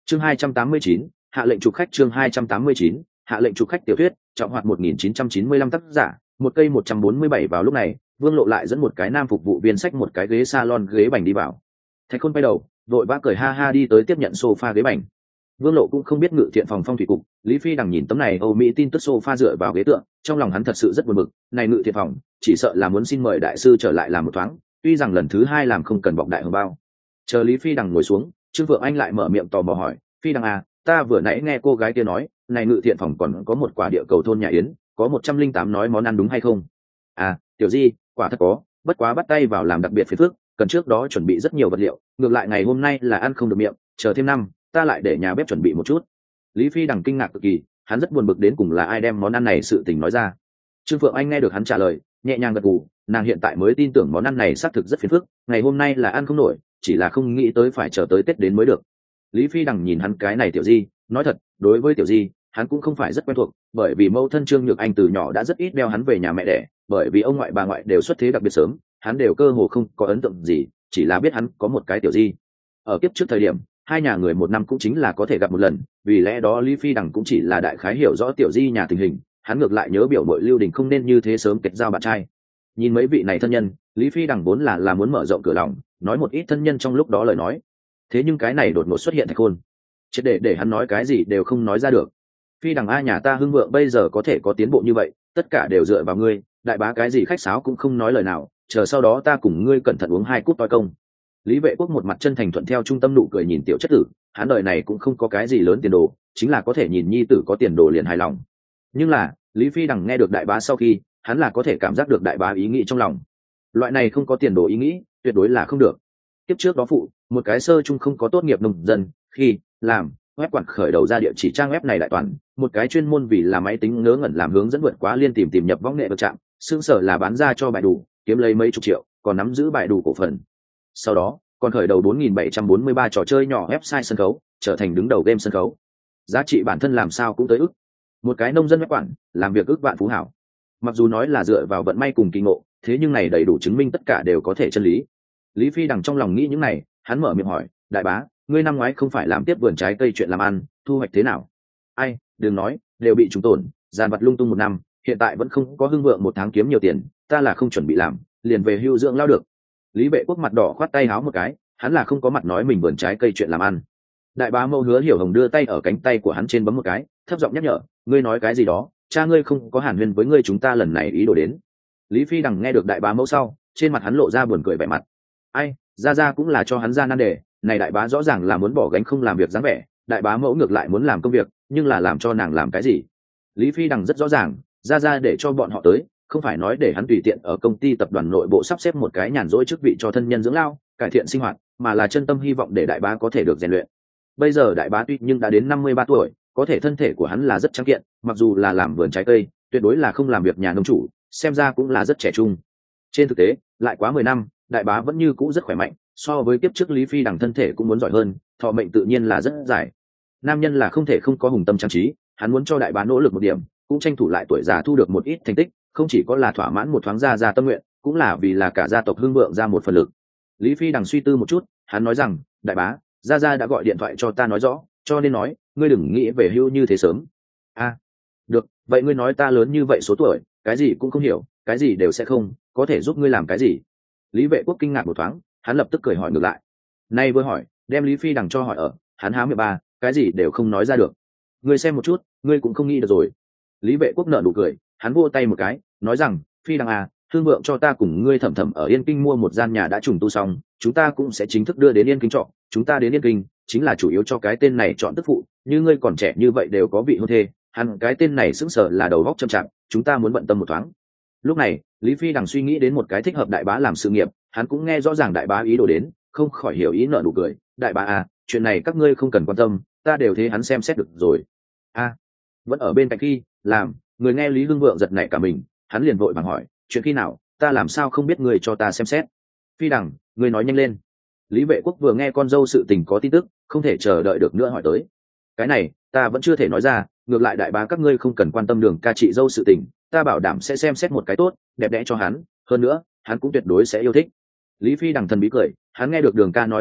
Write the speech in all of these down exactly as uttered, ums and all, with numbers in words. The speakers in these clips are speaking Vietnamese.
chương hai trăm tám mươi chín, hạ lệnh chụp khách. Chương hai trăm tám mươi chín, hạ lệnh chụp khách. Tiểu thuyết trọng hoạt một nghìn chín trăm chín mươi lăm, tác giả một cây một trăm bốn mươi bảy. Vào lúc này Vương Lộ lại dẫn một cái nam phục vụ viên xách một cái ghế salon ghế bành đi vào. Thạch Khôn quay đầu vội vã cười ha ha đi tới tiếp nhận sofa ghế bành. Vương Lộ cũng không biết Ngự Thiện phòng phong thủy cục, Lý Phi đằng nhìn tấm này Âu Mỹ tin tức sofa dựa vào ghế tựa, trong lòng hắn thật sự rất buồn bực, này Ngự Thiện phòng, chỉ sợ là muốn xin mời đại sư trở lại làm một thoáng, tuy rằng lần thứ hai làm không cần bọc đại hồng bao. Chờ Lý Phi đằng ngồi xuống, Trương Vượng Anh lại mở miệng tò mò hỏi, "Phi đằng à, ta vừa nãy nghe cô gái kia nói, này Ngự Thiện phòng còn có một quả địa cầu thôn nhà yến, có một trăm linh tám nói món ăn đúng hay không?" "À, tiểu Di, quả thật có, bất quá bắt tay vào làm đặc biệt phiền phức, cần trước đó chuẩn bị rất nhiều vật liệu, ngược lại ngày hôm nay là ăn không được miệng, chờ thêm năm ta lại để nhà bếp chuẩn bị một chút." Lý Phi đằng kinh ngạc cực kỳ, hắn rất buồn bực đến cùng là ai đem món ăn này sự tình nói ra. Trương Phượng Anh nghe được hắn trả lời, nhẹ nhàng gật gù, nàng hiện tại mới tin tưởng món ăn này xác thực rất phiền phức, ngày hôm nay là ăn không nổi, chỉ là không nghĩ tới phải chờ tới Tết đến mới được. Lý Phi đằng nhìn hắn cái này tiểu Di, nói thật, đối với tiểu Di, hắn cũng không phải rất quen thuộc, bởi vì mẫu thân Trương Nhược Anh từ nhỏ đã rất ít đeo hắn về nhà mẹ đẻ, bởi vì ông ngoại bà ngoại đều xuất thế đặc biệt sớm, hắn đều cơ hồ không có ấn tượng gì, chỉ là biết hắn có một cái tiểu Di. Ở kiếp trước thời điểm, hai nhà người một năm cũng chính là có thể gặp một lần, vì lẽ đó Lý Phi đằng cũng chỉ là đại khái hiểu rõ tiểu Di nhà tình hình, hắn ngược lại nhớ biểu muội Lưu Đình không nên như thế sớm kết giao bạn trai. Nhìn mấy vị này thân nhân, Lý Phi đằng vốn là là muốn mở rộng cửa lòng, nói một ít thân nhân trong lúc đó lời nói. Thế nhưng cái này đột ngột xuất hiện Thạch Khôn, chết để để hắn nói cái gì đều không nói ra được. "Phi đằng a, nhà ta Hưng Vượng bây giờ có thể có tiến bộ như vậy, tất cả đều dựa vào ngươi, đại bá cái gì khách sáo cũng không nói lời nào, chờ sau đó ta cùng ngươi cẩn thận uống hai cúp toi công." Lý Vệ Quốc một mặt chân thành thuận theo trung tâm nụ cười nhìn tiểu chất tử, hắn đời này cũng không có cái gì lớn tiền đồ, chính là có thể nhìn nhi tử có tiền đồ liền hài lòng. Nhưng là Lý Phi đằng nghe được đại bá sau khi, hắn là có thể cảm giác được đại bá ý nghĩ trong lòng. Loại này không có tiền đồ ý nghĩ, tuyệt đối là không được. Tiếp trước đó phụ, một cái sơ chung không có tốt nghiệp nông dân, khi làm web quản khởi đầu ra địa chỉ trang web này đại toàn, một cái chuyên môn vì là máy tính ngớ ngẩn làm hướng dẫn vượt quá liên tìm tìm nhập võng nghệ vật chạm, xương sở là bán ra cho bài đủ, kiếm lấy mấy chục triệu, còn nắm giữ bài đủ cổ phần. Sau đó còn khởi đầu bốn nghìn bảy trăm bốn mươi ba trò chơi nhỏ website sân khấu, trở thành đứng đầu game sân khấu, giá trị bản thân làm sao cũng tới ức. Một cái nông dân web quản, làm việc ức vạn phú hảo. Mặc dù nói là dựa vào vận may cùng kỳ ngộ, thế nhưng này đầy đủ chứng minh tất cả đều có thể chân lý. Lý Phi đằng trong lòng nghĩ những này, hắn mở miệng hỏi, "Đại bá, ngươi năm ngoái không phải làm tiếp vườn trái cây chuyện làm ăn, thu hoạch thế nào?" "Ai, đừng nói, đều bị trùng tổn, dàn vặt lung tung một năm, hiện tại vẫn không có Hưng Vượng một tháng kiếm nhiều tiền, ta là không chuẩn bị làm, liền về hưu dưỡng lao được." Lý Vệ Quốc mặt đỏ khoát tay háo một cái, hắn là không có mặt nói mình vườn trái cây chuyện làm ăn. Đại bá Mẫu Hứa Hiểu Hồng đưa tay ở cánh tay của hắn trên bấm một cái, thấp giọng nhắc nhở, "Ngươi nói cái gì đó, cha ngươi không có hàn huyên với ngươi chúng ta lần này ý đồ đến." Lý Phi đằng nghe được đại bá mẫu sau, trên mặt hắn lộ ra buồn cười vẻ mặt. Ai, ra ra cũng là cho hắn ra nan đề, này đại bá rõ ràng là muốn bỏ gánh không làm việc dáng vẻ, đại bá mẫu ngược lại muốn làm công việc, nhưng là làm cho nàng làm cái gì? Lý Phi đằng rất rõ ràng, ra ra để cho bọn họ tới, không phải nói để hắn tùy tiện ở công ty tập đoàn nội bộ sắp xếp một cái nhàn rỗi chức vị cho thân nhân dưỡng lao, cải thiện sinh hoạt, mà là chân tâm hy vọng để đại bá có thể được rèn luyện. Bây giờ đại bá tuy nhưng đã đến năm mươi ba tuổi, có thể thân thể của hắn là rất trắng kiện, mặc dù là làm vườn trái cây, tuyệt đối là không làm việc nhà nông chủ, xem ra cũng là rất trẻ trung. Trên thực tế, lại quá mười năm, đại bá vẫn như cũ rất khỏe mạnh, so với kiếp trước Lý Phi đằng thân thể cũng muốn giỏi hơn, thọ mệnh tự nhiên là rất dài. Nam nhân là không thể không có hùng tâm trang trí, hắn muốn cho đại bá nỗ lực một điểm, cũng tranh thủ lại tuổi già thu được một ít thành tích, không chỉ có là thỏa mãn một thoáng gia gia tâm nguyện, cũng là vì là cả gia tộc Hưng Vượng ra một phần lực. Lý Phi đằng suy tư một chút, hắn nói rằng, đại bá, gia gia đã gọi điện thoại cho ta nói rõ, cho nên nói, ngươi đừng nghĩ về hưu như thế sớm. A, à, được, vậy ngươi nói ta lớn như vậy số tuổi, cái gì cũng không hiểu, cái gì đều sẽ không, có thể giúp ngươi làm cái gì? Lý Vệ Quốc kinh ngạc một thoáng, hắn lập tức cười hỏi ngược lại. Nay vừa hỏi, đem Lý Phi đằng cho hỏi ở, hắn há miệng ba, cái gì đều không nói ra được. Ngươi xem một chút, ngươi cũng không nghĩ được rồi. Lý Vệ Quốc nở nụ cười, hắn vỗ tay một cái, nói rằng, Phi đằng à, Hương Vượng cho ta cùng ngươi Thẩm Thẩm ở Yên Kinh mua một gian nhà đã trùng tu xong, chúng ta cũng sẽ chính thức đưa đến Yên Kinh trọ, chúng ta đến Yên Kinh chính là chủ yếu cho cái tên này chọn tức phụ, như ngươi còn trẻ như vậy đều có vị hôn thê, hắn cái tên này sững sờ là đầu góc châm chạm, chúng ta muốn bận tâm một thoáng. Lúc này, Lý Phi đằng suy nghĩ đến một cái thích hợp đại bá làm sự nghiệp, hắn cũng nghe rõ ràng đại bá ý đồ đến, không khỏi hiểu ý nở nụ cười, đại bá à, chuyện này các ngươi không cần quan tâm, ta đều thế hắn xem xét được rồi. A, à, vẫn ở bên cạnh khi làm, người nghe Lý Hưng Vượng giật nảy cả mình, hắn liền vội vàng hỏi, chuyện khi nào, ta làm sao không biết người cho ta xem xét. Phi đằng, người nói nhanh lên. Lý Vệ Quốc vừa nghe con dâu sự tình có tin tức, không thể chờ đợi được nữa hỏi tới. Cái này ta vẫn chưa thể nói ra, ngược lại đại bá các ngươi không cần quan tâm Đường ca chị dâu sự tình, ta bảo đảm sẽ xem xét một cái tốt đẹp đẽ cho hắn, hơn nữa hắn cũng tuyệt đối sẽ yêu thích. Lý Phi đằng thần bí cười, hắn nghe được Đường ca nói không biết,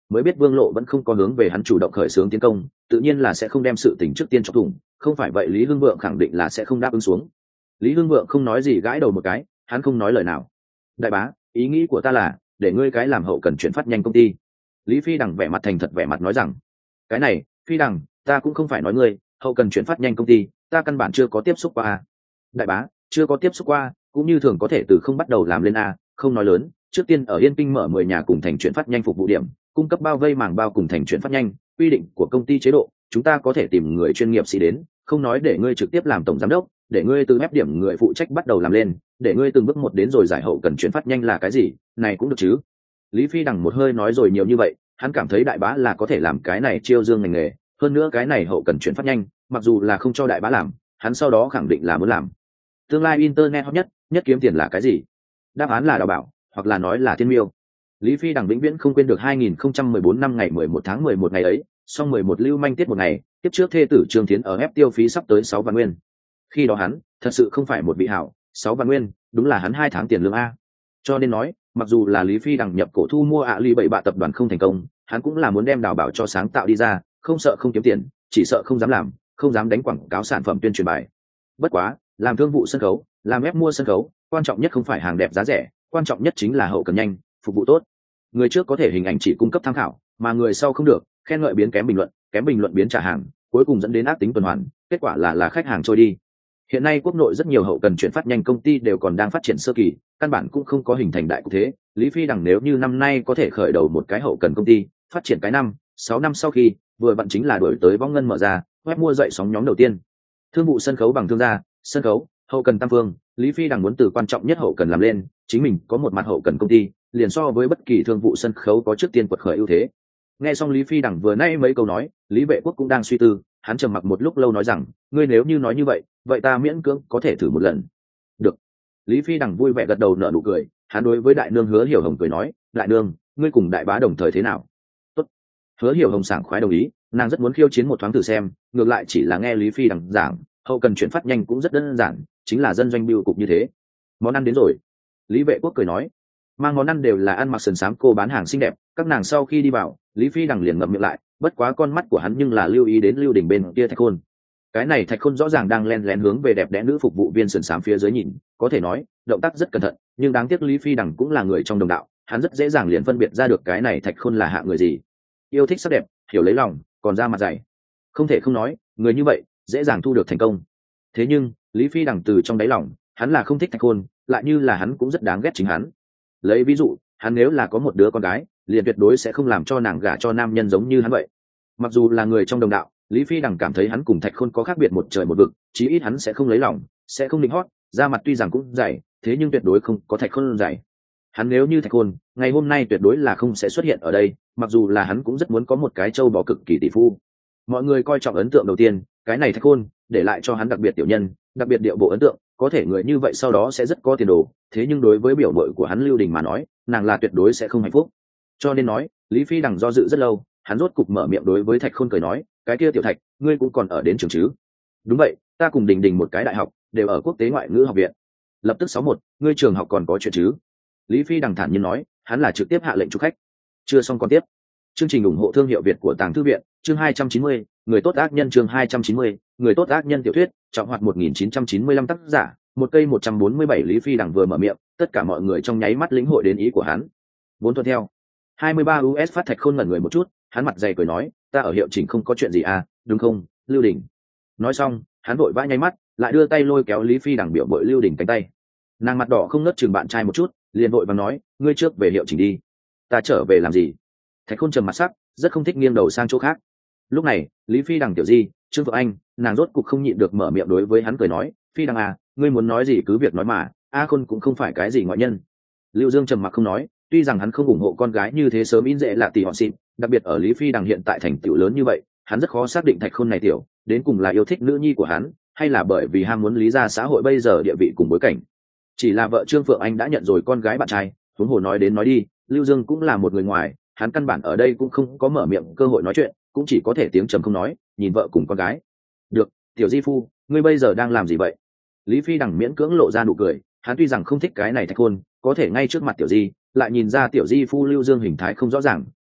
mới biết Vương Lộ vẫn không có hướng về hắn chủ động khởi xướng tiến công, tự nhiên là sẽ không đem sự tình trước tiên chọc thủng, không phải vậy Lý Hưng Vượng khẳng định là sẽ không đáp ứng xuống. Lý Hưng Vượng không nói gì, gãi đầu một cái, hắn không nói lời nào. Đại bá, ý nghĩ của ta là để ngươi cái làm hậu cần chuyển phát nhanh công ty. Lý Phi Đằng vẻ mặt thành thật vẻ mặt nói rằng, cái này Phi Đằng, ta cũng không phải nói ngươi hậu cần chuyển phát nhanh công ty, ta căn bản chưa có tiếp xúc qua. Đại bá, chưa có tiếp xúc qua, cũng như thường có thể từ không bắt đầu làm lên a, không nói lớn, trước tiên ở Yên Kinh mở mười nhà cùng thành chuyển phát nhanh phục vụ điểm, cung cấp bao vây màng bao cùng thành chuyển phát nhanh, quy định của công ty chế độ, chúng ta có thể tìm người chuyên nghiệp sĩ đến, không nói để ngươi trực tiếp làm tổng giám đốc, để ngươi từ ép điểm người phụ trách bắt đầu làm lên, để ngươi từng bước một đến rồi giải hậu cần chuyển phát nhanh là cái gì, này cũng được chứ. Lý Phi Đằng một hơi nói rồi nhiều như vậy, hắn cảm thấy đại bá là có thể làm cái này chiêu dương ngành nghề, hơn nữa cái này hậu cần chuyển phát nhanh, mặc dù là không cho đại bá làm, hắn sau đó khẳng định là muốn làm. Tương lai internet hot nhất, nhất kiếm tiền là cái gì? Đáp án là đào bảo, hoặc là nói là thiên miêu. Lý Phi Đằng vĩnh viễn không quên được hai nghìn không trăm mười bốn năm ngày mười một tháng mười một ngày ấy, xong mười một lưu manh tiết một ngày, tiếp trước thê tử Trương Thiến ở ép tiêu phí sắp tới sáu vạn nguyên. Khi đó hắn, thật sự không phải một vị hảo, sáu vạn nguyên, đúng là hắn hai tháng tiền lương a. Cho nên nói, mặc dù là Lý Phi Đằng nhập cổ thu mua ạ ly bảy bạ tập đoàn không thành công, hắn cũng là muốn đem đào bảo cho sáng tạo đi ra, không sợ không kiếm tiền, chỉ sợ không dám làm, không dám đánh quảng cáo sản phẩm tuyên truyền bài. Bất quá, làm thương vụ sân khấu, làm ép mua sân khấu, quan trọng nhất không phải hàng đẹp giá rẻ, quan trọng nhất chính là hậu cần nhanh, phục vụ tốt. Người trước có thể hình ảnh chỉ cung cấp tham khảo, mà người sau không được, khen ngợi biến kém bình luận, kém bình luận biến trả hàng, cuối cùng dẫn đến ác tính tuần hoàn, kết quả là là khách hàng trôi đi. Hiện nay quốc nội rất nhiều hậu cần chuyển phát nhanh công ty đều còn đang phát triển sơ kỳ, căn bản cũng không có hình thành đại cục thế. Lý Phi Đằng nếu như năm nay có thể khởi đầu một cái hậu cần công ty, phát triển cái năm, sáu năm sau khi, vừa vặn chính là đổi tới võng ngân mở ra, web mua dậy sóng nhóm đầu tiên. Thương vụ sân khấu bằng thương gia, sân khấu, hậu cần tam phương, Lý Phi Đằng muốn từ quan trọng nhất hậu cần làm lên, chính mình có một mặt hậu cần công ty, liền so với bất kỳ thương vụ sân khấu có trước tiên quật khởi ưu thế. Nghe xong Lý Phi Đằng vừa nay mấy câu nói, Lý Vệ Quốc cũng đang suy tư, hắn trầm mặc một lúc lâu nói rằng, ngươi nếu như nói như vậy, vậy ta miễn cưỡng có thể thử một lần. Được. Lý Phi Đằng vui vẻ gật đầu nở nụ cười, hắn đối với đại nương Hứa Hiểu Hồng cười nói, đại nương, ngươi cùng đại bá đồng thời thế nào? Tốt. Hứa Hiểu Hồng sảng khoái đồng ý, nàng rất muốn khiêu chiến một thoáng thử xem, ngược lại chỉ là nghe Lý Phi Đằng giảng, hậu cần chuyển phát nhanh cũng rất đơn giản, chính là dân doanh biêu cục như thế. Món ăn đến rồi. Lý Vệ Quốc cười nói, mang món ăn đều là ăn mặc sườn xám cô bán hàng xinh đẹp, các nàng sau khi đi vào, Lý Phi Đằng liền ngậm miệng lại, bất quá con mắt của hắn nhưng là lưu ý đến Lưu Đình bên kia Thạch Khôn. Cái này Thạch Khôn rõ ràng đang len lén hướng về đẹp đẽ nữ phục vụ viên sườn xám phía dưới nhìn, có thể nói động tác rất cẩn thận, nhưng đáng tiếc Lý Phi Đằng cũng là người trong đồng đạo, hắn rất dễ dàng liền phân biệt ra được cái này Thạch Khôn là hạ người gì. Yêu thích sắc đẹp, hiểu lấy lòng, còn da mặt dày, không thể không nói, người như vậy dễ dàng thu được thành công. Thế nhưng Lý Phi Đằng từ trong đáy lòng, hắn là không thích Thạch Khôn, lại như là hắn cũng rất đáng ghét chính hắn. Lấy ví dụ, hắn nếu là có một đứa con gái, liền tuyệt đối sẽ không làm cho nàng gả cho nam nhân giống như hắn vậy. Mặc dù là người trong đồng đạo, Lý Phi Đằng cảm thấy hắn cùng Thạch Khôn có khác biệt một trời một vực, chí ít hắn sẽ không lấy lòng, sẽ không định hót, da mặt tuy rằng cũng dày, thế nhưng tuyệt đối không có Thạch Khôn dày. Hắn nếu như Thạch Khôn, ngày hôm nay tuyệt đối là không sẽ xuất hiện ở đây, mặc dù là hắn cũng rất muốn có một cái trâu bò cực kỳ tỷ phu. Mọi người coi trọng ấn tượng đầu tiên, cái này Thạch Khôn, để lại cho hắn đặc biệt tiểu nhân, đặc biệt điệu bộ ấn tượng, có thể người như vậy sau đó sẽ rất có tiền đồ, thế nhưng đối với biểu mội của hắn Lưu Đình mà nói, nàng là tuyệt đối sẽ không hạnh phúc. Cho nên nói, Lý Phi Đằng do dự rất lâu, hắn rốt cục mở miệng đối với Thạch Khôn cười nói, cái kia tiểu Thạch, ngươi cũng còn ở đến trường chứ? Đúng vậy, ta cùng Đình Đình một cái đại học, đều ở quốc tế ngoại ngữ học viện. Lập tức sáu một, ngươi trường học còn có chuyện chứ? Lý Phi Đằng thản nhiên nói, hắn là trực tiếp hạ lệnh chụp khách. Chưa xong còn tiếp. Chương trình ủng hộ thương hiệu Việt của Tàng Thư viện, chương hai trăm chín mươi, người tốt ác nhân chương hai trăm chín mươi, người tốt ác nhân tiểu thuyết, trọng hoạt một nghìn chín trăm chín mươi lăm tác giả, một cây một trăm bốn mươi bảy. Lý Phi Đằng vừa mở miệng, tất cả mọi người trong nháy mắt lĩnh hội đến ý của hắn. Vốn tuân theo. hai mươi ba u ét phát Thạch Khôn ngẩn người một chút, hắn mặt dày cười nói, ta ở hiệu chỉnh không có chuyện gì à, đúng không, Lưu Đình? Nói xong, hắn vội vã nháy mắt, lại đưa tay lôi kéo Lý Phi Đằng biểu bội Lưu Đình cánh tay. Nàng mặt đỏ không nớt chừng bạn trai một chút, liền vội vàng nói, ngươi trước về hiệu chỉnh đi. Ta trở về làm gì? Thạch Khôn trầm mặt sắc, rất không thích nghiêng đầu sang chỗ khác. Lúc này, Lý Phi Đằng tiểu di, Trương Phượng Anh, nàng rốt cục không nhịn được mở miệng đối với hắn cười nói, Phi Đằng à, ngươi muốn nói gì cứ việc nói mà, A Khôn cũng không phải cái gì ngoại nhân. Lưu Dương trầm mặc không nói, tuy rằng hắn không ủng hộ con gái như thế sớm in dễ là tỷ họ xịn, đặc biệt ở Lý Phi Đằng hiện tại thành tựu lớn như vậy, hắn rất khó xác định Thạch Khôn này tiểu, đến cùng là yêu thích nữ nhi của hắn, hay là bởi vì ham muốn lý ra xã hội bây giờ địa vị cùng bối cảnh. Chỉ là vợ Trương Phượng Anh đã nhận rồi con gái bạn trai, huống hồ nói đến nói đi, Lưu Dương cũng là một người ngoài, hắn căn bản ở đây cũng không có mở miệng cơ hội nói chuyện, cũng chỉ có thể tiếng trầm không nói, nhìn vợ cùng con gái. Được, tiểu di phu, ngươi bây giờ đang làm gì vậy? Lý Phi Đằng miễn cưỡng lộ ra nụ cười, hắn tuy rằng không thích cái này Thạch Khôn, có thể ngay trước mặt tiểu di, lại nhìn ra tiểu di phu Lưu Dương hình thái không rõ ràng,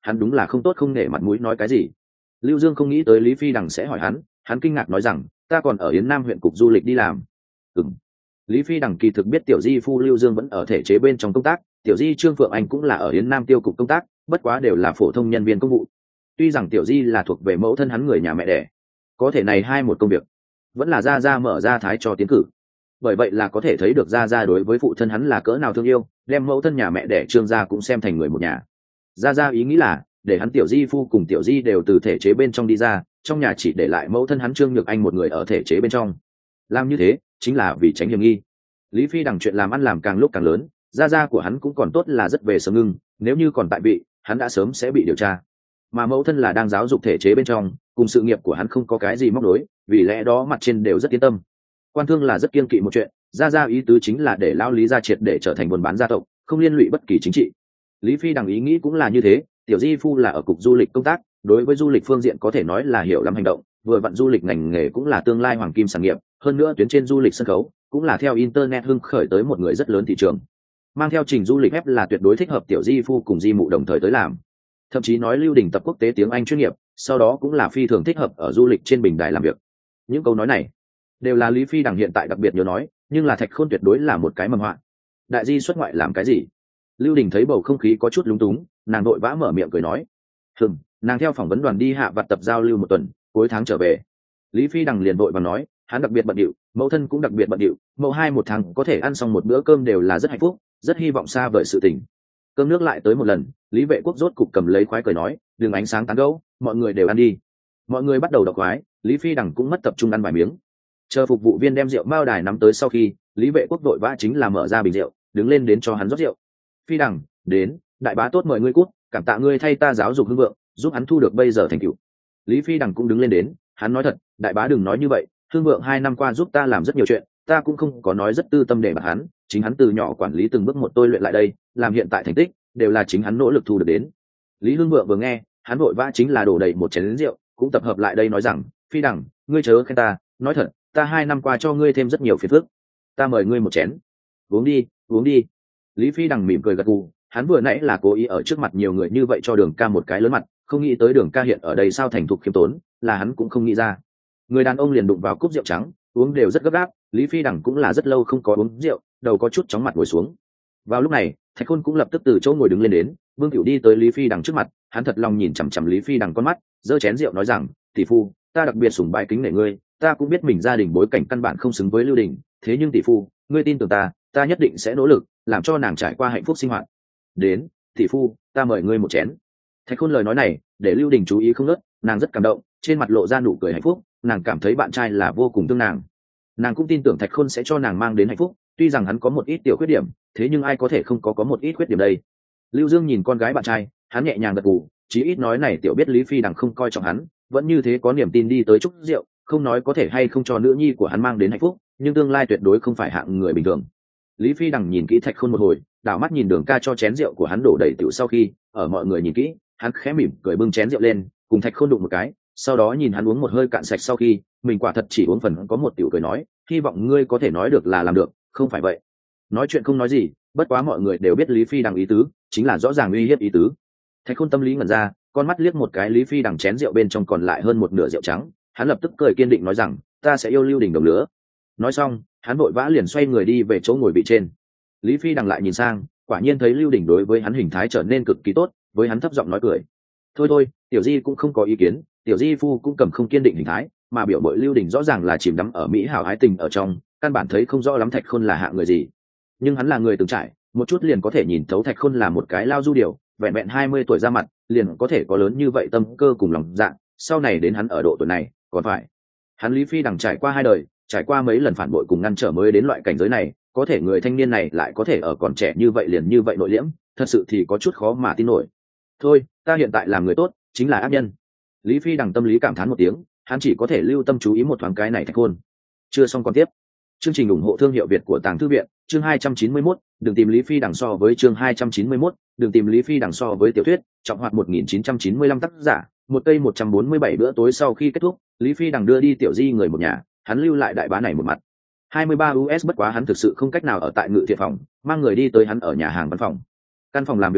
hắn đúng là không tốt không nể mặt mũi nói cái gì. Lưu Dương không nghĩ tới Lý Phi Đằng sẽ hỏi hắn, hắn kinh ngạc nói rằng ta còn ở Yến Nam huyện cục du lịch đi làm. Ừm. Lý Phi Đằng kỳ thực biết tiểu di phu Lưu Dương vẫn ở thể chế bên trong công tác, tiểu di Trương Phượng Anh cũng là ở Yến Nam tiêu cục công tác, bất quá đều là phổ thông nhân viên công vụ. Tuy rằng tiểu di là thuộc về mẫu thân hắn người nhà mẹ đẻ, có thể này hai một công việc vẫn là gia gia mở ra thái cho tiến cử, bởi vậy là có thể thấy được gia gia đối với phụ thân hắn là cỡ nào thương yêu, đem mẫu thân nhà mẹ đẻ Trương gia cũng xem thành người một nhà. Gia gia ý nghĩ là để hắn tiểu di phu cùng tiểu di đều từ thể chế bên trong đi ra, trong nhà chỉ để lại mẫu thân hắn Trương Nhược Anh một người ở thể chế bên trong. Làm như thế chính là vì tránh hiểm nghi. Lý Phi Đằng chuyện làm ăn làm càng lúc càng lớn, gia gia của hắn cũng còn tốt là rất về sớm ngưng, nếu như còn tại vị hắn đã sớm sẽ bị điều tra, mà mẫu thân là đang giáo dục thể chế bên trong, cùng sự nghiệp của hắn không có cái gì móc nối, vì lẽ đó mặt trên đều rất yên tâm. Quan thương là rất kiên kỵ một chuyện, gia gia ý tứ chính là để lao Lý gia triệt để trở thành buôn bán gia tộc, không liên lụy bất kỳ chính trị. Lý Phi Đằng ý nghĩ cũng là như thế, tiểu di phu là ở cục du lịch công tác, đối với du lịch phương diện có thể nói là hiểu lắm hành động, vừa vặn du lịch ngành nghề cũng là tương lai hoàng kim sản nghiệp, hơn nữa tuyến trên du lịch sân khấu cũng là theo internet hưng khởi tới một người rất lớn thị trường. Mang theo trình du lịch ép là tuyệt đối thích hợp tiểu di phu cùng di mụ đồng thời tới làm. Thậm chí nói Lưu Đình tập quốc tế tiếng Anh chuyên nghiệp, sau đó cũng là phi thường thích hợp ở du lịch trên bình đài làm việc. Những câu nói này đều là Lý Phi Đằng hiện tại đặc biệt nhớ nói, nhưng là Thạch Khôn tuyệt đối là một cái mầm họa. Đại di xuất ngoại làm cái gì? Lưu Đình thấy bầu không khí có chút lúng túng, nàng đội vã mở miệng cười nói, hừm, nàng theo phỏng vấn đoàn đi hạ vặt tập giao lưu một tuần, cuối tháng trở về. Lý Phi Đằng liền vội và nói, hắn đặc biệt bận điệu, mẫu thân cũng đặc biệt bận điệu, mẫu hai một tháng có thể ăn xong một bữa cơm đều là rất hạnh phúc, rất hy vọng xa vời sự tình. Cơm nước lại tới một lần, Lý Vệ Quốc rốt cục cầm lấy khoái cười nói, đừng ánh sáng tán gẫu, mọi người đều ăn đi. Mọi người bắt đầu đọc khoái, Lý Phi Đằng cũng mất tập trung ăn vài miếng. Chờ phục vụ viên đem rượu mao đài nắm tới sau khi, Lý Vệ Quốc vội vã chính là mở ra bình rượu, đứng lên đến cho hắn rót rượu. Phi Đằng, đến, đại bá tốt mời ngươi cút, cảm tạ ngươi thay ta giáo dục hưng vượng, giúp hắn thu được bây giờ thành tựu. Lý Phi Đằng cũng đứng lên đến, hắn nói thật, đại bá đừng nói như vậy, hưng vượng hai năm qua giúp ta làm rất nhiều chuyện, ta cũng không có nói rất tư tâm để bạc hắn, chính hắn từ nhỏ quản lý từng bước một tôi luyện lại đây, làm hiện tại thành tích đều là chính hắn nỗ lực thu được đến. Lý Hưng Vượng vừa nghe, hắn vội vã chính là đổ đầy một chén rượu, cũng tập hợp lại đây nói rằng, Phi Đằng, ngươi chớ khen ta, nói thật, ta hai năm qua cho ngươi thêm rất nhiều phiền phức, ta mời ngươi một chén, uống đi, uống đi. Lý Phi Đằng mỉm cười gật gù, hắn vừa nãy là cố ý ở trước mặt nhiều người như vậy cho Đường Ca một cái lớn mặt, không nghĩ tới Đường Ca hiện ở đây sao thành thục khiêm tốn, là hắn cũng không nghĩ ra. Người đàn ông liền đụng vào cúp rượu trắng, uống đều rất gấp gáp, Lý Phi Đằng cũng là rất lâu không có uống rượu, đầu có chút chóng mặt ngồi xuống. Vào lúc này, Thạch Khôn cũng lập tức từ chỗ ngồi đứng lên đến, Vương Cửu đi tới Lý Phi Đằng trước mặt, hắn thật lòng nhìn chằm chằm Lý Phi Đằng con mắt, giơ chén rượu nói rằng, tỷ phu, ta đặc biệt sủng bái kính nể ngươi, ta cũng biết mình gia đình bối cảnh căn bản không xứng với Lưu Đình, thế nhưng tỷ phu, ngươi tin tưởng ta, ta nhất định sẽ nỗ lực, làm cho nàng trải qua hạnh phúc sinh hoạt. Đến, tỷ phu, ta mời ngươi một chén. Thạch Khôn lời nói này, để Lưu Đình chú ý không ngớt, nàng rất cảm động, trên mặt lộ ra nụ cười hạnh phúc, nàng cảm thấy bạn trai là vô cùng thương nàng. Nàng cũng tin tưởng Thạch Khôn sẽ cho nàng mang đến hạnh phúc, tuy rằng hắn có một ít tiểu khuyết điểm, thế nhưng ai có thể không có có một ít khuyết điểm đây. Lưu Dương nhìn con gái bạn trai, hắn nhẹ nhàng gật gù, chí ít nói này tiểu biết Lý Phi Đằng không coi trọng hắn, vẫn như thế có niềm tin đi tới chúc rượu, không nói có thể hay không cho nữ nhi của hắn mang đến hạnh phúc, nhưng tương lai tuyệt đối không phải hạng người bình thường. Lý Phi Đằng nhìn kỹ Thạch Khôn một hồi, đảo mắt nhìn Đường Ca cho chén rượu của hắn đổ đầy tiểu sau khi, ở mọi người nhìn kỹ, hắn khẽ mỉm cười bưng chén rượu lên, cùng Thạch Khôn đụng một cái, sau đó nhìn hắn uống một hơi cạn sạch sau khi, mình quả thật chỉ uống phần có một tiểu cười nói, hy vọng ngươi có thể nói được là làm được, không phải vậy. Nói chuyện không nói gì, bất quá mọi người đều biết Lý Phi Đằng ý tứ, chính là rõ ràng uy hiếp ý tứ. Thạch Khôn tâm lý ngẩn ra, con mắt liếc một cái Lý Phi Đằng chén rượu bên trong còn lại hơn một nửa rượu trắng, hắn lập tức cười kiên định nói rằng, ta sẽ yêu Lưu Đình đồng lứa. Nói xong, hắn vội vã liền xoay người đi về chỗ ngồi vị trên. Lý Phi Đằng lại nhìn sang, quả nhiên thấy Lưu Đình đối với hắn hình thái trở nên cực kỳ tốt, với hắn thấp giọng nói cười. Thôi thôi, tiểu di cũng không có ý kiến, tiểu di phu cũng cầm không kiên định hình thái, mà biểu bội Lưu Đình rõ ràng là chìm đắm ở mỹ hảo ái tình ở trong, căn bản thấy không rõ lắm Thạch Khôn là hạng người gì. Nhưng hắn là người từng trải, một chút liền có thể nhìn thấu Thạch Khôn là một cái lao du điều, vẹn vẹn hai mươi tuổi ra mặt, liền có thể có lớn như vậy tâm cơ cùng lòng dạ, sau này đến hắn ở độ tuổi này, còn phải. Hắn Lý Phi Đằng trải qua hai đời, trải qua mấy lần phản bội cùng ngăn trở mới đến loại cảnh giới này, có thể người thanh niên này lại có thể ở còn trẻ như vậy liền như vậy nội liễm, thật sự thì có chút khó mà tin nổi. Thôi, ta hiện tại làm người tốt, chính là ác nhân. Lý Phi Đằng tâm lý cảm thán một tiếng, hắn chỉ có thể lưu tâm chú ý một thoáng cái này Thạch Khôn. Chưa xong còn tiếp. Chương trình ủng hộ thương hiệu Việt của Tàng Thư viện, chương hai trăm chín mươi mốt, đừng tìm Lý Phi Đằng so với chương hai trăm chín mươi mốt, đừng tìm Lý Phi Đằng so với tiểu thuyết, trọng hoạt một nghìn chín trăm chín mươi lăm tác giả, một cây một trăm bốn mươi bảy bữa tối sau khi kết thúc, Lý Phi Đằng đưa đi tiểu di người một nhà, hắn lưu lại đại bá này một mặt. hai mươi ba u ét bất quá hắn thực sự không cách nào ở tại ngự thiện phòng, mang người đi tới hắn ở nhà hàng văn phòng. Căn phòng làm việc này,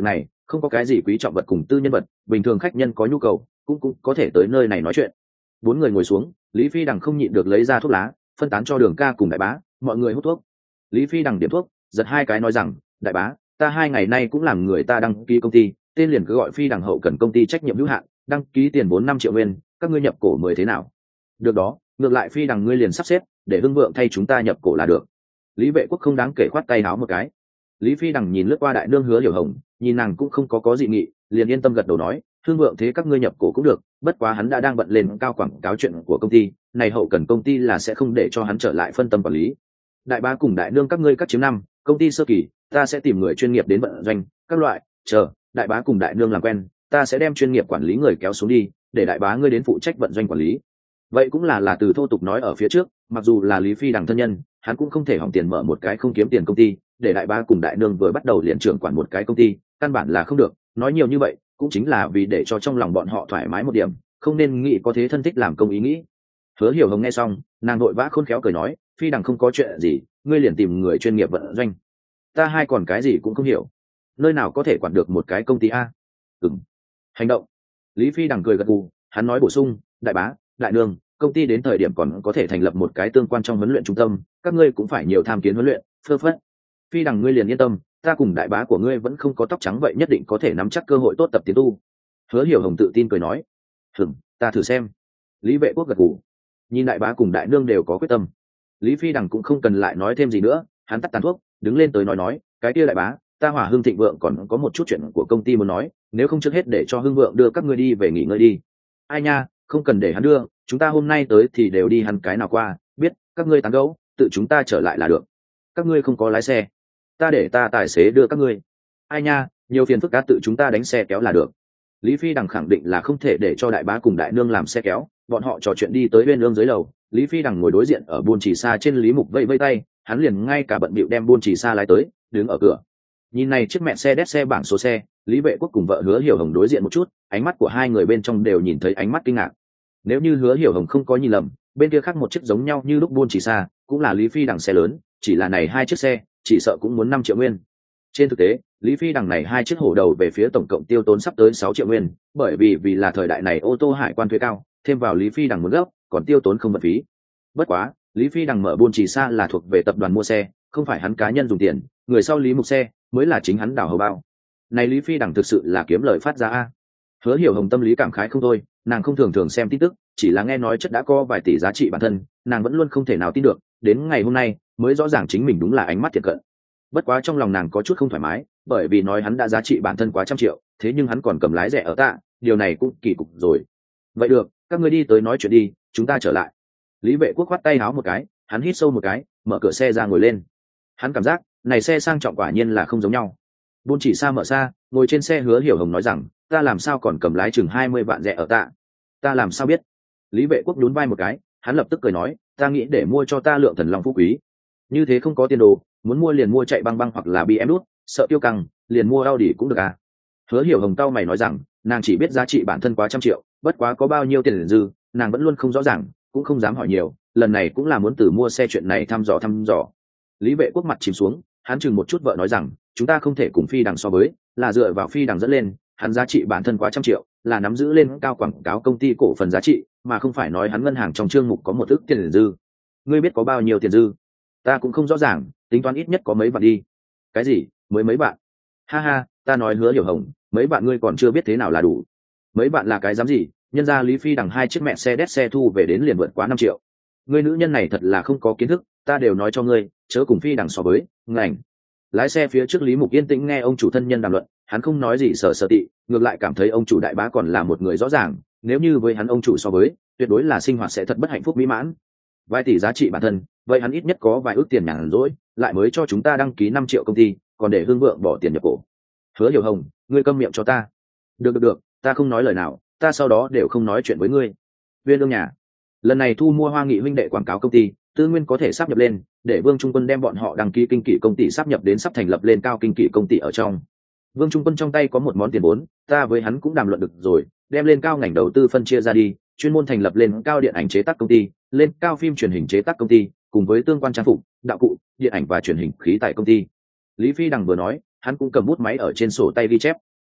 không có cái gì quý trọng vật cùng tư nhân vật, bình thường khách nhân có nhu cầu cũng cũng có thể tới nơi này nói chuyện. Bốn người ngồi xuống, Lý Phi Đằng không nhịn được lấy ra thuốc lá, phân tán cho Đường Ca cùng Đại Bá, mọi người hút thuốc. Lý Phi Đằng điểm thuốc, giật hai cái nói rằng, Đại Bá, ta hai ngày nay cũng làm người ta đăng ký công ty, tên liền cứ gọi Phi Đằng hậu cần công ty trách nhiệm hữu hạn, đăng ký tiền vốn năm triệu nguyên, các ngươi nhập cổ mười thế nào? Được đó, ngược lại Phi Đằng ngươi liền sắp xếp, để Hưng Vượng thay chúng ta nhập cổ là được. Lý Vệ Quốc không đáng kể khoát tay áo một cái. Lý Phi Đằng nhìn lướt qua đại nương Hứa Hiểu Hồng, nhìn nàng cũng không có có dị nghị, liền yên tâm gật đầu nói, Hưng Vượng thế các ngươi nhập cổ cũng được, bất quá hắn đã đang bận lên cao quảng cáo chuyện của công ty, này hậu cần công ty là sẽ không để cho hắn trở lại phân tâm quản lý. Đại Bá cùng đại nương các ngươi các chiếm năm, công ty sơ kỳ, ta sẽ tìm người chuyên nghiệp đến vận doanh, các loại, chờ, Đại Bá cùng đại nương làm quen, ta sẽ đem chuyên nghiệp quản lý người kéo xuống đi, để Đại Bá ngươi đến phụ trách vận doanh quản lý. Vậy cũng là là từ thô tục nói ở phía trước, mặc dù là Lý Phi Đằng thân nhân, hắn cũng không thể hỏng tiền mở một cái không kiếm tiền công ty, để Đại Bá cùng đại nương vừa bắt đầu liền trưởng quản một cái công ty, căn bản là không được. Nói nhiều như vậy cũng chính là vì để cho trong lòng bọn họ thoải mái một điểm, không nên nghĩ có thế thân thích làm công ý nghĩ. Hứa Hiểu Hồng nghe xong, nàng vội vã khôn khéo cười nói, Phi Đằng không có chuyện gì, ngươi liền tìm người chuyên nghiệp vận doanh, ta hai còn cái gì cũng không hiểu, nơi nào có thể quản được một cái công ty a? Ừm, hành động. Lý Phi Đằng cười gật gù, hắn nói bổ sung, Đại Bá, đại nương, công ty đến thời điểm còn có thể thành lập một cái tương quan trong huấn luyện trung tâm, các ngươi cũng phải nhiều tham kiến huấn luyện. Phơ phất. Phi Đằng ngươi liền yên tâm, ta cùng Đại Bá của ngươi vẫn không có tóc trắng vậy, nhất định có thể nắm chắc cơ hội tốt tập tiến tu. Hứa Hiểu Hồng tự tin cười nói, hừm, ta thử xem. Lý Vệ Quốc gật gù, nhìn Đại Bá cùng đại nương đều có quyết tâm, Lý Phi Đằng cũng không cần lại nói thêm gì nữa, hắn tắt tàn thuốc, đứng lên tới nói nói, cái kia Đại Bá, ta Hỏa Hưng Thịnh Vượng còn có một chút chuyện của công ty muốn nói, nếu không trước hết để cho Hưng Vượng đưa các ngươi đi về nghỉ ngơi đi. Ai nha, không cần để hắn đưa, chúng ta hôm nay tới thì đều đi hắn cái nào qua, biết, các ngươi tán gẫu, tự chúng ta trở lại là được. Các ngươi không có lái xe, ta để ta tài xế đưa các ngươi. Ai nha, nhiều phiền phức cá, tự chúng ta đánh xe kéo là được. Lý Phi Đằng khẳng định là không thể để cho Đại Bá cùng đại nương làm xe kéo, bọn họ trò chuyện đi tới bên lương dưới lầu. Lý Phi Đằng ngồi đối diện ở buôn chỉ xa trên Lý Mục vây vây tay, hắn liền ngay cả bận bịu đem buôn chỉ xa lái tới, đứng ở cửa. Nhìn này chiếc mẹ xe đét xe bảng số xe, Lý Vệ Quốc cùng vợ Hứa Hiểu Hồng đối diện một chút, ánh mắt của hai người bên trong đều nhìn thấy ánh mắt kinh ngạc. Nếu như Hứa Hiểu Hồng không có nhìn lầm, bên kia khác một chiếc giống nhau như lúc buôn chỉ xa, cũng là Lý Phi Đằng xe lớn, chỉ là này hai chiếc xe, chỉ sợ cũng muốn năm triệu nguyên. Trên thực tế, Lý Phi Đằng này hai chiếc hổ đầu về phía tổng cộng tiêu tốn sắp tới sáu triệu nguyên, bởi vì vì là thời đại này ô tô hải quan thuế cao, thêm vào Lý Phi Đằng muốn gấp, còn tiêu tốn không vật phí. Bất quá, Lý Phi Đằng mở buôn chỉ xa là thuộc về tập đoàn mua xe, không phải hắn cá nhân dùng tiền, người sau Lý Mục xe mới là chính hắn đào hầu bao. Này Lý Phi Đằng thực sự là kiếm lời phát ra a. Hứa Hiểu Hồng tâm lý cảm khái không thôi, nàng không thường thường xem tin tức, chỉ là nghe nói chất đã có vài tỷ giá trị bản thân, nàng vẫn luôn không thể nào tin được, đến ngày hôm nay mới rõ ràng chính mình đúng là ánh mắt thiệt cận. Bất quá trong lòng nàng có chút không thoải mái, bởi vì nói hắn đã giá trị bản thân quá trăm triệu, thế nhưng hắn còn cầm lái rẻ ở tạ, điều này cũng kỳ cục rồi. Vậy được, các ngươi đi tới nói chuyện đi, chúng ta trở lại. Lý Vệ Quốc khoát tay áo một cái, hắn hít sâu một cái, mở cửa xe ra ngồi lên. Hắn cảm giác này xe sang trọng quả nhiên là không giống nhau. Buôn chỉ xa mở xa, ngồi trên xe Hứa Hiểu Hồng nói rằng, ta làm sao còn cầm lái chừng hai mươi vạn rẻ ở tạ, ta làm sao biết. Lý Vệ Quốc nhún vai một cái, hắn lập tức cười nói, ta nghĩ để mua cho ta Lượng Thần Long phú quý, như thế không có tiền đồ, muốn mua liền mua chạy băng băng hoặc là bê em đút, sợ tiêu căng liền mua Audi cũng được à. Hứa Hiểu Hồng tao mày nói rằng, nàng chỉ biết giá trị bản thân quá trăm triệu, bất quá có bao nhiêu tiền dư nàng vẫn luôn không rõ ràng, cũng không dám hỏi nhiều, lần này cũng là muốn từ mua xe chuyện này thăm dò thăm dò. Lý Vệ Quốc mặt chìm xuống, hắn chừng một chút vợ nói rằng, chúng ta không thể cùng Phi Đằng so với, là dựa vào Phi Đằng dẫn lên, hắn giá trị bản thân quá trăm triệu, là nắm giữ lên cao quảng cáo công ty cổ phần giá trị, mà không phải nói hắn ngân hàng trong chương mục có một ức tiền dư. Ngươi biết có bao nhiêu tiền dư? Ta cũng không rõ ràng, tính toán ít nhất có mấy vạn đi. Cái gì? Mới mấy bạn? Ha ha, ta nói Hứa Hiểu Hồng, mấy bạn ngươi còn chưa biết thế nào là đủ. Mấy bạn là cái dám gì? Nhân ra Lý Phi Đằng hai chiếc mẹ xe đét xe thu về đến liền vượt quá năm triệu. Ngươi nữ nhân này thật là không có kiến thức, ta đều nói cho ngươi, chớ cùng Phi Đằng so với. Ngành lái xe phía trước Lý Mục yên tĩnh nghe ông chủ thân nhân đàm luận, hắn không nói gì sở sở tị, ngược lại cảm thấy ông chủ Đại Bá còn là một người rõ ràng, nếu như với hắn ông chủ so với, tuyệt đối là sinh hoạt sẽ thật bất hạnh phúc mỹ mãn. Vài tỷ giá trị bản thân, vậy hắn ít nhất có vài ước tiền nhàn rỗi, lại mới cho chúng ta đăng ký năm triệu công ty, còn để Hương Vượng bỏ tiền nhập cổ. Hứa Hiểu Hồng, ngươi câm miệng cho ta. Được được được, ta không nói lời nào, ta sau đó đều không nói chuyện với ngươi. Viên Lương nhà, lần này thu mua Hoa Nghị huynh đệ quảng cáo công ty, tư nguyên có thể sắp nhập lên, để Vương Trung Quân đem bọn họ đăng ký kinh kỷ công ty sắp nhập đến sắp thành lập lên cao kinh kỷ công ty ở trong. Vương Trung Quân trong tay có một món tiền vốn, ta với hắn cũng đàm luận được rồi, đem lên cao ngành đầu tư phân chia ra đi, chuyên môn thành lập lên cao điện ảnh chế tác công ty, lên cao phim truyền hình chế tác công ty, cùng với tương quan trang phục, đạo cụ, điện ảnh và truyền hình khí tại công ty. Lý Phi Đằng vừa nói, hắn cũng cầm bút máy ở trên sổ tay ghi chép.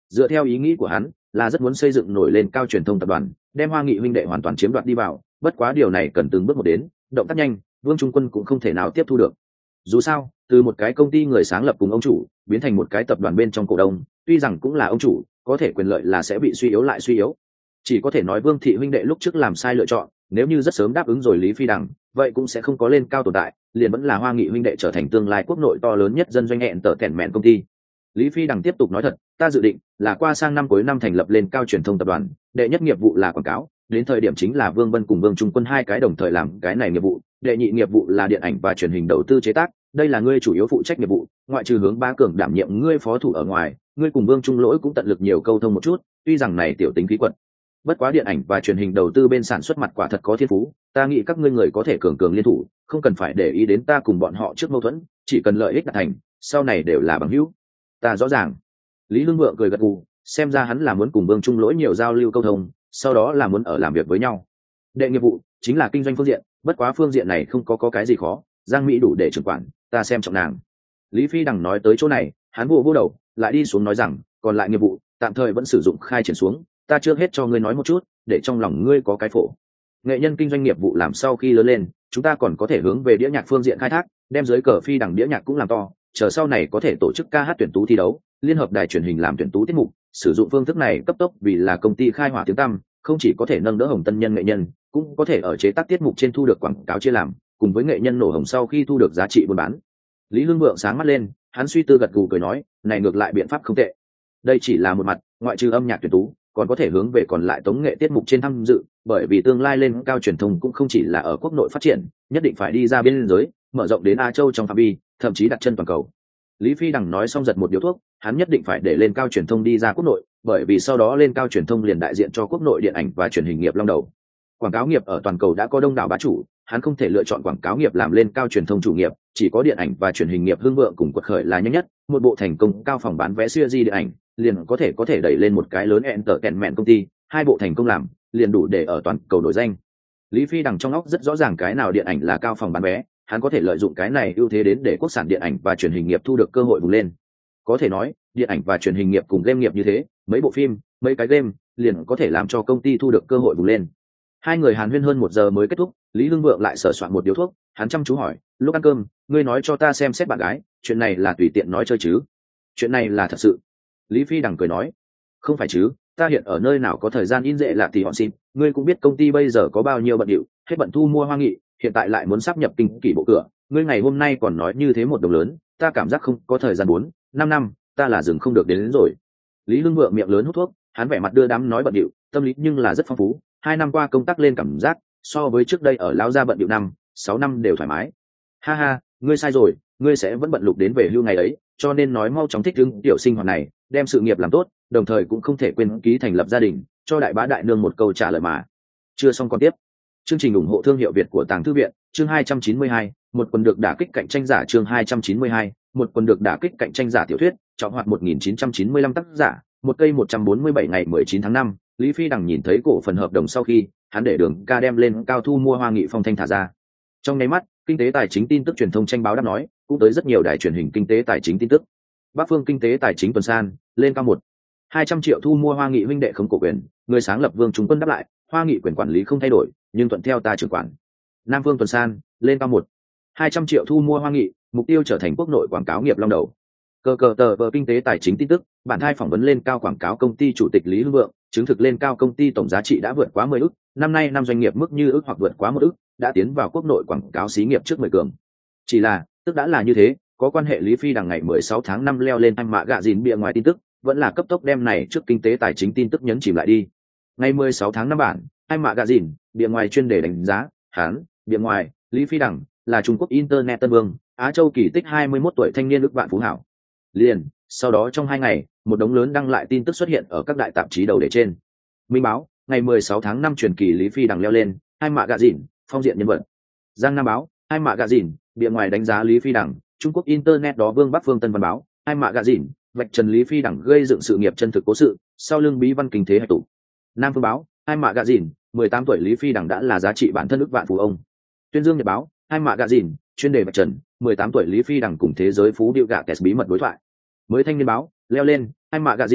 Dựa theo ý nghĩ của hắn, là rất muốn xây dựng nổi lên cao truyền thông tập đoàn, đem Hoa Nghị huynh đệ hoàn toàn chiếm đoạt đi vào, bất quá điều này cần từng bước một đến, động tác nhanh, Vương Trung Quân cũng không thể nào tiếp thu được. Dù sao, từ một cái công ty người sáng lập cùng ông chủ, biến thành một cái tập đoàn bên trong cổ đông, tuy rằng cũng là ông chủ, có thể quyền lợi là sẽ bị suy yếu lại suy yếu. Chỉ có thể nói Vương thị huynh đệ lúc trước làm sai lựa chọn, nếu như rất sớm đáp ứng rồi Lý Phi Đằng, vậy cũng sẽ không có lên cao tồn tại, liền vẫn là Hoa Nghị huynh đệ trở thành tương lai quốc nội to lớn nhất dân doanh hẹn tở tẻn mẹn công ty. Lý Phi Đằng tiếp tục nói thật, ta dự định là qua sang năm cuối năm thành lập lên cao truyền thông tập đoàn, đệ nhất nghiệp vụ là quảng cáo, đến thời điểm chính là Vương Vân cùng Vương Trung Quân hai cái đồng thời làm cái này nghiệp vụ, đệ nhị nghiệp vụ là điện ảnh và truyền hình đầu tư chế tác, đây là ngươi chủ yếu phụ trách nghiệp vụ, ngoại trừ hướng Ba Cường đảm nhiệm ngươi phó thủ ở ngoài, ngươi cùng Vương Trung Lỗi cũng tận lực nhiều câu thông một chút, tuy rằng này tiểu tính khí quật. Bất quá điện ảnh và truyền hình đầu tư bên sản xuất mặt quả thật có thiên phú, ta nghĩ các ngươi người có thể cường cường liên thủ, không cần phải để ý đến ta cùng bọn họ trước mâu thuẫn, chỉ cần lợi ích đạt thành, sau này đều là bằng hữu. Ta rõ ràng. Lý Hưng Vượng cười gật gù, xem ra hắn là muốn cùng Vương Trung Lỗi nhiều giao lưu câu thông, sau đó là muốn ở làm việc với nhau. Đệ nghiệp vụ chính là kinh doanh phương diện, bất quá phương diện này không có có cái gì khó, Giang Mỹ đủ để trưởng quản, ta xem trọng nàng. Lý Phi Đằng nói tới chỗ này, hắn vô vô đầu, lại đi xuống nói rằng, còn lại nghiệp vụ tạm thời vẫn sử dụng khai triển xuống, ta trước hết cho ngươi nói một chút, để trong lòng ngươi có cái phổ. Nghệ nhân kinh doanh nghiệp vụ làm sau khi lớn lên, chúng ta còn có thể hướng về đĩa nhạc phương diện khai thác, đem dưới cờ Phi Đằng đĩa nhạc cũng làm to, chờ sau này có thể tổ chức ca hát tuyển tú thi đấu, liên hợp đài truyền hình làm tuyển tú tiết mục, sử dụng phương thức này cấp tốc vì là công ty khai hỏa tiếng tăm, không chỉ có thể nâng đỡ Hồng Tân nhân nghệ nhân, cũng có thể ở chế tác tiết mục trên thu được quảng cáo chia làm, cùng với nghệ nhân nổ hồng sau khi thu được giá trị buôn bán. Lý Hưng Vượng sáng mắt lên, hắn suy tư gật gù cười nói, này ngược lại biện pháp không tệ. Đây chỉ là một mặt, ngoại trừ âm nhạc tuyển tú, còn có thể hướng về còn lại tống nghệ tiết mục trên tham dự, bởi vì tương lai lên cao truyền thông cũng không chỉ là ở quốc nội phát triển, nhất định phải đi ra biên giới, mở rộng đến Á Châu trong phạm vi, thậm chí đặt chân toàn cầu. Lý Phi Đằng nói xong giật một điếu thuốc, hắn nhất định phải để lên cao truyền thông đi ra quốc nội, bởi vì sau đó lên cao truyền thông liền đại diện cho quốc nội điện ảnh và truyền hình nghiệp long đầu. Quảng cáo nghiệp ở toàn cầu đã có đông đảo bá chủ, hắn không thể lựa chọn quảng cáo nghiệp làm lên cao truyền thông chủ nghiệp, chỉ có điện ảnh và truyền hình nghiệp hưng vượng cùng quật khởi là nhanh nhất, một bộ thành công cao phòng bán vé series điện ảnh, liền có thể có thể đẩy lên một cái lớn entertainment công ty, hai bộ thành công làm, liền đủ để ở toàn cầu nổi danh. Lý Phi Đằng trong óc rất rõ ràng cái nào điện ảnh là cao phòng bán vé, hắn có thể lợi dụng cái này ưu thế đến để quốc sản điện ảnh và truyền hình nghiệp thu được cơ hội bùng lên. Có thể nói, điện ảnh và truyền hình nghiệp cùng game nghiệp như thế, mấy bộ phim, mấy cái game, liền có thể làm cho công ty thu được cơ hội bùng lên. Hai người hàn huyên hơn một giờ mới kết thúc, Lý Hưng Vượng lại sửa soạn một điếu thuốc, hắn chăm chú hỏi, lúc ăn cơm, ngươi nói cho ta xem xét bạn gái, chuyện này là tùy tiện nói chơi chứ? Chuyện này là thật sự. Lý Phi Đằng cười nói, không phải chứ, ta hiện ở nơi nào có thời gian in dệ là thì họ xin, ngươi cũng biết công ty bây giờ có bao nhiêu bận điệu, hết bận thu mua Hoa Nghị, hiện tại lại muốn sắp nhập kinh kỷ bộ cửa, ngươi ngày hôm nay còn nói như thế một đồng lớn, ta cảm giác không có thời gian bốn, năm năm, ta là dừng không được đến, đến rồi. Lý Hưng Vượng miệng lớn hút thuốc, hắn vẻ mặt đưa đám nói bận điệu, tâm lý nhưng là rất phong phú, hai năm qua công tác lên cảm giác so với trước đây ở lao gia bận điệu năm, sáu năm đều thoải mái. Ha ha, ngươi sai rồi, ngươi sẽ vẫn bận lục đến về hưu ngày ấy, cho nên nói mau chóng thích ứng tiểu sinh hoạt này, đem sự nghiệp làm tốt, đồng thời cũng không thể quên ký thành lập gia đình, cho đại bá đại nương một câu trả lời mà. Chưa xong còn tiếp. Chương trình ủng hộ thương hiệu Việt của Tàng Thư Viện, chương hai trăm chín mươi hai, một quần được đả kích cạnh tranh giả chương hai trăm chín mươi hai, một quần được đả kích cạnh tranh giả tiểu thuyết, trọng hoạt một nghìn chín trăm chín mươi lăm tác giả, một cây một trăm bốn mươi bảy ngày mười chín tháng năm, Lý Phi Đằng nhìn thấy cổ phần hợp đồng sau khi, hắn để Đường Ca đem lên cao thu mua Hoa Nghị Phong Thanh thả ra. Trong nháy mắt, kinh tế tài chính tin tức truyền thông tranh báo đáp nói, cũng tới rất nhiều đài truyền hình kinh tế tài chính tin tức. Bắc Phương kinh tế tài chính tuần san, lên cao một hai trăm triệu thu mua Hoa Nghị huynh đệ không cổ quyền, người sáng lập Vương Trung Quân đáp lại, Hoa Nghị quyền quản lý không thay đổi, nhưng thuận theo ta trưởng quản. Nam Phương tuần san, lên cao một hai trăm triệu thu mua Hoa Nghị, mục tiêu trở thành quốc nội quảng cáo nghiệp long đầu. Cờ cờ tờ vờ kinh tế tài chính tin tức, bản thai phỏng vấn lên cao quảng cáo công ty chủ tịch Lý Hưng Vượng, chứng thực lên cao công ty tổng giá trị đã vượt quá mười ức, năm nay năm doanh nghiệp mức như ức hoặc vượt quá một ức, đã tiến vào quốc nội quảng cáo xí nghiệp trước mười cường. Chỉ là, tức đã là như thế, có quan hệ Lý Phi Đằng ngày mười sáu tháng năm leo lên anh mạ gạ dìn bìa ngoài tin tức, vẫn là cấp tốc đem này trước kinh tế tài chính tin tức nhấn chìm lại đi. Ngày mười sáu tháng năm bản, anh mạ gạ dìn bìa ngoài chuyên đề đánh giá, hán, bìa ngoài, Lý Phi Đằng là Trung Quốc Internet Tân Vương, Á Châu kỳ tích hai mươi mốt tuổi thanh niên ức vạn phú hảo. Liền, sau đó trong hai ngày, một đống lớn đăng lại tin tức xuất hiện ở các đại tạp chí đầu đề trên. Minh báo, ngày mười sáu tháng năm truyền kỳ Lý Phi Đằng leo lên, hai mạ gạ dìn, phong diện nhân vật. Giang Nam báo, hai mạ gạ dìn, bìa ngoài đánh giá Lý Phi Đằng, Trung Quốc Internet đó Vương Bắc Phương Tân Văn báo, hai mạ gạ dìn, vạch trần Lý Phi Đằng gây dựng sự nghiệp chân thực cố sự, sau lưng bí văn kinh thế hạch tụ. Nam Phương báo, hai mạ gạ dìn, mười tám tuổi Lý Phi Đằng đã là giá trị bản thân ức vạn phú ông. Tuyên Dương Nhật báo, hai mạ gạ dìn, chuyên đề vạch trần, mười tám tuổi Lý Phi Đằng cùng thế giới phú điệu gạ kẹt bí mật đối thoại. Mới Thanh Niên báo, leo lên, hai mạ gạ dìn,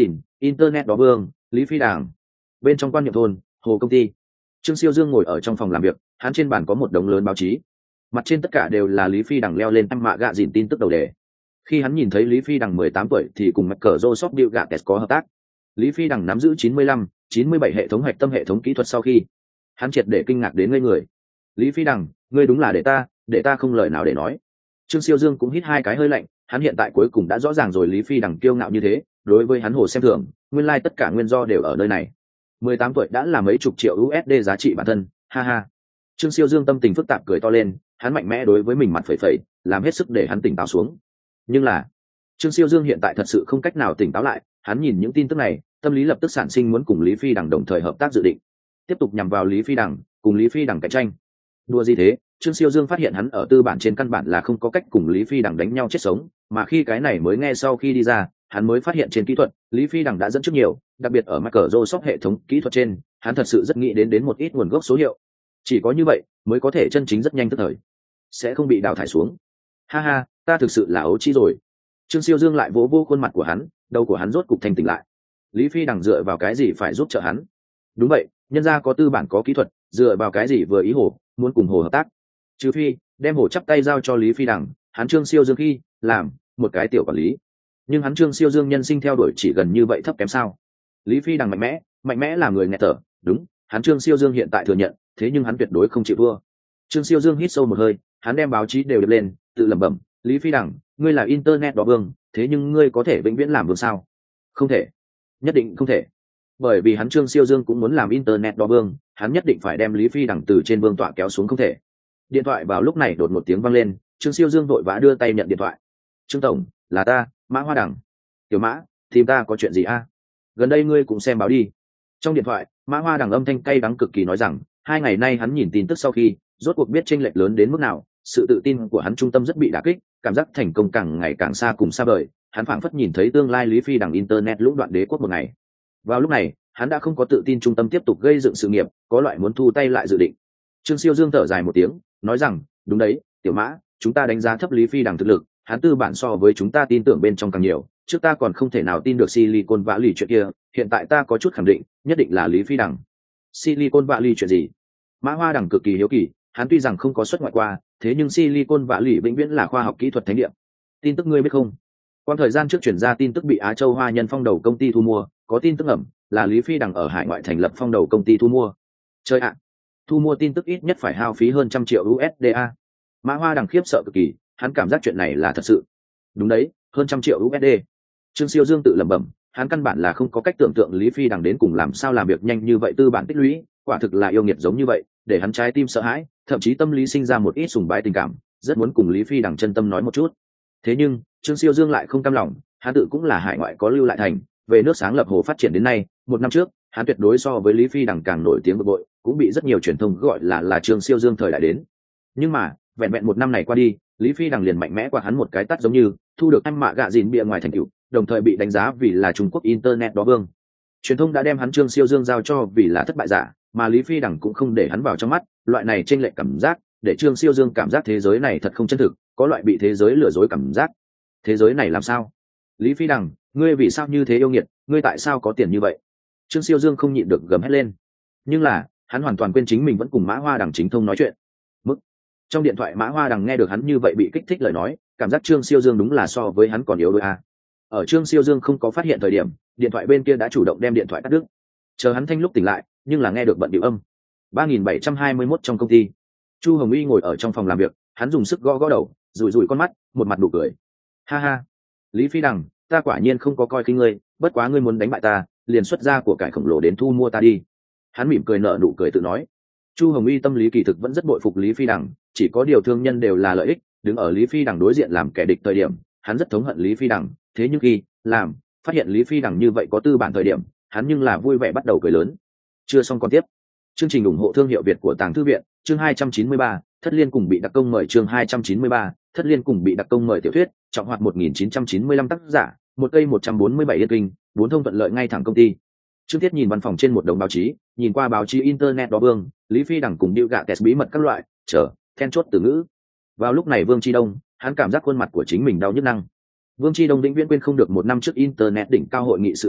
Internet đó vương, Lý Phi Đằng. Bên trong quan nhiệm thôn, hồ công ty. Trương Siêu Dương ngồi ở trong phòng làm việc, hắn trên bàn có một đống lớn báo chí. Mặt trên tất cả đều là Lý Phi Đằng leo lên em mạ gạ dìn tin tức đầu đề. Khi hắn nhìn thấy Lý Phi Đằng mười tám tuổi thì cùng Microsoft Bill Gates có hợp tác. Lý Phi Đằng nắm giữ chín mươi lăm, chín mươi bảy hệ thống hạch tâm hệ thống kỹ thuật sau khi, hắn triệt để kinh ngạc đến ngây người. Lý Phi Đằng, ngươi đúng là để ta, để ta không lời nào để nói. Trương Siêu Dương cũng hít hai cái hơi lạnh, hắn hiện tại cuối cùng đã rõ ràng rồi Lý Phi Đằng kiêu ngạo như thế, đối với hắn hồ xem thường, nguyên lai like tất cả nguyên do đều ở nơi này. mười tám tuổi đã là mấy chục triệu u ét đê giá trị bản thân, ha ha. Trương Siêu Dương tâm tình phức tạp cười to lên, hắn mạnh mẽ đối với mình mặt phẩy phẩy, làm hết sức để hắn tỉnh táo xuống. Nhưng là, Trương Siêu Dương hiện tại thật sự không cách nào tỉnh táo lại, hắn nhìn những tin tức này, tâm lý lập tức sản sinh muốn cùng Lý Phi Đằng đồng thời hợp tác dự định, tiếp tục nhằm vào Lý Phi Đằng, cùng Lý Phi Đằng cạnh tranh. Đùa gì thế? Trương Siêu Dương phát hiện hắn ở tư bản trên căn bản là không có cách cùng Lý Phi Đằng đánh nhau chết sống, mà khi cái này mới nghe sau khi đi ra, hắn mới phát hiện trên kỹ thuật, Lý Phi Đằng đã dẫn trước nhiều, đặc biệt ở Microsoft hệ thống kỹ thuật trên, hắn thật sự rất nghĩ đến đến một ít nguồn gốc số hiệu. Chỉ có như vậy, mới có thể chân chính rất nhanh tức thời, sẽ không bị đào thải xuống. Ha ha, ta thực sự là ấu trĩ rồi. Trương Siêu Dương lại vỗ vô khuôn mặt của hắn, đầu của hắn rốt cục thành tỉnh lại. Lý Phi Đằng dựa vào cái gì phải giúp trợ hắn? Đúng vậy, nhân gia có tư bản có kỹ thuật, dựa vào cái gì vừa ý hồ, muốn cùng hồ hợp tác? Trừ phi đem hồ chắp tay giao cho Lý Phi Đằng, hắn Trương Siêu Dương khi làm một cái tiểu quản lý. Nhưng hắn Trương Siêu Dương nhân sinh theo đuổi chỉ gần như vậy thấp kém sao? Lý Phi Đằng mạnh mẽ, mạnh mẽ là người nghe thở, đúng, hắn Trương Siêu Dương hiện tại thừa nhận, thế nhưng hắn tuyệt đối không chịu thua. Trương Siêu Dương hít sâu một hơi, hắn đem báo chí đều đập lên, tự lẩm bẩm, Lý Phi Đằng, ngươi là internet đó vương, thế nhưng ngươi có thể vĩnh viễn làm vương sao? Không thể, nhất định không thể. Bởi vì hắn Trương Siêu Dương cũng muốn làm internet đó vương, hắn nhất định phải đem Lý Phi Đằng từ trên vương tọa kéo xuống không thể. Điện thoại vào lúc này đột một tiếng vang lên, Trương Siêu Dương vội vã đưa tay nhận điện thoại. Trương tổng, là ta, Mã Hoa Đằng. Tiểu Mã, tìm ta có chuyện gì a? Gần đây ngươi cũng xem báo đi. Trong điện thoại, Mã Hoa Đằng âm thanh cay đắng cực kỳ nói rằng, hai ngày nay hắn nhìn tin tức sau khi, rốt cuộc biết chênh lệch lớn đến mức nào, sự tự tin của hắn trung tâm rất bị đả kích, cảm giác thành công càng ngày càng xa cùng xa vời, hắn phảng phất nhìn thấy tương lai Lý Phi Đằng internet lũng đoạn đế quốc một ngày. Vào lúc này, hắn đã không có tự tin trung tâm tiếp tục gây dựng sự nghiệp, có loại muốn thu tay lại dự định. Trương Siêu Dương thở dài một tiếng, nói rằng, đúng đấy, Tiểu Mã, chúng ta đánh giá thấp Lý Phi Đằng thực lực, hắn tư bản so với chúng ta tin tưởng bên trong càng nhiều, trước ta còn không thể nào tin được Silicon Valley chuyện kia, hiện tại ta có chút khẳng định, nhất định là Lý Phi Đằng. Silicon Valley chuyện gì? Mã Hoa Đằng cực kỳ hiếu kỳ, hắn tuy rằng không có xuất ngoại qua, thế nhưng Silicon Valley vĩnh viễn là khoa học kỹ thuật thánh địa. Tin tức ngươi biết không? Quan thời gian trước chuyển ra tin tức bị Á Châu Hoa Nhân phong đầu công ty thu mua, có tin tức ẩm là Lý Phi Đằng ở hải ngoại thành lập phong đầu công ty thu mua. Chơi ạ, thu mua tin tức ít nhất phải hao phí hơn trăm triệu u ét đê a. Mã Hoa Đằng khiếp sợ cực kỳ, hắn cảm giác chuyện này là thật sự. Đúng đấy, hơn trăm triệu u ét đê. Trương Siêu Dương tự lẩm bẩm, hắn căn bản là không có cách tưởng tượng Lý Phi Đằng đến cùng làm sao làm việc nhanh như vậy, tư bản tích lũy, quả thực là yêu nghiệt giống như vậy, để hắn trái tim sợ hãi, thậm chí tâm lý sinh ra một ít sùng bái tình cảm, rất muốn cùng Lý Phi Đằng chân tâm nói một chút. Thế nhưng, Trương Siêu Dương lại không cam lòng, hắn tự cũng là hải ngoại có lưu lại thành, về nước sáng lập hồ phát triển đến nay, một năm trước, hắn tuyệt đối so với Lý Phi Đằng càng nổi tiếng bực bội, cũng bị rất nhiều truyền thông gọi là là Trương Siêu Dương thời đại đến. Nhưng mà, vẹn vẹn một năm này qua đi, Lý Phi Đằng liền mạnh mẽ qua hắn một cái tát giống như thu được em mạ gạ dìn bịa ngoài thành tựu, đồng thời bị đánh giá vì là Trung Quốc internet đó vương. Truyền thông đã đem hắn Trương Siêu Dương giao cho vì là thất bại giả, mà Lý Phi Đằng cũng không để hắn vào trong mắt, loại này chênh lệch cảm giác, để Trương Siêu Dương cảm giác thế giới này thật không chân thực, có loại bị thế giới lừa dối cảm giác. Thế giới này làm sao? Lý Phi Đằng, ngươi vì sao như thế yêu nghiệt, ngươi tại sao có tiền như vậy? Trương Siêu Dương không nhịn được gầm hét lên. Nhưng là, hắn hoàn toàn quên chính mình vẫn cùng Mã Hoa Đằng chính thông nói chuyện. Mức. Trong điện thoại Mã Hoa Đằng nghe được hắn như vậy bị kích thích lời nói, cảm giác Trương Siêu Dương đúng là so với hắn còn yếu đôi a. Ở Trương Siêu Dương không có phát hiện thời điểm, điện thoại bên kia đã chủ động đem điện thoại cắt đứt. Chờ hắn thanh lúc tỉnh lại, nhưng là nghe được bận điệu âm. ba nghìn bảy trăm hai mươi mốt trong công ty. Chu Hồng Uy ngồi ở trong phòng làm việc, hắn dùng sức gõ gõ đầu, rủi rủi con mắt, một mặt nụ cười. Ha ha, Lý Phi Đằng, ta quả nhiên không có coi khinh ngươi, bất quá ngươi muốn đánh bại ta, liền xuất ra của cải khổng lồ đến thu mua ta đi. Hắn mỉm cười nở nụ cười tự nói. Chu Hồng Uy tâm lý kỳ thực vẫn rất bội phục Lý Phi Đằng, chỉ có điều thương nhân đều là lợi ích, đứng ở Lý Phi Đằng đối diện làm kẻ địch thời điểm, hắn rất thống hận Lý Phi Đằng, thế nhưng khi làm phát hiện Lý Phi Đằng như vậy có tư bản thời điểm, hắn nhưng là vui vẻ bắt đầu cười lớn. Chưa xong còn tiếp. Chương trình ủng hộ thương hiệu Việt của Tàng Thư viện, chương hai trăm chín mươi ba, Thất Liên cùng bị đặc công mời, chương hai trăm chín mươi ba, Thất Liên cùng bị đặc công mời tiểu thuyết, trọng hoạt một nghìn chín trăm chín mươi lăm tác giả, một cây một trăm bốn mươi bảy yên kinh, bốn thông thuận lợi ngay thẳng công ty. Trương Tiết nhìn văn phòng trên một đống báo chí, nhìn qua báo chí internet đó Vương, Lý Phi Đằng cùng Bill Gates bí mật các loại, chờ, then chốt từ ngữ. Vào lúc này Vương Chi Đông, hắn cảm giác khuôn mặt của chính mình đau nhức năng. Vương Chi Đông vĩnh viễn quên không được một năm trước internet đỉnh cao hội nghị sự tình,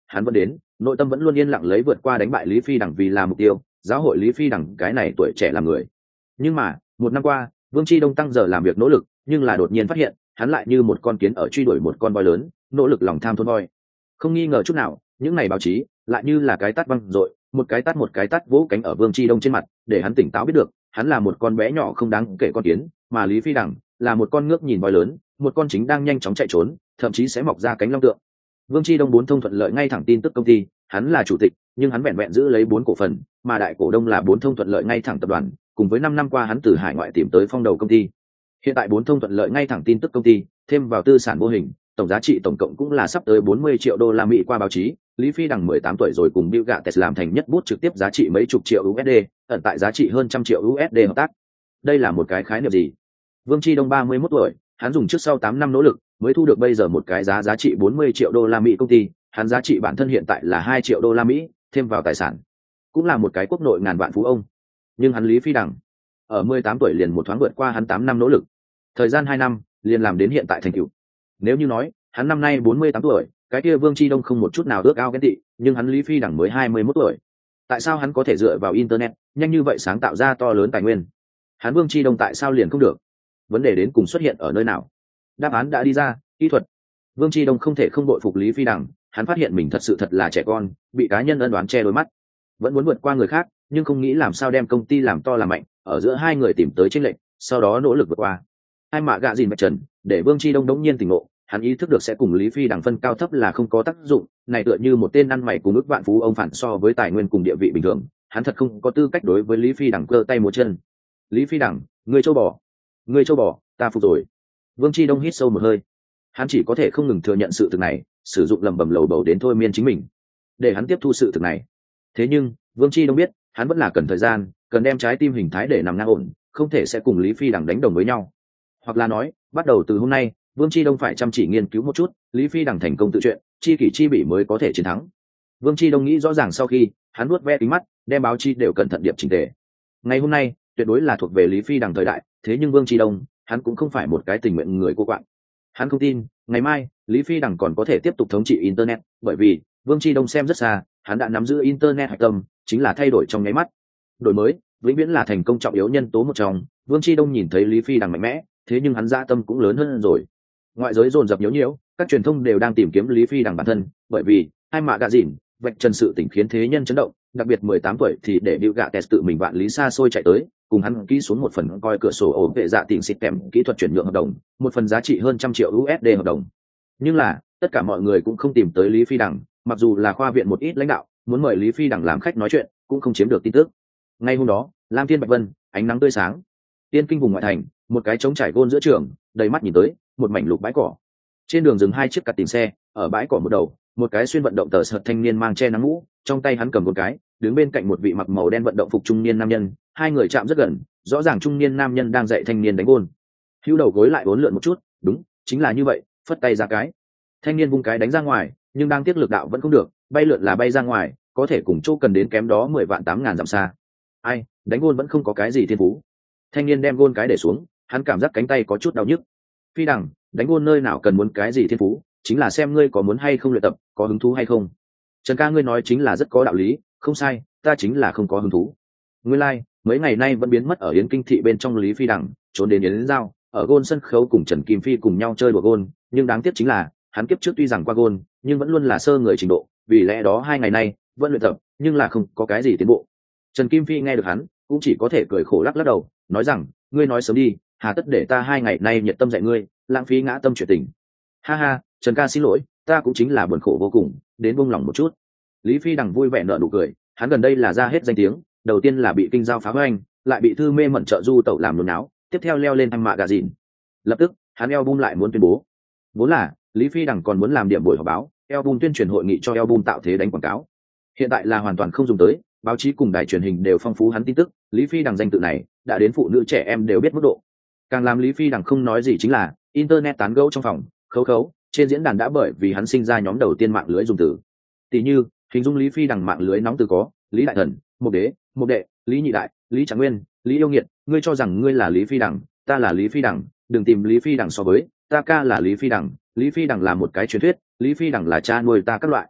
hắn vẫn đến, nội tâm vẫn luôn yên lặng lấy vượt qua đánh bại Lý Phi Đằng vì là mục tiêu, giáo hội Lý Phi Đằng cái này tuổi trẻ làm người. Nhưng mà một năm qua, Vương Chi Đông tăng giờ làm việc nỗ lực, nhưng là đột nhiên phát hiện hắn lại như một con kiến ở truy đuổi một con voi lớn, nỗ lực lòng tham thôn voi. Không nghi ngờ chút nào, những ngày báo chí lại như là cái tát văng rồi, một cái tát một cái tát vỗ cánh ở Vương Chi Đông trên mặt, để hắn tỉnh táo biết được, hắn là một con bé nhỏ không đáng kể con kiến, mà Lý Phi Đằng là một con ngước nhìn voi lớn, một con chính đang nhanh chóng chạy trốn, thậm chí sẽ mọc ra cánh long tượng. Vương Chi Đông bốn thông thuận lợi ngay thẳng tin tức công ty, hắn là chủ tịch, nhưng hắn vẹn vẹn giữ lấy bốn cổ phần, mà đại cổ đông là bốn thông thuận lợi ngay thẳng tập đoàn, cùng với năm năm qua hắn từ hải ngoại tìm tới phong đầu công ty. Hiện tại bốn thông thuận lợi ngay thẳng tin tức công ty, thêm vào tư sản vô hình, tổng giá trị tổng cộng cũng là sắp tới bốn mươi triệu đô la Mỹ qua báo chí. Lý Phi Đằng mười tám tuổi rồi cùng Bill Gates làm thành nhất bút trực tiếp giá trị mấy chục triệu u ét đê, ẩn tại giá trị hơn trăm triệu u ét đê hợp tác. Đây là một cái khái niệm gì? Vương Chi Đông ba mươi mốt tuổi, hắn dùng trước sau tám năm nỗ lực mới thu được bây giờ một cái giá giá trị bốn mươi triệu đô la Mỹ công ty, hắn giá trị bản thân hiện tại là hai triệu đô la Mỹ, thêm vào tài sản, cũng là một cái quốc nội ngàn vạn phú ông. Nhưng hắn Lý Phi Đằng, ở mười tám tuổi liền một thoáng vượt qua hắn tám năm nỗ lực. Thời gian hai năm, liền làm đến hiện tại thành tựu. Nếu như nói, hắn năm nay bốn mươi tám tuổi, cái kia Vương Chi Đông không một chút nào ước ao ghen tị, nhưng hắn Lý Phi Đằng mới hai mươi mốt tuổi. Tại sao hắn có thể dựa vào internet, nhanh như vậy sáng tạo ra to lớn tài nguyên? Hắn Vương Chi Đông tại sao liền không được? Vấn đề đến cùng xuất hiện ở nơi nào? Đáp án đã đi ra, kỹ thuật. Vương Chi Đông không thể không đội phục Lý Phi Đằng, hắn phát hiện mình thật sự thật là trẻ con, bị cá nhân ân đoán che đôi mắt. Vẫn muốn vượt qua người khác, nhưng không nghĩ làm sao đem công ty làm to làm mạnh, ở giữa hai người tìm tới chênh lệch, sau đó nỗ lực vượt qua. Hai mạ gạ dìn vạch trần, để Vương Chi Đông đống nhiên tỉnh ngộ, hắn ý thức được sẽ cùng Lý Phi Đằng phân cao thấp là không có tác dụng, này tựa như một tên ăn mày cùng ước vạn phú ông phản so với tài nguyên cùng địa vị bình thường, hắn thật không có tư cách đối với Lý Phi Đằng cơ tay múa chân. Lý Phi Đằng, ngươi châu bò, ngươi châu bò, ta phục rồi. Vương Chi Đông hít sâu một hơi, hắn chỉ có thể không ngừng thừa nhận sự thực này, sử dụng lẩm bẩm lầu bầu đến thôi miên chính mình, để hắn tiếp thu sự thực này. Thế nhưng Vương Chi Đông biết, hắn vẫn là cần thời gian, cần đem trái tim hình thái để nằm ngang ổn, không thể sẽ cùng Lý Phi Đằng đánh đồng với nhau. Hoặc là nói, bắt đầu từ hôm nay, Vương Chi Đông phải chăm chỉ nghiên cứu một chút, Lý Phi Đằng thành công tự chuyện, chi kỷ chi bỉ mới có thể chiến thắng. Vương Chi Đông nghĩ rõ ràng sau khi, hắn nuốt ve kính mắt, đem báo chi đều cẩn thận điệp chỉnh tề. Ngày hôm nay, tuyệt đối là thuộc về Lý Phi Đằng thời đại, thế nhưng Vương Chi Đông, hắn cũng không phải một cái tình nguyện người cô quạng. Hắn không tin, ngày mai, Lý Phi Đằng còn có thể tiếp tục thống trị internet, bởi vì Vương Chi Đông xem rất xa, hắn đã nắm giữ internet hạch tâm, chính là thay đổi trong nháy mắt. Đổi mới, vĩnh viễn là thành công trọng yếu nhân tố một trong. Vương Chi Đông nhìn thấy Lý Phi Đằng mạnh mẽ, thế nhưng hắn dã tâm cũng lớn hơn rồi. Ngoại giới dồn dập nhiễu nhiễu, các truyền thông đều đang tìm kiếm Lý Phi Đằng bản thân, bởi vì hai mạ gạ dìn vạch trần sự tình khiến thế nhân chấn động, đặc biệt mười tám tuổi thì để Bill Gates tự mình vạn lý xa xôi chạy tới, cùng hắn ký xuống một phần coi cửa sổ ổn vệ dạ tỉnh xịt kèm kỹ thuật chuyển nhượng hợp đồng, một phần giá trị hơn trăm triệu u ét đê hợp đồng. Nhưng là tất cả mọi người cũng không tìm tới Lý Phi Đằng, mặc dù là khoa viện một ít lãnh đạo muốn mời Lý Phi Đằng làm khách nói chuyện, cũng không chiếm được tin tức. Ngay hôm đó, Lam Thiên Bạch Vân, ánh nắng tươi sáng, tiên kinh vùng ngoại thành, một cái trống trải gôn giữa trường, đầy mắt nhìn tới, một mảnh lục bãi cỏ. Trên đường dừng hai chiếc cặt tìm xe, ở bãi cỏ một đầu, một cái xuyên vận động tờ sợt thanh niên mang che nắng mũ, trong tay hắn cầm một cái, đứng bên cạnh một vị mặc màu đen vận động phục trung niên nam nhân, hai người chạm rất gần, rõ ràng trung niên nam nhân đang dạy thanh niên đánh gôn. Hữu đầu gối lại uốn lượn một chút, đúng, chính là như vậy, phất tay ra cái. Thanh niên vung cái đánh ra ngoài, nhưng đang tiếc lực đạo vẫn không được, bay lượn là bay ra ngoài, có thể cùng chỗ cần đến kém đó mười vạn tám ngàn dặm xa. Ai, đánh gôn vẫn không có cái gì thiên phú. Thanh niên đem gôn cái để xuống, hắn cảm giác cánh tay có chút đau nhức. Phi Đằng, đánh gôn nơi nào cần muốn cái gì thiên phú, chính là xem ngươi có muốn hay không luyện tập, có hứng thú hay không. Trần ca ngươi nói chính là rất có đạo lý, không sai, ta chính là không có hứng thú. Nguyên lai, like, mấy ngày nay vẫn biến mất ở Yến Kinh thị bên trong Lý Phi Đằng, trốn đến Yến Giao, ở gôn sân khấu cùng Trần Kim Phi cùng nhau chơi đùa gôn, nhưng đáng tiếc chính là, hắn kiếp trước tuy rằng qua gôn, nhưng vẫn luôn là sơ người trình độ, vì lẽ đó hai ngày nay vẫn luyện tập, nhưng là không có cái gì tiến bộ. Trần Kim Phi nghe được hắn, cũng chỉ có thể cười khổ lắc lắc đầu, nói rằng, ngươi nói sớm đi, hà tất để ta hai ngày nay nhiệt tâm dạy ngươi, lãng phí ngã tâm chuyện tình. Ha ha, Trần ca xin lỗi, ta cũng chính là buồn khổ vô cùng, đến buông lòng một chút. Lý Phi Đằng vui vẻ nở nụ cười, hắn gần đây là ra hết danh tiếng, đầu tiên là bị kinh giao phá hoành, lại bị thư mê mẩn trợ du tẩu làm nôn náo, tiếp theo leo lên thăm mạ gà dìn. Lập tức, hắn album lại muốn tuyên bố. Vốn là, Lý Phi Đằng còn muốn làm điểm buổi họp báo, album tuyên truyền hội nghị cho album tạo thế đánh quảng cáo. Hiện tại là hoàn toàn không dùng tới, báo chí cùng đài truyền hình đều phong phú hắn tin tức, Lý Phi Đằng danh tự này đã đến phụ nữ trẻ em đều biết mức độ. Càng làm Lý Phi Đằng không nói gì chính là internet tán gẫu trong phòng, khấu khấu, trên diễn đàn đã bởi vì hắn sinh ra nhóm đầu tiên mạng lưới dùng từ. Tỷ như, hình dung Lý Phi Đằng mạng lưới nóng từ có Lý Đại Thần, Mục Đế, Mục Đệ, Lý Nhị Đại, Lý Trạng Nguyên, Lý Yêu Nghiệt, ngươi cho rằng ngươi là Lý Phi Đằng, ta là Lý Phi Đằng, đừng tìm Lý Phi Đằng so với, ta ca là Lý Phi Đằng, Lý Phi Đằng là một cái truyền thuyết, Lý Phi Đằng là cha nuôi ta các loại.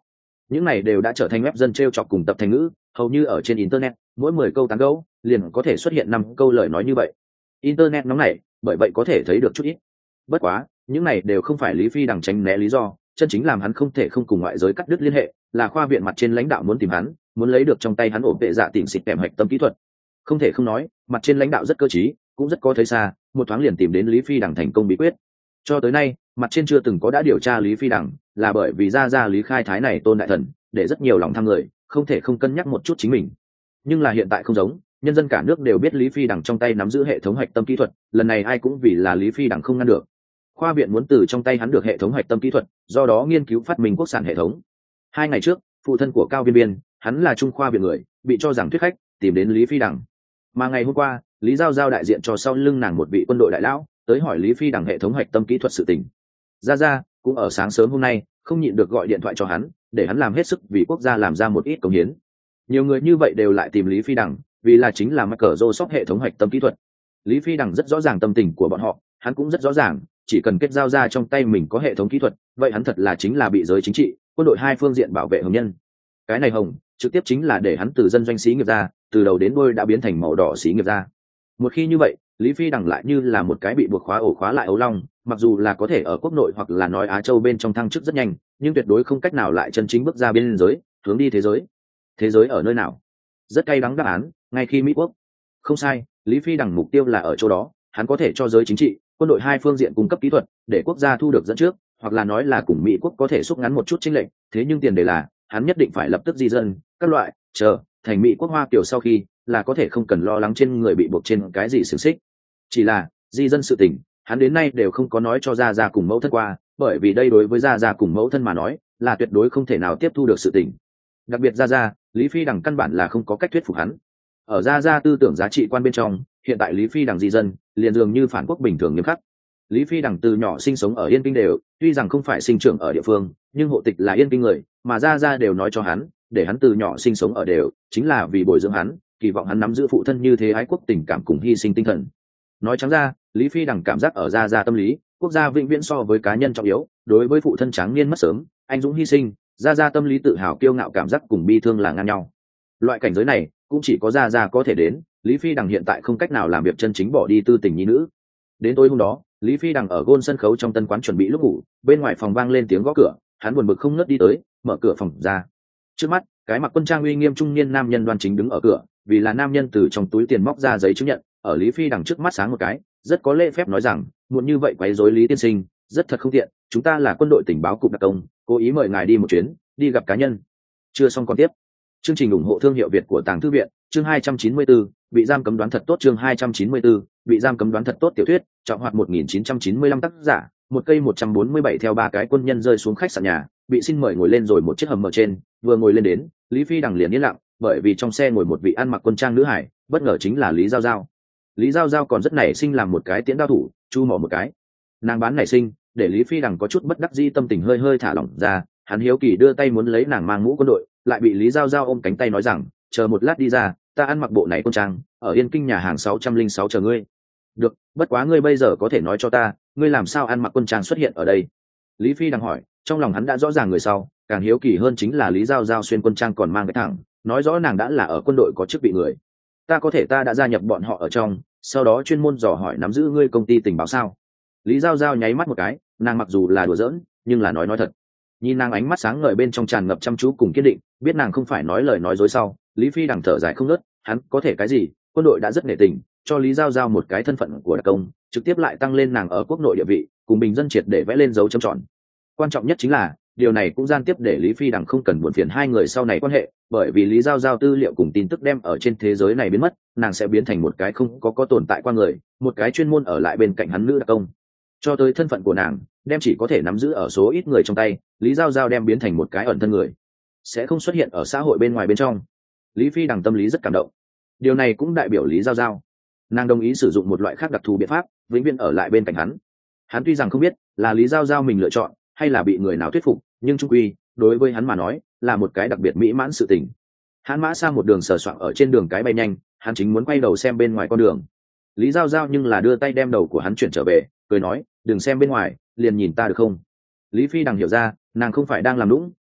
những này đều đã trở thành web dân t r e o chọc cùng tập thành ngữ, hầu như ở trên internet mỗi mười câu tán gẫu liền có thể xuất hiện năm câu lời nói như vậy. Internet nóng này bởi vậy có thể thấy được chút ít. Bất quá những này đều không phải Lý Phi Đằng tránh né lý do, chân chính làm hắn không thể không cùng ngoại giới cắt đứt liên hệ là khoa viện mặt trên lãnh đạo muốn tìm hắn, muốn lấy được trong tay hắn ổn vệ dạ tìm xịt kèm hạch tâm kỹ thuật. Không thể không nói mặt trên lãnh đạo rất cơ trí, cũng rất có thấy xa, một thoáng liền tìm đến Lý Phi Đằng thành công bí quyết. Cho tới nay mặt trên chưa từng có đã điều tra Lý Phi Đằng, là bởi vì ra ra Lý Khai Thái này tôn đại thần để rất nhiều lòng tham người không thể không cân nhắc một chút chính mình. Nhưng là hiện tại không giống, nhân dân cả nước đều biết Lý Phi Đằng trong tay nắm giữ hệ thống hạch tâm kỹ thuật, lần này ai cũng vì là Lý Phi Đằng không ngăn được. Khoa viện muốn từ trong tay hắn được hệ thống hạch tâm kỹ thuật, do đó nghiên cứu phát minh quốc sản hệ thống. Hai ngày trước phụ thân của Cao Viên Biên, hắn là trung khoa viện người, bị cho rằng thuyết khách tìm đến Lý Phi Đằng. Mà ngày hôm qua Lý Giao Giao đại diện cho sau lưng nàng một vị quân đội đại lão tới hỏi Lý Phi Đằng hệ thống hạch tâm kỹ thuật sự tình. Ra ra cũng ở sáng sớm hôm nay không nhịn được gọi điện thoại cho hắn, để hắn làm hết sức vì quốc gia làm ra một ít công hiến. Nhiều người như vậy đều lại tìm Lý Phi Đằng, vì là chính là Microsoft hệ thống hạch tâm kỹ thuật. Lý Phi Đằng rất rõ ràng tâm tình của bọn họ, hắn cũng rất rõ ràng, chỉ cần kết giao ra trong tay mình có hệ thống kỹ thuật, vậy hắn thật là chính là bị giới chính trị, quân đội hai phương diện bảo vệ hồng nhân. Cái này hồng, trực tiếp chính là để hắn từ dân doanh sĩ nghiệp ra, từ đầu đến đuôi đã biến thành màu đỏ sĩ nghiệp ra. Một khi như vậy, Lý Phi Đằng lại như là một cái bị buộc khóa ổ khóa lại ấu long, mặc dù là có thể ở quốc nội hoặc là nói Á Châu bên trong thăng chức rất nhanh, nhưng tuyệt đối không cách nào lại chân chính bước ra biên giới, hướng đi thế giới. Thế giới ở nơi nào? Rất cay đắng đáp án, ngay khi Mỹ quốc. Không sai, Lý Phi Đằng mục tiêu là ở chỗ đó, hắn có thể cho giới chính trị, quân đội hai phương diện cung cấp kỹ thuật, để quốc gia thu được dẫn trước, hoặc là nói là cùng Mỹ quốc có thể xúc ngắn một chút chênh lệch, thế nhưng tiền đề là, hắn nhất định phải lập tức di dân, các loại, chờ, thành Mỹ quốc Hoa Kiều sau khi, là có thể không cần lo lắng trên người bị buộc trên cái gì xiềng xích. Chỉ là, di dân sự tình, hắn đến nay đều không có nói cho Gia Gia cùng mẫu thân qua, bởi vì đây đối với Gia Gia cùng mẫu thân mà nói, là tuyệt đối không thể nào tiếp thu được sự tình. Đặc biệt Gia Gia, Lý Phi Đằng căn bản là không có cách thuyết phục hắn. Ở Gia Gia tư tưởng giá trị quan bên trong, hiện tại Lý Phi Đằng di dân, liền dường như phản quốc bình thường nghiêm khắc. Lý Phi Đằng từ nhỏ sinh sống ở Yên Kinh đều, tuy rằng không phải sinh trưởng ở địa phương, nhưng hộ tịch là Yên Kinh người, mà Gia Gia đều nói cho hắn, để hắn từ nhỏ sinh sống ở đều, chính là vì bồi dưỡng hắn, kỳ vọng hắn nắm giữ phụ thân như thế ái quốc tình cảm cùng hy sinh tinh thần. Nói trắng ra, Lý Phi Đằng cảm giác ở Gia Gia tâm lý, quốc gia vĩnh viễn so với cá nhân trọng yếu, đối với phụ thân tráng niên mất sớm, anh dũng hy sinh, Gia Gia tâm lý tự hào kiêu ngạo cảm giác cùng bi thương là ngang nhau. Loại cảnh giới này, cũng chỉ có Gia Gia có thể đến, Lý Phi Đằng hiện tại không cách nào làm việc chân chính bỏ đi tư tình nhi nữ. Đến tối hôm đó, Lý Phi Đằng ở gôn sân khấu trong tân quán chuẩn bị lúc ngủ, bên ngoài phòng vang lên tiếng gõ cửa, hắn buồn bực không ngớt đi tới, mở cửa phòng ra. Trước mắt, cái mặc quân trang uy nghiêm trung niên nam nhân đoan chính đứng ở cửa, vì là nam nhân từ trong túi tiền móc ra giấy chứng nhận, ở Lý Phi Đằng trước mắt sáng một cái, rất có lễ phép nói rằng, muộn như vậy quấy rối Lý tiên sinh, rất thật không tiện, chúng ta là quân đội tình báo cục đặc công, cố ý mời ngài đi một chuyến, đi gặp cá nhân. Chưa xong còn tiếp. Chương trình ủng hộ thương hiệu Việt của Tàng Thư viện, chương hai trăm chín mươi tư, bị giam cấm đoán thật tốt chương hai trăm chín mươi tư, bị giam cấm đoán thật tốt tiểu thuyết, trọng hoạt một nghìn chín trăm chín mươi lăm tác giả, một cây một trăm bốn mươi bảy theo ba cái quân nhân rơi xuống khách sạn nhà, bị xin mời ngồi lên rồi một chiếc hầm mở trên, vừa ngồi lên đến, Lý Phi Đằng liền yên lặng, bởi vì trong xe ngồi một vị ăn mặc quân trang nữ hải, bất ngờ chính là Lý Giao Giao. Lý Giao Giao còn rất nảy sinh làm một cái tiễn đao thủ, chu mỏ một cái. Nàng bán nảy sinh, để Lý Phi Đằng có chút bất đắc dĩ tâm tình hơi hơi thả lỏng ra, hắn hiếu kỳ đưa tay muốn lấy nàng mang mũ quân đội, lại bị Lý Giao Giao ôm cánh tay nói rằng, chờ một lát đi ra, ta ăn mặc bộ này quân trang, ở Yên Kinh nhà hàng sáu trăm linh sáu chờ ngươi. Được, bất quá ngươi bây giờ có thể nói cho ta, ngươi làm sao ăn mặc quân trang xuất hiện ở đây? Lý Phi Đằng hỏi, trong lòng hắn đã rõ ràng người sau, càng hiếu kỳ hơn chính là Lý Giao Giao xuyên quân trang còn mang cái thẳng, nói rõ nàng đã là ở quân đội có chức vị người. Ta có thể ta đã gia nhập bọn họ ở trong, sau đó chuyên môn dò hỏi nắm giữ ngươi công ty tình báo sao? Lý Giao Giao nháy mắt một cái, nàng mặc dù là đùa giỡn, nhưng là nói nói thật. Nhìn nàng ánh mắt sáng ngời bên trong tràn ngập chăm chú cùng kiên định, biết nàng không phải nói lời nói dối sau, Lý Phi Đằng thở dài không ngớt, hắn có thể cái gì, quân đội đã rất nể tình, cho Lý Giao Giao một cái thân phận của đặc công, trực tiếp lại tăng lên nàng ở quốc nội địa vị, cùng bình dân triệt để vẽ lên dấu chấm tròn. Quan trọng nhất chính là, điều này cũng gian tiếp để Lý Phi Đằng không cần buồn phiền hai người sau này quan hệ, bởi vì Lý Giao Giao tư liệu cùng tin tức đem ở trên thế giới này biến mất, nàng sẽ biến thành một cái không có có tồn tại qua người, một cái chuyên môn ở lại bên cạnh hắn nữ đặc công. Cho tới thân phận của nàng, đem chỉ có thể nắm giữ ở số ít người trong tay, Lý Giao Giao đem biến thành một cái ẩn thân người, sẽ không xuất hiện ở xã hội bên ngoài bên trong. Lý Phi Đằng tâm lý rất cảm động. Điều này cũng đại biểu Lý Giao Giao, nàng đồng ý sử dụng một loại khác đặc thù biện pháp, vĩnh viễn ở lại bên cạnh hắn. Hắn tuy rằng không biết là Lý Giao Giao mình lựa chọn hay là bị người nào thuyết phục, nhưng chung quy đối với hắn mà nói là một cái đặc biệt mỹ mãn sự tình. Hắn mã sang một đường sờ soạng ở trên đường cái bay nhanh, hắn chính muốn quay đầu xem bên ngoài con đường. Lý Giao Giao nhưng là đưa tay đem đầu của hắn chuyển trở về, cười nói, đừng xem bên ngoài, liền nhìn ta được không? Lý Phi Đằng hiểu ra, nàng không phải đang làm lũng,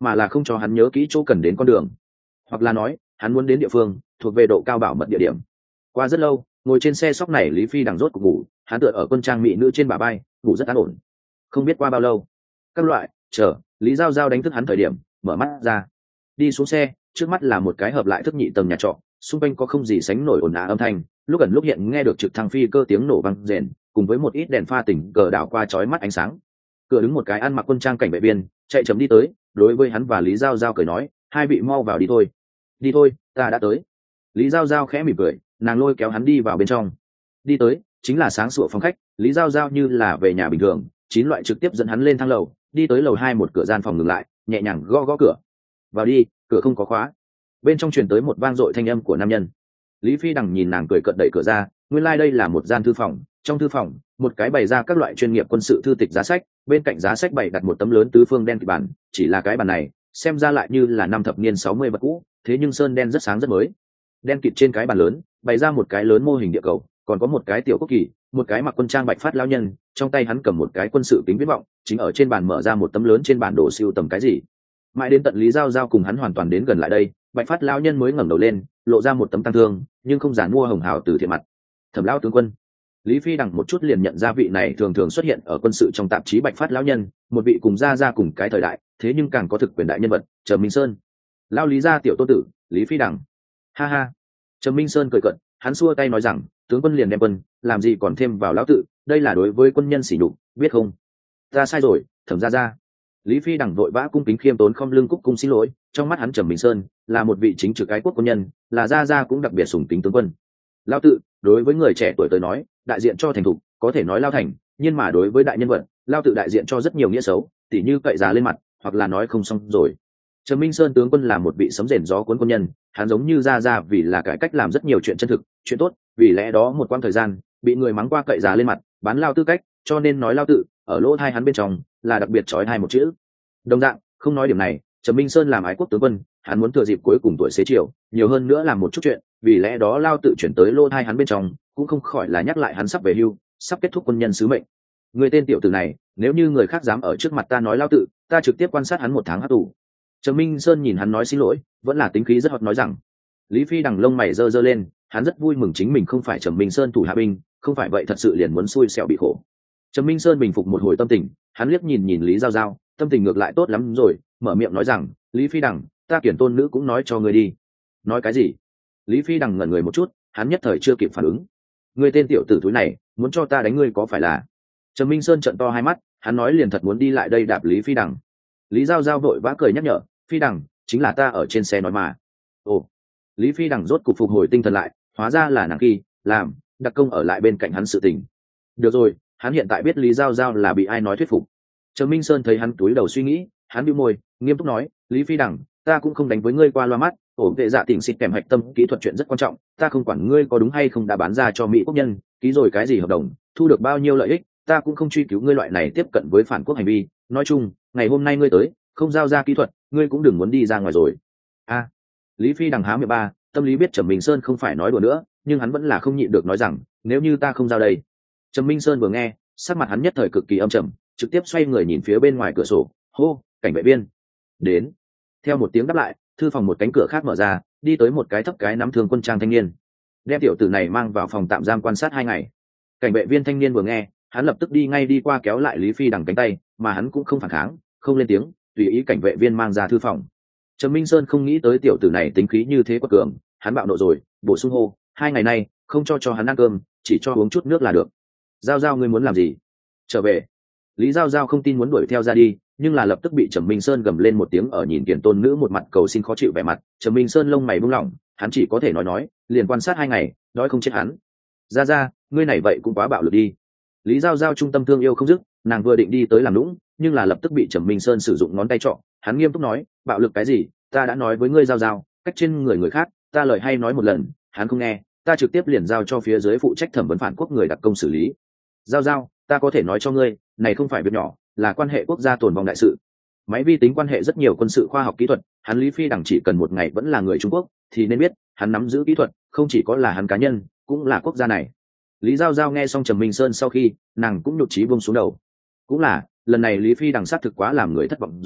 mà là không cho hắn nhớ kỹ chỗ cần đến con đường, hoặc là nói hắn muốn đến địa phương thuộc về độ cao bảo mật địa điểm. Qua rất lâu, ngồi trên xe sóc này Lý Phi đằng rốt cuộc ngủ, hắn tựa ở quân trang mỹ nữ trên bả vai, ngủ rất an ổn. Không biết qua bao lâu, các loại chờ Lý Giao Giao đánh thức hắn thời điểm, mở mắt ra, đi xuống xe, trước mắt là một cái hợp lại thức nhị tầng nhà trọ, xung quanh có không gì sánh nổi ồn ào âm thanh, lúc gần lúc hiện nghe được trực thăng phi cơ tiếng nổ vang rền, cùng với một ít đèn pha tỉnh cờ đảo qua chói mắt ánh sáng. Cửa đứng một cái ăn mặc quân trang cảnh vệ viên, chạy chậm đi tới, đối với hắn và Lý Giao Giao cười nói, hai vị mau vào đi thôi. Đi thôi, ta đã tới. Lý Giao Giao khẽ mỉm cười, nàng lôi kéo hắn đi vào bên trong. Đi tới chính là sáng sủa phòng khách, Lý Giao Giao như là về nhà bình thường, chín loại trực tiếp dẫn hắn lên thang lầu, đi tới lầu hai một cửa gian phòng ngừng lại, nhẹ nhàng gõ gõ cửa. Vào đi, cửa không có khóa. Bên trong truyền tới một vang dội thanh âm của nam nhân. Lý Phi đằng nhìn nàng cười cợt đẩy cửa ra, nguyên lai like đây là một gian thư phòng, trong thư phòng một cái bày ra các loại chuyên nghiệp quân sự thư tịch giá sách, bên cạnh giá sách bày đặt một tấm lớn tứ phương đen kịt bàn, chỉ là cái bàn này xem ra lại như là năm thập niên sáu mươi vật cũ, thế nhưng sơn đen rất sáng rất mới. Đen kịt trên cái bàn lớn bày ra một cái lớn mô hình địa cầu, còn có một cái tiểu quốc kỳ, một cái mặc quân trang bạch phát lão nhân, trong tay hắn cầm một cái quân sự kính viễn vọng, chính ở trên bàn mở ra một tấm lớn trên bản đồ siêu tầm cái gì. Mãi đến tận Lý Giao Giao cùng hắn hoàn toàn đến gần lại đây, bạch phát lão nhân mới ngẩng đầu lên, lộ ra một tấm tăng thương nhưng không giản mua hồng hào từ thiện mặt. Thẩm lão tướng quân. Lý Phi đằng một chút liền nhận ra vị này thường thường xuất hiện ở quân sự trong tạp chí bạch phát lão nhân, một vị cùng gia gia cùng cái thời đại, thế nhưng càng có thực quyền đại nhân vật, Trầm Minh Sơn. Lão Lý gia tiểu tô tử, Lý Phi đằng. Ha ha. Trầm Minh Sơn cười cợt, hắn xua tay nói rằng, tướng quân liền đem quân, làm gì còn thêm vào lão tự, đây là đối với quân nhân sỉ nhục, biết không? Ta sai rồi, Thẩm gia gia. Lý Phi đằng vội vã cung kính khiêm tốn không lưng cúc cung xin lỗi, trong mắt hắn Trầm Minh Sơn là một vị chính trực ái quốc quân nhân, là gia gia cũng đặc biệt sủng kính tướng quân. Lão tự, đối với người trẻ tuổi tới nói, đại diện cho thành thục, có thể nói lao thành, nhưng mà đối với đại nhân vật, lao tự đại diện cho rất nhiều nghĩa xấu, tỉ như cậy già lên mặt, hoặc là nói không xong rồi. Trầm Minh Sơn tướng quân là một vị sấm rền gió cuốn quân nhân, hắn giống như gia gia vì là cải cách làm rất nhiều chuyện chân thực, chuyện tốt, vì lẽ đó một quãng thời gian bị người mắng qua cậy già lên mặt, bán lao tư cách, cho nên nói lao tự ở lỗ thai hắn bên trong là đặc biệt trói hai một chữ. Đồng dạng, không nói điểm này, Trầm Minh Sơn làm ái quốc tướng quân, hắn muốn thừa dịp cuối cùng tuổi xế chiều, nhiều hơn nữa làm một chút chuyện, vì lẽ đó lao tự chuyển tới lỗ thai hắn bên trong, cũng không khỏi là nhắc lại hắn sắp về hưu, sắp kết thúc quân nhân sứ mệnh. Người tên tiểu tử này, nếu như người khác dám ở trước mặt ta nói lao tự, ta trực tiếp quan sát hắn một tháng hát tù. Trầm Minh Sơn nhìn hắn nói xin lỗi, vẫn là tính khí rất hot nói rằng. Lý Phi đằng lông mày giơ giơ lên, hắn rất vui mừng chính mình không phải Trầm Minh Sơn thủ hạ binh, không phải vậy thật sự liền muốn xui xẻo bị khổ. Trầm Minh Sơn bình phục một hồi tâm tình, hắn liếc nhìn nhìn Lý Giao Giao, tâm tình ngược lại tốt lắm rồi, mở miệng nói rằng, Lý Phi đằng, ta kiển tôn nữ cũng nói cho ngươi đi. Nói cái gì? Lý Phi đằng ngẩn người một chút, hắn nhất thời chưa kịp phản ứng. Ngươi tên tiểu tử thúi này, muốn cho ta đánh ngươi có phải là? Trầm Minh Sơn trợn to hai mắt, hắn nói liền thật muốn đi lại đây đạp Lý Phi đằng. Lý Giao Giao vội vã cười nhắc nhở, Phi đằng, chính là ta ở trên xe nói mà. Ồ. Lý Phi đằng rốt cục phục hồi tinh thần lại, hóa ra là nàng khi làm đặc công ở lại bên cạnh hắn sự tình. Được rồi, hắn hiện tại biết Lý Giao Giao là bị ai nói thuyết phục. Trầm Minh Sơn thấy hắn túi đầu suy nghĩ, hắn bĩu môi, nghiêm túc nói, Lý Phi đằng, ta cũng không đánh với ngươi qua loa mắt, ổ vệ dạ tỉnh xịt kèm hạch tâm kỹ thuật chuyện rất quan trọng, ta không quản ngươi có đúng hay không đã bán ra cho Mỹ quốc nhân, ký rồi cái gì hợp đồng, thu được bao nhiêu lợi ích, ta cũng không truy cứu ngươi loại này tiếp cận với phản quốc hành vi, nói chung, ngày hôm nay ngươi tới, không giao ra kỹ thuật, ngươi cũng đừng muốn đi ra ngoài rồi. A. Lý Phi đằng há miệng ba, tâm lý biết Trầm Minh Sơn không phải nói đùa nữa, nhưng hắn vẫn là không nhịn được nói rằng, nếu như ta không giao đây. Trầm Minh Sơn vừa nghe, sắc mặt hắn nhất thời cực kỳ âm trầm, trực tiếp xoay người nhìn phía bên ngoài cửa sổ, hô, cảnh vệ viên. Đến. Theo một tiếng đáp lại, thư phòng một cánh cửa khác mở ra, đi tới một cái thấp cái nắm thương quân trang thanh niên, đem tiểu tử này mang vào phòng tạm giam quan sát hai ngày. Cảnh vệ viên thanh niên vừa nghe, hắn lập tức đi ngay đi qua kéo lại Lý Phi đằng cánh tay, mà hắn cũng không phản kháng, không lên tiếng, tùy ý cảnh vệ viên mang ra thư phòng. Trầm Minh Sơn không nghĩ tới tiểu tử này tính khí như thế quật cường, hắn bạo nộ rồi, bổ sung hô, hai ngày nay không cho cho hắn ăn cơm, chỉ cho uống chút nước là được. Giao Giao ngươi muốn làm gì? Trở về. Lý Giao Giao không tin muốn đuổi theo ra đi, nhưng là lập tức bị Trầm Minh Sơn gầm lên một tiếng ở nhìn kiển tôn nữ một mặt cầu xin khó chịu vẻ mặt, Trầm Minh Sơn lông mày buông lỏng, hắn chỉ có thể nói nói, liền quan sát hai ngày, đói không chết hắn. Ra ra, ngươi này vậy cũng quá bạo lực đi. Lý Giao Giao trung tâm thương yêu không dứt, nàng vừa định đi tới làm lũng, nhưng là lập tức bị Trầm Minh Sơn sử dụng ngón tay trọ, hắn nghiêm túc nói, bạo lực cái gì, ta đã nói với ngươi Giao Giao, cách trên người người khác, ta lời hay nói một lần, hắn không nghe, ta trực tiếp liền giao cho phía dưới phụ trách thẩm vấn phản quốc người đặc công xử lý. Giao Giao, ta có thể nói cho ngươi, này không phải việc nhỏ, là quan hệ quốc gia tồn vong đại sự. Máy vi tính quan hệ rất nhiều quân sự khoa học kỹ thuật, hắn Lý Phi đằng chỉ cần một ngày vẫn là người Trung Quốc, thì nên biết, hắn nắm giữ kỹ thuật, không chỉ có là hắn cá nhân, cũng là quốc gia này. Lý Giao Giao nghe xong Trầm Minh Sơn sau khi, nàng cũng nhụt chí buông xuống đầu. Cũng là, lần này Lý Phi đằng xác thực quá làm người thất vọng rồi,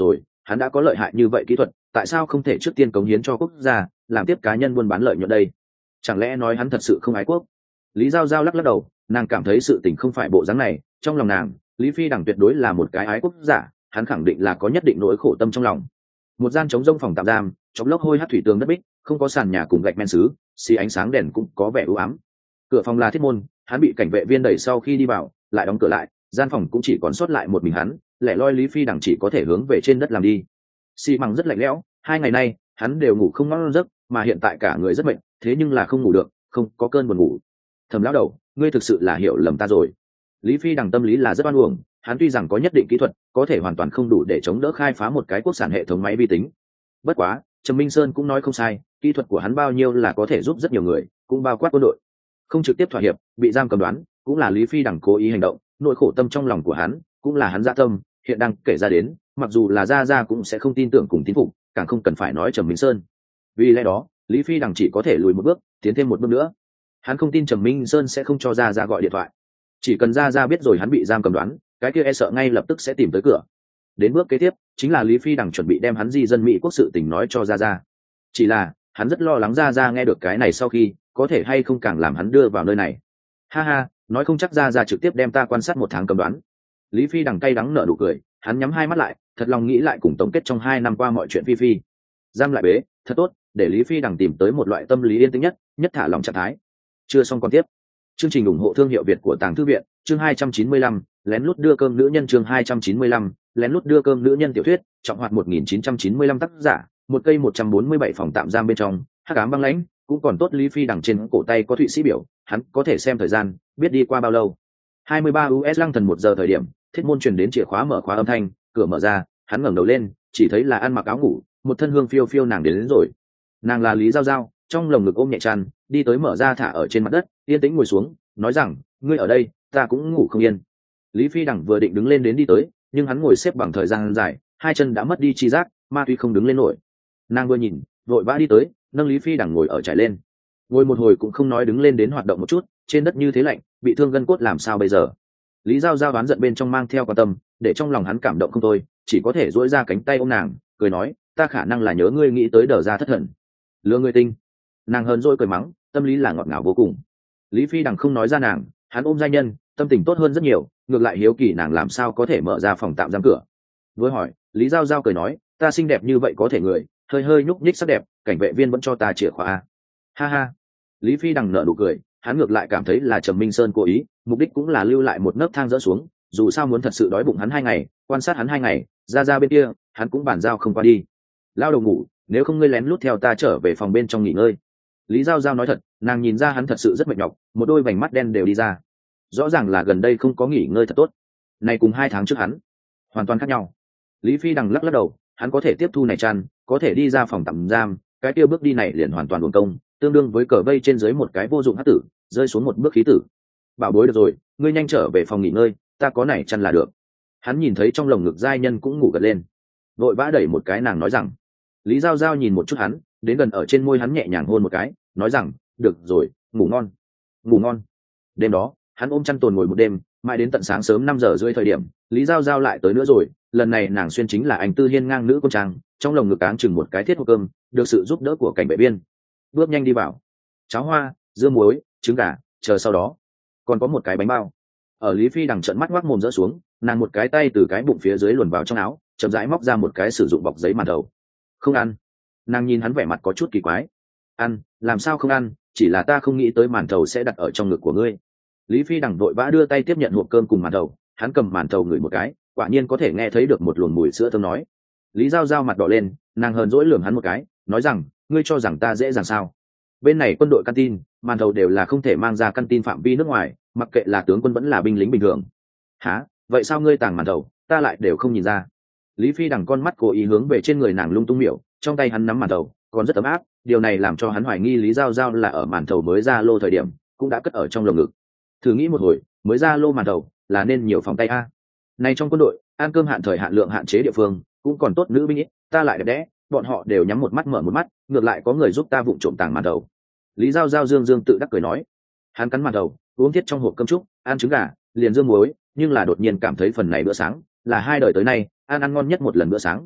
hắn đã có lợi hại như vậy kỹ thuật, tại sao không thể trước tiên cống hiến cho quốc gia, làm tiếp cá nhân buôn bán lợi nhuận đây? Chẳng lẽ nói hắn thật sự không ái quốc? Lý Giao Giao lắc lắc đầu, nàng cảm thấy sự tình không phải bộ dáng này. Trong lòng nàng, Lý Phi Đằng tuyệt đối là một cái ái quốc giả, hắn khẳng định là có nhất định nỗi khổ tâm trong lòng. Một gian trống rông phòng tạm giam, trong lốc hôi hắt thủy tường đất bích, không có sàn nhà cùng gạch men sứ, xì ánh sáng đèn cũng có vẻ u ám. Cửa phòng là thiết môn, hắn bị cảnh vệ viên đẩy sau khi đi vào, lại đóng cửa lại, gian phòng cũng chỉ còn sót lại một mình hắn, lẻ loi Lý Phi Đằng chỉ có thể hướng về trên đất làm đi. Xi măng rất lạnh lẽo, hai ngày nay hắn đều ngủ không ngon giấc, mà hiện tại cả người rất mệt, thế nhưng là không ngủ được, không có cơn buồn ngủ. Thầm lão đầu, ngươi thực sự là hiểu lầm ta rồi. Lý Phi Đằng tâm lý là rất oan uổng, hắn tuy rằng có nhất định kỹ thuật, có thể hoàn toàn không đủ để chống đỡ khai phá một cái quốc sản hệ thống máy vi tính. Bất quá, Trầm Minh Sơn cũng nói không sai, kỹ thuật của hắn bao nhiêu là có thể giúp rất nhiều người, cũng bao quát quân đội. Không trực tiếp thỏa hiệp, bị giam cầm đoán, cũng là Lý Phi Đằng cố ý hành động, nỗi khổ tâm trong lòng của hắn, cũng là hắn dạ tâm, hiện đang kể ra đến, mặc dù là gia gia cũng sẽ không tin tưởng cùng tín phục, càng không cần phải nói Trầm Minh Sơn. Vì lẽ đó, Lý Phi Đằng chỉ có thể lùi một bước, tiến thêm một bước nữa. Hắn không tin Trầm Minh Sơn sẽ không cho gia gia gọi điện thoại. Chỉ cần gia gia biết rồi hắn bị giam cầm đoán, cái kia e sợ ngay lập tức sẽ tìm tới cửa. Đến bước kế tiếp, chính là Lý Phi Đằng chuẩn bị đem hắn di dân Mỹ quốc sự tình nói cho gia gia. Chỉ là, hắn rất lo lắng gia gia nghe được cái này sau khi, có thể hay không càng làm hắn đưa vào nơi này. Ha ha, nói không chắc gia gia trực tiếp đem ta quan sát một tháng cầm đoán. Lý Phi Đằng cay đắng nở nụ cười, hắn nhắm hai mắt lại, thật lòng nghĩ lại cùng tổng kết trong hai năm qua mọi chuyện phi phi. Giam lại bế, thật tốt, để Lý Phi Đằng tìm tới một loại tâm lý yên tĩnh nhất, nhất thả lòng trạng thái. Chưa xong còn tiếp. Chương trình ủng hộ thương hiệu Việt của Tàng Thư viện, chương hai trăm chín mươi lăm, lén lút đưa cơm nữ nhân chương hai trăm chín mươi lăm, lén lút đưa cơm nữ nhân tiểu thuyết, trọng hoạt một nghìn chín trăm chín mươi lăm tác giả, một cây một trăm bốn mươi bảy phòng tạm giam bên trong, hắc ám băng lãnh, cũng còn tốt Lý Phi Đằng trên cổ tay có thụy sĩ biểu, hắn có thể xem thời gian, biết đi qua bao lâu. hai mươi ba u ét lăng thần một giờ thời điểm, thiết môn truyền đến chìa khóa mở khóa âm thanh, cửa mở ra, hắn ngẩng đầu lên, chỉ thấy là ăn mặc áo ngủ, một thân hương phiêu phiêu nàng đến, đến rồi. Nàng là Lý Giao Giao, trong lồng ngực ôm nhẹ chăn, đi tới mở ra thả ở trên mặt đất, yên tĩnh ngồi xuống, nói rằng, ngươi ở đây, ta cũng ngủ không yên. Lý Phi Đằng vừa định đứng lên đến đi tới, nhưng hắn ngồi xếp bằng thời gian dài, hai chân đã mất đi chi giác, ma túy không đứng lên nổi. Nàng vừa nhìn, vội vã đi tới, nâng Lý Phi Đằng ngồi ở trải lên. Ngồi một hồi cũng không nói đứng lên đến hoạt động một chút, trên đất như thế lạnh, bị thương gân cốt làm sao bây giờ? Lý Giao Giao đoán giận bên trong mang theo quan tâm, để trong lòng hắn cảm động không thôi, chỉ có thể duỗi ra cánh tay ôm nàng, cười nói, ta khả năng là nhớ ngươi nghĩ tới đờ ra thất thần. Lừa ngươi tinh. Nàng hờn dỗi cười mắng, tâm lý là ngọt ngào vô cùng. Lý Phi Đằng không nói ra nàng, hắn ôm giai nhân, tâm tình tốt hơn rất nhiều, ngược lại hiếu kỳ nàng làm sao có thể mở ra phòng tạm giam cửa. Vừa hỏi, Lý Giao Giao cười nói, ta xinh đẹp như vậy có thể người, hơi hơi nhúc nhích sắc đẹp, cảnh vệ viên vẫn cho ta chìa khóa. Ha ha. Lý Phi Đằng nở nụ cười, hắn ngược lại cảm thấy là Trầm Minh Sơn cố ý, mục đích cũng là lưu lại một nấc thang dỡ xuống, dù sao muốn thật sự đói bụng hắn hai ngày, quan sát hắn hai ngày, ra ra bên kia, hắn cũng bàn giao không qua đi. Lao đầu ngủ, nếu không ngươi lén lút theo ta trở về phòng bên trong nghỉ ngơi. Lý Giao Giao nói thật, nàng nhìn ra hắn thật sự rất mệt nhọc, một đôi vành mắt đen đều đi ra, rõ ràng là gần đây không có nghỉ ngơi thật tốt. Này cùng hai tháng trước hắn hoàn toàn khác nhau. Lý Phi Đằng lắc lắc đầu, hắn có thể tiếp thu này chăn, có thể đi ra phòng tạm giam, cái kia bước đi này liền hoàn toàn uổng công, tương đương với cờ vây trên dưới một cái vô dụng hắc tử, rơi xuống một bước khí tử. Bảo bối được rồi, ngươi nhanh trở về phòng nghỉ ngơi, ta có này chăn là được. Hắn nhìn thấy trong lồng ngực giai nhân cũng ngủ gật lên, vội vã đẩy một cái nàng nói rằng. Lý Giao Giao nhìn một chút hắn, đến gần ở trên môi hắn nhẹ nhàng hôn một cái, nói rằng, được rồi, ngủ ngon, ngủ ngon. Đêm đó, hắn ôm chăn tồn ngồi một đêm, mãi đến tận sáng sớm năm giờ rưỡi thời điểm, Lý Giao Giao lại tới nữa rồi, lần này nàng xuyên chính là anh Tư Hiên ngang nữ con trang, trong lồng ngực áng chừng một cái thiết hộp cơm, được sự giúp đỡ của cảnh vệ viên. Bước nhanh đi vào, cháo hoa, dưa muối, trứng gà, chờ sau đó còn có một cái bánh bao. Ở Lý Phi Đằng trợn mắt ngoác mồm rỡ xuống, nàng một cái tay từ cái bụng phía dưới luồn vào trong áo, chậm rãi móc ra một cái sử dụng bọc giấy màn đầu. Không ăn. Nàng nhìn hắn vẻ mặt có chút kỳ quái. Ăn, làm sao không ăn, chỉ là ta không nghĩ tới màn thầu sẽ đặt ở trong ngực của ngươi. Lý Phi Đằng vội vã đưa tay tiếp nhận hộp cơm cùng màn thầu, hắn cầm màn thầu ngửi một cái, quả nhiên có thể nghe thấy được một luồng mùi sữa thơm nói. Lý Giao Giao mặt đỏ lên, nàng hờn dỗi lườm hắn một cái, nói rằng, ngươi cho rằng ta dễ dàng sao? Bên này quân đội canteen, màn thầu đều là không thể mang ra canteen phạm vi nước ngoài, mặc kệ là tướng quân vẫn là binh lính bình thường. Hả? Vậy sao ngươi tàng màn thầu, ta lại đều không nhìn ra? Lý Phi Đằng con mắt cố ý hướng về trên người nàng lung tung miểu, trong tay hắn nắm màn thầu, còn rất ấm áp, điều này làm cho hắn hoài nghi Lý Giao Giao là ở màn thầu mới ra lô thời điểm, cũng đã cất ở trong lồng ngực. Thử nghĩ một hồi, mới ra lô màn thầu, là nên nhiều phòng tay a. Này trong quân đội, ăn cơm hạn thời hạn lượng hạn chế địa phương, cũng còn tốt nữ binh ít, ta lại đẹp đẽ, bọn họ đều nhắm một mắt mở một mắt, ngược lại có người giúp ta vụng trộm tàng màn thầu. Lý Giao Giao dương dương tự đắc cười nói. Hắn cắn màn thầu, uống thiết trong hộp cơm trúc, ăn trứng gà, liền dương muối, nhưng là đột nhiên cảm thấy phần này bữa sáng là hai đời tới nay ăn ăn ngon nhất một lần bữa sáng.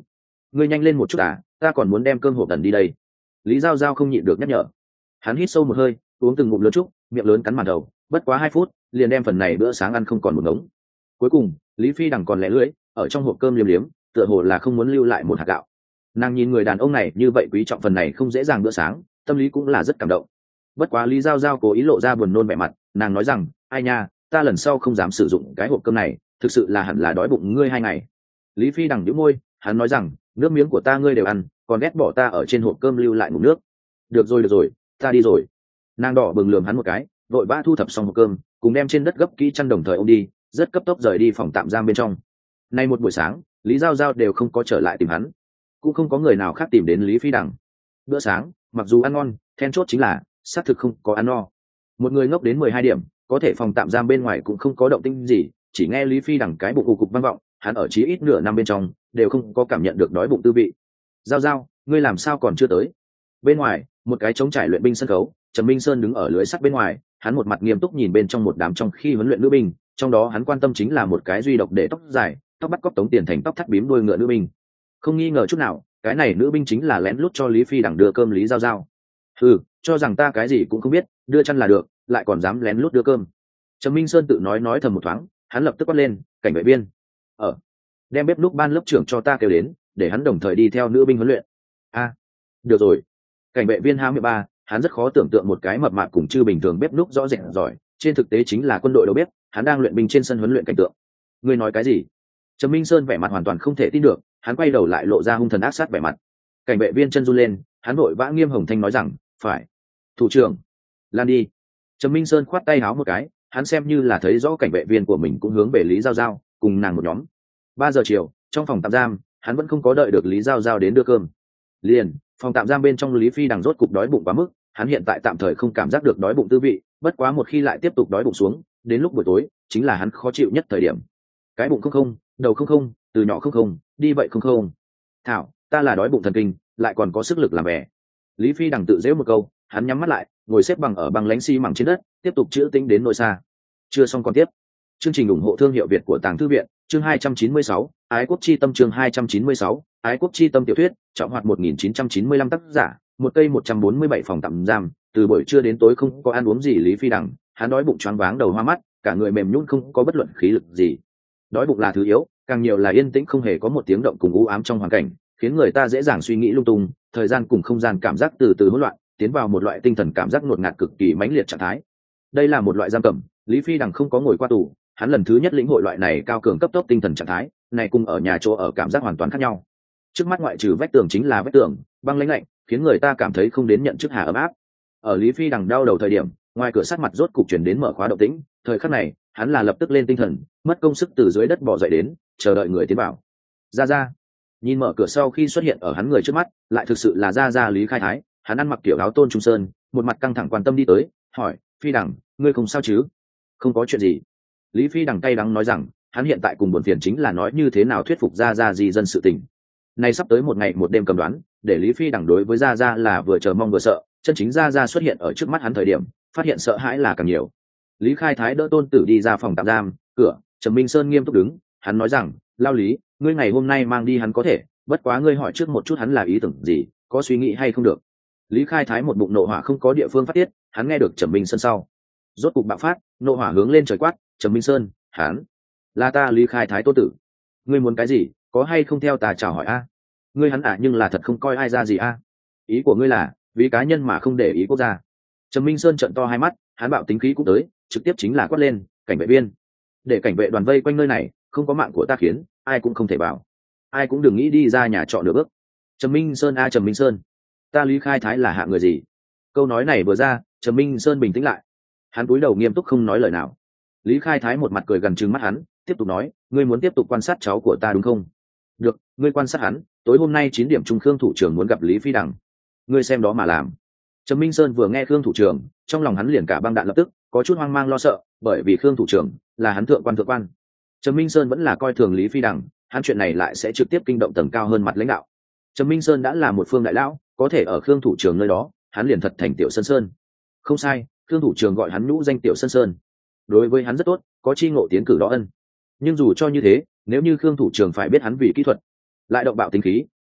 ngươi nhanh lên một chút à, ta còn muốn đem cơm hộp tần đi đây. Lý Giao Giao không nhịn được nhắc nhở. Hắn hít sâu một hơi, uống từng ngụm lớn trúc, miệng lớn cắn màn đầu, bất quá hai phút liền đem phần này bữa sáng ăn không còn một ngống. Cuối cùng Lý Phi đằng còn lẻ lưỡi ở trong hộp cơm liếm liếm, tựa hồ là không muốn lưu lại một hạt gạo. Nàng nhìn người đàn ông này như vậy quý trọng phần này không dễ dàng bữa sáng, tâm lý cũng là rất cảm động. Bất quá Lý Giao Giao cố ý lộ ra buồn nôn vẻ mặt, nàng nói rằng, ai nha, ta lần sau không dám sử dụng cái hộp cơm này, thực sự là hẳn là đói bụng ngươi hai ngày. Lý Phi đằng nhíu môi, hắn nói rằng, nước miếng của ta ngươi đều ăn, còn ghét bỏ ta ở trên hộp cơm lưu lại ngụm nước. Được rồi được rồi, ta đi rồi. Nàng đỏ bừng lườm hắn một cái, vội vã thu thập xong hộp cơm, cùng đem trên đất gấp kỹ chăn đồng thời ôm đi, rất cấp tốc rời đi phòng tạm giam bên trong. Nay một buổi sáng, Lý Giao Giao đều không có trở lại tìm hắn, cũng không có người nào khác tìm đến Lý Phi đằng. Bữa sáng mặc dù ăn ngon, then chốt chính là xác thực không có ăn no. Một người ngốc đến mười hai điểm, có thể phòng tạm giam bên ngoài cũng không có động tĩnh gì, chỉ nghe Lý Phi đằng cái bụng ù cục vang vọng, hắn ở chí ít nửa năm bên trong đều không có cảm nhận được đói bụng tư vị. Giao Giao, ngươi làm sao còn chưa tới? Bên ngoài một cái trống trải luyện binh sân khấu, Trầm Minh Sơn đứng ở lưới sắt bên ngoài, hắn một mặt nghiêm túc nhìn bên trong một đám trong khi huấn luyện nữ binh, trong đó hắn quan tâm chính là một cái duy độc để tóc dài, tóc bắt cóc tống tiền thành tóc thắt bím đuôi ngựa nữ binh. Không nghi ngờ chút nào, cái này nữ binh chính là lén lút cho Lý Phi đằng đưa cơm Lý Giao Giao. Ừ, cho rằng ta cái gì cũng không biết, đưa chăn là được, lại còn dám lén lút đưa cơm. Trầm Minh Sơn tự nói nói thầm một thoáng, hắn lập tức quát lên, cảnh vệ viên, ở đem bếp núc ban lớp trưởng cho ta kêu đến, để hắn đồng thời đi theo nữ binh huấn luyện. A, à, được rồi. Cảnh vệ viên há miệng ba, hắn rất khó tưởng tượng một cái mập mạp cùng chư bình thường bếp núc rõ ràng giỏi, trên thực tế chính là quân đội đầu bếp, hắn đang luyện binh trên sân huấn luyện cảnh tượng. Ngươi nói cái gì? Trầm Minh Sơn vẻ mặt hoàn toàn không thể tin được, hắn quay đầu lại lộ ra hung thần ác sát vẻ mặt. Cảnh vệ viên chân run lên, hắn vội vã nghiêm hồng thanh nói rằng, phải. Thủ trưởng, lan đi. Trầm Minh Sơn khoát tay áo một cái, hắn xem như là thấy rõ cảnh vệ viên của mình cũng hướng về Lý Giao Giao, cùng nàng một nhóm. Ba giờ chiều, trong phòng tạm giam, hắn vẫn không có đợi được Lý Giao Giao đến đưa cơm. Liền, phòng tạm giam bên trong Lý Phi đằng rốt cục đói bụng quá mức, hắn hiện tại tạm thời không cảm giác được đói bụng tư vị, bất quá một khi lại tiếp tục đói bụng xuống, đến lúc buổi tối, chính là hắn khó chịu nhất thời điểm. Cái bụng không không, đầu không không, từ nhỏ không không, đi vậy không không. Thảo, ta là đói bụng thần kinh, lại còn có sức lực làm bè. Lý Phi đằng tự giễu một câu, hắn nhắm mắt lại, ngồi xếp bằng ở băng lánh xi măng trên đất, tiếp tục chữa tĩnh đến nơi xa. Chưa xong còn tiếp. Chương trình ủng hộ thương hiệu Việt của Tàng Thư viện, chương hai trăm chín mươi sáu, Ái quốc chi tâm chương hai trăm chín mươi sáu, Ái quốc chi tâm tiểu thuyết, trọng hoạt một nghìn chín trăm chín mươi lăm tác giả, một cây một trăm bốn mươi bảy phòng tạm giam, từ buổi trưa đến tối không có ăn uống gì Lý Phi đằng, hắn đói bụng choáng váng đầu hoa mắt, cả người mềm nhũn không có bất luận khí lực gì. Đói bụng là thứ yếu, càng nhiều là yên tĩnh không hề có một tiếng động cùng u ám trong hoàn cảnh, khiến người ta dễ dàng suy nghĩ lung tung, thời gian cùng không gian cảm giác từ từ hỗn loạn, tiến vào một loại tinh thần cảm giác ngột ngạt cực kỳ mãnh liệt trạng thái. Đây là một loại giam cầm, Lý Phi đằng không có ngồi qua tù, hắn lần thứ nhất lĩnh hội loại này cao cường cấp tốc tinh thần trạng thái, này cùng ở nhà chỗ ở cảm giác hoàn toàn khác nhau. Trước mắt ngoại trừ vách tường chính là vách tường, băng lãnh lạnh, khiến người ta cảm thấy không đến nhận chức hà ấm áp. Ở Lý Phi đằng đau đầu thời điểm, ngoài cửa sát mặt rốt cục chuyển đến mở khóa động tĩnh, thời khắc này, hắn là lập tức lên tinh thần, mất công sức từ dưới đất bò dậy đến, chờ đợi người tiến vào. Ra ra, nhìn mở cửa sau khi xuất hiện ở hắn người trước mắt, lại thực sự là ra ra Lý Khai Thái, hắn ăn mặc kiểu áo tôn trung sơn, một mặt căng thẳng quan tâm đi tới, hỏi, Phi đằng, ngươi không sao chứ? Không có chuyện gì. Lý Phi đằng cay đắng nói rằng, hắn hiện tại cùng buồn phiền chính là nói như thế nào thuyết phục ra ra di dân sự tình. Nay sắp tới một ngày một đêm cầm đoán, để Lý Phi đằng đối với ra ra là vừa chờ mong vừa sợ, chân chính ra ra xuất hiện ở trước mắt hắn thời điểm, phát hiện sợ hãi là càng nhiều. Lý Khai Thái đỡ tôn tử đi ra phòng tạm giam, cửa, Trầm Minh Sơn nghiêm túc đứng, hắn nói rằng, lao Lý, ngươi ngày hôm nay mang đi hắn có thể, bất quá ngươi hỏi trước một chút hắn là ý tưởng gì, có suy nghĩ hay không được. Lý Khai Thái một bụng nộ hỏa không có địa phương phát tiết, hắn nghe được Trầm Minh Sơn sau, rốt cục bạo phát, nộ hỏa hướng lên trời quát, Trầm Minh Sơn, hắn là ta Lý Khai Thái tôn tử, ngươi muốn cái gì, có hay không theo ta chào hỏi a? Ngươi hắn à nhưng là thật không coi ai ra gì a? Ý của ngươi là vì cá nhân mà không để ý quốc gia? Trầm Minh Sơn trợn to hai mắt, hắn bạo tính khí cũng tới, trực tiếp chính là quát lên, cảnh vệ viên, để cảnh vệ đoàn vây quanh nơi này, không có mạng của ta khiến ai cũng không thể vào, ai cũng đừng nghĩ đi ra nhà trọ nửa bước. Trầm Minh Sơn a Trầm Minh Sơn, ta Lý Khai Thái là hạ người gì? Câu nói này vừa ra, Trầm Minh Sơn bình tĩnh lại, hắn cúi đầu nghiêm túc không nói lời nào. Lý Khai Thái một mặt cười gần trừng mắt hắn, tiếp tục nói, ngươi muốn tiếp tục quan sát cháu của ta đúng không? Được, ngươi quan sát hắn, tối hôm nay chín điểm trung Khương thủ trưởng muốn gặp Lý Phi đằng, ngươi xem đó mà làm. Trầm Minh Sơn vừa nghe Khương thủ trưởng, trong lòng hắn liền cả băng đạn lập tức, có chút hoang mang lo sợ, bởi vì Khương thủ trưởng là hắn thượng quan thượng quan. Trầm Minh Sơn vẫn là coi thường Lý Phi đằng, hắn chuyện này lại sẽ trực tiếp kinh động tầng cao hơn mặt lãnh đạo. Trầm Minh Sơn đã là một phương đại lão, có thể ở Khương thủ trưởng nơi đó, hắn liền thật thành tiểu Sơn Sơn. Không sai, Khương thủ trưởng gọi hắn nhũ danh tiểu Sơn Sơn. Đối với hắn rất tốt, có chi ngộ tiến cử đó ân. Nhưng dù cho như thế, nếu như Khương thủ trưởng phải biết hắn vì kỹ thuật, lại động bạo tính khí,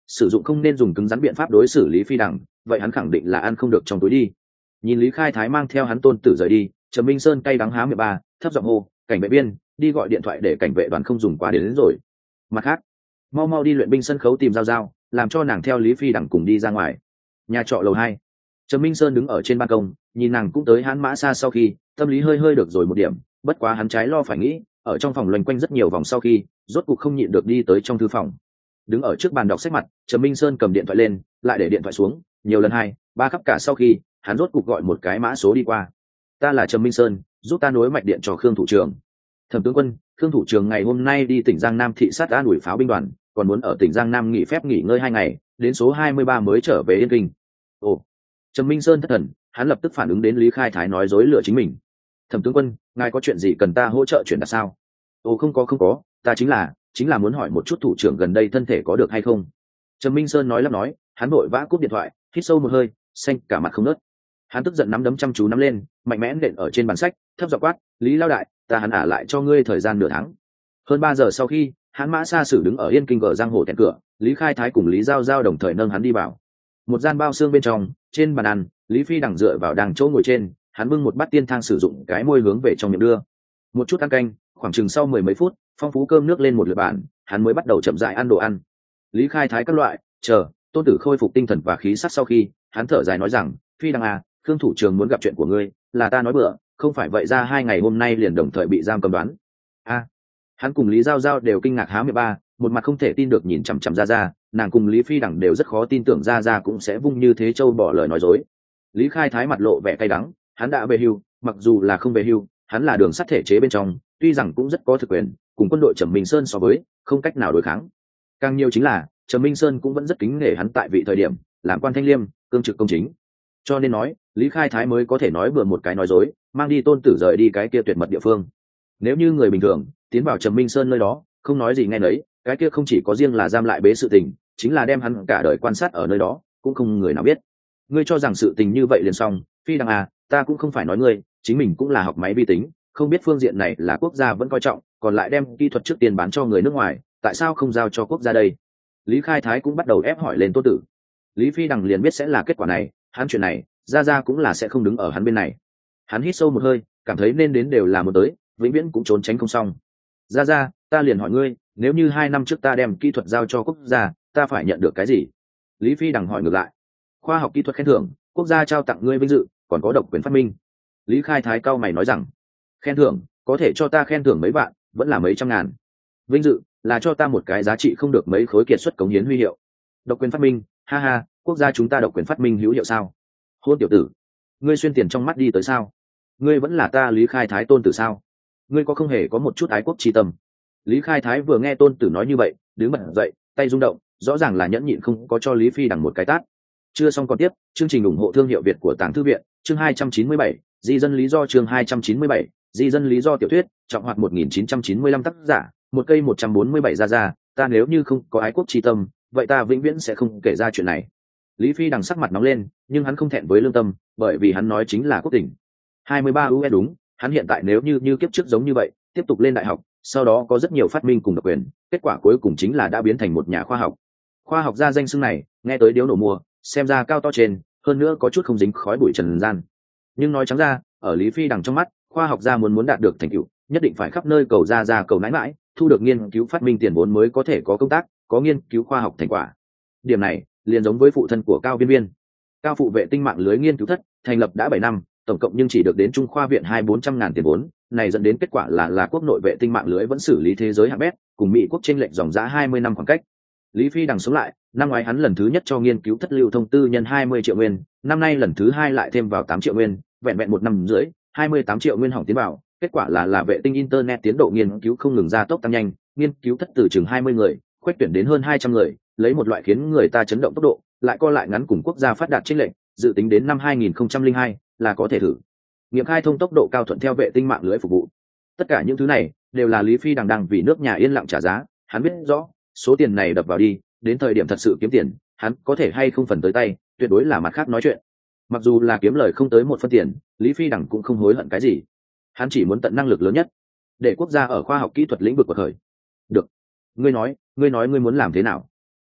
sử dụng không nên dùng cứng rắn biện pháp đối xử Lý Phi Đằng, vậy hắn khẳng định là ăn không được trong túi đi. Nhìn Lý Khai Thái mang theo hắn tôn tử rời đi, Trầm Minh Sơn cay đắng há miệng ba, thấp giọng hô, cảnh vệ biên, đi gọi điện thoại để cảnh vệ đoàn không dùng quá đến, đến rồi. Mặt khác, mau mau đi luyện binh sân khấu tìm Giao Giao, làm cho nàng theo Lý Phi Đằng cùng đi ra ngoài. Nhà trọ lầu hai, Trầm Minh Sơn đứng ở trên ban công, nhìn nàng cũng tới Hán Mã Sa sau khi, tâm lý hơi hơi được rồi một điểm, bất quá hắn trái lo phải nghĩ, ở trong phòng loanh quanh rất nhiều vòng sau khi, rốt cuộc không nhịn được đi tới trong thư phòng. Đứng ở trước bàn đọc sách mặt, Trầm Minh Sơn cầm điện thoại lên, lại để điện thoại xuống, nhiều lần hai, ba khắp cả sau khi, hắn rốt cuộc gọi một cái mã số đi qua. Ta là Trầm Minh Sơn, giúp ta nối mạch điện cho Khương thủ trưởng. Thẩm tướng quân, Khương thủ trưởng ngày hôm nay đi tỉnh Giang Nam thị sát an ủi pháo binh đoàn, còn muốn ở tỉnh Giang Nam nghỉ phép nghỉ ngơi hai ngày, đến số hai mươi ba mới trở về Yên Kinh. Ồ. Trầm Minh Sơn thất thần, hắn lập tức phản ứng đến Lý Khai Thái nói dối lừa chính mình. Thẩm tướng quân, ngài có chuyện gì cần ta hỗ trợ chuyển đặt sao? Ồ không có không có, ta chính là chính là muốn hỏi một chút thủ trưởng gần đây thân thể có được hay không. Trầm Minh Sơn nói lắp nói, hắn vội vã cúp điện thoại, hít sâu một hơi, xanh cả mặt không nớt. Hắn tức giận nắm đấm chăm chú nắm lên, mạnh mẽ nện ở trên bàn sách, thấp giọng quát, Lý lao đại, ta hắn ả lại cho ngươi thời gian nửa tháng. Hơn ba giờ sau khi, hắn Mã Sa Sử đứng ở Yên Kinh gờ giang hồ thẹn cửa, Lý Khai Thái cùng Lý Giao Giao đồng thời nâng hắn đi vào. Một gian bao xương bên trong, trên bàn ăn, Lý Phi Đằng dựa vào đằng chỗ ngồi trên, hắn bưng một bát tiên thang sử dụng cái môi hướng về trong miệng đưa. Một chút ăn canh, khoảng chừng sau mười mấy phút, phong phú cơm nước lên một lượt bàn, hắn mới bắt đầu chậm rãi ăn đồ ăn. Lý Khai Thái các loại, chờ, tôn tử khôi phục tinh thần và khí sắc sau khi, hắn thở dài nói rằng, Phi Đằng à, Khương thủ trưởng muốn gặp chuyện của ngươi, là ta nói bừa, không phải vậy ra hai ngày hôm nay liền đồng thời bị giam cầm đoán. A, hắn cùng Lý Giao Giao đều kinh ngạc há miệng ba, một mặt không thể tin được nhìn chằm chằm ra ra, nàng cùng Lý Phi Đằng đều rất khó tin tưởng ra ra cũng sẽ vung như thế châu bỏ lời nói dối. Lý Khai Thái mặt lộ vẻ cay đắng, hắn đã về hưu, mặc dù là không về hưu, hắn là đường sắt thể chế bên trong, tuy rằng cũng rất có thực quyền, cùng quân đội Trầm Minh Sơn so với, không cách nào đối kháng. Càng nhiều chính là, Trầm Minh Sơn cũng vẫn rất kính nể hắn tại vị thời điểm, làm quan thanh liêm, cương trực công chính. Cho nên nói, Lý Khai Thái mới có thể nói bừa một cái nói dối, mang đi tôn tử rời đi cái kia tuyệt mật địa phương. Nếu như người bình thường tiến vào Trầm Minh Sơn nơi đó, không nói gì nghe nấy, cái kia không chỉ có riêng là giam lại bế sự tình, chính là đem hắn cả đời quan sát ở nơi đó, cũng không người nào biết. Ngươi cho rằng sự tình như vậy liền xong, Phi Đằng à, ta cũng không phải nói ngươi, chính mình cũng là học máy vi tính, không biết phương diện này là quốc gia vẫn coi trọng, còn lại đem kỹ thuật trước tiền bán cho người nước ngoài, tại sao không giao cho quốc gia đây? Lý Khai Thái cũng bắt đầu ép hỏi lên tôn tử. Lý Phi Đằng liền biết sẽ là kết quả này, hắn chuyện này, ra ra cũng là sẽ không đứng ở hắn bên này. Hắn hít sâu một hơi, cảm thấy nên đến đều là một tới, vĩnh viễn cũng trốn tránh không xong. Ra ra, ta liền hỏi ngươi, nếu như hai năm trước ta đem kỹ thuật giao cho quốc gia, ta phải nhận được cái gì? Lý Phi Đằng hỏi ngược lại. Khoa học kỹ thuật khen thưởng, quốc gia trao tặng ngươi vinh dự, còn có độc quyền phát minh. Lý Khai Thái cao mày nói rằng, khen thưởng, có thể cho ta khen thưởng mấy vạn, vẫn là mấy trăm ngàn. Vinh dự, là cho ta một cái giá trị không được mấy khối kiệt xuất cống hiến huy hiệu. Độc quyền phát minh, ha ha, quốc gia chúng ta độc quyền phát minh hữu hiệu sao? Hôn tiểu tử, ngươi xuyên tiền trong mắt đi tới sao? Ngươi vẫn là ta Lý Khai Thái tôn tử sao? Ngươi có không hề có một chút ái quốc tri tâm? Lý Khai Thái vừa nghe tôn tử nói như vậy, đứng bật dậy, tay rung động, rõ ràng là nhẫn nhịn không có cho Lý Phi Đằng một cái tát. Chưa xong còn tiếp, chương trình ủng hộ thương hiệu Việt của Tàng Thư viện, chương hai trăm chín mươi bảy, di dân lý do chương hai trăm chín mươi bảy, di dân lý do tiểu thuyết, trọng hoạt một nghìn chín trăm chín mươi lăm tác giả, một cây một trăm bốn mươi bảy ra ra, ta nếu như không có ái quốc tri tâm, vậy ta vĩnh viễn sẽ không kể ra chuyện này. Lý Phi Đằng sắc mặt nóng lên, nhưng hắn không thẹn với lương tâm, bởi vì hắn nói chính là quốc tình. hai mươi ba u ét đúng, hắn hiện tại nếu như như kiếp trước giống như vậy, tiếp tục lên đại học, sau đó có rất nhiều phát minh cùng độc quyền, kết quả cuối cùng chính là đã biến thành một nhà khoa học. Khoa học gia danh xưng này, nghe tới điếu nổ mua, xem ra cao to trên, hơn nữa có chút không dính khói bụi trần gian. Nhưng nói trắng ra, ở Lý Phi Đằng trong mắt, khoa học gia muốn muốn đạt được thành tựu, nhất định phải khắp nơi cầu ra ra cầu nãi mãi, thu được nghiên cứu phát minh tiền vốn mới có thể có công tác, có nghiên cứu khoa học thành quả. Điểm này, liền giống với phụ thân của Cao Viên Viên. Cao phụ vệ tinh mạng lưới nghiên cứu thất, thành lập đã bảy năm, tổng cộng nhưng chỉ được đến Trung khoa viện hai bốn trăm ngàn tiền vốn, này dẫn đến kết quả là là quốc nội vệ tinh mạng lưới vẫn xử lý thế giới hạng bét, cùng Mỹ quốc chênh lệch dòng giá hai mươi năm khoảng cách. Lý Phi Đằng sống lại, năm ngoái hắn lần thứ nhất cho nghiên cứu thất lưu thông tư nhân hai mươi triệu nguyên, năm nay lần thứ hai lại thêm vào tám triệu nguyên, vẹn vẹn một năm rưỡi, hai mươi tám triệu nguyên hỏng tiến vào, kết quả là là vệ tinh internet tiến độ nghiên cứu không ngừng gia tốc tăng nhanh, nghiên cứu thất từ chừng hai mươi người, khuếch tuyển đến hơn hai trăm người, lấy một loại khiến người ta chấn động tốc độ, lại co lại ngắn cùng quốc gia phát đạt chênh lệch, dự tính đến năm hai nghìn không trăm lẻ hai là có thể thử nghiệm khai thông tốc độ cao thuận theo vệ tinh mạng lưới phục vụ. Tất cả những thứ này đều là Lý Phi Đằng đang vì nước nhà yên lặng trả giá, hắn biết rõ, số tiền này đập vào đi, đến thời điểm thật sự kiếm tiền, hắn có thể hay không phần tới tay, tuyệt đối là mặt khác nói chuyện. Mặc dù là kiếm lời không tới một phân tiền, Lý Phi Đằng cũng không hối hận cái gì. Hắn chỉ muốn tận năng lực lớn nhất, để quốc gia ở khoa học kỹ thuật lĩnh vực bậc khởi. Được, ngươi nói, ngươi nói ngươi muốn làm thế nào?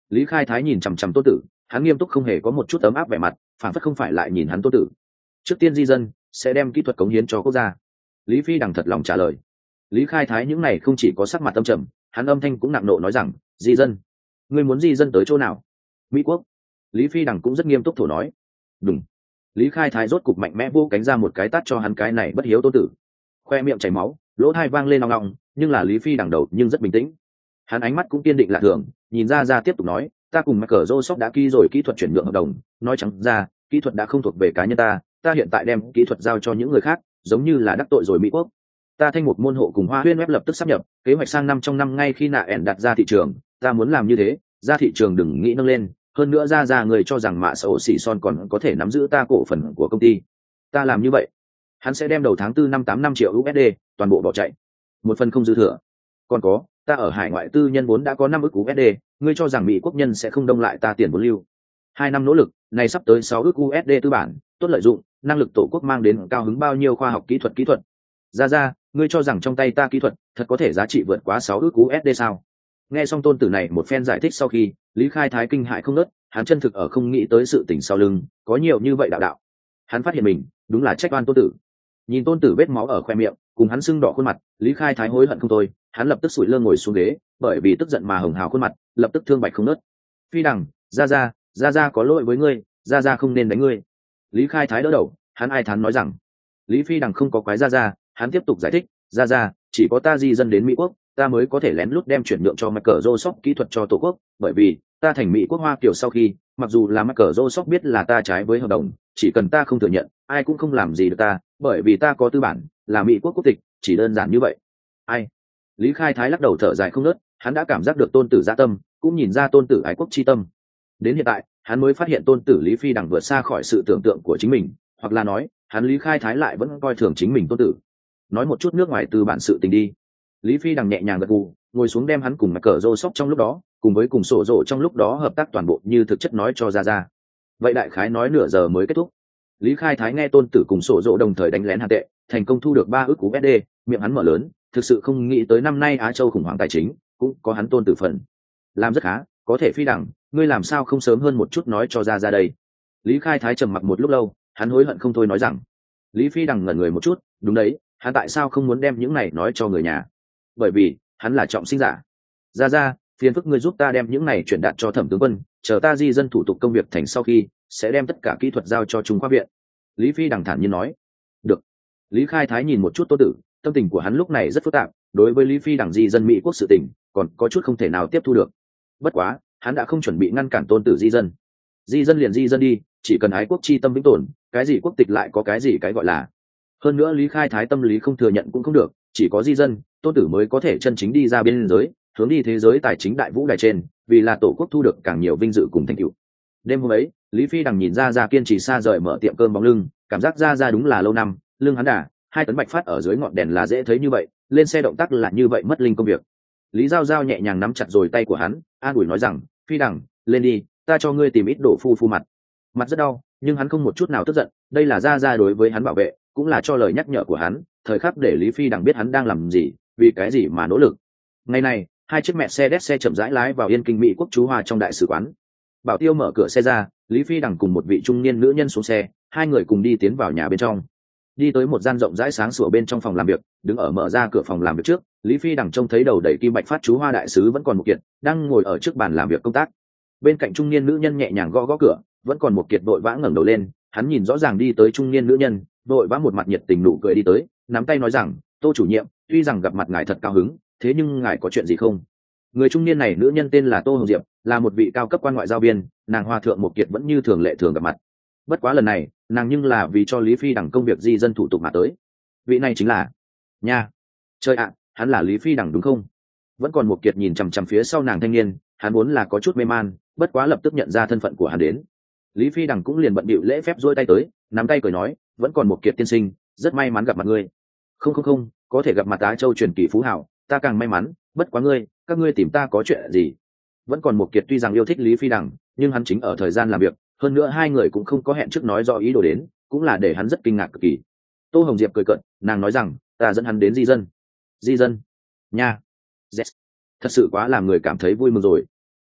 Lý Khai Thái nhìn chằm chằm Tôn Tử, hắn nghiêm túc không hề có một chút ấm áp vẻ mặt, phản phất không phải lại nhìn hắn Tôn Tử. Trước tiên di dân sẽ đem kỹ thuật cống hiến cho quốc gia. Lý Phi Đằng thật lòng trả lời. Lý Khai Thái những này không chỉ có sắc mặt âm trầm, hắn âm thanh cũng nặng nộ nói rằng, di dân, ngươi muốn di dân tới chỗ nào? Mỹ quốc. Lý Phi Đằng cũng rất nghiêm túc thổ nói. Đúng. Lý Khai Thái rốt cục mạnh mẽ vô cánh ra một cái tát cho hắn cái này bất hiếu Tôn Tử. Khoe miệng chảy máu, lỗ tai vang lên ong ong, nhưng là Lý Phi Đằng đầu nhưng rất bình tĩnh. Hắn ánh mắt cũng kiên định lạ thường, nhìn ra ra tiếp tục nói, ta cùng Michael Joseph đã ký rồi kỹ thuật chuyển nhượng hợp đồng, nói trắng ra, kỹ thuật đã không thuộc về cá nhân ta, ta hiện tại đem kỹ thuật giao cho những người khác, giống như là đắc tội rồi Mỹ quốc. Ta Thanh Mục môn hộ cùng Hoa Huyên web lập tức sáp nhập, kế hoạch sang năm trong năm ngay khi nạ ẻn đặt ra thị trường, ta muốn làm như thế, ra thị trường đừng nghĩ nâng lên, hơn nữa ra ra người cho rằng mạ sổ xỉ son còn có thể nắm giữ ta cổ phần của công ty. Ta làm như vậy, hắn sẽ đem đầu tháng tư năm tám năm triệu u ét đê toàn bộ bỏ chạy, một phần không dư thừa. Còn có, ta ở hải ngoại tư nhân vốn đã có năm ức u ét đê, ngươi cho rằng Mỹ quốc nhân sẽ không đông lại ta tiền vốn lưu. Hai năm nỗ lực, này sắp tới sáu ức u ét đê tư bản, tốt lợi dụng, năng lực tổ quốc mang đến cao hứng bao nhiêu khoa học kỹ thuật kỹ thuật. Ra ra, ngươi cho rằng trong tay ta kỹ thuật thật có thể giá trị vượt quá sáu ức u ét đê sao? Nghe xong Tôn Tử này một phen giải thích sau khi, Lý Khai Thái kinh hại không ngớt, hắn chân thực ở không nghĩ tới sự tình sau lưng, có nhiều như vậy đạo đạo. Hắn phát hiện mình, đúng là trách oan Tôn Tử. Nhìn Tôn Tử vết máu ở khoe miệng, cùng hắn sưng đỏ khuôn mặt, Lý Khai Thái hối hận không thôi, hắn lập tức sủi lơ ngồi xuống ghế, bởi vì tức giận mà hồng hào khuôn mặt, lập tức thương bạch không nớt. Phi Đằng, ra ra, ra ra có lỗi với ngươi, ra ra không nên đánh ngươi. Lý Khai Thái đỡ đầu, hắn ai thán nói rằng, Lý Phi Đằng không có quái ra ra, hắn tiếp tục giải thích, ra ra, chỉ có ta di dân đến Mỹ quốc, ta mới có thể lén lút đem chuyển nhượng cho Michael Joseph kỹ thuật cho tổ quốc, bởi vì ta thành Mỹ quốc Hoa Kiều sau khi, mặc dù là Michael Joseph biết là ta trái với hợp đồng, chỉ cần ta không thừa nhận, ai cũng không làm gì được ta, bởi vì ta có tư bản, là Mỹ quốc quốc tịch, chỉ đơn giản như vậy. Ai? Lý Khai Thái lắc đầu thở dài không ngớt, hắn đã cảm giác được Tôn Tử dạ tâm, cũng nhìn ra Tôn Tử ái quốc chi tâm. Đến hiện tại, hắn mới phát hiện Tôn Tử Lý Phi Đằng vượt xa khỏi sự tưởng tượng của chính mình, hoặc là nói, hắn Lý Khai Thái lại vẫn coi thường chính mình Tôn Tử. Nói một chút nước ngoài từ bản sự tình đi. Lý Phi Đằng nhẹ nhàng gật gù, ngồi xuống đem hắn cùng mặt cờ rô sóc trong lúc đó, cùng với cùng sổ rộ trong lúc đó hợp tác toàn bộ như thực chất nói cho ra ra. Vậy đại khái nói nửa giờ mới kết thúc. Lý Khai Thái nghe Tôn Tử cùng sổ rộ đồng thời đánh lén hàn tệ, thành công thu được ba ức u ét đê, miệng hắn mở lớn, thực sự không nghĩ tới năm nay Á Châu khủng hoảng tài chính, cũng có hắn Tôn Tử phần. Làm rất khá, có thể Phi Đằng, ngươi làm sao không sớm hơn một chút nói cho ra ra đây. Lý Khai Thái trầm mặc một lúc lâu, hắn hối hận không thôi nói rằng. Lý Phi Đằng ngẩn người một chút, đúng đấy, hắn tại sao không muốn đem những này nói cho người nhà? Bởi vì hắn là trọng sinh giả. Ra ra, phiền phức ngươi giúp ta đem những này chuyển đạt cho Thẩm tướng quân, chờ ta di dân thủ tục công việc thành sau khi, sẽ đem tất cả kỹ thuật giao cho Trung Khoa viện. Lý Phi Đằng thản nhiên nói. Được. Lý Khai Thái nhìn một chút Tô Tử, tâm tình của hắn lúc này rất phức tạp, đối với Lý Phi Đằng di dân Mỹ quốc sự tình, còn có chút không thể nào tiếp thu được. Bất quá, hắn đã không chuẩn bị ngăn cản Tôn Tử di dân. Di dân liền di dân đi, chỉ cần ái quốc chi tâm vĩnh tồn, cái gì quốc tịch lại có cái gì cái gọi là. Hơn nữa Lý Khai Thái tâm lý không thừa nhận cũng không được, chỉ có di dân, Tôn Tử mới có thể chân chính đi ra biên giới, hướng đi thế giới tài chính đại vũ đài trên, vì là tổ quốc thu được càng nhiều vinh dự cùng thành tựu. Đêm hôm ấy, Lý Phi Đằng nhìn ra ra kiên trì xa rời mở tiệm cơm bóng lưng, cảm giác ra ra đúng là lâu năm, lưng hắn đà, hai tấn bạch phát ở dưới ngọn đèn là dễ thấy như vậy, lên xe động tác là như vậy mất linh công việc. Lý Giao Giao nhẹ nhàng nắm chặt rồi tay của hắn, an ủi nói rằng, Phi Đằng, lên đi, ta cho ngươi tìm ít đổ phu phu mặt. Mặt rất đau, nhưng hắn không một chút nào tức giận, đây là ra ra đối với hắn bảo vệ, cũng là cho lời nhắc nhở của hắn, thời khắc để Lý Phi Đằng biết hắn đang làm gì, vì cái gì mà nỗ lực. Ngày này, hai chiếc mẹ xe đét xe chậm rãi lái vào Yên Kinh Mỹ quốc chú Hoa trong đại sứ quán. Bảo Tiêu mở cửa xe ra, Lý Phi Đằng cùng một vị trung niên nữ nhân xuống xe, hai người cùng đi tiến vào nhà bên trong. Đi tới một gian rộng rãi sáng sủa bên trong phòng làm việc, đứng ở mở ra cửa phòng làm việc trước, Lý Phi Đằng trông thấy đầu đầy kim bạch phát chú Hoa đại sứ vẫn còn một kiệt, đang ngồi ở trước bàn làm việc công tác. Bên cạnh trung niên nữ nhân nhẹ nhàng gõ gõ cửa, vẫn còn một kiệt vội vã ngẩng đầu lên, hắn nhìn rõ ràng đi tới trung niên nữ nhân, vội vã một mặt nhiệt tình nụ cười đi tới, nắm tay nói rằng, Tô chủ nhiệm, tuy rằng gặp mặt ngài thật cao hứng, thế nhưng ngài có chuyện gì không? Người trung niên này nữ nhân tên là Tô Hồng Diệp, là một vị cao cấp quan ngoại giao viên, nàng Hòa thượng một kiệt vẫn như thường lệ thường gặp mặt. Bất quá lần này, nàng nhưng là vì cho Lý Phi Đằng công việc di dân thủ tục mà tới. Vị này chính là nha, trời ạ, hắn là Lý Phi Đằng đúng không? Vẫn còn một kiệt nhìn chằm chằm phía sau nàng thanh niên, hắn vốn là có chút mê man, bất quá lập tức nhận ra thân phận của hắn đến. Lý Phi Đằng cũng liền bận bịu lễ phép duỗi tay tới, nắm tay cười nói, vẫn còn một kiệt tiên sinh, rất may mắn gặp mặt ngươi. Không không không, có thể gặp mặt Á Châu truyền kỳ phú hảo, ta càng may mắn, bất quá ngươi, các ngươi tìm ta có chuyện gì? Vẫn còn một kiệt tuy rằng yêu thích Lý Phi Đằng, nhưng hắn chính ở thời gian làm việc, hơn nữa hai người cũng không có hẹn trước nói rõ ý đồ đến, cũng là để hắn rất kinh ngạc cực kỳ. Tô Hồng Diệp cười cợt, nàng nói rằng, ta dẫn hắn đến di dân. Di dân? Nha. Yes. Thật sự quá làm người cảm thấy vui mừng rồi.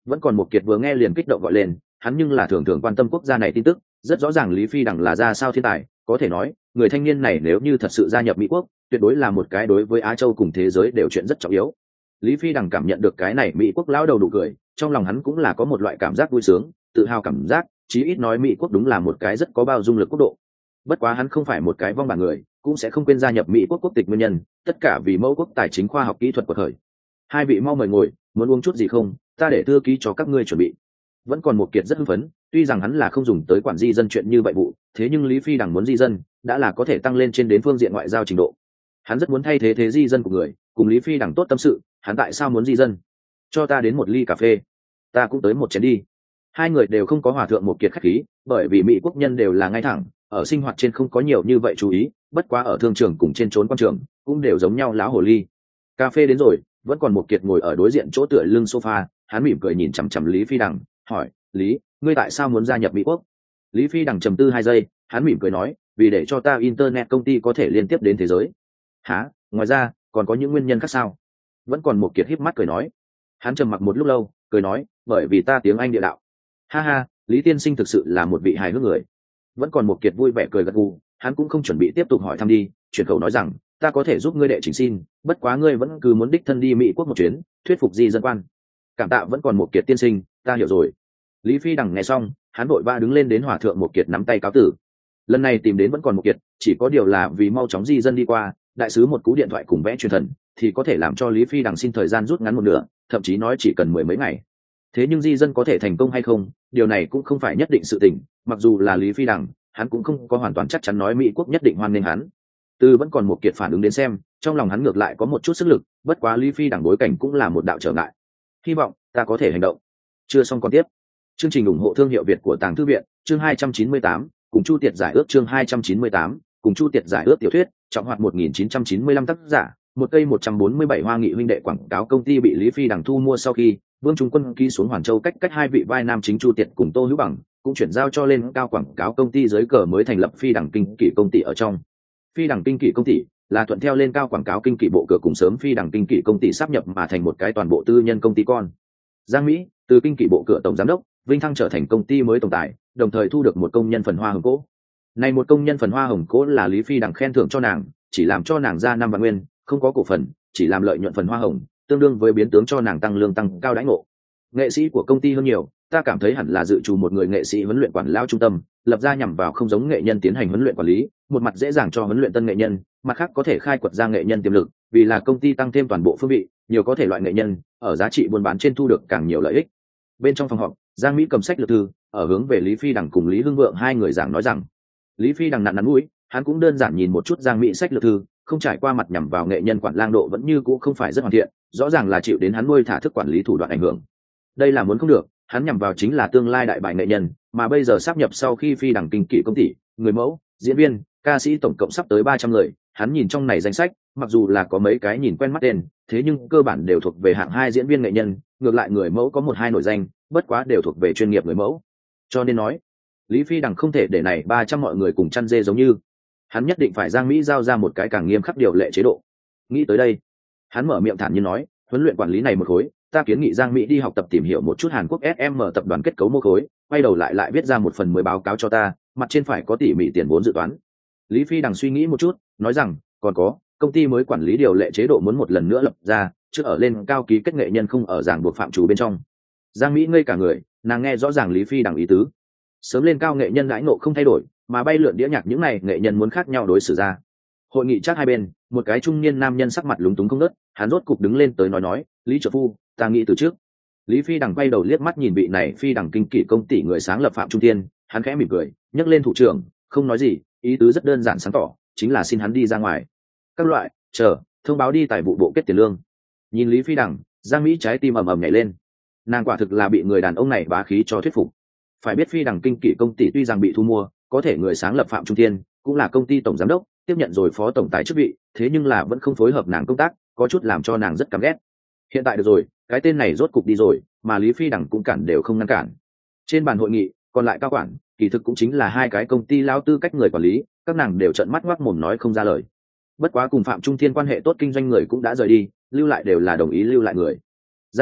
Vẫn còn một kiệt vừa nghe liền kích động gọi lên, hắn nhưng là thường thường quan tâm quốc gia này tin tức, rất rõ ràng Lý Phi Đằng là ra sao thiên tài, có thể nói người thanh niên này nếu như thật sự gia nhập Mỹ quốc, tuyệt đối là một cái đối với Á Châu cùng thế giới đều chuyện rất trọng yếu. Lý Phi Đằng cảm nhận được cái này Mỹ quốc lão đầu nụ cười, trong lòng hắn cũng là có một loại cảm giác vui sướng, tự hào cảm giác, chí ít nói Mỹ quốc đúng là một cái rất có bao dung lực quốc độ. Bất quá hắn không phải một cái vong bản người, cũng sẽ không quên gia nhập Mỹ quốc quốc tịch nguyên nhân, tất cả vì mẫu quốc tài chính khoa học kỹ thuật của khởi. Hai vị mau mời ngồi, muốn uống chút gì không, ta để thư ký cho các ngươi chuẩn bị. Vẫn còn một kiệt rất hưng phấn, tuy rằng hắn là không dùng tới quản di dân chuyện như vậy vụ, thế nhưng Lý Phi Đằng muốn di dân đã là có thể tăng lên trên đến phương diện ngoại giao trình độ. Hắn rất muốn thay thế thế di dân của người, cùng Lý Phi Đằng tốt tâm sự, hắn tại sao muốn di dân? Cho ta đến một ly cà phê, ta cũng tới một chén đi. Hai người đều không có hòa thượng một kiệt khách khí, bởi vì Mỹ quốc nhân đều là ngay thẳng, ở sinh hoạt trên không có nhiều như vậy chú ý, bất quá ở thương trường cùng trên trốn quan trường cũng đều giống nhau láo hồ ly. Cà phê đến rồi, vẫn còn một kiệt ngồi ở đối diện chỗ tựa lưng sofa, hắn mỉm cười nhìn chằm chằm Lý Phi Đằng, hỏi: Lý, ngươi tại sao muốn gia nhập Mỹ quốc? Lý Phi Đằng trầm tư hai giây, hắn mỉm cười nói: vì để cho ta internet công ty có thể liên tiếp đến thế giới. Hả? Ngoài ra còn có những nguyên nhân khác sao? Vẫn còn một kiệt híp mắt cười nói. Hắn trầm mặc một lúc lâu, cười nói: bởi vì ta tiếng Anh địa đạo. Ha ha, Lý tiên sinh thực sự là một vị hài hước người. Vẫn còn một kiệt vui vẻ cười gật gù, hắn cũng không chuẩn bị tiếp tục hỏi thăm đi, chuyển khẩu nói rằng: ta có thể giúp ngươi đệ trình xin, bất quá ngươi vẫn cứ muốn đích thân đi Mỹ quốc một chuyến, thuyết phục di dân quan. Cảm tạ vẫn còn một kiệt tiên sinh, ta hiểu rồi. Lý Phi Đằng nghe xong, hắn vội vã đứng lên đến hòa thượng một kiệt nắm tay cáo tử. Lần này tìm đến vẫn còn một kiệt, chỉ có điều là vì mau chóng di dân đi qua, đại sứ một cú điện thoại cùng vẽ truyền thần, thì có thể làm cho Lý Phi Đằng xin thời gian rút ngắn một nửa, thậm chí nói chỉ cần mười mấy ngày. Thế nhưng di dân có thể thành công hay không, điều này cũng không phải nhất định sự tình, mặc dù là Lý Phi Đằng, hắn cũng không có hoàn toàn chắc chắn nói Mỹ quốc nhất định hoan nghênh hắn. Từ vẫn còn một kiệt phản ứng đến xem, trong lòng hắn ngược lại có một chút sức lực, bất quá Lý Phi Đằng bối cảnh cũng là một đạo trở ngại. Hy vọng ta có thể hành động. Chưa xong còn tiếp. Chương trình ủng hộ thương hiệu Việt của Tàng Thư viện, chương hai trăm chín mươi tám, cùng Chu Tiệt giải ước chương hai trăm chín mươi tám, cùng Chu Tiệt giải ước tiểu thuyết, trọng hoạt một nghìn chín trăm chín mươi lăm tác giả, một cây một trăm bốn mươi bảy Hoa Nghị huynh đệ quảng cáo công ty bị Lý Phi Đằng thu mua sau khi, Vương Trung Quân ký xuống Hoàn Châu cách cách hai vị vai nam chính Chu Tiệt cùng Tô Hữu Bằng, cũng chuyển giao cho lên cao quảng cáo công ty dưới cờ mới thành lập Phi Đằng Kinh Kỷ công ty ở trong. Phi Đằng Kinh Kỷ công ty là thuận theo lên cao quảng cáo kinh kỷ bộ cửa cùng sớm Phi Đằng Kinh Kỷ công ty sáp nhập mà thành một cái toàn bộ tư nhân công ty con. Giang Mỹ từ kinh kỷ bộ cửa tổng giám đốc Vinh Thăng trở thành công ty mới tổng tài, đồng thời thu được một công nhân phần hoa hồng cố. Này một công nhân phần hoa hồng cố là Lý Phi Đằng khen thưởng cho nàng, chỉ làm cho nàng ra năm vạn nguyên, không có cổ phần, chỉ làm lợi nhuận phần hoa hồng, tương đương với biến tướng cho nàng tăng lương tăng cao đãi ngộ. Nghệ sĩ của công ty hơn nhiều, ta cảm thấy hẳn là dự trù một người nghệ sĩ huấn luyện quản lao trung tâm, lập ra nhằm vào không giống nghệ nhân tiến hành huấn luyện quản lý, một mặt dễ dàng cho huấn luyện tân nghệ nhân, mặt khác có thể khai quật ra nghệ nhân tiềm lực, vì là công ty tăng thêm toàn bộ phương vị, nhiều có thể loại nghệ nhân, ở giá trị buôn bán trên thu được càng nhiều lợi ích. Bên trong phòng họp, Giang Mỹ cầm sách lược thư, ở hướng về Lý Phi Đằng cùng Lý Hưng Vượng hai người giảng nói rằng, Lý Phi Đằng nặn nắn mũi, hắn cũng đơn giản nhìn một chút Giang Mỹ sách lược thư, không trải qua mặt nhằm vào nghệ nhân quản lang độ vẫn như cũ không phải rất hoàn thiện, rõ ràng là chịu đến hắn nuôi thả thức quản lý thủ đoạn ảnh hưởng. Đây là muốn không được, hắn nhằm vào chính là tương lai đại bại nghệ nhân, mà bây giờ sáp nhập sau khi Phi Đằng Kinh Kỷ công ty, người mẫu, diễn viên, ca sĩ tổng cộng sắp tới ba trăm người, hắn nhìn trong này danh sách, mặc dù là có mấy cái nhìn quen mắt tên, thế nhưng cơ bản đều thuộc về hạng hai diễn viên nghệ nhân, ngược lại người mẫu có một hai nổi danh, bất quá đều thuộc về chuyên nghiệp người mẫu. Cho nên nói, Lý Phi Đằng không thể để này ba trăm mọi người cùng chăn dê giống như, hắn nhất định phải Giang Mỹ giao ra một cái càng nghiêm khắc điều lệ chế độ. Nghĩ tới đây, hắn mở miệng thản nhiên nói, huấn luyện quản lý này một khối, ta kiến nghị Giang Mỹ đi học tập tìm hiểu một chút Hàn Quốc ét em tập đoàn kết cấu mô khối, quay đầu lại lại viết ra một phần mới báo cáo cho ta, mặt trên phải có tỉ mỉ tiền vốn dự toán. Lý Phi Đằng suy nghĩ một chút, nói rằng, còn có, công ty mới quản lý điều lệ chế độ muốn một lần nữa lập ra, trước ở lên cao ký kết nghệ nhân không ở ràng buộc phạm chủ bên trong. Giang Mỹ ngây cả người, nàng nghe rõ ràng Lý Phi Đằng ý tứ. Sớm lên cao nghệ nhân đãi ngộ không thay đổi, mà bay lượn đĩa nhạc những này nghệ nhân muốn khác nhau đối xử ra. Hội nghị chắc hai bên, một cái trung niên nam nhân sắc mặt lúng túng không nớt, hắn rốt cục đứng lên tới nói nói, Lý trợ phu, ta nghĩ từ trước. Lý Phi Đằng quay đầu liếc mắt nhìn vị này Phi Đằng Kinh Kỷ công ty người sáng lập Phạm Trung Tiên, hắn khẽ mỉm cười, nhấc lên thủ trưởng, không nói gì, ý tứ rất đơn giản sáng tỏ, chính là xin hắn đi ra ngoài. Các loại, chờ, thông báo đi tài vụ bộ kết tiền lương. Nhìn Lý Phi Đằng, Giang Mỹ trái tim ầm ầm nhảy lên. Nàng quả thực là bị người đàn ông này bá khí cho thuyết phục. Phải biết Phi Đằng Kinh Kỷ công ty tuy rằng bị thu mua, có thể người sáng lập Phạm Trung Tiên cũng là công ty tổng giám đốc, tiếp nhận rồi phó tổng tài chức vị, thế nhưng là vẫn không phối hợp nàng công tác, có chút làm cho nàng rất căm ghét. Hiện tại được rồi, cái tên này rốt cục đi rồi, mà Lý Phi Đằng cũng cản đều không ngăn cản. Trên bàn hội nghị, còn lại cao quản, kỳ thực cũng chính là hai cái công ty lao tư cách người quản lý, các nàng đều trợn mắt ngoác mồm nói không ra lời. Bất quá cùng Phạm Trung Thiên quan hệ tốt kinh doanh người cũng đã rời đi, lưu lại đều là đồng ý lưu lại người. Giang Mỹ,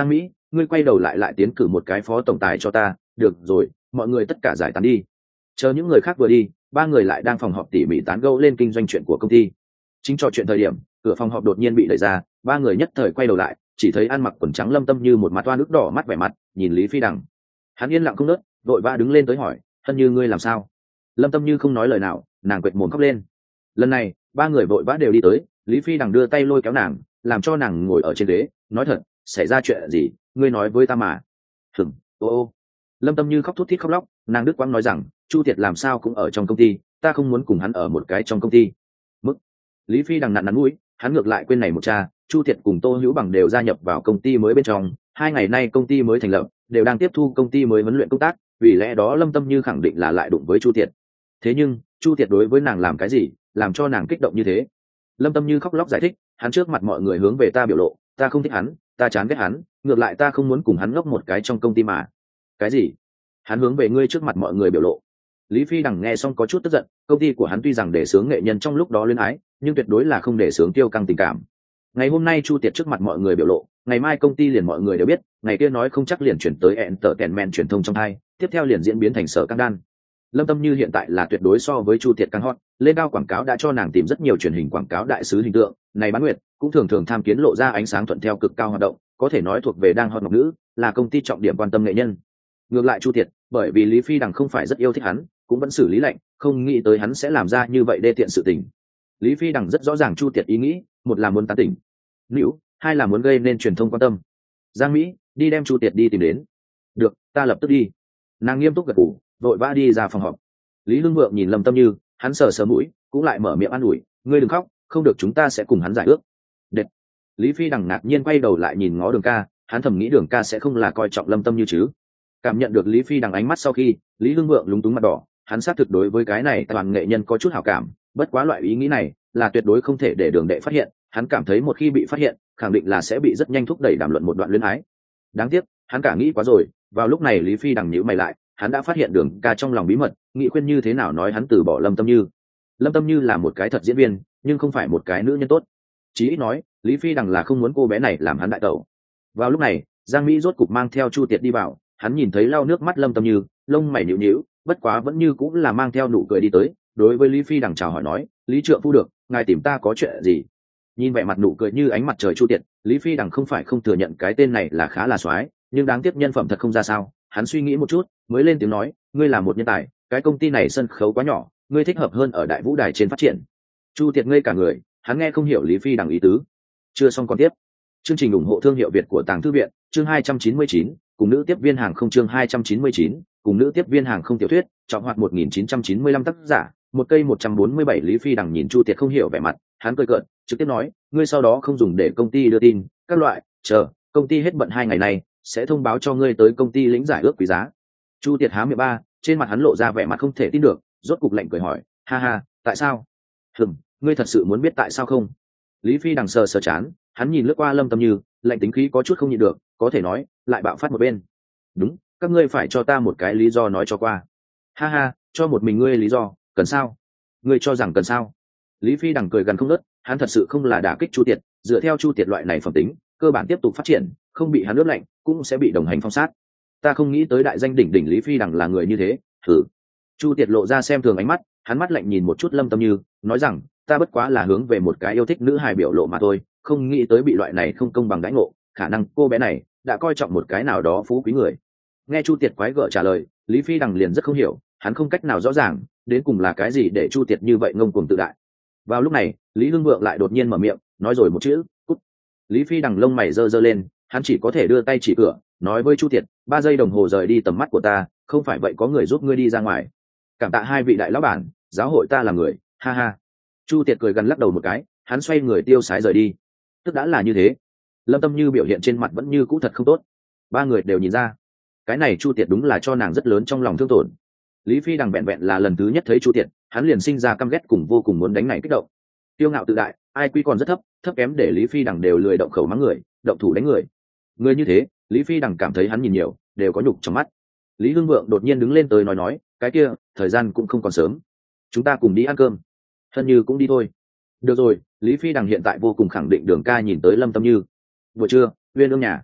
ngươi quay đầu lại lại tiến cử một cái phó tổng tài cho ta. Được rồi, mọi người tất cả giải tán đi. Chờ những người khác vừa đi, ba người lại đang phòng họp tỉ mỉ tán gẫu lên kinh doanh chuyện của công ty. Chính trò chuyện thời điểm, cửa phòng họp đột nhiên bị đẩy ra, ba người nhất thời quay đầu lại, chỉ thấy ăn mặc quần trắng Lâm Tâm Như một mặt toa nước đỏ mắt vẻ mặt nhìn Lý Phi Đằng. Hắn yên lặng không nớt, vội vã đứng lên tới hỏi, Hân Như ngươi làm sao? Lâm Tâm Như không nói lời nào, nàng quệt mồm khóc lên. Lần này ba người vội vã đều đi tới, Lý Phi Đằng đưa tay lôi kéo nàng, làm cho nàng ngồi ở trên ghế, nói thật, xảy ra chuyện gì, ngươi nói với ta mà. Hửng, ô ô. Lâm Tâm Như khóc thút thít khóc lóc, nàng đứt quãng nói rằng, Chu Tiệt làm sao cũng ở trong công ty, ta không muốn cùng hắn ở một cái trong công ty. Mức. Lý Phi Đằng nặn nắn mũi, hắn ngược lại quên này một cha, Chu Tiệt cùng Tô Hữu Bằng đều gia nhập vào công ty mới bên trong, hai ngày nay công ty mới thành lập, đều đang tiếp thu công ty mới huấn luyện công tác, vì lẽ đó Lâm Tâm Như khẳng định là lại đụng với Chu Tiệt. Thế nhưng Chu Tiệt đối với nàng làm cái gì làm cho nàng kích động như thế? Lâm Tâm Như khóc lóc giải thích, hắn trước mặt mọi người hướng về ta biểu lộ, ta không thích hắn, ta chán ghét hắn, ngược lại ta không muốn cùng hắn ngốc một cái trong công ty mà. Cái gì? Hắn hướng về ngươi trước mặt mọi người biểu lộ? Lý Phi Đằng nghe xong có chút tức giận, công ty của hắn tuy rằng để sướng nghệ nhân trong lúc đó luyến ái, nhưng tuyệt đối là không để sướng tiêu căng tình cảm. Ngày hôm nay Chu Tiệt trước mặt mọi người biểu lộ, ngày mai công ty liền mọi người đều biết, ngày kia nói không chắc liền chuyển tới Entertainment truyền thông trong hai, tiếp theo liền diễn biến thành Sở Căng Đan. Lâm Tâm Như hiện tại là tuyệt đối so với Chu Tiệt càng hot, lên cao quảng cáo đã cho nàng tìm rất nhiều truyền hình quảng cáo đại sứ hình tượng, này Bán Nguyệt cũng thường thường tham kiến lộ ra ánh sáng thuận theo cực cao hoạt động, có thể nói thuộc về đang hot ngọc nữ, là công ty trọng điểm quan tâm nghệ nhân. Ngược lại Chu Tiệt, bởi vì Lý Phi Đằng không phải rất yêu thích hắn, cũng vẫn xử lý lạnh, không nghĩ tới hắn sẽ làm ra như vậy đê tiện sự tình. Lý Phi Đằng rất rõ ràng Chu Tiệt ý nghĩ, một là muốn tán tỉnh nữ, hai là muốn gây nên truyền thông quan tâm. Giang Mỹ, đi đem Chu Tiệt đi tìm đến. Được, ta lập tức đi. Nàng nghiêm túc gật gù, vội vã đi ra phòng họp. Lý Hưng Vượng nhìn Lâm Tâm Như, hắn sờ sờ mũi, cũng lại mở miệng an ủi, ngươi đừng khóc, không được chúng ta sẽ cùng hắn giải ước. Đệt. Lý Phi Đằng ngạc nhiên quay đầu lại nhìn ngó Đường Ca, hắn thầm nghĩ Đường Ca sẽ không là coi trọng Lâm Tâm Như chứ. Cảm nhận được Lý Phi Đằng ánh mắt sau khi, Lý Hưng Vượng lúng túng mặt đỏ, hắn xác thực đối với cái này toàn nghệ nhân có chút hảo cảm, bất quá loại ý nghĩ này là tuyệt đối không thể để Đường Đệ phát hiện, hắn cảm thấy một khi bị phát hiện, khẳng định là sẽ bị rất nhanh thúc đẩy đàm luận một đoạn luyến ái. Đáng tiếc, hắn cả nghĩ quá rồi, vào lúc này Lý Phi Đằng nhíu mày lại, hắn đã phát hiện Đường Ca trong lòng bí mật, nghĩ khuyên như thế nào nói hắn từ bỏ Lâm Tâm Như. Lâm Tâm Như là một cái thật diễn viên, nhưng không phải một cái nữ nhân tốt. Chí ít nói, Lý Phi Đằng là không muốn cô bé này làm hắn đại tẩu. Vào lúc này, Giang Mỹ rốt cục mang theo Chu Tiệt đi vào, hắn nhìn thấy lau nước mắt Lâm Tâm Như, lông mày nhíu nhíu, bất quá vẫn như cũng là mang theo nụ cười đi tới, đối với Lý Phi Đằng chào hỏi nói, Lý Trượng Phu được, ngài tìm ta có chuyện gì? Nhìn vẻ mặt nụ cười như ánh mặt trời Chu Tiệt, Lý Phi Đằng không phải không thừa nhận cái tên này là khá là soái, nhưng đáng tiếc nhân phẩm thật không ra sao. Hắn suy nghĩ một chút, mới lên tiếng nói, ngươi là một nhân tài, cái công ty này sân khấu quá nhỏ, ngươi thích hợp hơn ở đại vũ đài trên phát triển. Chu Tiệt ngây cả người, hắn nghe không hiểu Lý Phi Đằng ý tứ. Chưa xong còn tiếp. Chương trình ủng hộ thương hiệu Việt của Tàng Thư viện, chương hai trăm chín mươi chín, cùng nữ tiếp viên hàng không chương hai trăm chín mươi chín, cùng nữ tiếp viên hàng không tiểu thuyết, trọng hoạt một nghìn chín trăm chín mươi lăm tác giả, một cây một trăm bốn mươi bảy. Lý Phi Đằng nhìn Chu Tiệt không hiểu vẻ mặt, hắn cười cợt, trực tiếp nói, ngươi sau đó không dùng để công ty đưa tin, các loại, chờ, công ty hết bận hai ngày này, sẽ thông báo cho ngươi tới công ty lĩnh giải ước quý giá. Chu Tiệt há miệng ba, trên mặt hắn lộ ra vẻ mặt không thể tin được, rốt cục lạnh cười hỏi, ha ha, tại sao? Hừm, ngươi thật sự muốn biết tại sao không? Lý Phi Đằng sờ sờ chán, hắn nhìn lướt qua Lâm Tâm Như, lạnh tính khí có chút không nhịn được, có thể nói, lại bạo phát một bên. Đúng, các ngươi phải cho ta một cái lý do nói cho qua. Ha ha, cho một mình ngươi lý do, cần sao? Ngươi cho rằng cần sao? Lý Phi Đằng cười gần không nớt, hắn thật sự không là đả kích Chu Tiệt, dựa theo Chu Tiệt loại này phẩm tính, cơ bản tiếp tục phát triển, không bị hắn ướp lạnh, cũng sẽ bị đồng hành phong sát. Ta không nghĩ tới đại danh đỉnh đỉnh Lý Phi Đằng là người như thế, thử. Chu Tiệt lộ ra xem thường ánh mắt, hắn mắt lạnh nhìn một chút Lâm Tâm Như, nói rằng, ta bất quá là hướng về một cái yêu thích nữ hài biểu lộ mà thôi, không nghĩ tới bị loại này không công bằng đãi ngộ, khả năng cô bé này đã coi trọng một cái nào đó phú quý người. Nghe Chu Tiệt quái gở trả lời, Lý Phi Đằng liền rất không hiểu, hắn không cách nào rõ ràng đến cùng là cái gì để Chu Tiệt như vậy ngông cuồng tự đại. Vào lúc này, Lý Hưng Vượng lại đột nhiên mở miệng, nói rồi một chữ, cút. Lý Phi Đằng lông mày giơ giơ lên, hắn chỉ có thể đưa tay chỉ cửa, nói với Chu Tiệt, ba giây đồng hồ rời đi tầm mắt của ta, không phải vậy có người giúp ngươi đi ra ngoài. Cảm tạ hai vị đại lão bản, giáo hội ta là người, ha ha. Chu Tiệt cười gần lắc đầu một cái, hắn xoay người tiêu sái rời đi. Tức đã là như thế, Lâm Tâm Như biểu hiện trên mặt vẫn như cũ thật không tốt, ba người đều nhìn ra, cái này Chu Tiệt đúng là cho nàng rất lớn trong lòng thương tổn. Lý Phi Đằng vẹn vẹn là lần thứ nhất thấy Chu Tiệt, hắn liền sinh ra căm ghét cùng vô cùng muốn đánh này kích động. Tiêu ngạo tự đại, ai quy còn rất thấp, thấp kém để Lý Phi Đằng đều lười động khẩu mắng người, động thủ đánh người. Người như thế, Lý Phi Đằng cảm thấy hắn nhìn nhiều, đều có nhục trong mắt. Lý Hưng Vượng đột nhiên đứng lên tới nói nói, cái kia, thời gian cũng không còn sớm, chúng ta cùng đi ăn cơm. Thân Như cũng đi thôi. Được rồi, Lý Phi Đằng hiện tại vô cùng khẳng định Đường Ca nhìn tới Lâm Tâm Như. Buổi trưa, Uyên ương nhà.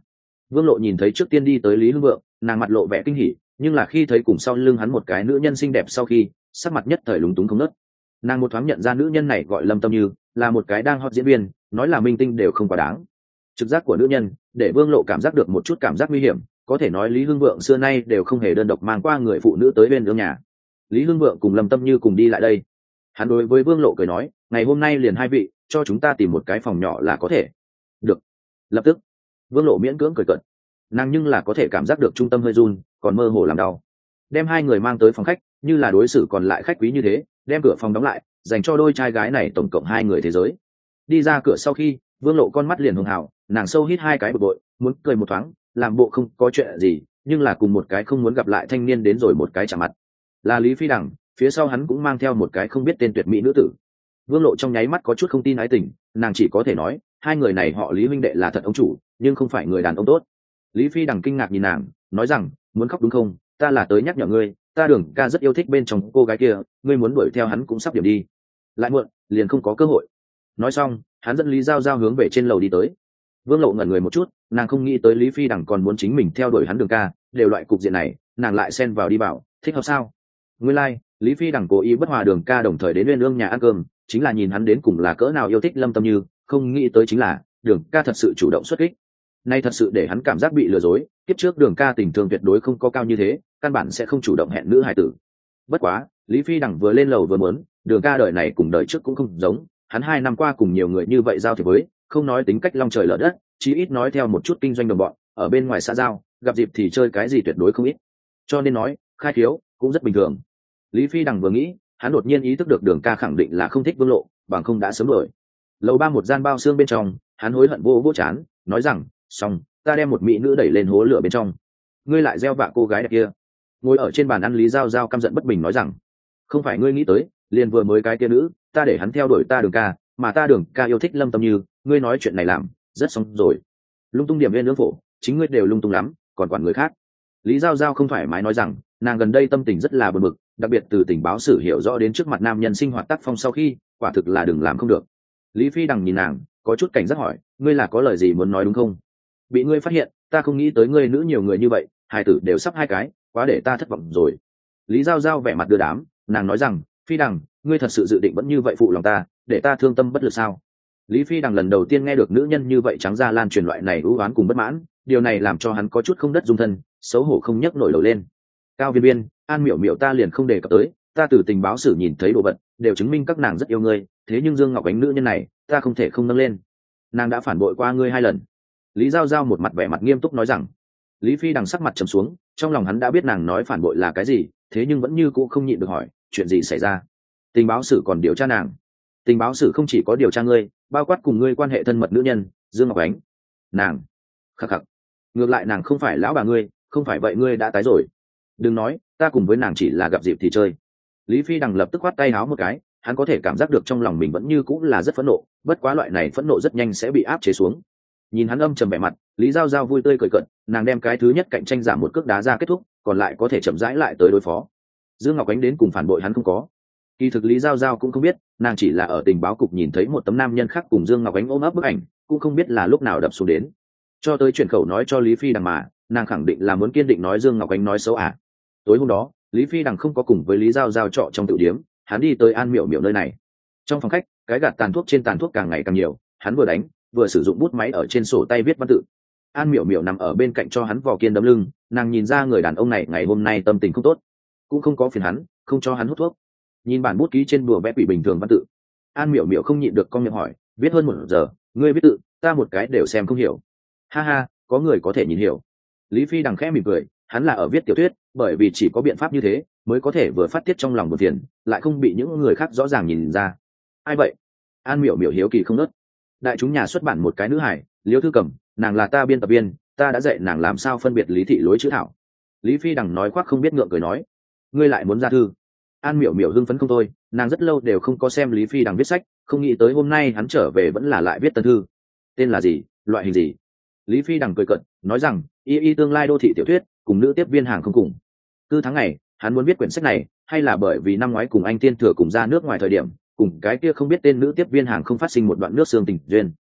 Vương Lộ nhìn thấy trước tiên đi tới Lý Hưng Vượng, nàng mặt lộ vẻ kinh hỉ, nhưng là khi thấy cùng sau lưng hắn một cái nữ nhân xinh đẹp sau khi, sắc mặt nhất thời lúng túng không nớt. Nàng một thoáng nhận ra nữ nhân này gọi Lâm Tâm Như, là một cái đang hot diễn viên, nói là minh tinh đều không quá đáng. Trực giác của nữ nhân để Vương Lộ cảm giác được một chút cảm giác nguy hiểm, có thể nói Lý Hưng Vượng xưa nay đều không hề đơn độc mang qua người phụ nữ tới bên ương nhà. Lý Hưng Vượng cùng Lâm Tâm Như cùng đi lại đây. Hắn đối với Vương Lộ cười nói, ngày hôm nay liền hai vị, cho chúng ta tìm một cái phòng nhỏ là có thể. Được. Lập tức, Vương Lộ miễn cưỡng cười cợt. Nàng nhưng là có thể cảm giác được trung tâm hơi run, còn mơ hồ làm đau. Đem hai người mang tới phòng khách, như là đối xử còn lại khách quý như thế, đem cửa phòng đóng lại, dành cho đôi trai gái này tổng cộng hai người thế giới. Đi ra cửa sau khi, Vương Lộ con mắt liền hùng hào, nàng sâu hít hai cái bực bội, muốn cười một thoáng, làm bộ không có chuyện gì, nhưng là cùng một cái không muốn gặp lại thanh niên đến rồi một cái chạm mặt. Là Lý Phi Đằng, phía sau hắn cũng mang theo một cái không biết tên tuyệt mỹ nữ tử. Vương Lộ trong nháy mắt có chút không tin ái tình, nàng chỉ có thể nói, hai người này họ Lý huynh đệ là thật ông chủ, nhưng không phải người đàn ông tốt. Lý Phi Đằng kinh ngạc nhìn nàng, nói rằng, muốn khóc đúng không? Ta là tới nhắc nhở ngươi, ta Đường ca rất yêu thích bên trong cô gái kia, ngươi muốn đuổi theo hắn cũng sắp điểm đi. Lại muộn, liền không có cơ hội. Nói xong, hắn dẫn Lý Giao Giao hướng về trên lầu đi tới. Vương Lộ ngẩn người một chút, nàng không nghĩ tới Lý Phi Đằng còn muốn chính mình theo đuổi hắn Đường ca, đều loại cục diện này, nàng lại xen vào đi bảo, thích hợp sao? Nguyên lai, like, Lý Phi Đằng cố ý bất hòa Đường ca đồng thời đến Uyên Ương nhà ăn cơm, chính là nhìn hắn đến cùng là cỡ nào yêu thích Lâm Tâm Như, không nghĩ tới chính là Đường ca thật sự chủ động xuất kích. Nay thật sự để hắn cảm giác bị lừa dối, kiếp trước Đường ca tình thương tuyệt đối không có cao như thế, căn bản sẽ không chủ động hẹn nữ hài tử. Bất quá, Lý Phi Đằng vừa lên lầu vừa muốn, Đường ca đời này cùng đời trước cũng không giống, hắn hai năm qua cùng nhiều người như vậy giao thiệp với, không nói tính cách long trời lở đất, chí ít nói theo một chút kinh doanh đồng bọn, ở bên ngoài xã giao, gặp dịp thì chơi cái gì tuyệt đối không ít. Cho nên nói, khai thiếu cũng rất bình thường. Lý Phi Đằng vừa nghĩ, hắn đột nhiên ý thức được Đường ca khẳng định là không thích Vương Lộ, bằng không đã sớm rồi. Lầu ba một gian bao xương bên trong, hắn hối hận vô vô chán, nói rằng, xong, ta đem một mỹ nữ đẩy lên hố lửa bên trong. Ngươi lại gieo vạ cô gái đẹp kia. Ngồi ở trên bàn ăn Lý Giao Giao căm giận bất bình nói rằng, không phải ngươi nghĩ tới, liền vừa mới cái kia nữ, ta để hắn theo đuổi ta Đường ca, mà ta Đường ca yêu thích Lâm Tâm Như, ngươi nói chuyện này làm, rất xong rồi. Lung tung điểm lên nướng phổ, chính ngươi đều lung tung lắm, còn quản người khác. Lý Giao Giao không thoải mái nói rằng, nàng gần đây tâm tình rất là bực bực, đặc biệt từ tình báo sử hiểu rõ đến trước mặt nam nhân sinh hoạt tác phong sau khi, quả thực là đừng làm không được. Lý Phi Đằng nhìn nàng, có chút cảnh giác hỏi, ngươi là có lời gì muốn nói đúng không? Bị ngươi phát hiện, ta không nghĩ tới ngươi nữ nhiều người như vậy, hai tử đều sắp hai cái, quá để ta thất vọng rồi. Lý Giao Giao vẻ mặt đưa đám, nàng nói rằng, Phi Đằng, ngươi thật sự dự định vẫn như vậy phụ lòng ta, để ta thương tâm bất lực sao? Lý Phi Đằng lần đầu tiên nghe được nữ nhân như vậy trắng ra lan truyền loại này ưu oán cùng bất mãn, điều này làm cho hắn có chút không đất dung thân, xấu hổ không nhấc nổi đầu lên. Cao Viên Viên, An Miểu Miểu ta liền không đề cập tới, ta từ tình báo sử nhìn thấy đồ vật, đều chứng minh các nàng rất yêu ngươi, thế nhưng Dương Ngọc Ánh nữ nhân này, ta không thể không nâng lên. Nàng đã phản bội qua ngươi hai lần. Lý Giao Giao một mặt vẻ mặt nghiêm túc nói rằng. Lý Phi Đằng sắc mặt trầm xuống, trong lòng hắn đã biết nàng nói phản bội là cái gì, thế nhưng vẫn như cũ không nhịn được hỏi, chuyện gì xảy ra? Tình báo sử còn điều tra nàng. Tình báo sử không chỉ có điều tra ngươi, bao quát cùng ngươi quan hệ thân mật nữ nhân, Dương Ngọc Ánh. Nàng, khắc khắc, ngược lại nàng không phải lão bà ngươi, không phải vậy ngươi đã tái rồi. Đừng nói, ta cùng với nàng chỉ là gặp dịp thì chơi. Lý Phi Đằng lập tức khoát tay háo một cái, hắn có thể cảm giác được trong lòng mình vẫn như cũng là rất phẫn nộ, bất quá loại này phẫn nộ rất nhanh sẽ bị áp chế xuống. Nhìn hắn âm trầm vẻ mặt, Lý Giao Giao vui tươi cười cợt, nàng đem cái thứ nhất cạnh tranh giảm một cước đá ra kết thúc, còn lại có thể chậm rãi lại tới đối phó. Dương Ngọc Ánh đến cùng phản bội hắn không có. Kỳ thực Lý Giao Giao cũng không biết, nàng chỉ là ở tình báo cục nhìn thấy một tấm nam nhân khác cùng Dương Ngọc Ánh ôm ấp bức ảnh, cũng không biết là lúc nào đập xuống đến. Cho tới chuyển khẩu nói cho Lý Phi Đằng mà, nàng khẳng định là muốn kiên định nói Dương Ngọc Ánh nói xấu à. Tối hôm đó, Lý Phi Đằng không có cùng với Lý Giao Giao trọ trong tiểu điếm, hắn đi tới An Miểu Miểu nơi này. Trong phòng khách, cái gạt tàn thuốc trên tàn thuốc càng ngày càng nhiều, hắn vừa đánh, vừa sử dụng bút máy ở trên sổ tay viết văn tự. An Miểu Miểu nằm ở bên cạnh cho hắn vò kiên đấm lưng, nàng nhìn ra người đàn ông này ngày hôm nay tâm tình không tốt, cũng không có phiền hắn, không cho hắn hút thuốc. Nhìn bản bút ký trên bùa vẽ quỷ bình thường văn tự, An Miểu Miểu không nhịn được con miệng hỏi, viết hơn một giờ, ngươi viết tự, ta một cái đều xem không hiểu. Ha ha, có người có thể nhìn hiểu. Lý Phi Đằng khẽ mỉm cười, hắn là ở viết tiểu thuyết, bởi vì chỉ có biện pháp như thế mới có thể vừa phát tiết trong lòng buồn phiền, lại không bị những người khác rõ ràng nhìn ra. Ai vậy? An Miểu Miểu hiếu kỳ không nớt. Đại chúng nhà xuất bản một cái nữ hải, Liễu Thư Cẩm, nàng là ta biên tập viên, ta đã dạy nàng làm sao phân biệt lý thị lối chữ thảo. Lý Phi Đằng nói khoác không biết ngượng cười nói, ngươi lại muốn ra thư? An Miểu Miểu hưng phấn không thôi, nàng rất lâu đều không có xem Lý Phi Đằng viết sách, không nghĩ tới hôm nay hắn trở về vẫn là lại viết tân thư. Tên là gì, loại hình gì? Lý Phi Đằng cười cận, nói rằng, y y tương lai đô thị tiểu thuyết, cùng nữ tiếp viên hàng không cùng. Cứ tháng ngày, hắn muốn viết quyển sách này, hay là bởi vì năm ngoái cùng anh Tiên Thừa cùng ra nước ngoài thời điểm, cùng cái kia không biết tên nữ tiếp viên hàng không phát sinh một đoạn nước xương tình duyên.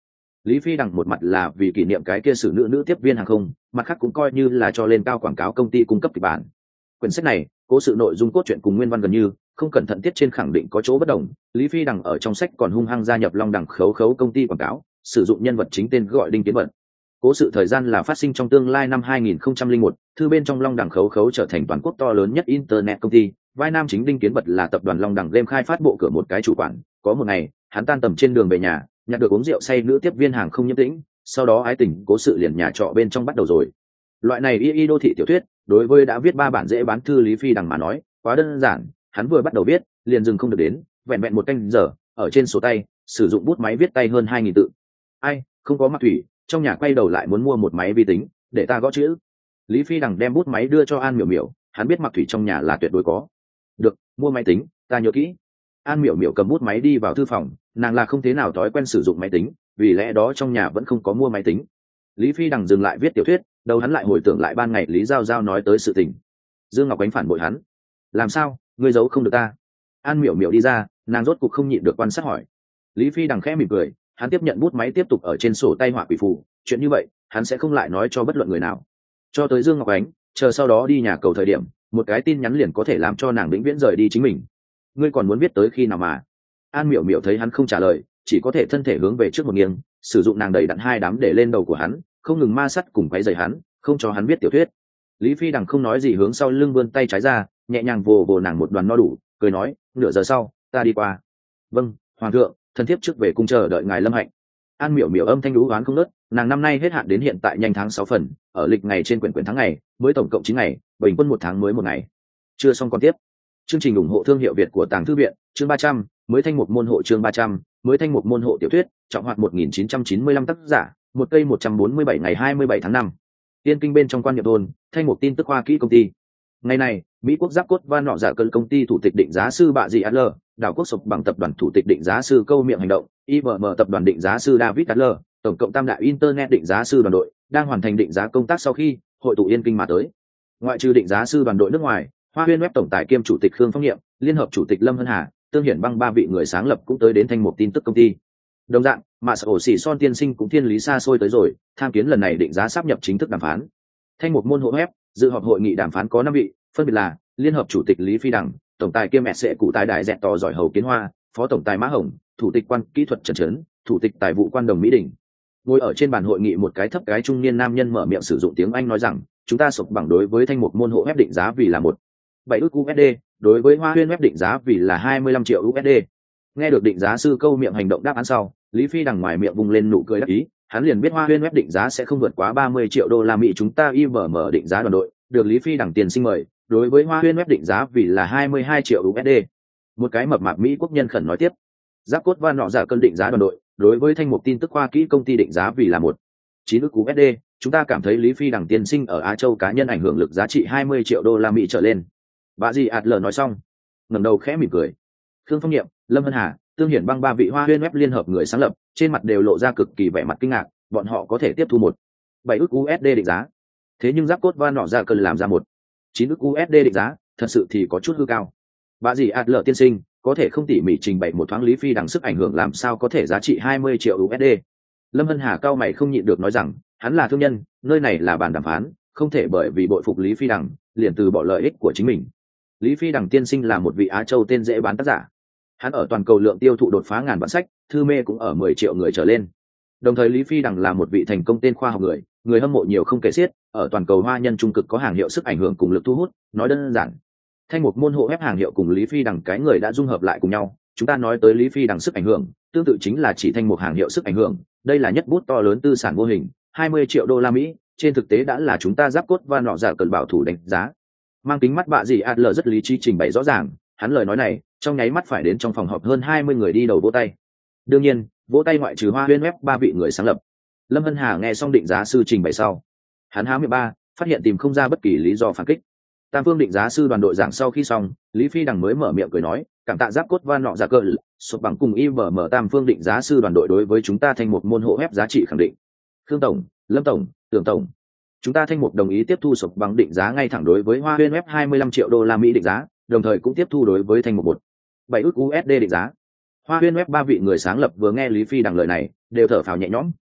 Lý Phi Đằng một mặt là vì kỷ niệm cái kia sử nữ nữ tiếp viên hàng không, mặt khác cũng coi như là cho lên cao quảng cáo công ty cung cấp kịch bản. Quyển sách này, cố sự nội dung cốt truyện cùng nguyên văn gần như không cẩn thận tiết trên khẳng định có chỗ bất đồng. Lý Phi Đằng ở trong sách còn hung hăng gia nhập Long Đằng khấu khấu công ty quảng cáo, sử dụng nhân vật chính tên gọi Đinh Kiến Vận. Cố sự thời gian là phát sinh trong tương lai năm hai nghìn không trăm lẻ một, thư bên trong Long Đằng khấu khấu trở thành toàn quốc to lớn nhất internet công ty. Vai nam chính Đinh Kiến Vật là tập đoàn Long Đằng game khai phát bộ cửa một cái chủ quản. Có một ngày, hắn tan tầm trên đường về nhà, nhặt được uống rượu say nữ tiếp viên hàng không nhiễm tĩnh, sau đó ái tình cố sự liền nhà trọ bên trong bắt đầu rồi. Loại này y y đô thị tiểu thuyết, đối với đã viết ba bản dễ bán thư Lý Phi Đằng mà nói, quá đơn giản, hắn vừa bắt đầu viết, liền dừng không được đến, vẹn vẹn một canh giờ, ở trên sổ tay, sử dụng bút máy viết tay hơn hai nghìn tự. Ai, không có Mạc Thủy, trong nhà quay đầu lại muốn mua một máy vi tính, để ta gõ chữ. Lý Phi Đằng đem bút máy đưa cho An Miểu Miểu, hắn biết Mạc Thủy trong nhà là tuyệt đối có. Được, mua máy tính, ta nhớ kỹ. An Miểu Miểu cầm bút máy đi vào thư phòng, nàng là không thế nào thói quen sử dụng máy tính, vì lẽ đó trong nhà vẫn không có mua máy tính. Lý Phi Đằng dừng lại viết tiểu thuyết, đầu hắn lại hồi tưởng lại ban ngày Lý Giao Giao nói tới sự tình. Dương Ngọc Ánh phản bội hắn. Làm sao, ngươi giấu không được ta? An Miểu Miểu đi ra, nàng rốt cục không nhịn được quan sát hỏi. Lý Phi Đằng khẽ mỉm cười, hắn tiếp nhận bút máy tiếp tục ở trên sổ tay họa quỷ phù, chuyện như vậy, hắn sẽ không lại nói cho bất luận người nào. Cho tới Dương Ngọc Ánh, chờ sau đó đi nhà cầu thời điểm, một cái tin nhắn liền có thể làm cho nàng vĩnh viễn rời đi chính mình. Ngươi còn muốn viết tới khi nào mà? An Miểu Miểu thấy hắn không trả lời, chỉ có thể thân thể hướng về trước một nghiêng, sử dụng nàng đầy đặn hai đám để lên đầu của hắn, không ngừng ma sắt cùng quấy rầy hắn, không cho hắn viết tiểu thuyết. Lý Phi Đằng không nói gì hướng sau lưng vươn tay trái ra, nhẹ nhàng vồ vồ nàng một đoàn no đủ, cười nói, nửa giờ sau, ta đi qua. Vâng, hoàng thượng, thân thiếp trước về cung chờ đợi ngài lâm hạnh. An Miểu Miểu âm thanh lú oán không nớt, nàng năm nay hết hạn đến hiện tại nhanh tháng sáu phần, ở lịch ngày trên quyển quyển tháng ngày, mới tổng cộng chín ngày, bình quân một tháng mới một ngày. Chưa xong còn tiếp. Chương trình ủng hộ thương hiệu Việt của Tàng Thư viện, chương ba trăm, mới thanh một môn hộ chương ba trăm, mới thanh một môn hộ tiểu thuyết, trọng hoạt một nghìn chín trăm chín mươi lăm tác giả, một cây một trăm bốn mươi bảy ngày hai mươi bảy tháng năm. Tiên kinh bên trong quan niệm thôn, thanh một tin tức khoa kỹ công ty. Ngày này, Mỹ quốc giáp cốt và nọ giả cơn công ty thủ tịch định giá sư bạ dị Adler, đảo quốc sụp bằng tập đoàn thủ tịch định giá sư câu miệng hành động, i bê em tập đoàn định giá sư David Adler, tổng cộng tam đại internet định giá sư đoàn đội, đang hoàn thành định giá công tác sau khi hội tụ Yên kinh mà tới. Ngoại trừ định giá sư đoàn đội nước ngoài, Hoa Huyên Web tổng tài kiêm chủ tịch Khương Phong Nhiệm, liên hợp chủ tịch Lâm Hân Hà, Tương Hiển Băng ba vị người sáng lập cũng tới đến thanh một tin tức công ty. Đồng dạng, mà sở ổ xỉ son tiên sinh cũng thiên lý xa xôi tới rồi, tham kiến lần này định giá sáp nhập chính thức đàm phán. Thanh một môn hộ web, dự họp hội nghị đàm phán có năm vị, phân biệt là liên hợp chủ tịch Lý Phi Đằng, tổng tài kiêm mẹ sẽ cụ tài đại dẹt to giỏi hầu kiến hoa, phó tổng tài Mã Hồng, thủ tịch quan kỹ thuật Trần Trấn, thủ tịch tài vụ quan đồng Mỹ Đình. Ngồi ở trên bàn hội nghị một cái thấp cái trung niên nam nhân mở miệng sử dụng tiếng Anh nói rằng, chúng ta sụp bằng đối với thanh một môn hộ web định giá vì là một bảy ức u ét đê, đối với Hoa Huyên Web định giá vì là hai mươi lăm triệu u ét đê. Nghe được định giá sư câu miệng hành động đáp án sau, Lý Phi Đằng ngoài miệng vùng lên nụ cười đắc ý, hắn liền biết Hoa Huyên Web định giá sẽ không vượt quá ba mươi triệu đô la Mỹ. Chúng ta i bê em định giá đoàn đội, được Lý Phi Đằng tiền sinh mời, đối với Hoa Huyên Web định giá vì là hai mươi hai triệu u ét đê. Một cái mập mạp Mỹ quốc nhân khẩn nói tiếp. Giáp cốt và nọ giả cân định giá đoàn đội, đối với thanh mục tin tức khoa kỹ công ty định giá vì là một chín ức u ét đê. Chúng ta cảm thấy Lý Phi Đằng tiền sinh ở Á Châu cá nhân ảnh hưởng lực giá trị hai mươi triệu đô la Mỹ trở lên. Bà gì ạt lờ nói xong, ngẩng đầu khẽ mỉm cười. Khương Phong Nhiệm, Lâm Hân Hà, Tương Hiển Băng ba vị Hoa Huyên Web liên hợp người sáng lập, trên mặt đều lộ ra cực kỳ vẻ mặt kinh ngạc, bọn họ có thể tiếp thu một bảy ức u ét đê định giá. Thế nhưng giáp cốt và nọ ra cần làm ra một chín ức u ét đê định giá, thật sự thì có chút hư cao. Bà gì ạt lờ tiên sinh, có thể không tỉ mỉ trình bày một thoáng Lý Phi Đằng sức ảnh hưởng làm sao có thể giá trị hai mươi triệu u ét đê. Lâm Hân Hà cao mày không nhịn được nói rằng, hắn là thương nhân, nơi này là bàn đàm phán, không thể bởi vì bội phục Lý Phi Đằng, liền từ bỏ lợi ích của chính mình. Lý Phi Đằng tiên sinh là một vị Á Châu tên dễ bán tác giả. Hắn ở toàn cầu lượng tiêu thụ đột phá ngàn bản sách, thư mê cũng ở mười triệu người trở lên. Đồng thời Lý Phi Đằng là một vị thành công tên khoa học người, người hâm mộ nhiều không kể xiết, ở toàn cầu hoa nhân trung cực có hàng hiệu sức ảnh hưởng cùng lực thu hút, nói đơn giản. Thanh một môn hộ web hàng hiệu cùng Lý Phi Đằng cái người đã dung hợp lại cùng nhau, chúng ta nói tới Lý Phi Đằng sức ảnh hưởng, tương tự chính là chỉ thanh một hàng hiệu sức ảnh hưởng, đây là nhất bút to lớn tư sản vô hình, hai mươi triệu đô la Mỹ, trên thực tế đã là chúng ta giáp cốt và nọ giả cần bảo thủ đánh giá. Mang kính mắt bạ gì Adler rất lý trí trình bày rõ ràng, hắn lời nói này trong nháy mắt phải đến trong phòng họp hơn hai mươi người đi đầu vỗ tay. Đương nhiên, vỗ tay ngoại trừ Hoa Huyên Web ba vị người sáng lập. Lâm Hân Hà nghe xong định giá sư trình bày sau, hắn há miệng ba, phát hiện tìm không ra bất kỳ lý do phản kích. Tam phương định giá sư đoàn đội giảng sau khi xong, Lý Phi Đằng mới mở miệng cười nói, cảm tạ giáp cốt và nọ giả cờ, sụp bằng cùng i bê em tam phương định giá sư đoàn đội đối với chúng ta thành một môn hộ web giá trị khẳng định. Khương tổng, Lâm tổng, Tưởng tổng, chúng ta thanh mục đồng ý tiếp thu sụp bằng định giá ngay thẳng đối với Hoa Huyên Web hai mươi lăm triệu đô la Mỹ định giá, đồng thời cũng tiếp thu đối với thanh mục một bảy ức u ét đê định giá. Hoa Huyên Web ba vị người sáng lập vừa nghe Lý Phi Đằng lời này, đều thở phào nhẹ nhõm,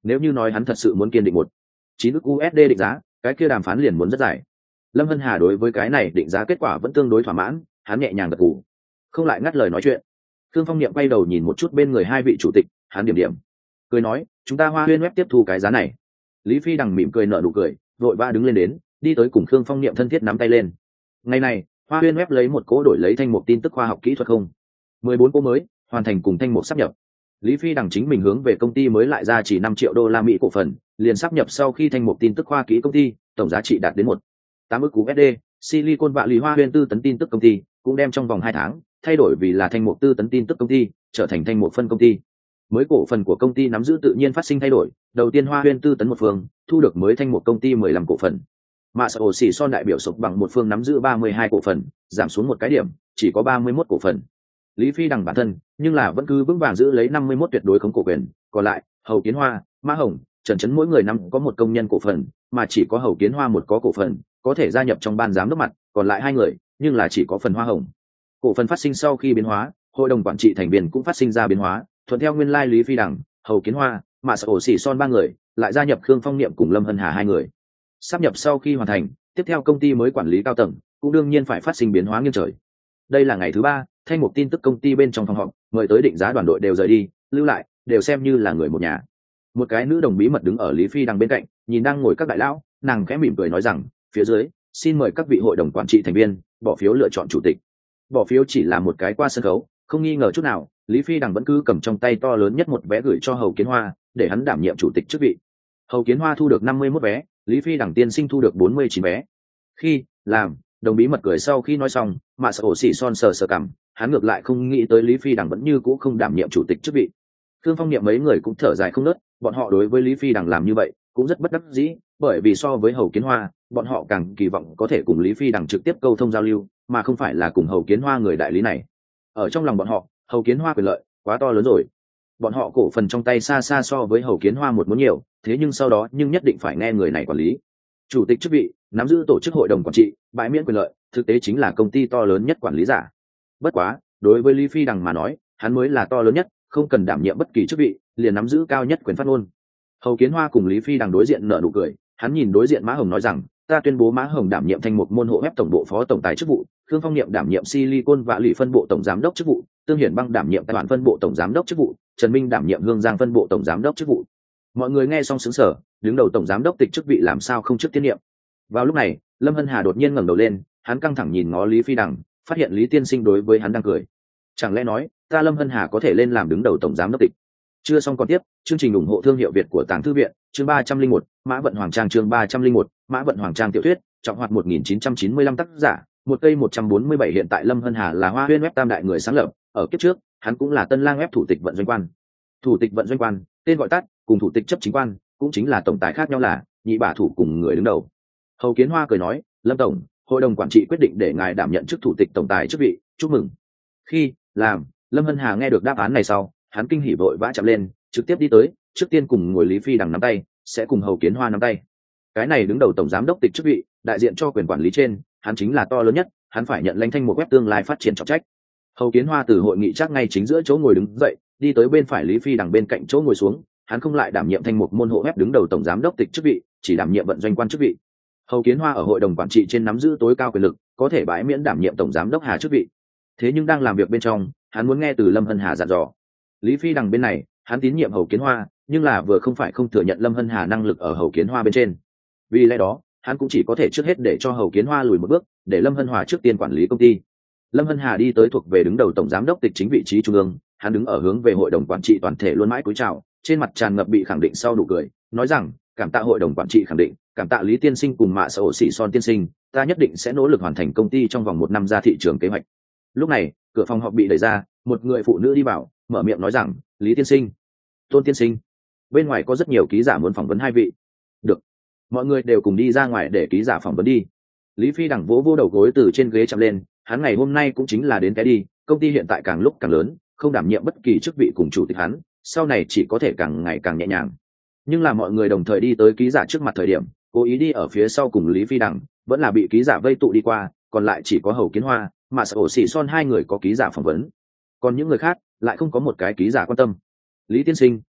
Nếu như nói hắn thật sự muốn kiên định một chín ức u ét đê định giá, cái kia đàm phán liền muốn rất dài. Lâm Hân Hà đối với cái này định giá kết quả vẫn tương đối thỏa mãn, hắn nhẹ nhàng gật gù, không lại ngắt lời nói chuyện. Thương Phong Niệm quay đầu nhìn một chút bên người hai vị chủ tịch, hắn điểm điểm, cười nói, chúng ta Hoa Huyên Web tiếp thu cái giá này. Lý Phi Đằng mỉm cười nở nụ cười, vội vã đứng lên đến, đi tới cùng Thương Phong Niệm thân thiết nắm tay lên. Ngày này, Hoa Huyên Web lấy một cố đổi lấy thanh mục tin tức khoa học kỹ thuật không mười bốn cố mới, hoàn thành cùng thanh mục sáp nhập. Lý Phi Đằng chính mình hướng về công ty mới lại ra chỉ năm triệu đô la Mỹ cổ phần, liền sáp nhập sau khi thanh mục tin tức khoa kỹ công ty, tổng giá trị đạt đến một tám ức u ét đê. Silicon Valley Hoa Huyên tư tấn tin tức công ty cũng đem trong vòng hai tháng thay đổi vì là thanh mục tư tấn tin tức công ty, trở thành thanh mục phân công ty. Mới cổ phần của công ty nắm giữ tự nhiên phát sinh thay đổi, đầu tiên Hoa Huyên tư tấn một phương thu được mới thanh mục công ty mười lăm cổ phần. Mạ Sở Ổ Xỉ Son đại biểu sụp bằng một phương nắm giữ ba mươi hai cổ phần, giảm xuống một cái điểm, chỉ có ba mươi mốt cổ phần. Lý Phi Đằng bản thân, nhưng là vẫn cứ vững vàng giữ lấy năm mươi mốt tuyệt đối khống cổ quyền, còn lại, Hầu Kiến Hoa, Mã Hồng, Trần Chấn mỗi người năm có một công nhân cổ phần, mà chỉ có Hầu Kiến Hoa một có cổ phần, có thể gia nhập trong ban giám đốc mặt, còn lại hai người, nhưng là chỉ có phần hoa hồng. Cổ phần phát sinh sau khi biến hóa, hội đồng quản trị thành viên cũng phát sinh ra biến hóa, thuận theo nguyên lai Lý Phi Đằng, Hầu Kiến Hoa, Mạ Sở Ổ Xỉ Son ba người, lại gia nhập Khương Phong Niệm cùng Lâm Hân Hà hai người. Sáp nhập sau khi hoàn thành, tiếp theo công ty mới quản lý cao tầng cũng đương nhiên phải phát sinh biến hóa nghiêng trời. Đây là ngày thứ ba, thanh mục tin tức công ty bên trong phòng họp, mời tới định giá đoàn đội đều rời đi, lưu lại đều xem như là người một nhà. Một cái nữ đồng bí mật đứng ở Lý Phi Đằng bên cạnh, nhìn đang ngồi các đại lão, nàng khẽ mỉm cười nói rằng, phía dưới xin mời các vị hội đồng quản trị thành viên bỏ phiếu lựa chọn chủ tịch. Bỏ phiếu chỉ là một cái qua sân khấu, không nghi ngờ chút nào, Lý Phi Đằng vẫn cứ cầm trong tay to lớn nhất một vé gửi cho Hầu Kiến Hoa, để hắn đảm nhiệm chủ tịch chức vị. Hầu Kiến Hoa thu được năm mươi mốt vé, Lý Phi Đằng tiên sinh thu được bốn mươi chín vé. Khi làm đồng bí mật cười sau khi nói xong, Mạ Sở Ổ Xỉ Son sờ sờ cằm, hắn ngược lại không nghĩ tới Lý Phi Đằng vẫn như cũ không đảm nhiệm chủ tịch chức vị. Thương Phong Niệm mấy người cũng thở dài không nớt, bọn họ đối với Lý Phi Đằng làm như vậy cũng rất bất đắc dĩ, bởi vì so với Hầu Kiến Hoa, bọn họ càng kỳ vọng có thể cùng Lý Phi Đằng trực tiếp câu thông giao lưu, mà không phải là cùng Hầu Kiến Hoa người đại lý này. Ở trong lòng bọn họ, Hầu Kiến Hoa quyền lợi quá to lớn rồi. Bọn họ cổ phần trong tay xa xa so với Hầu Kiến Hoa một muốn nhiều, thế nhưng sau đó nhưng nhất định phải nghe người này quản lý. Chủ tịch chức vị, nắm giữ tổ chức hội đồng quản trị, bãi miễn quyền lợi, thực tế chính là công ty to lớn nhất quản lý giả. Bất quá, đối với Lý Phi Đằng mà nói, hắn mới là to lớn nhất, không cần đảm nhiệm bất kỳ chức vị, liền nắm giữ cao nhất quyền phát ngôn. Hầu Kiến Hoa cùng Lý Phi Đằng đối diện nở nụ cười, hắn nhìn đối diện Mã Hồng nói rằng, ta tuyên bố Mã Hồng đảm nhiệm thành một môn hộ web tổng bộ phó tổng tài chức vụ, Khương Phong Niệm đảm nhiệm Silicon Valley phân bộ tổng giám đốc chức vụ, Tương Hiển Băng đảm nhiệm tài bản phân bộ tổng giám đốc chức vụ, Trần Minh đảm nhiệm Hương Giang phân bộ tổng giám đốc chức vụ. Mọi người nghe xong sững sờ, đứng đầu tổng giám đốc tịch chức vị làm sao không trước tiên nhiệm. Vào lúc này, Lâm Hân Hà đột nhiên ngẩng đầu lên, hắn căng thẳng nhìn ngó Lý Phi Đằng, phát hiện Lý tiên sinh đối với hắn đang cười. Chẳng lẽ nói, ta Lâm Hân Hà có thể lên làm đứng đầu tổng giám đốc tịch? Chưa xong còn tiếp, chương trình ủng hộ thương hiệu Việt của Tàng Thư viện, chương ba trăm linh một, Mã Vận Hoàng Trang chương ba trăm linh một, Mã Vận Hoàng Trang tiểu thuyết, trọng hoạt một nghìn chín trăm chín mươi lăm tác giả, một cây một trăm bốn mươi bảy hiện tại Lâm Hân Hà là Hoa Huyên Web tam đại người sáng lập, ở kiếp trước, hắn cũng là Tân Lang Web thủ tịch vận doanh quan. Thủ tịch vận doanh quan, tên gọi tắt, cùng thủ tịch chấp chính quan, cũng chính là tổng tài khác nhau là nhị bả thủ cùng người đứng đầu. Hầu Kiến Hoa cười nói, Lâm tổng, hội đồng quản trị quyết định để ngài đảm nhận chức thủ tịch tổng tài chức vị, chúc mừng. Khi làm Lâm Hân Hà nghe được đáp án này sau, hắn kinh hỉ vội vã chạm lên, trực tiếp đi tới, trước tiên cùng ngồi Lý Phi Đằng nắm tay, sẽ cùng Hầu Kiến Hoa nắm tay. Cái này đứng đầu tổng giám đốc tịch chức vị, đại diện cho quyền quản lý trên, hắn chính là to lớn nhất, hắn phải nhận lãnh thanh một web tương lai phát triển trọng trách. Hầu Kiến Hoa từ hội nghị chắc ngay chính giữa chỗ ngồi đứng dậy, đi tới bên phải Lý Phi Đằng bên cạnh chỗ ngồi xuống, hắn không lại đảm nhiệm thanh một môn hộ web đứng đầu tổng giám đốc tịch chức vị, chỉ đảm nhiệm vận doanh quan chức vị. Hầu Kiến Hoa ở hội đồng quản trị trên nắm giữ tối cao quyền lực, có thể bãi miễn đảm nhiệm tổng giám đốc Hà chức vị. Thế nhưng đang làm việc bên trong, hắn muốn nghe từ Lâm Hân Hà dặn dò. Lý Phi Đằng bên này, hắn tín nhiệm Hầu Kiến Hoa, nhưng là vừa không phải không thừa nhận Lâm Hân Hà năng lực ở Hầu Kiến Hoa bên trên. Vì lẽ đó, hắn cũng chỉ có thể trước hết để cho Hầu Kiến Hoa lùi một bước, để Lâm Hân Hòa trước tiên quản lý công ty. Lâm Hân Hà đi tới thuộc về đứng đầu tổng giám đốc tịch chính vị trí trung ương, hắn đứng ở hướng về hội đồng quản trị toàn thể luôn mãi cúi chào, trên mặt tràn ngập bị khẳng định sau nụ cười, nói rằng, cảm tạ hội đồng quản trị khẳng định, cảm tạ Lý tiên sinh cùng Mạ Sở Ổ Xỉ Son tiên sinh, ta nhất định sẽ nỗ lực hoàn thành công ty trong vòng một năm ra thị trường kế hoạch. Lúc này, cửa phòng họp bị đẩy ra, một người phụ nữ đi vào, mở miệng nói rằng, Lý tiên sinh, Tôn tiên sinh, bên ngoài có rất nhiều ký giả muốn phỏng vấn hai vị. Được, mọi người đều cùng đi ra ngoài để ký giả phỏng vấn đi. Lý Phi Đằng vỗ vỗ đầu gối từ trên ghế chạm lên, hắn ngày hôm nay cũng chính là đến té đi, công ty hiện tại càng lúc càng lớn, không đảm nhiệm bất kỳ chức vị cùng chủ tịch hắn, sau này chỉ có thể càng ngày càng nhẹ nhàng. Nhưng là mọi người đồng thời đi tới ký giả trước mặt thời điểm, cố ý đi ở phía sau cùng Lý Phi Đằng, vẫn là bị ký giả vây tụ đi qua, còn lại chỉ có Hầu Kiến Hoa, Mạ Sở Ổ Xỉ Son hai người có ký giả phỏng vấn, còn những người khác lại không có một cái ký giả quan tâm. Lý tiên sinh,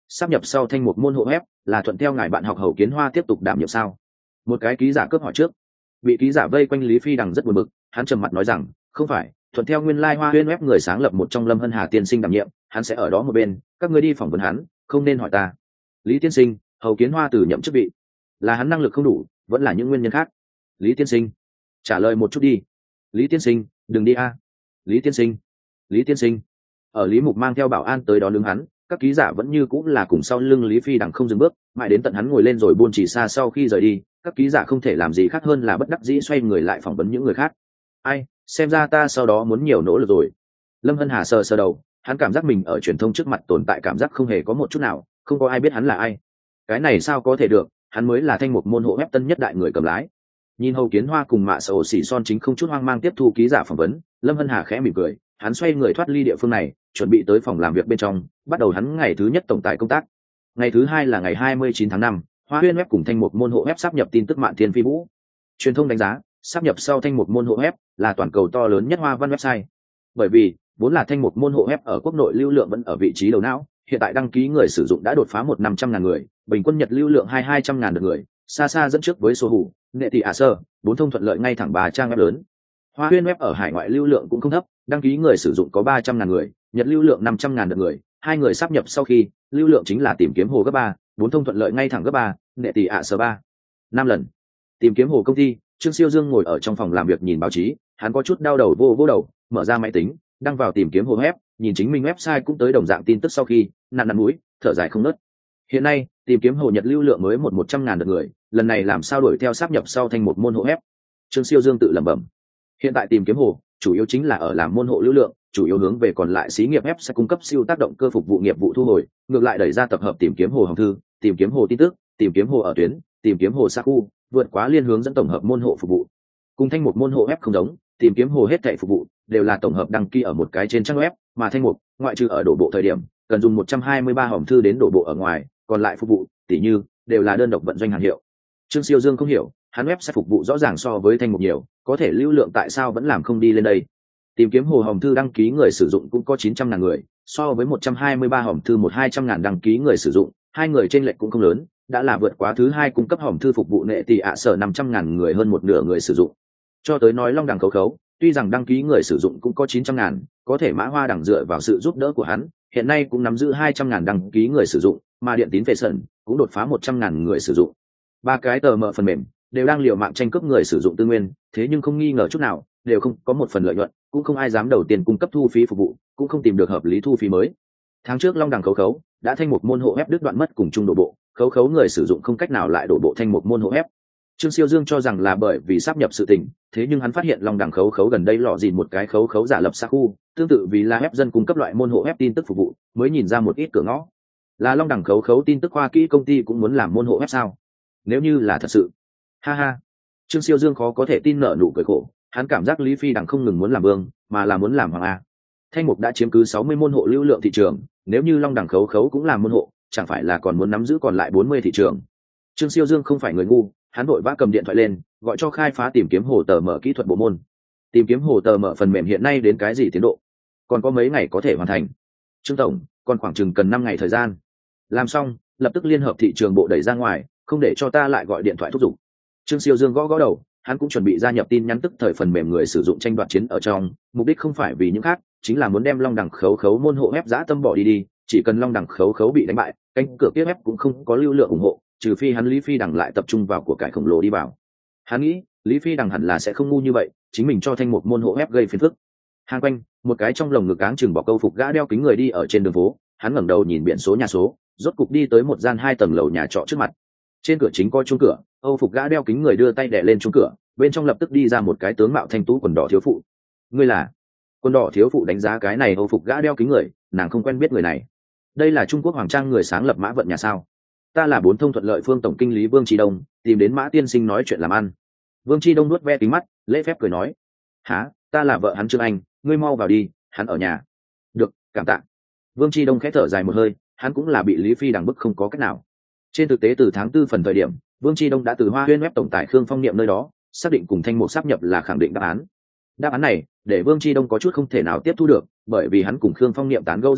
sáp nhập sau thanh một môn hộ ép là thuận theo ngài bạn học Hầu Kiến Hoa tiếp tục đảm nhiệm sao? Một cái ký giả cướp hỏi trước. Bị ký giả vây quanh Lý Phi Đằng rất buồn bực, hắn trầm mặt nói rằng không phải, thuận theo nguyên lai Hoa Huyên web người sáng lập một trong Lâm Hân Hà tiên sinh đảm nhiệm, hắn sẽ ở đó một bên, các ngươi đi phỏng vấn hắn, không nên hỏi ta. Lý tiên sinh, Hầu Kiến Hoa từ nhậm chức vị, là hắn năng lực không đủ, vẫn là những nguyên nhân khác? Lý tiên sinh, trả lời một chút đi. Lý tiên sinh, đừng đi a. Lý tiên sinh, Lý tiên sinh. Ở Lý Mục mang theo bảo an tới đón đứng hắn, các ký giả vẫn như cũng là cùng sau lưng Lý Phi Đằng không dừng bước, mãi đến tận hắn ngồi lên rồi buôn chỉ xa sau khi rời đi, các ký giả không thể làm gì khác hơn là bất đắc dĩ xoay người lại phỏng vấn những người khác. Ai, xem ra ta sau đó muốn nhiều nỗ lực rồi. Lâm Hân Hà sờ sờ đầu, hắn cảm giác mình ở truyền thông trước mặt tồn tại cảm giác không hề có một chút nào, không có ai biết hắn là ai. Cái này sao có thể được, hắn mới là thanh một môn hộ ép tân nhất đại người cầm lái. Nhìn Hầu Kiến Hoa cùng Mạ Sầu Xỉ Son chính không chút hoang mang tiếp thu ký giả phỏng vấn, Lâm Hân Hà khẽ mỉm cười, hắn xoay người thoát ly địa phương này, chuẩn bị tới phòng làm việc bên trong, bắt đầu hắn ngày thứ nhất tổng tài công tác. Ngày thứ hai là ngày hai mươi chín tháng năm, Hoa Huyên web cùng thanh một môn hộ web sáp nhập tin tức Mạn Thiên Phi Vũ. Truyền thông đánh giá, sáp nhập sau thanh một môn hộ web là toàn cầu to lớn nhất hoa văn website. Bởi vì, vốn là thanh một môn hộ web ở quốc nội lưu lượng vẫn ở vị trí đầu não, hiện tại đăng ký người sử dụng đã đột phá một năm trăm ngàn người, bình quân nhật lưu lượng hai hai trăm ngàn lượt người, xa xa dẫn trước với số hủ, nghệ tỷ ả sơ, bốn thông thuận lợi ngay thẳng bà trang web lớn. Hoa Huyên web ở hải ngoại lưu lượng cũng không thấp, đăng ký người sử dụng có ba trăm ngàn người, nhật lưu lượng năm trăm ngàn lượt người, hai người sáp nhập sau khi, lưu lượng chính là tìm kiếm hồ gấp ba, bốn thông thuận lợi ngay thẳng gấp ba, nghệ tỷ ả sơ ba, năm lần. Tìm kiếm hồ công ty, Trương Siêu Dương ngồi ở trong phòng làm việc nhìn báo chí, hắn có chút đau đầu vô vô đầu, mở ra máy tính, đăng vào tìm kiếm hồ web, nhìn chính mình website cũng tới đồng dạng tin tức sau khi, nặn nặn mũi, thở dài không nớt. Hiện nay, tìm kiếm hồ nhật lưu lượng mới một một trăm ngàn lượt người, lần này làm sao đuổi theo sáp nhập sau thành một môn hộ web? Trương Siêu Dương tự lẩm bẩm. Hiện tại tìm kiếm hồ, chủ yếu chính là ở làm môn hộ lưu lượng, chủ yếu hướng về còn lại xí nghiệp web sẽ cung cấp siêu tác động cơ phục vụ nghiệp vụ thu hồi, ngược lại đẩy ra tập hợp tìm kiếm hồ hồng thư, tìm kiếm hồ tin tức, tìm kiếm hồ ở tuyến, tìm kiếm hồ xa khu, vượt quá liên hướng dẫn tổng hợp môn hộ phục vụ. Cùng thanh một môn hộ web không giống, tìm kiếm hồ hết thảy phục vụ đều là tổng hợp đăng ký ở một cái trên trang web, mà thanh một, ngoại trừ ở đổ bộ thời điểm, cần dùng một trăm hai mươi ba hòm thư đến đổ bộ ở ngoài, còn lại phục vụ, tỉ như đều là đơn độc vận doanh hàng hiệu. Trương Siêu Dương không hiểu, hắn web sẽ phục vụ rõ ràng so với thanh một nhiều, có thể lưu lượng tại sao vẫn làm không đi lên đây? Tìm kiếm hồ hòm thư đăng ký người sử dụng cũng có chín trăm ngàn người, so với một trăm hai mươi ba hòm thư một hai trăm ngàn đăng ký người sử dụng, hai người trên lệch cũng không lớn, đã là vượt quá thứ hai cung cấp hòm thư phục vụ nệ tỷ ạ sở năm trăm ngàn người hơn một nửa người sử dụng. Cho tới nói Long Đằng khấu khấu, tuy rằng đăng ký người sử dụng cũng có chín trăm ngàn, có thể Mã Hoa Đằng dựa vào sự giúp đỡ của hắn, hiện nay cũng nắm giữ hai trăm ngàn đăng ký người sử dụng, mà điện tín phê sẩn cũng đột phá một trăm ngàn người sử dụng. Ba cái tờ mở phần mềm đều đang liều mạng tranh cướp người sử dụng tư nguyên, thế nhưng không nghi ngờ chút nào, đều không có một phần lợi nhuận, cũng không ai dám đầu tiền cung cấp thu phí phục vụ, cũng không tìm được hợp lý thu phí mới. Tháng trước Long Đằng khấu khấu đã thanh một môn hộ web đứt đoạn mất cùng chung đổ bộ, khấu khấu người sử dụng không cách nào lại đổ bộ thanh một môn hộ web. Trương Siêu Dương cho rằng là bởi vì sáp nhập sự tình, thế nhưng hắn phát hiện Long Đằng khấu khấu gần đây lọ dìn một cái khấu khấu giả lập xa khu, tương tự vì là web dân cung cấp loại môn hộ web tin tức phục vụ, mới nhìn ra một ít cửa ngõ. Là Long Đằng khấu khấu tin tức khoa kỹ công ty cũng muốn làm môn hộ web sao? Nếu như là thật sự, ha ha. Trương Siêu Dương khó có thể tin nở nụ cười khổ, hắn cảm giác Lý Phi Đằng không ngừng muốn làm vương, mà là muốn làm hoàng a. Thanh mục đã chiếm cứ sáu mươi môn hộ lưu lượng thị trường, nếu như Long Đằng khấu khấu cũng làm môn hộ, chẳng phải là còn muốn nắm giữ còn lại bốn mươi thị trường. Trương Siêu Dương không phải người ngu, hắn vội vã cầm điện thoại lên, gọi cho khai phá tìm kiếm hồ tờ mở kỹ thuật bộ môn. Tìm kiếm hồ tờ mở phần mềm hiện nay đến cái gì tiến độ? Còn có mấy ngày có thể hoàn thành? Trương tổng, còn khoảng chừng cần năm ngày thời gian. Làm xong, lập tức liên hợp thị trường bộ đẩy ra ngoài, không để cho ta lại gọi điện thoại thúc giục. Trương Siêu Dương gõ gõ đầu, hắn cũng chuẩn bị gia nhập tin nhắn tức thời phần mềm người sử dụng tranh đoạt chiến ở trong, mục đích không phải vì những khác, chính là muốn đem Long Đằng khấu khấu môn hộ web dã tâm bỏ đi đi, chỉ cần Long Đằng khấu khấu bị đánh bại, cánh cửa kia web cũng không có lưu lượng ủng hộ, trừ phi hắn Lý Phi Đằng lại tập trung vào của cải khổng lồ đi vào. Hắn nghĩ, Lý Phi Đằng hẳn là sẽ không ngu như vậy, chính mình cho thanh một môn hộ web gây phiền phức. Hàng quanh, một cái trong lồng ngực áng chừng bỏ câu phục gã đeo kính người đi ở trên đường phố, hắn ngẩng đầu nhìn biển số nhà số, rốt cục đi tới một gian hai tầng lầu nhà trọ trước mặt. Trên cửa chính có chuông cửa, Âu phục gã đeo kính người đưa tay đè lên chuông cửa, bên trong lập tức đi ra một cái tướng mạo thanh tú quần đỏ thiếu phụ. Ngươi là? Quần đỏ thiếu phụ đánh giá cái này Âu phục gã đeo kính người, nàng không quen biết người này. Đây là Trung Quốc Hoàng Trang người sáng lập Mã Vận nhà sao? Ta là bốn thông thuận lợi phương tổng kinh lý Vương Tri Đông, tìm đến Mã tiên sinh nói chuyện làm ăn. Vương Tri Đông nuốt ve kính mắt, lễ phép cười nói: há, ta là vợ hắn Trương Anh, ngươi mau vào đi, hắn ở nhà. Được, cảm tạ. Vương Tri Đông khẽ thở dài một hơi, hắn cũng là bị Lý Phi Đằng bức không có cách nào. Trên thực tế từ tháng tư phần thời điểm, Vương Tri Đông đã từ Hoa Huyên web tổng tài Khương Phong Niệm nơi đó xác định cùng thanh mục sáp nhập là khẳng định đáp án. Đáp án này để Vương Tri Đông có chút không thể nào tiếp thu được, bởi vì hắn cùng Khương Phong Niệm tán gẫu rất tốt,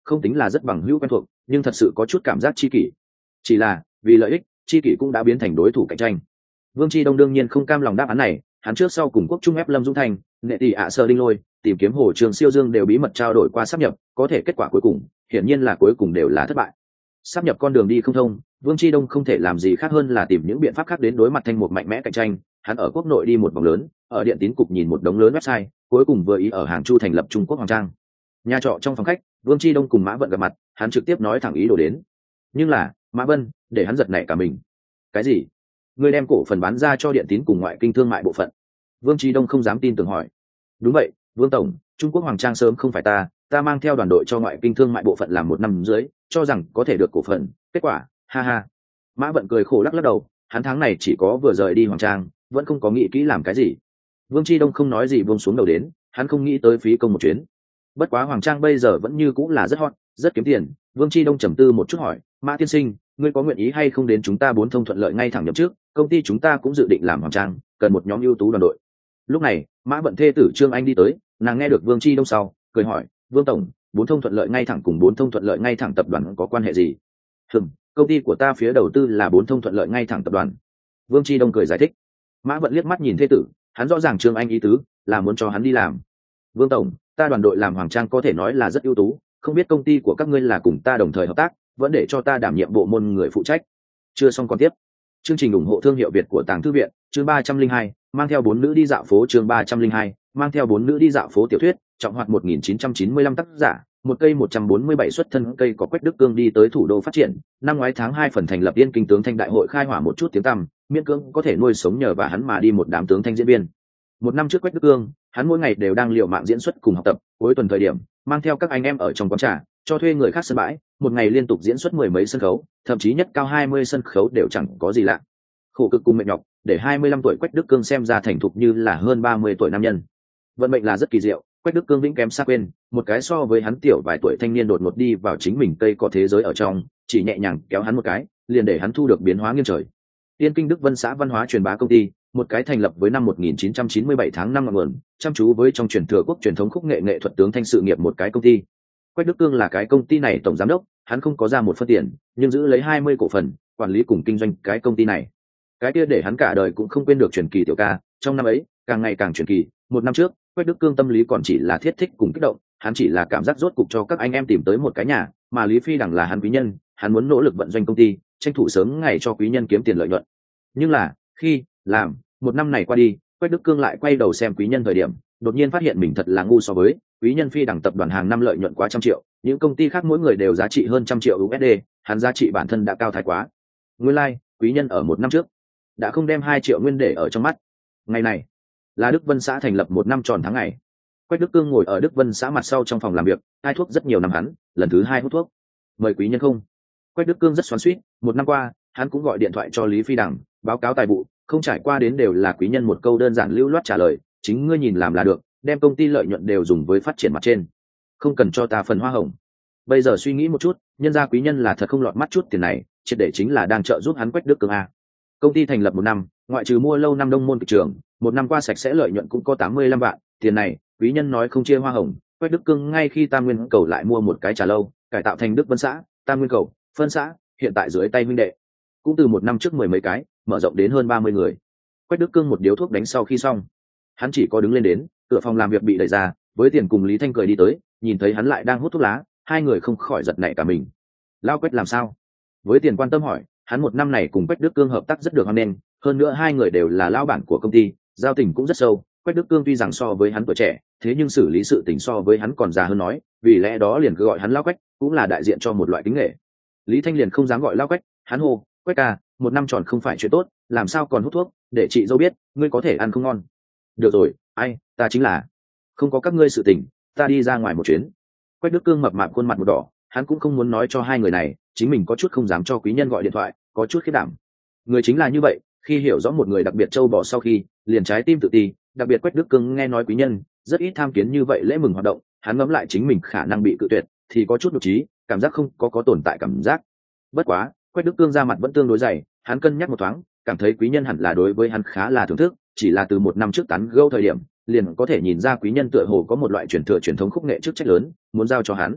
không tính là rất bằng hữu quen thuộc, nhưng thật sự có chút cảm giác chi kỷ. Chỉ là vì lợi ích, chi kỷ cũng đã biến thành đối thủ cạnh tranh. Vương Chi Đông đương nhiên không cam lòng đáp án này, hắn trước sau cùng Quốc Trung ép Lâm Dũng Thành, Nệ Tỷ ạ Sơ Đinh Lôi, tìm kiếm Hồ Trường Siêu Dương đều bí mật trao đổi qua sáp nhập, có thể kết quả cuối cùng, hiển nhiên là cuối cùng đều là thất bại. Sáp nhập con đường đi không thông, Vương Chi Đông không thể làm gì khác hơn là tìm những biện pháp khác đến đối mặt Thanh một mạnh mẽ cạnh tranh. Hắn ở quốc nội đi một vòng lớn, ở điện tín cục nhìn một đống lớn website, cuối cùng vừa ý ở Hàng Chu thành lập Trung Quốc Hoàng Trang. Nhà trọ trong phòng khách, Vương Chi Đông cùng Mã Vận gặp mặt, hắn trực tiếp nói thẳng ý đồ đến. Nhưng là, Mã Vân, để hắn giật nảy cả mình. Cái gì? Ngươi đem cổ phần bán ra cho điện tín cùng ngoại kinh thương mại bộ phận? Vương Chi Đông không dám tin tưởng hỏi. Đúng vậy, Vương tổng, Trung Quốc Hoàng Trang sớm không phải ta, ta mang theo đoàn đội cho ngoại kinh thương mại bộ phận làm một năm dưới, cho rằng có thể được cổ phần, kết quả, ha ha. Mã Vận cười khổ lắc lắc đầu, hắn tháng này chỉ có vừa rời đi Hoàng Trang, vẫn không có nghĩ kỹ làm cái gì. Vương Chi Đông không nói gì buông xuống đầu đến, hắn không nghĩ tới phí công một chuyến. Bất quá Hoàng Trang bây giờ vẫn như cũng là rất hot, rất kiếm tiền. Vương Chi Đông trầm tư một chút hỏi, Mã tiên sinh, ngươi có nguyện ý hay không đến chúng ta bốn thông thuận lợi ngay thẳng nhập trước, công ty chúng ta cũng dự định làm Hoàng Trang, cần một nhóm ưu tú đoàn đội. Lúc này, Mã Vận thê tử Trương Anh đi tới, nàng nghe được Vương Chi Đông sau, cười hỏi, Vương tổng, bốn thông thuận lợi ngay thẳng cùng bốn thông thuận lợi ngay thẳng tập đoàn có quan hệ gì? Hừm, công ty của ta phía đầu tư là bốn thông thuận lợi ngay thẳng tập đoàn. Vương Chi Đông cười giải thích. Mã Vận liếc mắt nhìn thê tử, hắn rõ ràng Trương Anh ý tứ là muốn cho hắn đi làm. Vương tổng, ta đoàn đội làm Hoàng Trang có thể nói là rất ưu tú, không biết công ty của các ngươi là cùng ta đồng thời hợp tác, vẫn để cho ta đảm nhiệm bộ môn người phụ trách. Chưa xong còn tiếp. Chương trình ủng hộ thương hiệu Việt của Tàng Thư viện, chương ba trăm linh hai, mang theo bốn nữ đi dạo phố, chương ba trăm linh hai, mang theo bốn nữ đi dạo phố tiểu thuyết, trọng hoạt một nghìn chín trăm chín mươi lăm tác giả, một cây một trăm bốn mươi bảy xuất thân cây có Quách Đức Cương đi tới thủ đô phát triển, năm ngoái tháng hai phần thành lập Yên Kinh tướng Thanh đại hội khai hỏa một chút tiếng tăm, miễn cưỡng có thể nuôi sống nhờ và hắn mà đi một đám tướng thanh diễn viên. Một năm trước Quách Đức Cương, hắn mỗi ngày đều đang liều mạng diễn xuất cùng học tập, cuối tuần thời điểm, mang theo các anh em ở trong quán trà, cho thuê người khác sân bãi, một ngày liên tục diễn xuất mười mấy sân khấu, thậm chí nhất cao hai mươi sân khấu đều chẳng có gì lạ. Khổ cực cùng mệt nhọc, để hai mươi lăm tuổi Quách Đức Cương xem ra thành thục như là hơn ba mươi tuổi nam nhân. Vận mệnh là rất kỳ diệu, Quách Đức Cương vĩnh kém xa quên, một cái so với hắn tiểu vài tuổi thanh niên đột ngột đi vào chính mình cây có thế giới ở trong, chỉ nhẹ nhàng kéo hắn một cái, liền để hắn thu được biến hóa nghiêng trời. Tiên Kinh Đức Vân xã văn hóa truyền bá công ty, một cái thành lập với năm một nghìn chín trăm chín mươi bảy tháng năm ngọn nguồn, chăm chú với trong truyền thừa quốc truyền thống khúc nghệ nghệ thuật tướng thanh sự nghiệp một cái công ty. Quách Đức Cương là cái công ty này tổng giám đốc, hắn không có ra một phân tiền, nhưng giữ lấy hai mươi cổ phần, quản lý cùng kinh doanh cái công ty này. Cái kia để hắn cả đời cũng không quên được truyền kỳ tiểu ca, trong năm ấy, càng ngày càng truyền kỳ, một năm trước, Quách Đức Cương tâm lý còn chỉ là thiết thích cùng kích động, hắn chỉ là cảm giác rốt cục cho các anh em tìm tới một cái nhà, mà Lý Phi Đằng là hắn quý nhân, hắn muốn nỗ lực vận doanh công ty, tranh thủ sớm ngày cho quý nhân kiếm tiền lợi nhuận. Nhưng là, khi làm, một năm này qua đi, Quách Đức Cương lại quay đầu xem quý nhân thời điểm, đột nhiên phát hiện mình thật là ngu so với quý nhân Phi Đằng tập đoàn hàng năm lợi nhuận quá trăm triệu, những công ty khác mỗi người đều giá trị hơn trăm triệu u ét đê, hắn giá trị bản thân đã cao thái quá. Nguyên lai, like, quý nhân ở một năm trước đã không đem hai triệu nguyên để ở trong mắt. Ngày này là Đức Vân xã thành lập một năm tròn tháng ngày. Quách Đức Cương ngồi ở Đức Vân xã mặt sau trong phòng làm việc, hai thuốc rất nhiều năm hắn, lần thứ hai hút thuốc. Mời quý nhân không? Quách Đức Cương rất xoắn xuýt, một năm qua, hắn cũng gọi điện thoại cho Lý Phi Đằng, báo cáo tài vụ, không trải qua đến đều là quý nhân một câu đơn giản lưu loát trả lời, chính ngươi nhìn làm là được, đem công ty lợi nhuận đều dùng với phát triển mặt trên, không cần cho ta phần hoa hồng. Bây giờ suy nghĩ một chút, nhân gia quý nhân là thật không lọt mắt chút tiền này, triệt để chính là đang trợ giúp hắn Quách Đức Cương a. Công ty thành lập một năm, ngoại trừ mua lâu năm đông môn kịch trường, một năm qua sạch sẽ lợi nhuận cũng có tám mươi lăm vạn, tiền này, quý nhân nói không chia hoa hồng, Quách Đức Cương ngay khi Tam Nguyên cầu lại mua một cái trà lâu, cải tạo thành Đức Vân xã, Tam Nguyên cầu, phân xã, hiện tại dưới tay huynh đệ, cũng từ một năm trước mười mấy cái, mở rộng đến hơn ba mươi người. Quách Đức Cương một điếu thuốc đánh sau khi xong, hắn chỉ có đứng lên đến, cửa phòng làm việc bị đẩy ra, với Tiền cùng Lý Thanh cười đi tới, nhìn thấy hắn lại đang hút thuốc lá, hai người không khỏi giật nảy cả mình. Lao Quách làm sao? Với Tiền quan tâm hỏi, hắn một năm này cùng Quách Đức Cương hợp tác rất được hoan nghênh, hơn nữa hai người đều là lão bản của công ty, giao tình cũng rất sâu. Quách Đức Cương tuy rằng so với hắn tuổi trẻ, thế nhưng xử lý sự tình so với hắn còn già hơn nói, vì lẽ đó liền cứ gọi hắn Lão Quách, cũng là đại diện cho một loại kính nghệ. Lý Thanh liền không dám gọi Lão Quách, hắn hô, Quách ca, một năm tròn không phải chuyện tốt, làm sao còn hút thuốc, để chị dâu biết, ngươi có thể ăn không ngon. Được rồi, ai, ta chính là, không có các ngươi sự tình, ta đi ra ngoài một chuyến. Quách Đức Cương mập mạp khuôn mặt một đỏ, hắn cũng không muốn nói cho hai người này, chính mình có chút không dám cho quý nhân gọi điện thoại, có chút khiếp đảm. Người chính là như vậy, khi hiểu rõ một người đặc biệt trâu bò sau khi, liền trái tim tự ti, đặc biệt Quách Đức Cương nghe nói quý nhân rất ít tham kiến như vậy lễ mừng hoạt động, hắn ngẫm lại chính mình khả năng bị cự tuyệt, thì có chút nhục trí, cảm giác không có có tồn tại cảm giác. Bất quá, Quách Đức Cương ra mặt vẫn tương đối dày, hắn cân nhắc một thoáng, cảm thấy quý nhân hẳn là đối với hắn khá là thưởng thức, chỉ là từ một năm trước tán gẫu thời điểm, liền có thể nhìn ra quý nhân tựa hồ có một loại truyền thừa truyền thống khúc nghệ chức trách lớn, muốn giao cho hắn.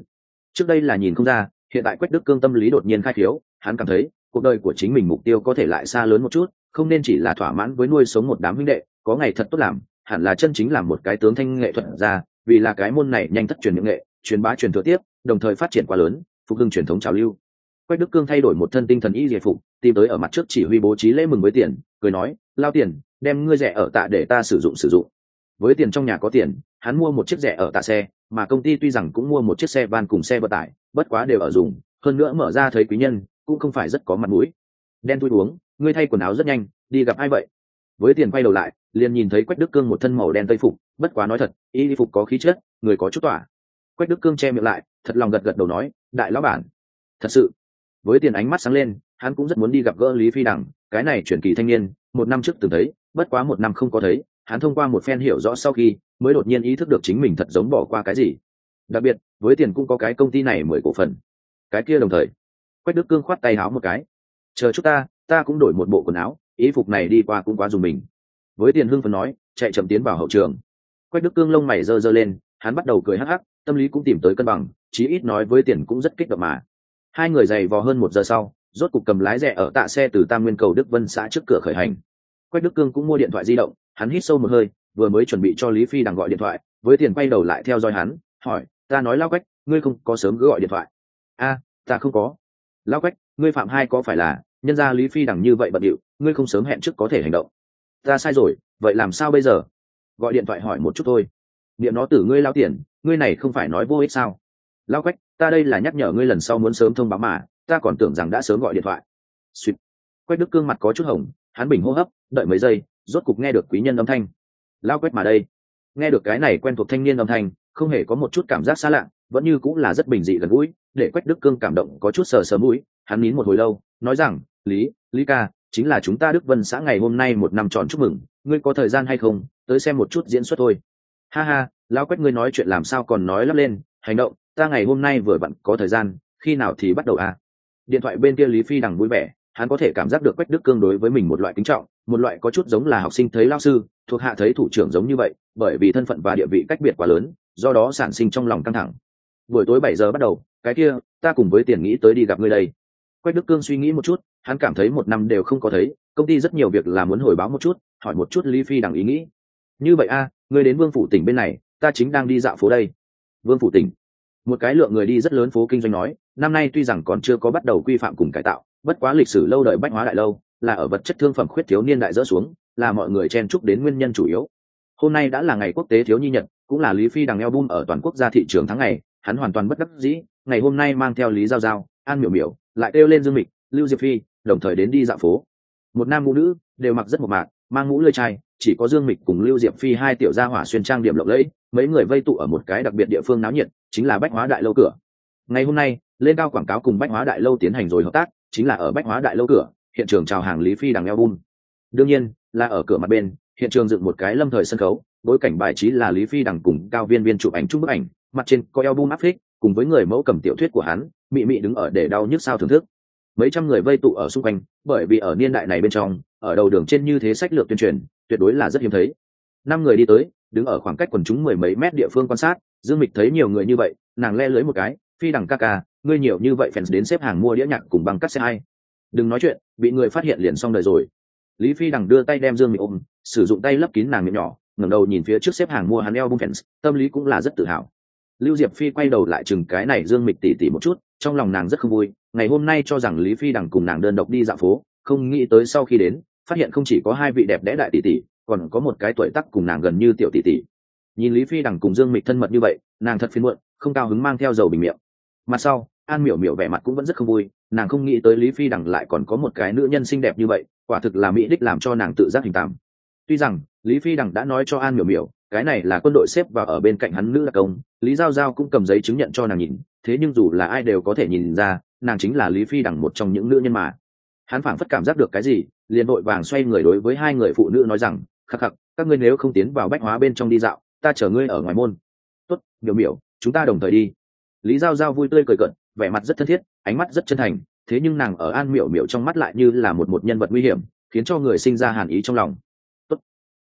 Trước đây là nhìn không ra, hiện tại Quách Đức Cương tâm lý đột nhiên khai khiếu, hắn cảm thấy cuộc đời của chính mình mục tiêu có thể lại xa lớn một chút, không nên chỉ là thỏa mãn với nuôi sống một đám huynh đệ, có ngày thật tốt làm, hẳn là chân chính làm một cái tướng thanh nghệ thuật ra, vì là cái môn này nhanh thất truyền miệng nghệ, truyền bá truyền thừa tiếp, đồng thời phát triển quá lớn, phục hưng truyền thống trào lưu. Quách Đức Cương thay đổi một thân tinh thần y diệp phục, tìm tới ở mặt trước chỉ huy bố trí lễ mừng với Tiền, cười nói, lao Tiền, đem ngươi rẻ ở tạ để ta sử dụng sử dụng. Với Tiền trong nhà có tiền, hắn mua một chiếc rẻ ở tạ xe, mà công ty tuy rằng cũng mua một chiếc xe van cùng xe vận tải, bất quá đều ở dùng, hơn nữa mở ra thấy quý nhân, cũng không phải rất có mặt mũi. Đen thui uống, ngươi thay quần áo rất nhanh, đi gặp ai vậy? Với Tiền quay đầu lại, liền nhìn thấy Quách Đức Cương một thân màu đen tây phục, bất quá nói thật, y phục có khí chất, người có chút tỏa. Quách Đức Cương che miệng lại, thật lòng gật gật đầu nói, đại lão bản, thật sự. Với Tiền ánh mắt sáng lên, hắn cũng rất muốn đi gặp gỡ Lý Phi Đằng, cái này truyền kỳ thanh niên, một năm trước từng thấy, bất quá một năm không có thấy, hắn thông qua một phen hiểu rõ sau khi, mới đột nhiên ý thức được chính mình thật giống bỏ qua cái gì. Đặc biệt, với Tiền cũng có cái công ty này mười cổ phần. Cái kia đồng thời, Quách Đức Cương khoát tay áo một cái, chờ chút ta, ta cũng đổi một bộ quần áo, y phục này đi qua cũng quá dùng mình. Với Tiền hưng phấn nói, chạy chậm tiến vào hậu trường. Quách Đức Cương lông mày giơ giơ lên, hắn bắt đầu cười hắc hắc, tâm lý cũng tìm tới cân bằng, chí ít nói với Tiền cũng rất kích động mà. Hai người giày vò hơn một giờ sau, rốt cục cầm lái rẻ ở tạ xe từ Tam Nguyên cầu Đức Vân xã trước cửa khởi hành. Quách Đức Cương cũng mua điện thoại di động, hắn hít sâu một hơi, vừa mới chuẩn bị cho Lý Phi Đằng gọi điện thoại, với Tiền quay đầu lại theo dõi hắn, hỏi, ta nói Lão Quách, ngươi không có sớm cứ gọi điện thoại? A, ta không có. Lão Quách, ngươi phạm hai có phải là nhân gia Lý Phi Đằng như vậy bận điệu, ngươi không sớm hẹn trước có thể hành động? Ta sai rồi, vậy làm sao bây giờ? Gọi điện thoại hỏi một chút thôi. Niệm nó tử ngươi lao tiền, ngươi này không phải nói vô ích sao? Lão Quách, ta đây là nhắc nhở ngươi lần sau muốn sớm thông báo mà, ta còn tưởng rằng đã sớm gọi điện thoại. Xuyệt. Quách Đức Cương mặt có chút hồng, hắn bình hô hấp, đợi mấy giây, rốt cục nghe được quý nhân âm thanh. Lão Quách mà đây. Nghe được cái này quen thuộc thanh niên âm thanh, không hề có một chút cảm giác xa lạ, vẫn như cũng là rất bình dị gần gũi, để Quách Đức Cương cảm động có chút sờ sờ mũi, hắn nín một hồi lâu, nói rằng, Lý, Lý ca, chính là chúng ta Đức Vân xã ngày hôm nay một năm tròn chúc mừng, ngươi có thời gian hay không, tới xem một chút diễn xuất thôi. Ha ha, Lão Quách ngươi nói chuyện làm sao còn nói lắp lên, hành động, ta ngày hôm nay vừa vặn có thời gian, khi nào thì bắt đầu à? Điện thoại bên kia Lý Phi Đằng vui vẻ, hắn có thể cảm giác được Quách Đức Cương đối với mình một loại kính trọng, một loại có chút giống là học sinh thấy lao sư, thuộc hạ thấy thủ trưởng giống như vậy, bởi vì thân phận và địa vị cách biệt quá lớn, do đó sản sinh trong lòng căng thẳng. Buổi tối bảy giờ bắt đầu, cái kia, ta cùng với Tiền nghĩ tới đi gặp ngươi đây. Quách Đức Cương suy nghĩ một chút, hắn cảm thấy một năm đều không có thấy, công ty rất nhiều việc là muốn hồi báo một chút, hỏi một chút Lý Phi Đằng ý nghĩ. Như vậy a, ngươi đến Vương phủ tỉnh bên này, ta chính đang đi dạo phố đây. Vương phủ tỉnh, một cái lượng người đi rất lớn phố kinh doanh nói, năm nay tuy rằng còn chưa có bắt đầu quy phạm cùng cải tạo, bất quá lịch sử lâu đời bách hóa đại lâu là ở vật chất thương phẩm khuyết thiếu niên đại dỡ xuống, là mọi người chen chúc đến nguyên nhân chủ yếu. Hôm nay đã là ngày quốc tế thiếu nhi nhật, cũng là Lý Phi Đằng album ở toàn quốc gia thị trường tháng ngày, hắn hoàn toàn bất đắc dĩ, ngày hôm nay mang theo Lý Giao Giao, An Miểu Miểu, lại kêu lên Dương Mịch, Lưu Diệp Phi, đồng thời đến đi dạo phố. Một nam một nữ đều mặc rất mộc mạc, mang mũ lưỡi chai, chỉ có Dương Mịch cùng Lưu Diệp Phi hai tiểu gia hỏa xuyên trang điểm lộng lẫy, mấy người vây tụ ở một cái đặc biệt địa phương náo nhiệt, chính là Bách Hóa Đại lâu cửa. Ngày hôm nay, lên cao quảng cáo cùng Bách Hóa Đại lâu tiến hành rồi hợp tác, chính là ở Bách Hóa Đại lâu cửa, hiện trường chào hàng Lý Phi Đằng album. Đương nhiên, là ở cửa mặt bên, hiện trường dựng một cái lâm thời sân khấu, bối cảnh bài trí là Lý Phi Đằng cùng Cao Viên Viên chụp ảnh chung bức ảnh, mặt trên có album áp phích, cùng với người mẫu cầm tiểu thuyết của hắn, mị mị đứng ở để đau nhức sao thưởng thức. Mấy trăm người vây tụ ở xung quanh, bởi vì ở niên đại này bên trong, ở đầu đường trên như thế sách lược tuyên truyền, tuyệt đối là rất hiếm thấy. Năm người đi tới, đứng ở khoảng cách quần chúng mười mấy mét địa phương quan sát, Dương Mịch thấy nhiều người như vậy, nàng le lưới một cái, Phi Đằng ca ca, ngươi nhiều như vậy fans đến xếp hàng mua đĩa nhạc cùng băng cassette hay. Đừng nói chuyện, bị người phát hiện liền xong đời rồi. Lý Phi Đằng đưa tay đem Dương Mịch ôm, sử dụng tay lấp kín nàng miệng nhỏ, ngẩng đầu nhìn phía trước xếp hàng mua hắn album fans, tâm lý cũng là rất tự hào. Lưu Diệp Phi quay đầu lại chừng cái này Dương Mịch tỉ tỉ một chút, trong lòng nàng rất không vui, ngày hôm nay cho rằng Lý Phi Đằng cùng nàng đơn độc đi dạo phố, không nghĩ tới sau khi đến, phát hiện không chỉ có hai vị đẹp đẽ đại tỷ tỷ, còn có một cái tuổi tác cùng nàng gần như tiểu tỷ tỷ. Nhìn Lý Phi Đằng cùng Dương Mịch thân mật như vậy, nàng thật phiền muộn, không cao hứng mang theo dầu bình miệng. Mặt sau, An Miểu Miểu vẻ mặt cũng vẫn rất không vui, nàng không nghĩ tới Lý Phi Đằng lại còn có một cái nữ nhân xinh đẹp như vậy, quả thực là mỹ đích làm cho nàng tự giác hình tạm. Tuy rằng Lý Phi Đằng đã nói cho An Miểu Miểu, cái này là quân đội xếp vào ở bên cạnh hắn nữ đặc công, Lý Giao Giao cũng cầm giấy chứng nhận cho nàng nhìn, thế nhưng dù là ai đều có thể nhìn ra, nàng chính là Lý Phi Đằng một trong những nữ nhân mà. Hắn phảng phất cảm giác được cái gì, liền vội vàng xoay người đối với hai người phụ nữ nói rằng, khắc khắc, các ngươi nếu không tiến vào Bách Hóa bên trong đi dạo, ta chở ngươi ở ngoài môn. Tốt, Miểu Miểu, chúng ta đồng thời đi. Lý Giao Giao vui tươi cười cợt, vẻ mặt rất thân thiết, ánh mắt rất chân thành, thế nhưng nàng ở An Miểu Miểu trong mắt lại như là một một nhân vật nguy hiểm, khiến cho người sinh ra hàn ý trong lòng. Tốt.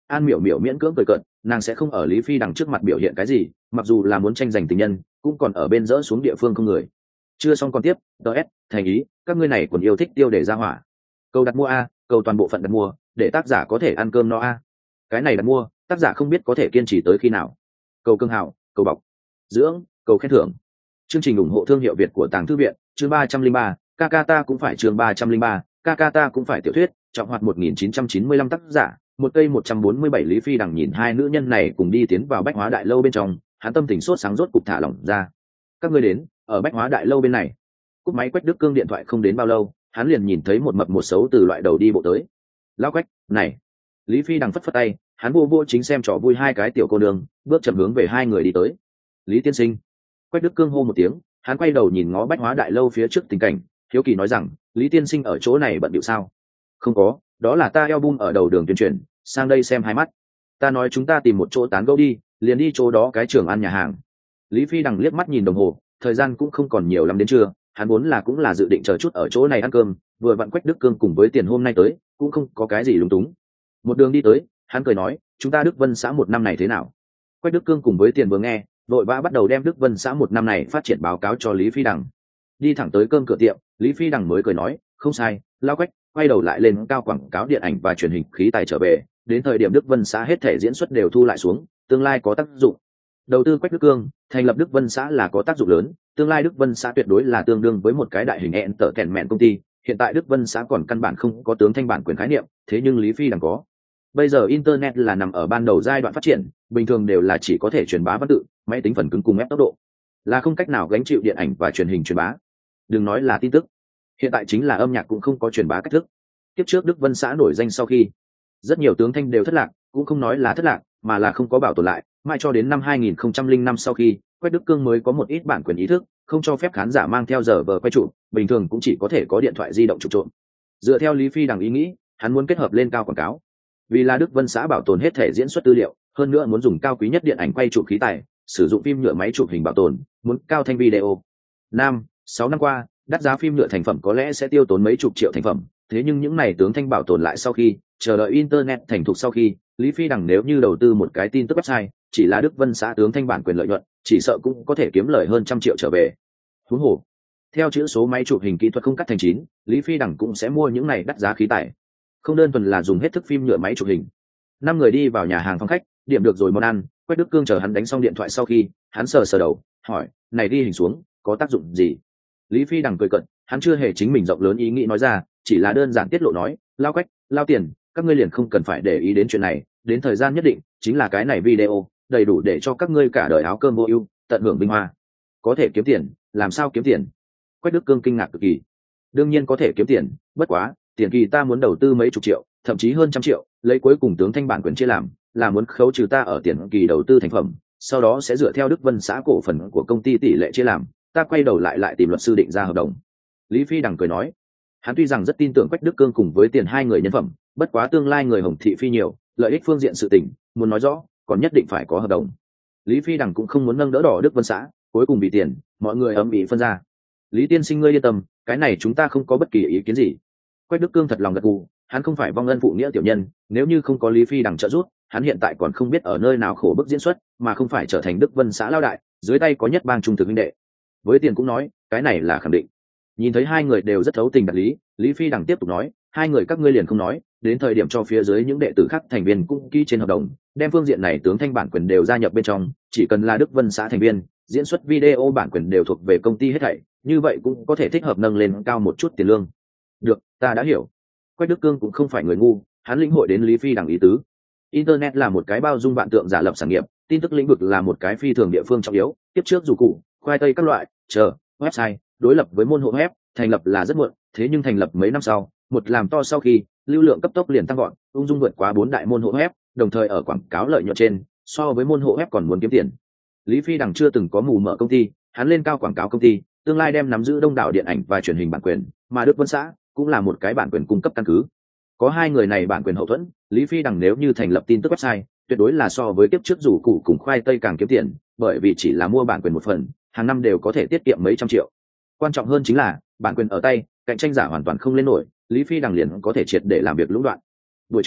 An miểu miểu miễn cưỡng cười cợt, nàng sẽ không ở Lý Phi đằng trước mặt biểu hiện cái gì, mặc dù là muốn tranh giành tình nhân cũng còn ở bên dỡ xuống địa phương không người. Chưa xong còn tiếp. Ds thành ý, các ngươi này còn yêu thích tiêu để ra hỏa. Cầu đặt mua a, cầu toàn bộ phận đặt mua, để tác giả có thể ăn cơm no a. Cái này đặt mua, tác giả không biết có thể kiên trì tới khi nào. Cầu cương hảo, cầu bọc dưỡng, cầu khen thưởng. Chương trình ủng hộ thương hiệu Việt của Tàng Thư viện, chương ba trăm linh ba, Kakata cũng phải chương ba trăm linh ba, Kakata cũng phải tiểu thuyết, trọng hoạt một nghìn chín trăm chín mươi lăm tác giả, một cây một trăm bốn mươi bảy. Lý Phi đằng nhìn hai nữ nhân này cùng đi tiến vào Bách Hóa Đại lâu bên trong, hắn tâm tình sốt sáng rốt cục thả lỏng ra. Các ngươi đến, ở Bách Hóa Đại lâu bên này. Cúp máy Quách Đức Cương điện thoại không đến bao lâu, hắn liền nhìn thấy một mập một xấu từ loại đầu đi bộ tới. Lão Quách, này. Lý Phi đằng phất phất tay, hắn vô vô chính xem trò vui hai cái tiểu cô nương, bước chậm hướng về hai người đi tới. Lý tiên sinh. Quách Đức Cương hô một tiếng, hắn quay đầu nhìn ngó Bách Hóa Đại lâu phía trước tình cảnh, hiếu kỳ nói rằng, Lý tiên sinh ở chỗ này bận điệu sao? Không có, đó là ta album ở đầu đường tuyên truyền, sang đây xem hai mắt. Ta nói chúng ta tìm một chỗ tán gẫu đi, liền đi chỗ đó cái trường ăn nhà hàng. Lý Phi đằng liếc mắt nhìn đồng hồ, thời gian cũng không còn nhiều lắm đến trưa, hắn vốn là cũng là dự định chờ chút ở chỗ này ăn cơm, vừa vặn Quách Đức Cương cùng với Tiền hôm nay tới, cũng không có cái gì lúng túng. Một đường đi tới, hắn cười nói, chúng ta Đức Vân xã một năm này thế nào? Quách Đức Cương cùng với Tiền vừa nghe, vội vã bắt đầu đem Đức Vân xã một năm này phát triển báo cáo cho Lý Phi đằng. Đi thẳng tới cơm cửa tiệm, Lý Phi đằng mới cười nói, không sai, lao Quách, quay đầu lại lên cao quảng cáo điện ảnh và truyền hình khí tài trở về, đến thời điểm Đức Vân xã hết thể diễn xuất đều thu lại xuống, tương lai có tác dụng. Đầu tư Quách Đức Cương, thành lập Đức Vân xã là có tác dụng lớn, tương lai Đức Vân xã tuyệt đối là tương đương với một cái đại hình hẹn tở kèn mẹn công ty. Hiện tại Đức Vân xã còn căn bản không có tướng thanh bản quyền khái niệm, thế nhưng Lý Phi đằng có. Bây giờ internet là nằm ở ban đầu giai đoạn phát triển, bình thường đều là chỉ có thể truyền bá văn tự, máy tính phần cứng cùng ép tốc độ, là không cách nào gánh chịu điện ảnh và truyền hình truyền bá. Đừng nói là tin tức, hiện tại chính là âm nhạc cũng không có truyền bá cách thức. Tiếp trước Đức Vân xã nổi danh sau khi, rất nhiều tướng thanh đều thất lạc, cũng không nói là thất lạc, mà là không có bảo tồn lại. Mai cho đến năm hai nghìn không trăm lẻ năm sau khi Quách Đức Cương mới có một ít bản quyền ý thức, không cho phép khán giả mang theo giờ vờ quay chụp, bình thường cũng chỉ có thể có điện thoại di động chụp trộm. Dựa theo Lý Phi đằng ý nghĩ, hắn muốn kết hợp lên cao quảng cáo, vì là Đức Vân xã bảo tồn hết thể diễn xuất tư liệu, hơn nữa muốn dùng cao quý nhất điện ảnh quay chụp khí tài, sử dụng phim nhựa máy chụp hình bảo tồn, muốn cao thanh video. Năm, sáu năm qua, đắt giá phim nhựa thành phẩm có lẽ sẽ tiêu tốn mấy chục triệu thành phẩm, thế nhưng những này tướng thanh bảo tồn lại sau khi, chờ đợi internet thành thục sau khi, Lý Phi đằng nếu như đầu tư một cái tin tức website, chỉ là Đức Vân xã tướng thanh bản quyền lợi nhuận, chỉ sợ cũng có thể kiếm lời hơn trăm triệu trở về. Huống hồ, theo chữ số máy chụp hình kỹ thuật không cắt thành chín, Lý Phi đằng cũng sẽ mua những này đắt giá khí tài, không đơn thuần là dùng hết thức phim nhựa máy chụp hình. Năm người đi vào nhà hàng phòng khách, điểm được rồi món ăn, Quách Đức Cương chờ hắn đánh xong điện thoại sau khi, hắn sờ sờ đầu, hỏi, này đi hình xuống, có tác dụng gì? Lý Phi đằng cười cận, hắn chưa hề chính mình rộng lớn ý nghĩ nói ra, chỉ là đơn giản tiết lộ nói, lao Quách, lao Tiền, các ngươi liền không cần phải để ý đến chuyện này, đến thời gian nhất định, chính là cái này video, đầy đủ để cho các ngươi cả đời áo cơm vô ưu, tận hưởng vinh hoa. Có thể kiếm tiền, làm sao kiếm tiền? Quách Đức Cương kinh ngạc cực kỳ. Đương nhiên có thể kiếm tiền, bất quá, tiền kỳ ta muốn đầu tư mấy chục triệu, thậm chí hơn trăm triệu, lấy cuối cùng tướng thanh bản quyền chia làm, là muốn khấu trừ ta ở tiền kỳ đầu tư thành phẩm, sau đó sẽ dựa theo Đức Vân xã cổ phần của công ty tỷ lệ chia làm, ta quay đầu lại lại tìm luật sư định ra hợp đồng. Lý Phi đằng cười nói, hắn tuy rằng rất tin tưởng Quách Đức Cương cùng với Tiền hai người nhân phẩm, bất quá tương lai người Hồng thị phi nhiều, lợi ích phương diện sự tình, muốn nói rõ, còn nhất định phải có hợp đồng. Lý Phi đằng cũng không muốn nâng đỡ đỏ Đức Vân xã, cuối cùng bị tiền, mọi người ấm ĩ phân ra. Lý tiên sinh ngươi yên tâm, cái này chúng ta không có bất kỳ ý kiến gì. Quách Đức Cương thật lòng gật gù, hắn không phải vong ân phụ nghĩa tiểu nhân, nếu như không có Lý Phi đằng trợ giúp, hắn hiện tại còn không biết ở nơi nào khổ bức diễn xuất, mà không phải trở thành Đức Vân xã lao đại, dưới tay có nhất bang trung thực huynh đệ. Với Tiền cũng nói, cái này là khẳng định. Nhìn thấy hai người đều rất thấu tình đạt lý, Lý Phi đằng tiếp tục nói, hai người các ngươi liền không nói, đến thời điểm cho phía dưới những đệ tử khác thành viên cũng ký trên hợp đồng, đem phương diện này tướng thanh bản quyền đều gia nhập bên trong, chỉ cần là Đức Vân xã thành viên, diễn xuất video bản quyền đều thuộc về công ty hết thảy, như vậy cũng có thể thích hợp nâng lên cao một chút tiền lương. Được, ta đã hiểu. Quách Đức Cương cũng không phải người ngu, hắn lĩnh hội đến Lý Phi đằng ý tứ. Internet là một cái bao dung vạn tượng giả lập sản nghiệp, tin tức lĩnh vực là một cái phi thường địa phương trọng yếu, tiếp trước dù cụ, khoai tây các loại, chờ, website, đối lập với môn hộ web, thành lập là rất muộn, thế nhưng thành lập mấy năm sau, một làm to sau khi, lưu lượng cấp tốc liền tăng gọn, ung dung vượt quá bốn đại môn hộ web, đồng thời ở quảng cáo lợi nhuận trên, so với môn hộ web còn muốn kiếm tiền. Lý Phi đằng chưa từng có mù mở công ty, hắn lên cao quảng cáo công ty, tương lai đem nắm giữ đông đảo điện ảnh và truyền hình bản quyền, mà Đức Vân xã cũng là một cái bản quyền cung cấp căn cứ. Có hai người này bản quyền hậu thuẫn, Lý Phi đằng nếu như thành lập tin tức website, tuyệt đối là so với kiếp trước rủ củ cùng khoai tây càng kiếm tiền, bởi vì chỉ là mua bản quyền một phần, hàng năm đều có thể tiết kiệm mấy trăm triệu. Quan trọng hơn chính là, bản quyền ở tay, cạnh tranh giả hoàn toàn không lên nổi, Lý Phi đằng liền có thể triệt để làm việc lũng đoạn. Buổi trưa,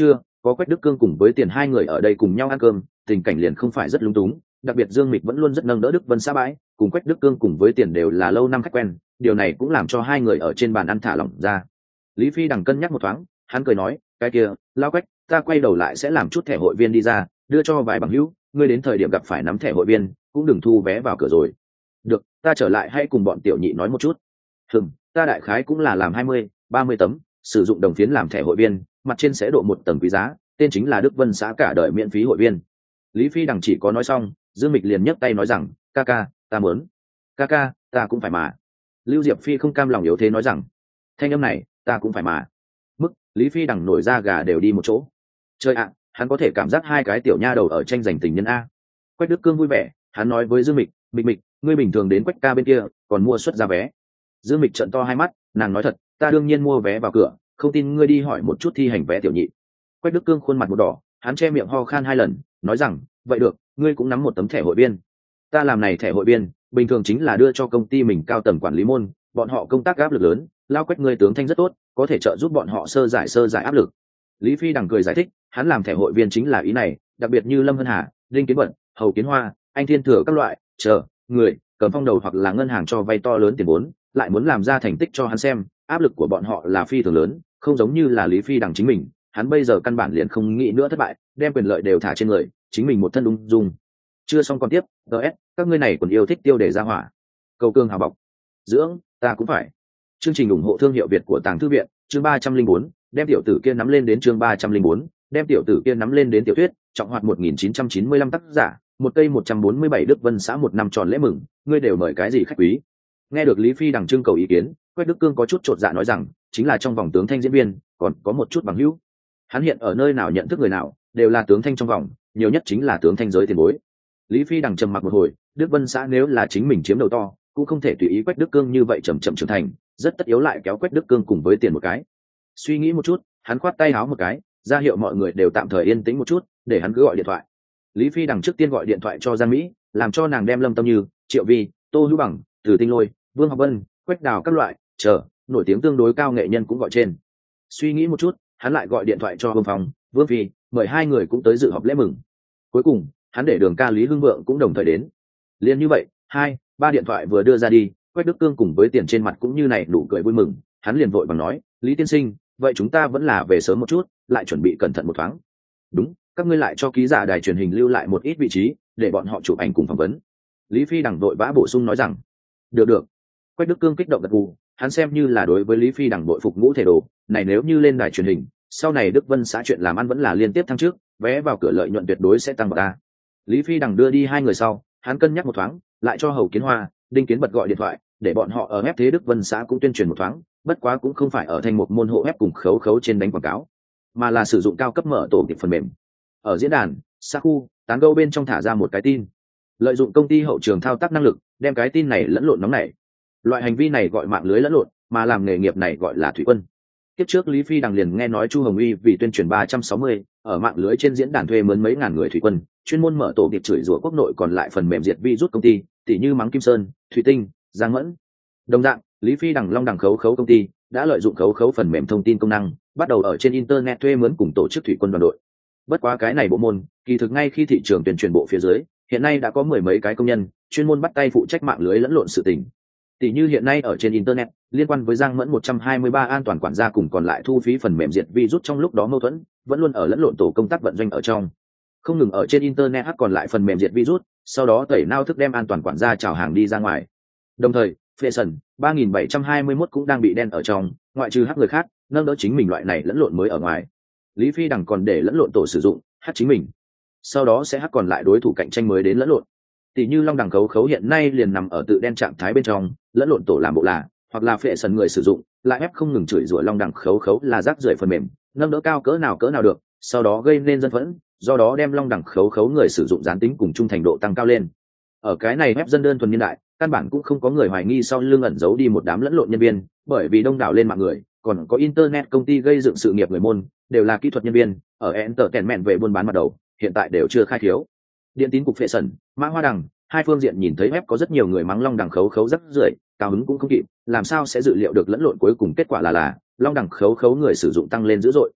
có Quách Đức Cương cùng với Tiền hai người ở đây cùng nhau ăn cơm, tình cảnh liền không phải rất lung túng, đặc biệt Dương Mịch vẫn luôn rất nâng đỡ Đức Vân xã bãi, cùng Quách Đức Cương cùng với Tiền đều là lâu năm khách quen, điều này cũng làm cho hai người ở trên bàn ăn thả lỏng ra. Lý Phi đằng cân nhắc một thoáng, hắn cười nói, cái kia, lao Quách, ta quay đầu lại sẽ làm chút thẻ hội viên đi ra, đưa cho vài bằng hữu, ngươi đến thời điểm gặp phải nắm thẻ hội viên, cũng đừng thu vé vào cửa rồi. Được, ta trở lại hay cùng bọn tiểu nhị nói một chút. Hừm, ta đại khái cũng là làm hai mươi, ba mươi tấm, sử dụng đồng phiến làm thẻ hội viên, mặt trên sẽ độ một tầng quý giá, tên chính là Đức Vân xã cả đời miễn phí hội viên. Lý Phi đằng chỉ có nói xong, Dương Mịch liền nhấc tay nói rằng, ca ca, ta muốn. Ca ca, ta cũng phải mà. Lưu Diệp Phi không cam lòng yếu thế nói rằng, thanh âm này, ta cũng phải mà. Mức, Lý Phi đằng nổi ra gà đều đi một chỗ. Chơi ạ, hắn có thể cảm giác hai cái tiểu nha đầu ở tranh giành tình nhân a. Quách Đức Cương vui vẻ, hắn nói với Dương Mịch, Mịch Mịch, ngươi bình thường đến Quách ca bên kia, còn mua suất ra vé. Dương Mịch trợn to hai mắt, nàng nói thật, ta đương nhiên mua vé vào cửa, không tin ngươi đi hỏi một chút thi hành vé tiểu nhị. Quách Đức Cương khuôn mặt một đỏ, hắn che miệng ho khan hai lần, nói rằng, vậy được, ngươi cũng nắm một tấm thẻ hội viên. Ta làm này thẻ hội viên, bình thường chính là đưa cho công ty mình cao tầng quản lý môn, bọn họ công tác áp lực lớn, lao Quách ngươi tướng thanh rất tốt, có thể trợ giúp bọn họ sơ giải sơ giải áp lực. Lý Phi đằng cười giải thích, hắn làm thẻ hội viên chính là ý này, đặc biệt như Lâm Hân Hà, Đinh Kiến Bẩn, Hầu Kiến Hoa, Anh Thiên Thừa các loại, chờ người cầm phong đầu hoặc là ngân hàng cho vay to lớn tiền vốn, lại muốn làm ra thành tích cho hắn xem, áp lực của bọn họ là phi thường lớn, không giống như là Lý Phi đằng chính mình, hắn bây giờ căn bản liền không nghĩ nữa thất bại, đem quyền lợi đều thả trên người, chính mình một thân ung dung. Chưa xong còn tiếp, ds các ngươi này còn yêu thích tiêu đề ra hỏa, cầu cương hào bọc dưỡng, ta cũng phải. Chương trình ủng hộ thương hiệu Việt của Tàng Thư viện, chương ba trăm linh bốn, đem tiểu tử kia nắm lên đến chương ba trăm linh bốn, đem tiểu tử kia nắm lên đến tiểu thuyết, trọng hoạt một nghìn chín trăm chín mươi lăm tác giả, một cây một trăm bốn mươi bảy Đức Vân xã một năm tròn lễ mừng, ngươi đều mời cái gì khách quý? Nghe được Lý Phi đằng trưng cầu ý kiến, Quách Đức Cương có chút chột dạ nói rằng, chính là trong vòng tướng thanh diễn viên, còn có một chút bằng hữu. Hắn hiện ở nơi nào nhận thức người nào, đều là tướng thanh trong vòng, nhiều nhất chính là tướng thanh giới tiền bối. Lý Phi đằng trầm mặc một hồi, Đức Vân xã nếu là chính mình chiếm đầu to, cũng không thể tùy ý Quách Đức Cương như vậy chậm chậm trưởng thành, rất tất yếu lại kéo Quách Đức Cương cùng với tiền một cái. Suy nghĩ một chút, hắn khoát tay áo một cái, ra hiệu mọi người đều tạm thời yên tĩnh một chút, để hắn cứ gọi điện thoại. Lý Phi đằng trước tiên gọi điện thoại cho Giang Mỹ, làm cho nàng đem Lâm Tâm Như, Triệu Vi, Tô Hữu Bằng, Từ Tinh Lôi, Vương Học Vân, Quách Đào các loại, chờ nổi tiếng tương đối cao nghệ nhân cũng gọi trên. Suy nghĩ một chút, hắn lại gọi điện thoại cho Vương Phong, Vương Phi, mời hai người cũng tới dự họp lễ mừng. Cuối cùng, hắn để Đường ca Lý Hưng Vượng cũng đồng thời đến. Liên như vậy, hai, ba điện thoại vừa đưa ra đi, Quách Đức Cương cùng với tiền trên mặt cũng như này nụ cười vui mừng, hắn liền vội bằng nói, Lý tiên sinh, vậy chúng ta vẫn là về sớm một chút, lại chuẩn bị cẩn thận một thoáng. Đúng, các ngươi lại cho ký giả đài truyền hình lưu lại một ít vị trí, để bọn họ chụp ảnh cùng phỏng vấn. Lý Phi đằng đội vã bổ sung nói rằng, được được. Quách Đức Cương kích động gật gù, hắn xem như là đối với Lý Phi đằng đội phục ngũ thể đồ, này nếu như lên đài truyền hình, sau này Đức Vân xã chuyện làm ăn vẫn là liên tiếp thăng trước, vé vào cửa lợi nhuận tuyệt đối sẽ tăng bậc a. Lý Phi đằng đưa đi hai người sau, hắn cân nhắc một thoáng, lại cho Hầu Kiến Hoa, Đinh Kiến Bật gọi điện thoại, để bọn họ ở ép thế Đức Vân xã cũng tuyên truyền một thoáng, bất quá cũng không phải ở thành một môn hộ ép cùng khấu khấu trên đánh quảng cáo, mà là sử dụng cao cấp mở tổ kịp phần mềm. Ở diễn đàn, xã khu, tán gẫu bên trong thả ra một cái tin, lợi dụng công ty hậu trường thao tác năng lực, đem cái tin này lẫn lộn nóng này. Loại hành vi này gọi mạng lưới lẫn lộn, mà làm nghề nghiệp này gọi là thủy quân. Tiếp trước Lý Phi đằng liền nghe nói Chu Hồng Uy vì tuyên truyền ba trăm sáu mươi, ở mạng lưới trên diễn đàn thuê mướn mấy ngàn người thủy quân, chuyên môn mở tổ điệp chửi rủa quốc nội còn lại phần mềm diệt virus công ty, tỉ như mắng Kim Sơn, Thủy Tinh, Giang Mẫn. Đồng dạng, Lý Phi đằng long đằng khấu khấu công ty đã lợi dụng khấu khấu phần mềm thông tin công năng, bắt đầu ở trên internet thuê mướn cùng tổ chức thủy quân đoàn đội. Bất quá cái này bộ môn, kỳ thực ngay khi thị trường tuyên truyền bộ phía dưới, hiện nay đã có mười mấy cái công nhân chuyên môn bắt tay phụ trách mạng lưới lẫn lộn sự tình. Tỷ như hiện nay ở trên internet, liên quan với Giang Mẫn một trăm hai mươi ba an toàn quản gia cùng còn lại thu phí phần mềm diệt virus trong lúc đó mâu thuẫn, vẫn luôn ở lẫn lộn tổ công tác vận doanh ở trong. Không ngừng ở trên internet hack còn lại phần mềm diệt virus, sau đó tẩy nao thức đem an toàn quản gia chào hàng đi ra ngoài. Đồng thời, Fashion ba nghìn bảy trăm hai mươi mốt cũng đang bị đen ở trong, ngoại trừ hack người khác, nâng đỡ chính mình loại này lẫn lộn mới ở ngoài. Lý Phi đằng còn để lẫn lộn tổ sử dụng, hack chính mình. Sau đó sẽ hack còn lại đối thủ cạnh tranh mới đến lẫn lộn. Tỷ như long đằng khấu khấu hiện nay liền nằm ở tự đen trạng thái bên trong, lẫn lộn tổ làm bộ là, hoặc là phệ sần người sử dụng, lại ép không ngừng chửi rủa long đằng khấu khấu là rác rưởi phần mềm, nâng đỡ cao cỡ nào cỡ nào được, sau đó gây nên dân phẫn, do đó đem long đằng khấu khấu người sử dụng gián tính cùng trung thành độ tăng cao lên. Ở cái này ép dân đơn thuần niên đại, căn bản cũng không có người hoài nghi sau lưng ẩn giấu đi một đám lẫn lộn nhân viên, bởi vì đông đảo lên mạng người, còn có internet công ty gây dựng sự nghiệp người môn, đều là kỹ thuật nhân viên, ở entertainment về buôn bán mặt đầu, hiện tại đều chưa khai thiếu. Điện tín cục phệ sần, mã hoa đằng, hai phương diện nhìn thấy web có rất nhiều người mắng long đằng khấu khấu rất rưởi, cao hứng cũng không kịp, làm sao sẽ dự liệu được lẫn lộn cuối cùng kết quả là là long đằng khấu khấu người sử dụng tăng lên dữ dội.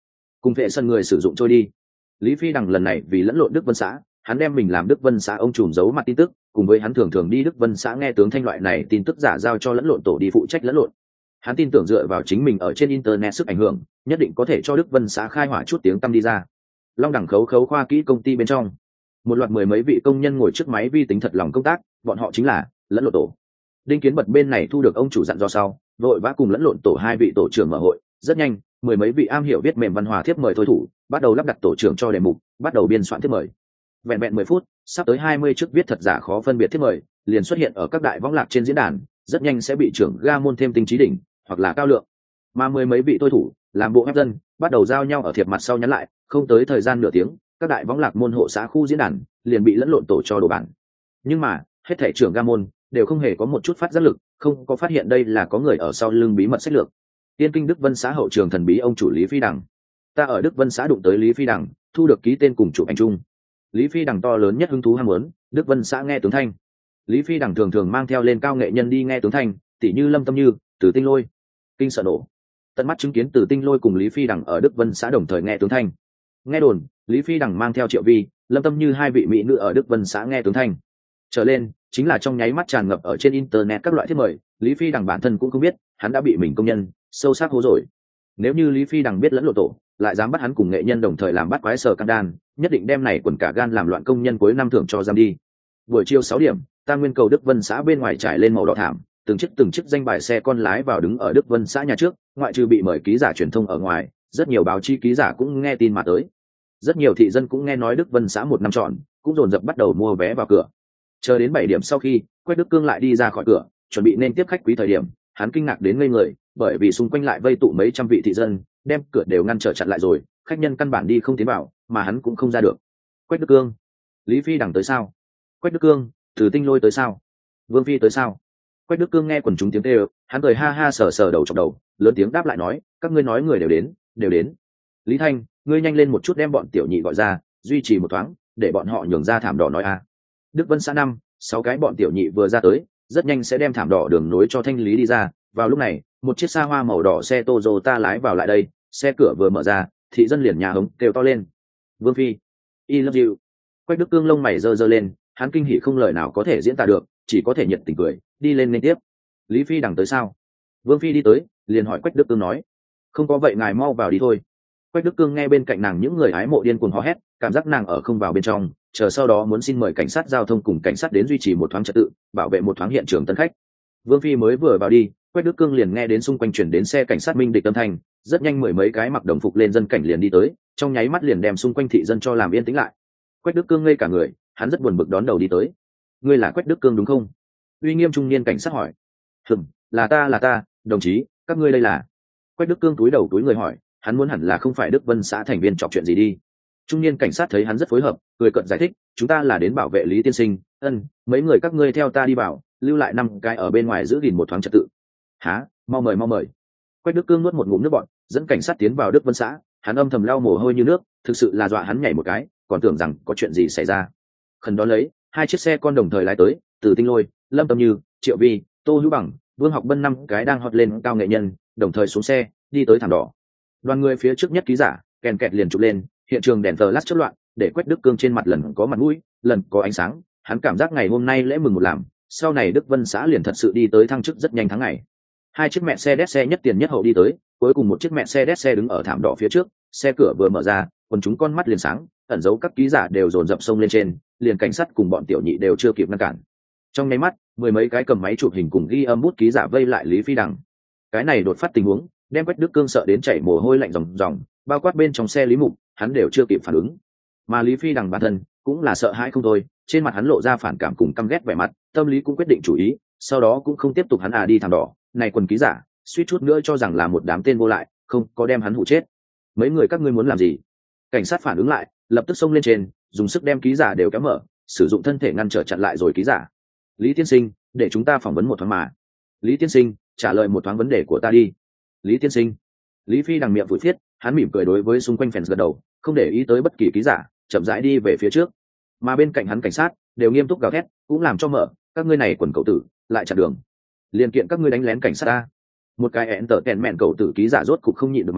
cùng vệ sân người sử dụng trôi đi. Lý Phi Đằng lần này vì lẫn lộn Đức Vân xã, hắn đem mình làm Đức Vân xã ông trùm giấu mặt tin tức, cùng với hắn thường thường đi Đức Vân xã nghe tướng thanh loại này tin tức giả giao cho lẫn lộn tổ đi phụ trách lẫn lộn. Hắn tin tưởng dựa vào chính mình ở trên internet sức ảnh hưởng, nhất định có thể cho Đức Vân xã khai hỏa chút tiếng tăm đi ra. Long Đẳng khấu khấu khoa kỹ công ty bên trong, một loạt mười mấy vị công nhân ngồi trước máy vi tính thật lòng công tác, bọn họ chính là lẫn lộn tổ. Đinh Kiến Bật bên này thu được ông chủ dặn do sau, vội vã cùng lẫn lộn tổ hai vị tổ trưởng mở hội, rất nhanh, mười mấy vị am hiểu viết mềm văn hòa thiếp mời thôi thủ, bắt đầu lắp đặt tổ trưởng cho đề mục, bắt đầu biên soạn thiếp mời. Vẹn vẹn mười phút, sắp tới hai mươi trước viết thật giả khó phân biệt thiếp mời, liền xuất hiện ở các đại võng lạc trên diễn đàn, rất nhanh sẽ bị trưởng ga môn thêm tinh trí đỉnh, hoặc là cao lượng. Mà mười mấy vị thôi thủ, làm bộ ép dân, bắt đầu giao nhau ở thiệp mặt sau nhắn lại, không tới thời gian nửa tiếng, các đại võng lạc môn hộ xã khu diễn đàn liền bị lẫn lộn tổ cho đồ bản. Nhưng mà, hết thảy trưởng ga môn đều không hề có một chút phát giác lực, không có phát hiện đây là có người ở sau lưng bí mật sách lược. Tiên Kinh Đức Vân xã hậu trường thần bí ông chủ Lý Phi Đằng. Ta ở Đức Vân xã đụng tới Lý Phi Đằng, thu được ký tên cùng chụp ảnh chung. Lý Phi Đằng to lớn nhất hứng thú ham muốn, Đức Vân xã nghe tướng thanh. Lý Phi Đằng thường thường mang theo lên cao nghệ nhân đi nghe tướng thanh, tỷ như Lâm Tâm Như, Từ Tinh Lôi. Kinh sợ nổ. Tận mắt chứng kiến Từ Tinh Lôi cùng Lý Phi Đằng ở Đức Vân xã đồng thời nghe tướng thanh. Nghe đồn, Lý Phi Đằng mang theo Triệu Vi, Lâm Tâm Như hai vị mỹ nữ ở Đức Vân xã nghe tướng thanh. Trở lên, chính là trong nháy mắt tràn ngập ở trên internet các loại thiết mời, Lý Phi Đằng bản thân cũng không biết, hắn đã bị mình công nhân sâu sắc hố rồi. Nếu như Lý Phi Đằng biết lẫn lộ tổ, lại dám bắt hắn cùng nghệ nhân đồng thời làm bắt quái sờ cam đan, nhất định đem này quần cả gan làm loạn công nhân cuối năm thưởng cho giam đi. Buổi chiều sáu điểm, ta nguyên cầu Đức Vân xã bên ngoài trải lên màu đỏ thảm, từng chiếc từng chiếc danh bài xe con lái vào đứng ở Đức Vân xã nhà trước, ngoại trừ bị mời ký giả truyền thông ở ngoài, rất nhiều báo chí ký giả cũng nghe tin mà tới. Rất nhiều thị dân cũng nghe nói Đức Vân xã một năm trọn, cũng dồn dập bắt đầu mua vé vào cửa. Chờ đến bảy điểm sau khi, Quách Đức Cương lại đi ra khỏi cửa, chuẩn bị nên tiếp khách quý thời điểm, hắn kinh ngạc đến ngây người, bởi vì xung quanh lại vây tụ mấy trăm vị thị dân, đem cửa đều ngăn trở chặn lại rồi, khách nhân căn bản đi không tiến vào, mà hắn cũng không ra được. Quách Đức Cương, Lý Phi Đằng tới sao? Quách Đức Cương, Từ Tinh Lôi tới sao? Vương Phi tới sao? Quách Đức Cương nghe quần chúng tiếng kêu, hắn cười ha ha sờ sờ đầu chọc đầu, lớn tiếng đáp lại nói, các ngươi nói người đều đến, đều đến. Lý Thanh, ngươi nhanh lên một chút đem bọn tiểu nhị gọi ra, duy trì một thoáng, để bọn họ nhường ra thảm đỏ nói a. À. Đức Vân xã năm, sáu cái bọn tiểu nhị vừa ra tới, rất nhanh sẽ đem thảm đỏ đường nối cho thanh lý đi ra. Vào lúc này, một chiếc xa hoa màu đỏ xe Toyota lái vào lại đây, xe cửa vừa mở ra, thị dân liền nhà hống kêu to lên. Vương Phi, I love you. Quách Đức Cương lông mày giơ giơ lên, hắn kinh hỉ không lời nào có thể diễn tả được, chỉ có thể nhiệt tình cười, đi lên liên tiếp. Lý Phi Đằng tới sao? Vương Phi đi tới, liền hỏi Quách Đức Cương nói, không có vậy ngài mau vào đi thôi. Quách Đức Cương nghe bên cạnh nàng những người hái mộ điên cuồng hò hét, cảm giác nàng ở không vào bên trong, chờ sau đó muốn xin mời cảnh sát giao thông cùng cảnh sát đến duy trì một thoáng trật tự, bảo vệ một thoáng hiện trường tân khách. Vương Phi mới vừa vào đi, Quách Đức Cương liền nghe đến xung quanh chuyển đến xe cảnh sát minh địch âm thanh, rất nhanh mười mấy cái mặc đồng phục lên dân cảnh liền đi tới, trong nháy mắt liền đem xung quanh thị dân cho làm yên tĩnh lại. Quách Đức Cương ngây cả người, hắn rất buồn bực đón đầu đi tới. Ngươi là Quách Đức Cương đúng không? Uy nghiêm trung niên cảnh sát hỏi. Hừm, là ta là ta, đồng chí, các ngươi đây là? Quách Đức Cương túi đầu túi người hỏi, hắn muốn hẳn là không phải Đức Vân xã thành viên chọc chuyện gì đi. Trung niên cảnh sát thấy hắn rất phối hợp, cười cợt giải thích, chúng ta là đến bảo vệ Lý tiên sinh, ân, mấy người các ngươi theo ta đi vào, lưu lại năm cái ở bên ngoài giữ gìn một thoáng trật tự. Hả? Mau mời mau mời. Quách Đức Cương nuốt một ngụm nước bọt, dẫn cảnh sát tiến vào Đức Vân xã, hắn âm thầm lau mồ hôi như nước, thực sự là dọa hắn nhảy một cái, còn tưởng rằng có chuyện gì xảy ra. Khẩn đó lấy, hai chiếc xe con đồng thời lái tới, Từ Tinh Lôi, Lâm Tâm Như, Triệu Vi, Tô Hữu Bằng, Vương Học Bân năm cái đang hot lên cao nghệ nhân, đồng thời xuống xe, đi tới thảm đỏ. Đoàn người phía trước nhất ký giả, kèn kẹt liền chụp lên, hiện trường đèn flash chớp loạn, để Quách Đức Cương trên mặt lần có mặt mũi, lần có ánh sáng, hắn cảm giác ngày hôm nay lễ mừng một làm, sau này Đức Vân xã liền thật sự đi tới thăng chức rất nhanh tháng ngày. Hai chiếc mẹ xe đét xe nhất tiền nhất hậu đi tới, cuối cùng một chiếc mẹ xe đét xe đứng ở thảm đỏ phía trước, xe cửa vừa mở ra, quần chúng con mắt liền sáng, ẩn dấu các ký giả đều dồn dập sông lên trên, liền cảnh sát cùng bọn tiểu nhị đều chưa kịp ngăn cản. Trong nháy mắt, mười mấy cái cầm máy chụp hình cùng ghi âm bút ký giả vây lại Lý Phi Đằng. Cái này đột phát tình huống, đem Quách Đức Cương sợ đến chảy mồ hôi lạnh ròng ròng, bao quát bên trong xe Lý Mục, hắn đều chưa kịp phản ứng. Mà Lý Phi Đằng bản thân cũng là sợ hãi không thôi, trên mặt hắn lộ ra phản cảm cùng căm ghét vẻ mặt, tâm lý cũng quyết định chủ ý, sau đó cũng không tiếp tục hắn à đi thảm đỏ, này quần ký giả, suýt chút nữa cho rằng là một đám tên vô lại, không có đem hắn hụ chết. Mấy người các ngươi muốn làm gì? Cảnh sát phản ứng lại, lập tức xông lên trên, dùng sức đem ký giả đều kéo mở, sử dụng thân thể ngăn trở chặn lại rồi ký giả. Lý tiên sinh, để chúng ta phỏng vấn một thoáng mà. Lý tiên sinh, trả lời một thoáng vấn đề của ta đi. Lý tiên sinh. Lý Phi Đằng miệng phủi phiết, hắn mỉm cười đối với xung quanh fans gật đầu, không để ý tới bất kỳ ký giả, chậm rãi đi về phía trước. Mà bên cạnh hắn cảnh sát đều nghiêm túc gào thét, cũng làm cho mở, các ngươi này quần cậu tử, lại chặn đường. Liên kiện các ngươi đánh lén cảnh sát ta. Một cái ẹn tở tèn mẹn cậu tử ký giả rốt cục không nhịn được mắng,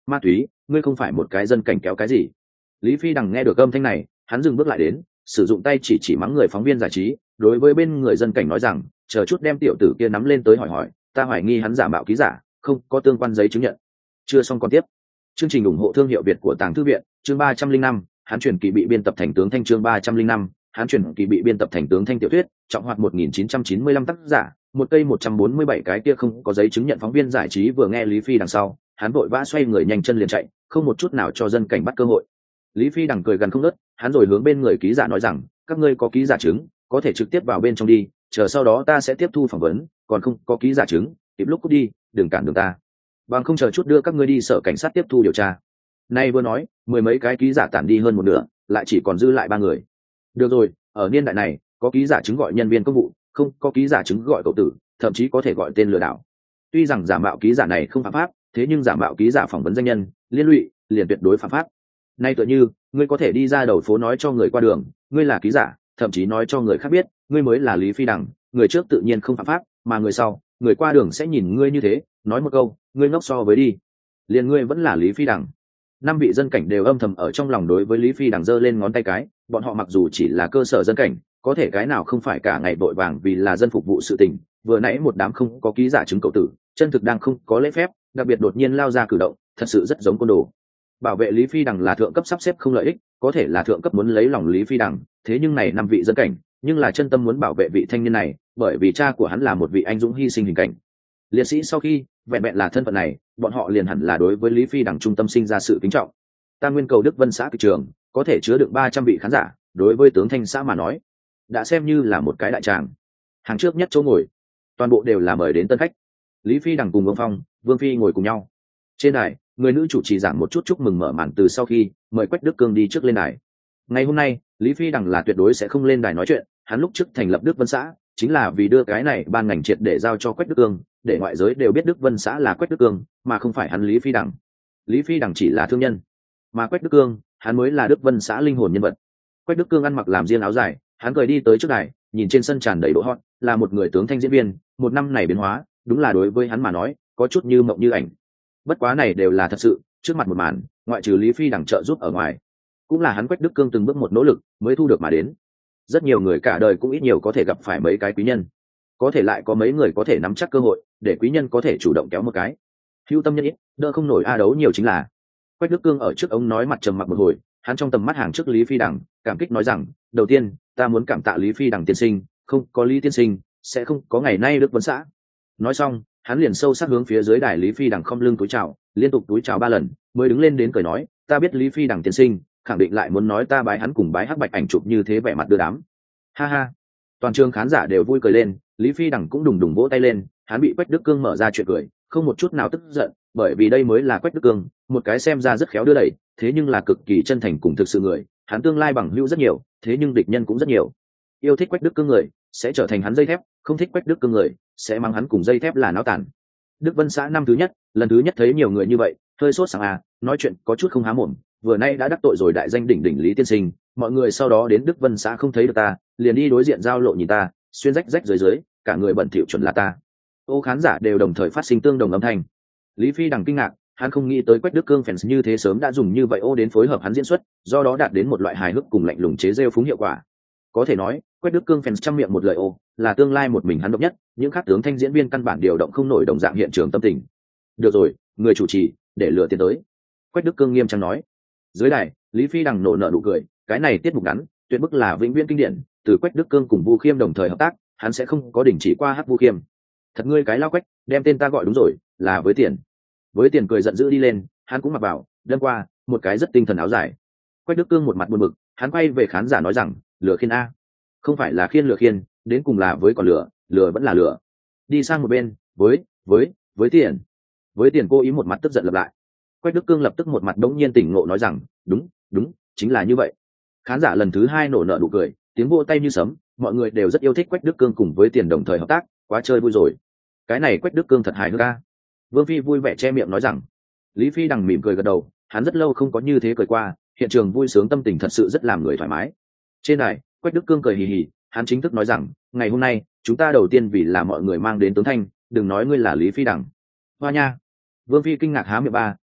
Ma túy, ngươi không phải một cái dân cảnh kéo cái gì? Lý Phi Đằng nghe được âm thanh này, hắn dừng bước lại đến, sử dụng tay chỉ chỉ mắng người phóng viên giải trí, đối với bên người dân cảnh nói rằng, chờ chút đem tiểu tử kia nắm lên tới hỏi hỏi, ta hoài nghi hắn giả mạo ký giả, không có tương quan giấy chứng nhận. Chưa xong còn tiếp. Chương trình ủng hộ thương hiệu Việt của Tàng Thư viện, chương ba trăm linh năm, hắn chuyển kỳ bị biên tập thành tướng thanh chương ba trăm linh năm, hắn chuyển kỳ bị biên tập thành tướng thanh tiểu thuyết, trọng hoạt một nghìn chín trăm chín mươi lăm tác giả, một cây một trăm bốn mươi bảy cái kia không có giấy chứng nhận phóng viên giải trí vừa nghe Lý Phi đằng sau, hắn vội vã xoay người nhanh chân liền chạy, không một chút nào cho dân cảnh bắt cơ hội. Lý Phi đằng cười gần không ngớt, hắn rồi hướng bên người ký giả nói rằng, các ngươi có ký giả chứng, có thể trực tiếp vào bên trong đi, chờ sau đó ta sẽ tiếp thu phỏng vấn, còn không có ký giả chứng, kịp lúc cút đi, đừng cản đường ta. Bằng không chờ chút đưa các ngươi đi sở cảnh sát tiếp thu điều tra. Nay vừa nói, mười mấy cái ký giả tản đi hơn một nửa, lại chỉ còn dư lại ba người. Được rồi, ở niên đại này, có ký giả chứng gọi nhân viên công vụ, không có ký giả chứng gọi cậu tử, thậm chí có thể gọi tên lừa đảo. Tuy rằng giả mạo ký giả này không phạm pháp, thế nhưng giả mạo ký giả phỏng vấn danh nhân, liên lụy, liền tuyệt đối phạm pháp. Nay tựa như, ngươi có thể đi ra đầu phố nói cho người qua đường, ngươi là ký giả, thậm chí nói cho người khác biết, ngươi mới là Lý Phi Đằng, người trước tự nhiên không phạm pháp, mà người sau, người qua đường sẽ nhìn ngươi như thế, nói một câu, ngươi ngốc so với đi. Liền ngươi vẫn là Lý Phi Đằng. Năm vị dân cảnh đều âm thầm ở trong lòng đối với Lý Phi Đằng giơ lên ngón tay cái, bọn họ mặc dù chỉ là cơ sở dân cảnh, có thể cái nào không phải cả ngày vội vàng vì là dân phục vụ sự tình, vừa nãy một đám không có ký giả chứng cậu tử, chân thực đang không có lễ phép, đặc biệt đột nhiên lao ra cử động, thật sự rất giống côn đồ. Bảo vệ Lý Phi Đằng là thượng cấp sắp xếp không lợi ích, có thể là thượng cấp muốn lấy lòng Lý Phi Đằng, thế nhưng này năm vị dân cảnh, nhưng là chân tâm muốn bảo vệ vị thanh niên này, bởi vì cha của hắn là một vị anh dũng hy sinh hình cảnh. Liệt sĩ sau khi, vẹn vẹn là thân phận này, bọn họ liền hẳn là đối với Lý Phi Đằng trung tâm sinh ra sự kính trọng. Tam Nguyên cầu Đức Vân xã kịch trường, có thể chứa được ba trăm vị khán giả, đối với tướng thanh xã mà nói, đã xem như là một cái đại tràng. Hàng trước nhất chỗ ngồi, toàn bộ đều là mời đến tân khách. Lý Phi Đằng cùng Vương Phong, Vương Phi ngồi cùng nhau. Trên đài, người nữ chủ trì giảng một chút chúc mừng mở màn từ sau khi mời Quách Đức Cương đi trước lên đài. Ngày hôm nay, Lý Phi Đằng là tuyệt đối sẽ không lên đài nói chuyện, hắn lúc trước thành lập Đức Vân xã, chính là vì đưa cái này ban ngành triệt để giao cho Quách Đức Cương, để ngoại giới đều biết Đức Vân xã là Quách Đức Cương, mà không phải hắn Lý Phi Đằng. Lý Phi Đằng chỉ là thương nhân, mà Quách Đức Cương, hắn mới là Đức Vân xã linh hồn nhân vật. Quách Đức Cương ăn mặc làm riêng áo dài, hắn cười đi tới trước đài, nhìn trên sân tràn đầy độ hot, là một người tướng thanh diễn viên, một năm này biến hóa, đúng là đối với hắn mà nói, có chút như mộng như ảnh. Bất quá này đều là thật sự, trước mặt một màn, ngoại trừ Lý Phi Đằng trợ giúp ở ngoài, cũng là hắn Quách Đức Cương từng bước một nỗ lực mới thu được mà đến. Rất nhiều người cả đời cũng ít nhiều có thể gặp phải mấy cái quý nhân, có thể lại có mấy người có thể nắm chắc cơ hội để quý nhân có thể chủ động kéo một cái. Hữu tâm nhân ít, đỡ không nổi a đấu nhiều chính là. Quách Đức Cương ở trước ông nói mặt trầm mặc một hồi, hắn trong tầm mắt hàng trước Lý Phi Đằng, cảm kích nói rằng, đầu tiên, ta muốn cảm tạ Lý Phi Đằng tiên sinh, không có Lý tiên sinh, sẽ không có ngày nay Đức Vân xã. Nói xong, hắn liền sâu sắc hướng phía dưới đài Lý Phi Đằng không lưng túi chào, liên tục túi chào ba lần, mới đứng lên đến cười nói, ta biết Lý Phi Đằng tiên sinh, khẳng định lại muốn nói ta bái hắn cùng bái Hắc Bạch ảnh chụp như thế vẻ mặt đưa đám. Ha ha. Toàn trường khán giả đều vui cười lên, Lý Phi Đằng cũng đùng đùng vỗ tay lên, hắn bị Quách Đức Cương mở ra chuyện cười, không một chút nào tức giận, bởi vì đây mới là Quách Đức Cương, một cái xem ra rất khéo đưa đẩy, thế nhưng là cực kỳ chân thành cùng thực sự người, hắn tương lai bằng hữu rất nhiều, thế nhưng địch nhân cũng rất nhiều. Yêu thích Quách Đức Cương người, sẽ trở thành hắn dây thép, không thích Quách Đức Cương người, sẽ mang hắn cùng dây thép là náo tản. Đức Vân xã năm thứ nhất, lần thứ nhất thấy nhiều người như vậy, hơi sốt sắng à, nói chuyện có chút không há mồm, vừa nay đã đắc tội rồi đại danh đỉnh đỉnh Lý tiên sinh, mọi người sau đó đến Đức Vân xã không thấy được ta, liền đi đối diện giao lộ nhìn ta, xuyên rách rách dưới dưới, cả người bẩn thỉu chuẩn là ta. Ô khán giả đều đồng thời phát sinh tương đồng âm thanh. Lý Phi Đằng kinh ngạc, hắn không nghĩ tới Quách Đức Cương fans như thế sớm đã dùng như vậy ô đến phối hợp hắn diễn xuất, do đó đạt đến một loại hài hước cùng lạnh lùng chế giễu phúng hiệu quả. Có thể nói, Quách Đức Cương fans trăm miệng một lời ô, là tương lai một mình hắn độc nhất, những khác tướng thanh diễn viên căn bản điều động không nổi đồng dạng hiện trường tâm tình. Được rồi, người chủ trì, để lừa tiền tới. Quách Đức Cương nghiêm trang nói. Dưới đài, Lý Phi Đằng nổ nợ nụ cười, cái này tiết mục ngắn, tuyệt bức là vĩnh viễn kinh điển, từ Quách Đức Cương cùng Vu Khiêm đồng thời hợp tác, hắn sẽ không có đình chỉ qua Hắc Vu Khiêm. Thật ngươi cái lao Quách, đem tên ta gọi đúng rồi, là với tiền. Với tiền cười giận dữ đi lên, hắn cũng mặc vào, đâm qua, một cái rất tinh thần áo dài. Quách Đức Cương một mặt buồn bực, hắn quay về khán giả nói rằng, lừa khiên a, không phải là khiên lừa khiên, đến cùng là với còn lừa, lừa vẫn là lừa. Đi sang một bên, với, với, với tiền. Với tiền cô ý một mặt tức giận lặp lại. Quách Đức Cương lập tức một mặt đống nhiên tỉnh ngộ nói rằng, đúng, đúng, chính là như vậy. Khán giả lần thứ hai nổ nợ nụ cười, tiếng vỗ tay như sấm, mọi người đều rất yêu thích Quách Đức Cương cùng với tiền đồng thời hợp tác, quá chơi vui rồi. Cái này Quách Đức Cương thật hài hước a. Vương Phi vui vẻ che miệng nói rằng. Lý Phi Đằng mỉm cười gật đầu, hắn rất lâu không có như thế cười qua, hiện trường vui sướng tâm tình thật sự rất làm người thoải mái. Trên đài, Quách Đức Cương cười hì hì, hắn chính thức nói rằng, ngày hôm nay chúng ta đầu tiên vì là mọi người mang đến tướng thanh, đừng nói ngươi là Lý Phi Đằng. Hoa nha. Vương Phi kinh ngạc há miệng ba,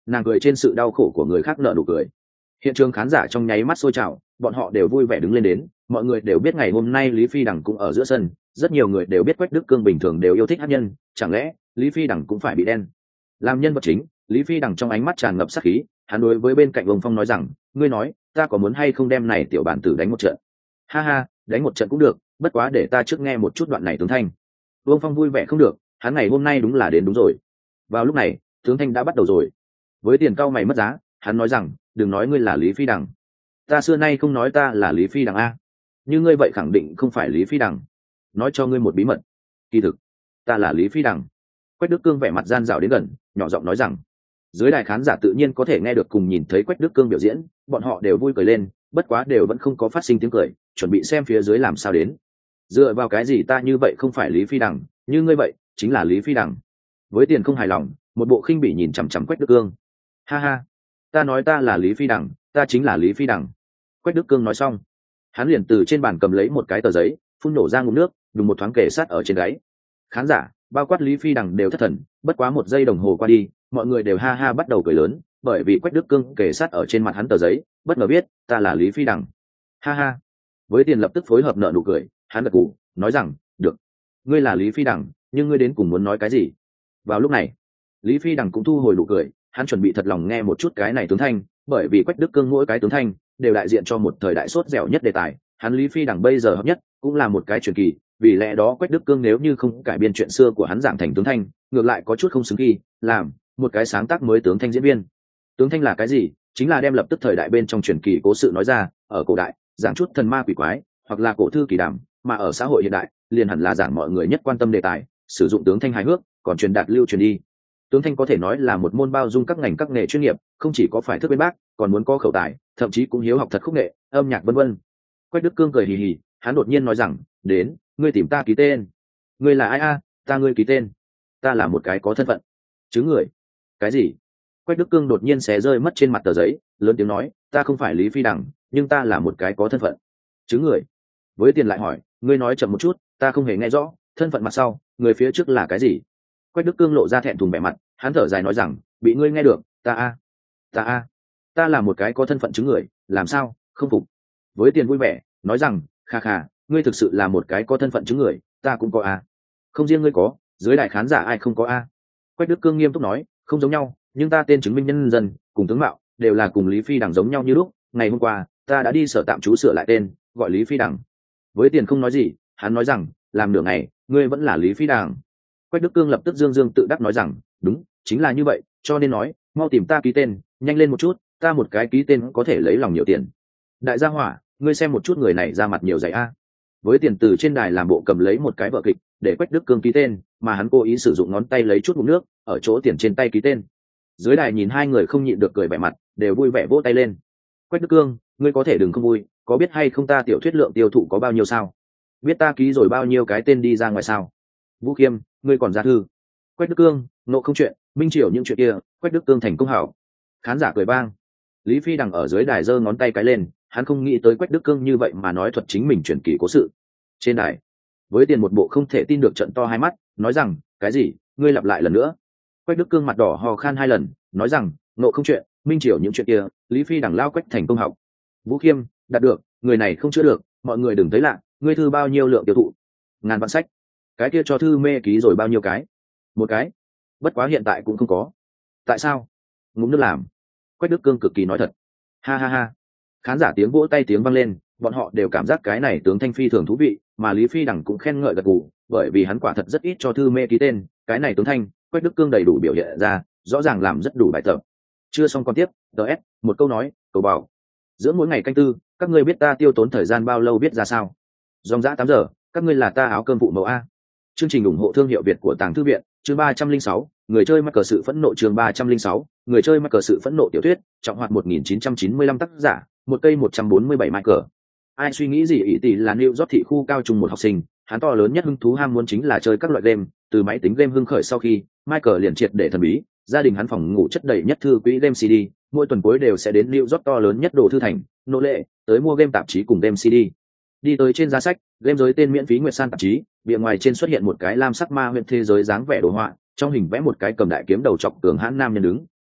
nàng cười trên sự đau khổ của người khác, nở nụ cười. Hiện trường khán giả trong nháy mắt sôi trào, bọn họ đều vui vẻ đứng lên đến. Mọi người đều biết ngày hôm nay Lý Phi Đằng cũng ở giữa sân, rất nhiều người đều biết Quách Đức Cương bình thường đều yêu thích hát nhân, chẳng lẽ Lý Phi Đằng cũng phải bị đen? Làm nhân vật chính, Lý Phi Đằng trong ánh mắt tràn ngập sát khí, hắn đối với bên cạnh Vương Phong nói rằng, ngươi nói ta có muốn hay không đem này tiểu bản tử đánh một trận? Ha ha, đánh một trận cũng được, bất quá để ta trước nghe một chút đoạn này tướng thanh. Vương Phong vui vẻ không được, hắn ngày hôm nay đúng là đến đúng rồi. Vào lúc này, tướng thanh đã bắt đầu rồi. Với tiền cao mày mất giá, hắn nói rằng, đừng nói ngươi là Lý Phi Đằng, ta xưa nay không nói ta là Lý Phi Đằng a. Như ngươi vậy khẳng định không phải Lý Phi Đằng. Nói cho ngươi một bí mật, kỳ thực ta là Lý Phi Đằng. Quách Đức Cương vẻ mặt gian dảo đến gần, nhỏ giọng nói rằng. Dưới đài khán giả tự nhiên có thể nghe được cùng nhìn thấy Quách Đức Cương biểu diễn, bọn họ đều vui cười lên, bất quá đều vẫn không có phát sinh tiếng cười, chuẩn bị xem phía dưới làm sao đến. Dựa vào cái gì ta như vậy không phải Lý Phi Đằng, như ngươi vậy chính là Lý Phi Đằng. Với tiền không hài lòng, một bộ khinh bỉ nhìn chằm chằm Quách Đức Cương. Ha ha, ta nói ta là Lý Phi Đằng, ta chính là Lý Phi Đằng. Quách Đức Cương nói xong, hắn liền từ trên bàn cầm lấy một cái tờ giấy, phun nổ ra ngụm nước, đùng một thoáng kề sát ở trên gáy. Khán giả bao quát Lý Phi Đằng đều thất thần, bất quá một giây đồng hồ qua đi, mọi người đều ha ha bắt đầu cười lớn, bởi vì Quách Đức Cương kề sát ở trên mặt hắn tờ giấy, bất ngờ biết ta là Lý Phi Đằng. Ha ha. Với tiền lập tức phối hợp nợ nụ cười, hắn gật gù, nói rằng, được, ngươi là Lý Phi Đằng, nhưng ngươi đến cùng muốn nói cái gì? Vào lúc này, Lý Phi Đằng cũng thu hồi nụ cười, hắn chuẩn bị thật lòng nghe một chút cái này tướng thanh, bởi vì Quách Đức Cương mỗi cái tướng thanh đều đại diện cho một thời đại sốt dẻo nhất đề tài, hắn Lý Phi Đằng bây giờ hợp nhất cũng là một cái truyền kỳ, vì lẽ đó Quách Đức Cương nếu như không cải biên chuyện xưa của hắn giảng thành tướng thanh, ngược lại có chút không xứng khi làm một cái sáng tác mới tướng thanh diễn viên. Tướng thanh là cái gì? Chính là đem lập tức thời đại bên trong truyền kỳ cố sự nói ra, ở cổ đại giảng chút thần ma quỷ quái hoặc là cổ thư kỳ đàm, mà ở xã hội hiện đại liền hẳn là giảng mọi người nhất quan tâm đề tài, sử dụng tướng thanh hài hước còn truyền đạt lưu truyền đi. Tướng thanh có thể nói là một môn bao dung các ngành các nghề chuyên nghiệp, không chỉ có phải thức bên bác, còn muốn có khẩu tài, thậm chí cũng hiếu học thật khúc nghệ, âm nhạc vân vân. Quách Đức Cương cười hì hì, hắn đột nhiên nói rằng, đến, ngươi tìm ta ký tên. Ngươi là ai a? Ta ngươi ký tên. Ta là một cái có thân phận. Chứ người. Cái gì? Quách Đức Cương đột nhiên xé rơi mất trên mặt tờ giấy, lớn tiếng nói, ta không phải Lý Phi Đằng, nhưng ta là một cái có thân phận. Chứ người. Với tiền lại hỏi, ngươi nói chậm một chút, ta không hề nghe rõ, thân phận mặt sau, người phía trước là cái gì? Quách Đức Cương lộ ra thẹn thùng vẻ mặt, hắn thở dài nói rằng, bị ngươi nghe được, ta a, ta a, ta là một cái có thân phận chứng người, làm sao, không phục? Với tiền vui vẻ, nói rằng, kha kha, ngươi thực sự là một cái có thân phận chứng người, ta cũng có a. Không riêng ngươi có, dưới đại khán giả ai không có a? Quách Đức Cương nghiêm túc nói, không giống nhau, nhưng ta tên chứng minh nhân dân cùng tướng mạo đều là cùng Lý Phi Đằng giống nhau như lúc. Ngày hôm qua ta đã đi sở tạm trú sửa lại tên, gọi Lý Phi Đằng. Với tiền không nói gì, hắn nói rằng, làm nửa ngày, ngươi vẫn là Lý Phi Đằng. Quách Đức Cương lập tức dương dương tự đắc nói rằng, đúng, chính là như vậy, cho nên nói, mau tìm ta ký tên, nhanh lên một chút, ta một cái ký tên có thể lấy lòng nhiều tiền. Đại gia hỏa, ngươi xem một chút người này ra mặt nhiều dày a. Với tiền từ trên đài làm bộ cầm lấy một cái vở kịch để Quách Đức Cương ký tên, mà hắn cố ý sử dụng ngón tay lấy chút ngụm nước ở chỗ tiền trên tay ký tên. Dưới đài nhìn hai người không nhịn được cười vẻ mặt, đều vui vẻ vỗ tay lên. Quách Đức Cương, ngươi có thể đừng không vui, có biết hay không ta tiểu thuyết lượng tiêu thụ có bao nhiêu sao? Biết ta ký rồi bao nhiêu cái tên đi ra ngoài sao? Vũ Khiêm, ngươi còn ra thư. Quách Đức Cương, nộ không chuyện, minh triều những chuyện kia, Quách Đức Cương thành công hảo. Khán giả cười vang. Lý Phi Đằng ở dưới đài giơ ngón tay cái lên, hắn không nghĩ tới Quách Đức Cương như vậy mà nói thuật chính mình truyền kỳ cố sự. Trên đài, với tiền một bộ không thể tin được trận to hai mắt, nói rằng, cái gì, ngươi lặp lại lần nữa. Quách Đức Cương mặt đỏ hò khan hai lần, nói rằng, nộ không chuyện, minh triều những chuyện kia, Lý Phi Đằng lao Quách thành công học. Vũ Khiêm, đạt được, người này không chữa được, mọi người đừng thấy lạ, ngươi thư bao nhiêu lượng tiêu thụ? Ngàn vạn sách. Cái kia cho thư mê ký rồi bao nhiêu cái? Một cái. Bất quá hiện tại cũng không có. Tại sao? Ngụm nước làm. Quách Đức Cương cực kỳ nói thật. Ha ha ha. Khán giả tiếng vỗ tay tiếng vang lên, bọn họ đều cảm giác cái này tướng thanh phi thường thú vị, mà Lý Phi Đằng cũng khen ngợi gật gù, bởi vì hắn quả thật rất ít cho thư mê ký tên, cái này tướng thanh, Quách Đức Cương đầy đủ biểu hiện ra, rõ ràng làm rất đủ bài tập. Chưa xong còn tiếp, ds, một câu nói, cầu bảo. Giữa mỗi ngày canh tư, các ngươi biết ta tiêu tốn thời gian bao lâu biết ra sao? Dòng dã tám giờ, các ngươi là ta áo cơm phụ mẫu a. Chương trình ủng hộ thương hiệu Việt của Tàng Thư viện, chương ba trăm linh sáu, người chơi mắc cờ sự phẫn nộ chương ba trăm linh sáu, người chơi mắc cờ sự phẫn nộ tiểu thuyết, trọng hoạt một nghìn chín trăm chín mươi lăm tác giả, một cây một trăm bốn mươi bảy mai cờ. Ai suy nghĩ gì ý tỷ là New York thị khu cao trung một học sinh, hắn to lớn nhất hứng thú ham muốn chính là chơi các loại game, từ máy tính game hưng khởi sau khi, Michael liền triệt để thần bí, gia đình hắn phòng ngủ chất đầy nhất thư quỹ game xê đê, mỗi tuần cuối đều sẽ đến New York to lớn nhất đồ thư thành, nô lệ, tới mua game tạp chí cùng game xê đê. Đi tới trên giá sách, game giới tên miễn phí Nguyệt San tạp chí, bìa ngoài trên xuất hiện một cái lam sắc ma huyện thế giới dáng vẻ đồ họa, trong hình vẽ một cái cầm đại kiếm đầu chọc cường hãn nam nhân đứng,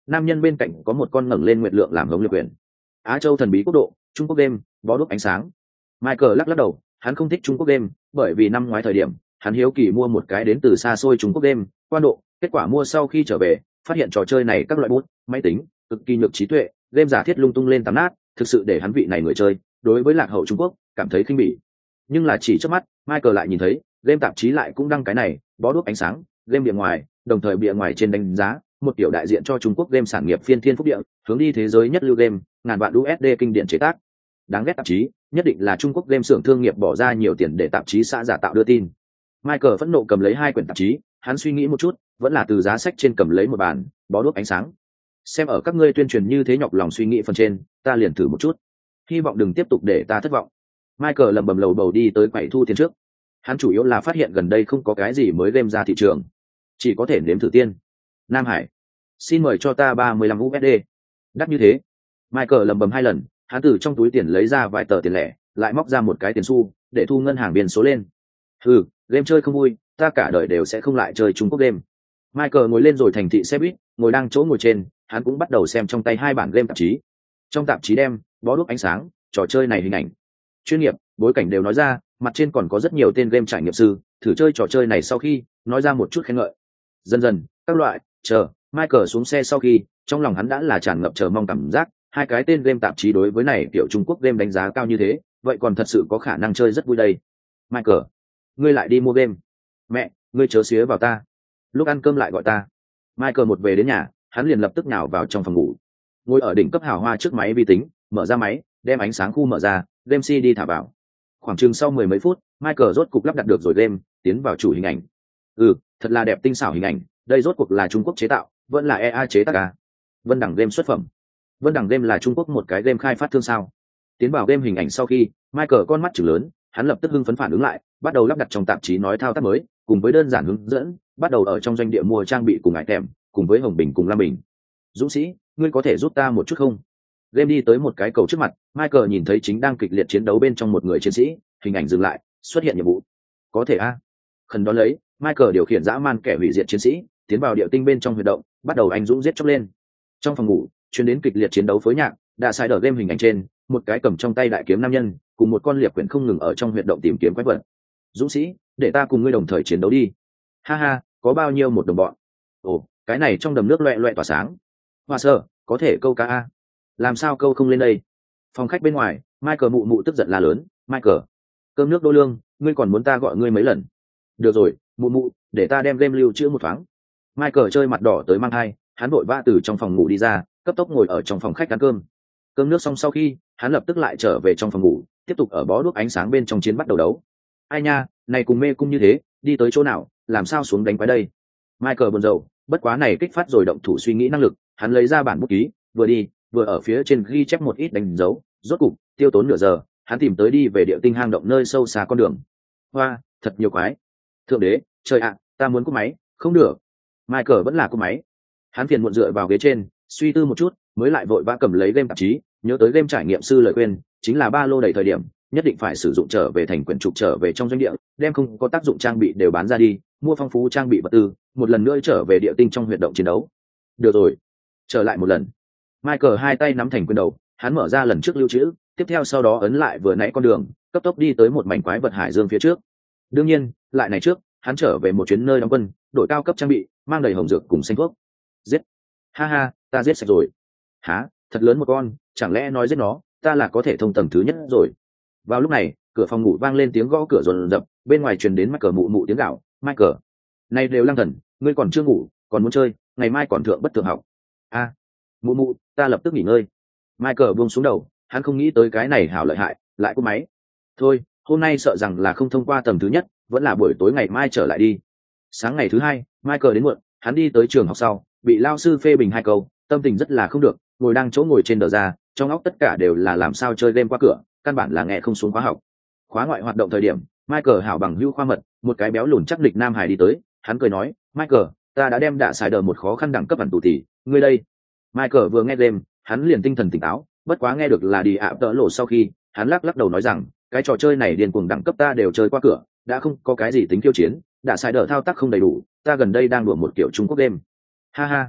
nam nhân bên cạnh có một con ngẩng lên nguyệt lượng làm hống liệt quyền. Á Châu thần bí quốc độ, Trung Quốc đêm, bó đuốc ánh sáng. Michael lắc lắc đầu, hắn không thích Trung Quốc đêm, bởi vì năm ngoái thời điểm, hắn hiếu kỳ mua một cái đến từ xa xôi Trung Quốc đêm, quan độ, kết quả mua sau khi trở về, phát hiện trò chơi này các loại bút, máy tính, cực kỳ nhược trí tuệ, game giả thiết lung tung lên tắm nát, thực sự để hắn vị này người chơi, đối với lạc hậu Trung Quốc, cảm thấy khinh bỉ. Nhưng là chỉ trước mắt, Michael lại nhìn thấy, game tạp chí lại cũng đăng cái này, bó đuốc ánh sáng, game bìa ngoài, đồng thời bìa ngoài trên đánh giá, một tiểu đại diện cho Trung Quốc game sản nghiệp phiên thiên phúc địa, hướng đi thế giới nhất lưu game, ngàn vạn u ét đê kinh điển chế tác. Đáng ghét tạp chí, nhất định là Trung Quốc game xưởng thương nghiệp bỏ ra nhiều tiền để tạp chí xã giả tạo đưa tin. Michael phẫn nộ cầm lấy hai quyển tạp chí, hắn suy nghĩ một chút, vẫn là từ giá sách trên cầm lấy một bản, bó đuốc ánh sáng. Xem ở các ngươi tuyên truyền như thế nhọc lòng suy nghĩ phần trên, ta liền thử một chút. Hy vọng đừng tiếp tục để ta thất vọng. Michael lẩm bẩm lầu bầu đi tới quầy thu tiền trước. Hắn chủ yếu là phát hiện gần đây không có cái gì mới game ra thị trường, chỉ có thể nếm thử tiên. Nam Hải, xin mời cho ta ba mươi lăm u ét đê. Đắt như thế. Michael lẩm bẩm hai lần, hắn từ trong túi tiền lấy ra vài tờ tiền lẻ, lại móc ra một cái tiền xu để thu ngân hàng biên số lên. Ừ, game chơi không vui, ta cả đời đều sẽ không lại chơi Trung Quốc game. Michael ngồi lên rồi thành thị xe buýt, ngồi đang chỗ ngồi trên, hắn cũng bắt đầu xem trong tay hai bản game tạp chí. Trong tạp chí đem bó đuốc ánh sáng, trò chơi này hình ảnh chuyên nghiệp, bối cảnh đều nói ra, mặt trên còn có rất nhiều tên game trải nghiệm sư thử chơi trò chơi này sau khi nói ra một chút khen ngợi. Dần dần các loại chờ Michael xuống xe sau khi, trong lòng hắn đã là tràn ngập chờ mong cảm giác, hai cái tên game tạp chí đối với này kiểu Trung Quốc game đánh giá cao như thế, vậy còn thật sự có khả năng chơi rất vui đây. Michael, ngươi lại đi mua game? Mẹ, ngươi chớ xía vào ta. Lúc ăn cơm lại gọi ta. Michael một về đến nhà, hắn liền lập tức nhào vào trong phòng ngủ, ngồi ở đỉnh cấp hào hoa trước máy vi tính, mở ra máy, đem ánh sáng khu mở ra, game xê đê thả vào. Khoảng chừng sau mười mấy phút, Michael rốt cục lắp đặt được rồi game, tiến vào chủ hình ảnh. Ừ, thật là đẹp tinh xảo hình ảnh, đây rốt cuộc là Trung Quốc chế tạo, vẫn là e a chế tác à? Vân Đẳng game xuất phẩm. Vân Đẳng game là Trung Quốc một cái game khai phát thương sao? Tiến vào game hình ảnh sau khi, Michael con mắt trừng lớn, hắn lập tức hưng phấn phản ứng lại, bắt đầu lắp đặt trong tạp chí nói thao tác mới, cùng với đơn giản hướng dẫn, bắt đầu ở trong doanh địa mua trang bị cùng ngải kèm, cùng với Hồng Bình cùng Lam Bình. Dũng sĩ, ngươi có thể giúp ta một chút không? Game đi tới một cái cầu trước mặt, Michael nhìn thấy chính đang kịch liệt chiến đấu bên trong một người chiến sĩ, hình ảnh dừng lại, xuất hiện nhiệm vụ. Có thể a? Khẩn đón lấy, Michael điều khiển dã man kẻ hủy diệt chiến sĩ, tiến vào địa tinh bên trong huy động, bắt đầu anh dũng giết chóc lên. Trong phòng ngủ, truyền đến kịch liệt chiến đấu phối nhạc, đã sai đờ game hình ảnh trên, một cái cầm trong tay đại kiếm nam nhân, cùng một con liệp quyển không ngừng ở trong huy động tìm kiếm quái vật. Dũng sĩ, để ta cùng ngươi đồng thời chiến đấu đi. Ha ha, có bao nhiêu một đồng bọn? Ồ, cái này trong đầm nước loẹt loẹt tỏa sáng. Hoa sơ, có thể câu cá a? Làm sao câu không lên đây? Phòng khách bên ngoài, Michael mụ mụ tức giận la lớn, Michael, cơm nước đô lương, ngươi còn muốn ta gọi ngươi mấy lần? Được rồi, mụ mụ, để ta đem game lưu trữ một thoáng. Michael chơi mặt đỏ tới mang hai, hắn vội vã từ trong phòng ngủ đi ra, cấp tốc ngồi ở trong phòng khách ăn cơm. Cơm nước xong sau khi, hắn lập tức lại trở về trong phòng ngủ, tiếp tục ở bó đuốc ánh sáng bên trong chiến bắt đầu đấu. Ai nha, này cùng mê cung như thế, đi tới chỗ nào, làm sao xuống đánh quái đây? Michael buồn rầu, bất quá này kích phát rồi động thủ suy nghĩ năng lực, hắn lấy ra bản bút ký, vừa đi, vừa ở phía trên ghi chép một ít đánh dấu, rốt cục tiêu tốn nửa giờ, hắn tìm tới đi về địa tinh hang động nơi sâu xa con đường. Hoa, thật nhiều quái. Thượng đế, trời ạ, ta muốn cúp máy, không được. Michael vẫn là cúp máy. Hắn phiền muộn dựa vào ghế trên, suy tư một chút, mới lại vội vã cầm lấy game tạp chí, nhớ tới game trải nghiệm sư lời khuyên, chính là ba lô đầy thời điểm, nhất định phải sử dụng trở về thành quyển trục trở về trong doanh địa, đem không có tác dụng trang bị đều bán ra đi, mua phong phú trang bị vật tư, một lần nữa trở về địa tinh trong huyệt động chiến đấu. Được rồi, trở lại một lần. Michael hai tay nắm thành quyền đầu, hắn mở ra lần trước lưu trữ, tiếp theo sau đó ấn lại vừa nãy con đường, cấp tốc đi tới một mảnh quái vật hải dương phía trước. Đương nhiên, lại này trước, hắn trở về một chuyến nơi đóng quân, đổi cao cấp trang bị, mang đầy hồng dược cùng xanh thuốc. Giết! Ha ha, ta giết sạch rồi. Hả? Thật lớn một con, chẳng lẽ nói giết nó, ta là có thể thông tầng thứ nhất rồi. Vào lúc này, cửa phòng ngủ vang lên tiếng gõ cửa rồn rập, bên ngoài truyền đến Michael mụ mụ tiếng gạo. Michael, này đều lang thần, ngươi còn chưa ngủ, còn muốn chơi, ngày mai còn thượng bất thường học. A, mụ mụ, ta lập tức nghỉ ngơi. Michael buông xuống đầu, hắn không nghĩ tới cái này hảo lợi hại, lại cúp máy. Thôi, hôm nay sợ rằng là không thông qua tầng thứ nhất, vẫn là buổi tối ngày mai trở lại đi. Sáng ngày thứ hai, Michael đến muộn, hắn đi tới trường học sau, bị lao sư phê bình hai câu, tâm tình rất là không được, ngồi đang chỗ ngồi trên đờ ra, trong óc tất cả đều là làm sao chơi game qua cửa, căn bản là nghe không xuống khóa học. Khóa ngoại hoạt động thời điểm, Michael hảo bằng hữu khoa mật, một cái béo lùn chắc địch nam hải đi tới, hắn cười nói, Michael, ta đã đem đạ xài đờ một khó khăn đẳng cấp ẩn tù tỷ, ngươi đây. Michael vừa nghe game, hắn liền tinh thần tỉnh táo, bất quá nghe được là đi ạ tợ lộ sau khi, hắn lắc lắc đầu nói rằng, cái trò chơi này điên cuồng đẳng cấp ta đều chơi qua cửa, đã không có cái gì tính khiêu chiến, đạ xài đờ thao tác không đầy đủ, ta gần đây đang đùa một kiểu Trung Quốc game. Ha ha,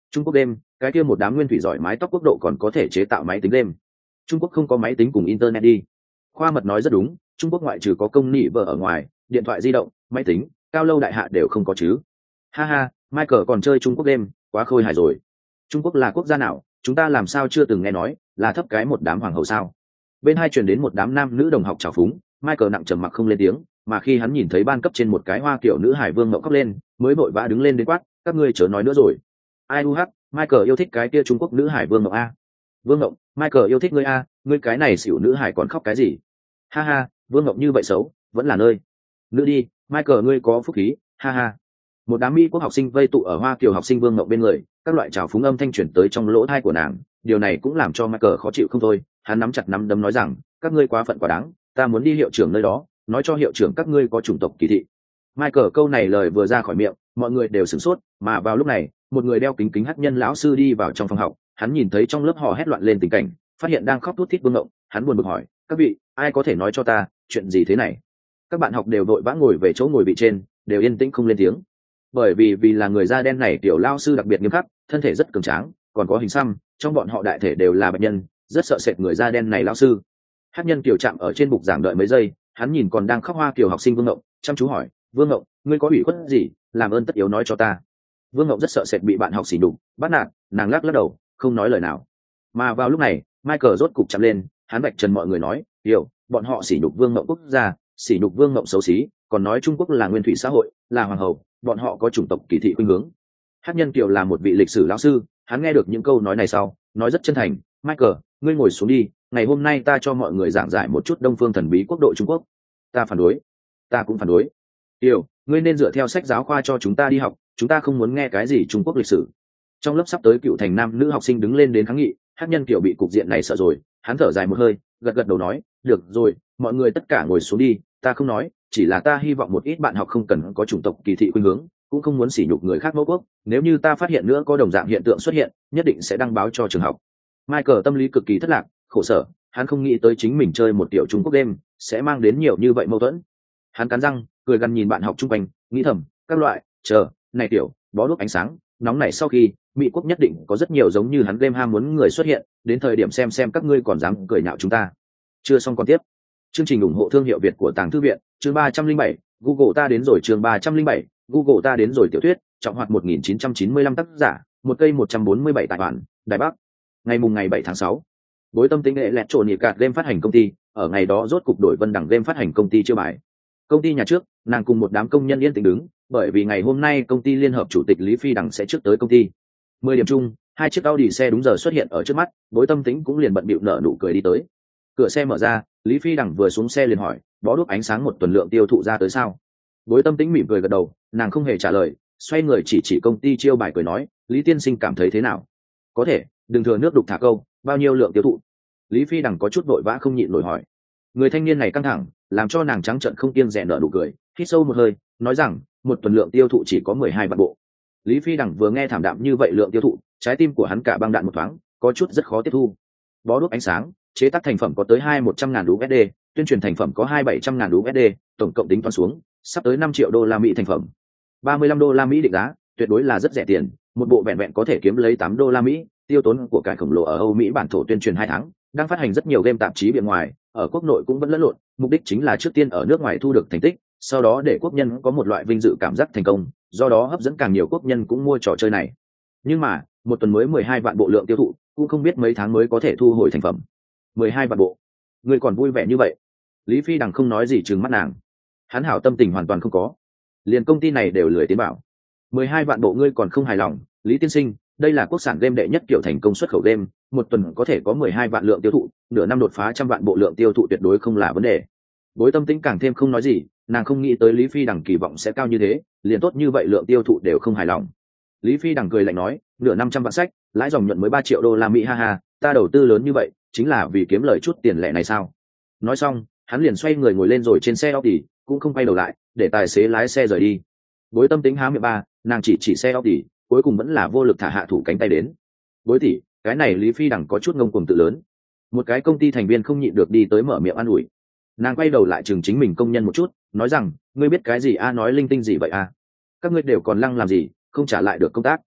Trung Quốc đêm, cái kia một đám nguyên thủy giỏi mái tóc quốc độ còn có thể chế tạo máy tính đêm. Trung Quốc không có máy tính cùng internet đi. Khoa Mật nói rất đúng, Trung Quốc ngoại trừ có công nị vợ ở ngoài, điện thoại di động, máy tính, cao lâu đại hạ đều không có chứ. Ha ha, Michael còn chơi Trung Quốc đêm, quá khôi hài rồi. Trung Quốc là quốc gia nào, chúng ta làm sao chưa từng nghe nói, là thấp cái một đám hoàng hậu sao? Bên hai truyền đến một đám nam nữ đồng học trào phúng, Michael nặng trầm mặc không lên tiếng, mà khi hắn nhìn thấy ban cấp trên một cái hoa kiểu nữ hải vương ngậm khóc lên, mới vội vã đứng lên đến quát, các ngươi chớ nói nữa rồi. Ai u hắc, Michael yêu thích cái kia Trung Quốc nữ hải vương ngậm a. Vương ngậm, Michael yêu thích ngươi a, ngươi cái này xỉu nữ hải còn khóc cái gì? Ha ha, vương ngậm như vậy xấu, vẫn là nơi. Nữ đi, Michael ngươi có phúc khí, ha ha. Một đám Mỹ quốc học sinh vây tụ ở hoa kiều học sinh vương ngậm bên người, các loại trào phúng âm thanh truyền tới trong lỗ tai của nàng, điều này cũng làm cho Michael khó chịu không thôi, hắn nắm chặt nắm đấm nói rằng, các ngươi quá phận quá đáng, ta muốn đi hiệu trưởng nơi đó, nói cho hiệu trưởng các ngươi có chủng tộc kỳ thị. Michael câu này lời vừa ra khỏi miệng, mọi người đều sửng sốt, mà vào lúc này, một người đeo kính kính hắc nhân lão sư đi vào trong phòng học, hắn nhìn thấy trong lớp họ hét loạn lên tình cảnh, phát hiện đang khóc thút thít vương ngậm, hắn buồn bực hỏi, các vị, ai có thể nói cho ta, chuyện gì thế này? Các bạn học đều vội vã ngồi về chỗ ngồi vị trên, đều yên tĩnh không lên tiếng. Bởi vì vì là người da đen này tiểu lao sư đặc biệt nghiêm khắc, thân thể rất cường tráng, còn có hình xăm, trong bọn họ đại thể đều là bệnh nhân, rất sợ sệt người da đen này lao sư. Hắc nhân kiều chạm ở trên bục giảng đợi mấy giây, hắn nhìn còn đang khóc hoa kiều học sinh Vương Ngộng, chăm chú hỏi, Vương Ngộng, ngươi có ủy khuất gì, làm ơn tất yếu nói cho ta. Vương Ngộng rất sợ sệt bị bạn học sỉ nhục, bắt nạt, nàng lắc lắc đầu, không nói lời nào. Mà vào lúc này, Michael rốt cục chạm lên, hắn vạch trần mọi người nói, hiểu, bọn họ sỉ nhục Vương Ngộng quốc gia, sỉ nhục Vương Ngộng xấu xí, còn nói Trung Quốc là nguyên thủy xã hội, là hoàng hậu, bọn họ có chủng tộc kỳ thị khuynh hướng. Hắc nhân kiều là một vị lịch sử lão sư, hắn nghe được những câu nói này sau, nói rất chân thành, Michael, ngươi ngồi xuống đi, ngày hôm nay ta cho mọi người giảng giải một chút Đông phương thần bí quốc độ Trung Quốc. Ta phản đối, ta cũng phản đối. Kiều, ngươi nên dựa theo sách giáo khoa cho chúng ta đi học, chúng ta không muốn nghe cái gì Trung Quốc lịch sử. Trong lớp sắp tới cựu thành nam nữ học sinh đứng lên đến kháng nghị, Hắc nhân kiều bị cục diện này sợ rồi, hắn thở dài một hơi, gật gật đầu nói, được rồi, mọi người tất cả ngồi xuống đi, ta không nói, chỉ là ta hy vọng một ít bạn học không cần có chủng tộc kỳ thị khuynh hướng, cũng không muốn sỉ nhục người khác mẫu quốc, nếu như ta phát hiện nữa có đồng dạng hiện tượng xuất hiện, nhất định sẽ đăng báo cho trường học. Michael tâm lý cực kỳ thất lạc, khổ sở, hắn không nghĩ tới chính mình chơi một tiểu Trung Quốc đêm sẽ mang đến nhiều như vậy mâu thuẫn. Hắn cắn răng, cười gằn nhìn bạn học chung quanh, nghĩ thầm, các loại, chờ, này tiểu, bó đuốc ánh sáng, nóng này sau khi, Mỹ quốc nhất định có rất nhiều giống như hắn game ham muốn người xuất hiện, đến thời điểm xem xem các ngươi còn dám cười nhạo chúng ta. Chưa xong còn tiếp. Chương trình ủng hộ thương hiệu Việt của Tàng Thư viện, chương ba trăm linh bảy, Google ta đến rồi chương ba trăm linh bảy, Google ta đến rồi tiểu thuyết, trọng hoạt một nghìn chín trăm chín mươi lăm tác giả, một cây một trăm bốn mươi bảy tài bản, Đài Bắc. Ngày mùng ngày bảy tháng sáu, Bối Tâm Tính nghệ lẹt trộn nhị cạt game phát hành công ty, ở ngày đó rốt cục đổi Vân Đẳng game phát hành công ty chưa bài. Công ty nhà trước, nàng cùng một đám công nhân yên tĩnh đứng, bởi vì ngày hôm nay công ty liên hợp chủ tịch Lý Phi Đẳng sẽ trước tới công ty. Mười điểm chung, hai chiếc Audi xe đúng giờ xuất hiện ở trước mắt, Bối Tâm Tính cũng liền bận bịu nở nụ cười đi tới. Cửa xe mở ra, Lý Phi Đẳng vừa xuống xe liền hỏi, bó đuốc ánh sáng một tuần lượng tiêu thụ ra tới sao? Bối Tâm Tính mỉm cười gật đầu, nàng không hề trả lời, xoay người chỉ chỉ công ty chiêu bài cười nói, Lý tiên sinh cảm thấy thế nào? Có thể, đừng thừa nước đục thả câu, bao nhiêu lượng tiêu thụ? Lý Phi Đẳng có chút vội vã không nhịn nổi hỏi. Người thanh niên này căng thẳng, làm cho nàng trắng trợn không kiêng dè nở nụ cười, hít sâu một hơi, nói rằng, một tuần lượng tiêu thụ chỉ có mười hai vạn bộ. Lý Phi Đẳng vừa nghe thảm đạm như vậy lượng tiêu thụ, trái tim của hắn cả băng đạn một thoáng, có chút rất khó tiếp thu. Bó đuốc ánh sáng, chế tác thành phẩm có tới hai một trăm ngàn đô la Mỹ, tuyên truyền thành phẩm có hai bảy trăm ngàn đô la Mỹ, tổng cộng tính toán xuống, sắp tới năm triệu đô la Mỹ thành phẩm. ba mươi lăm đô la Mỹ định giá, tuyệt đối là rất rẻ tiền, một bộ vẹn vẹn có thể kiếm lấy tám đô la Mỹ, tiêu tốn của cải khổng lồ ở Âu Mỹ bản thổ tuyên truyền hai tháng, đang phát hành rất nhiều game tạp chí bên ngoài, ở quốc nội cũng vẫn lẫn lộn, mục đích chính là trước tiên ở nước ngoài thu được thành tích, sau đó để quốc nhân có một loại vinh dự cảm giác thành công, do đó hấp dẫn càng nhiều quốc nhân cũng mua trò chơi này. Nhưng mà, một tuần mới mười hai vạn bộ lượng tiêu thụ, cũng không biết mấy tháng mới có thể thu hồi thành phẩm. mười hai vạn bộ, người còn vui vẻ như vậy? Lý Phi Đằng không nói gì trừng mắt nàng. Hắn hảo tâm tình hoàn toàn không có, liền công ty này đều lười tiến bảo. mười hai vạn bộ ngươi còn không hài lòng? Lý tiên sinh, đây là quốc sản game đệ nhất kiểu thành công xuất khẩu game, một tuần có thể có mười hai vạn lượng tiêu thụ, nửa năm đột phá trăm vạn bộ lượng tiêu thụ tuyệt đối không là vấn đề. Bối Tâm Tĩnh càng thêm không nói gì, nàng không nghĩ tới Lý Phi Đằng kỳ vọng sẽ cao như thế, liền tốt như vậy lượng tiêu thụ đều không hài lòng. Lý Phi Đằng cười lạnh nói, nửa năm trăm vạn sách, lãi dòng nhuận mới ba triệu đô la Mỹ, ha ha, ta đầu tư lớn như vậy, chính là vì kiếm lời chút tiền lẻ này sao? Nói xong, hắn liền xoay người ngồi lên rồi trên xe Audi, cũng không quay đầu lại, để tài xế lái xe rời đi. Bối Tâm Tĩnh há miệng ba, nàng chỉ chỉ xe Audi, cuối cùng vẫn là vô lực thả hạ thủ cánh tay đến. Bối tỷ, cái này Lý Phi Đằng có chút ngông cuồng tự lớn. Một cái công ty thành viên không nhịn được đi tới mở miệng an ủi. Nàng quay đầu lại chừng chính mình công nhân một chút, nói rằng, ngươi biết cái gì a, nói linh tinh gì vậy a? Các ngươi đều còn lăng làm gì, không trả lại được công tác?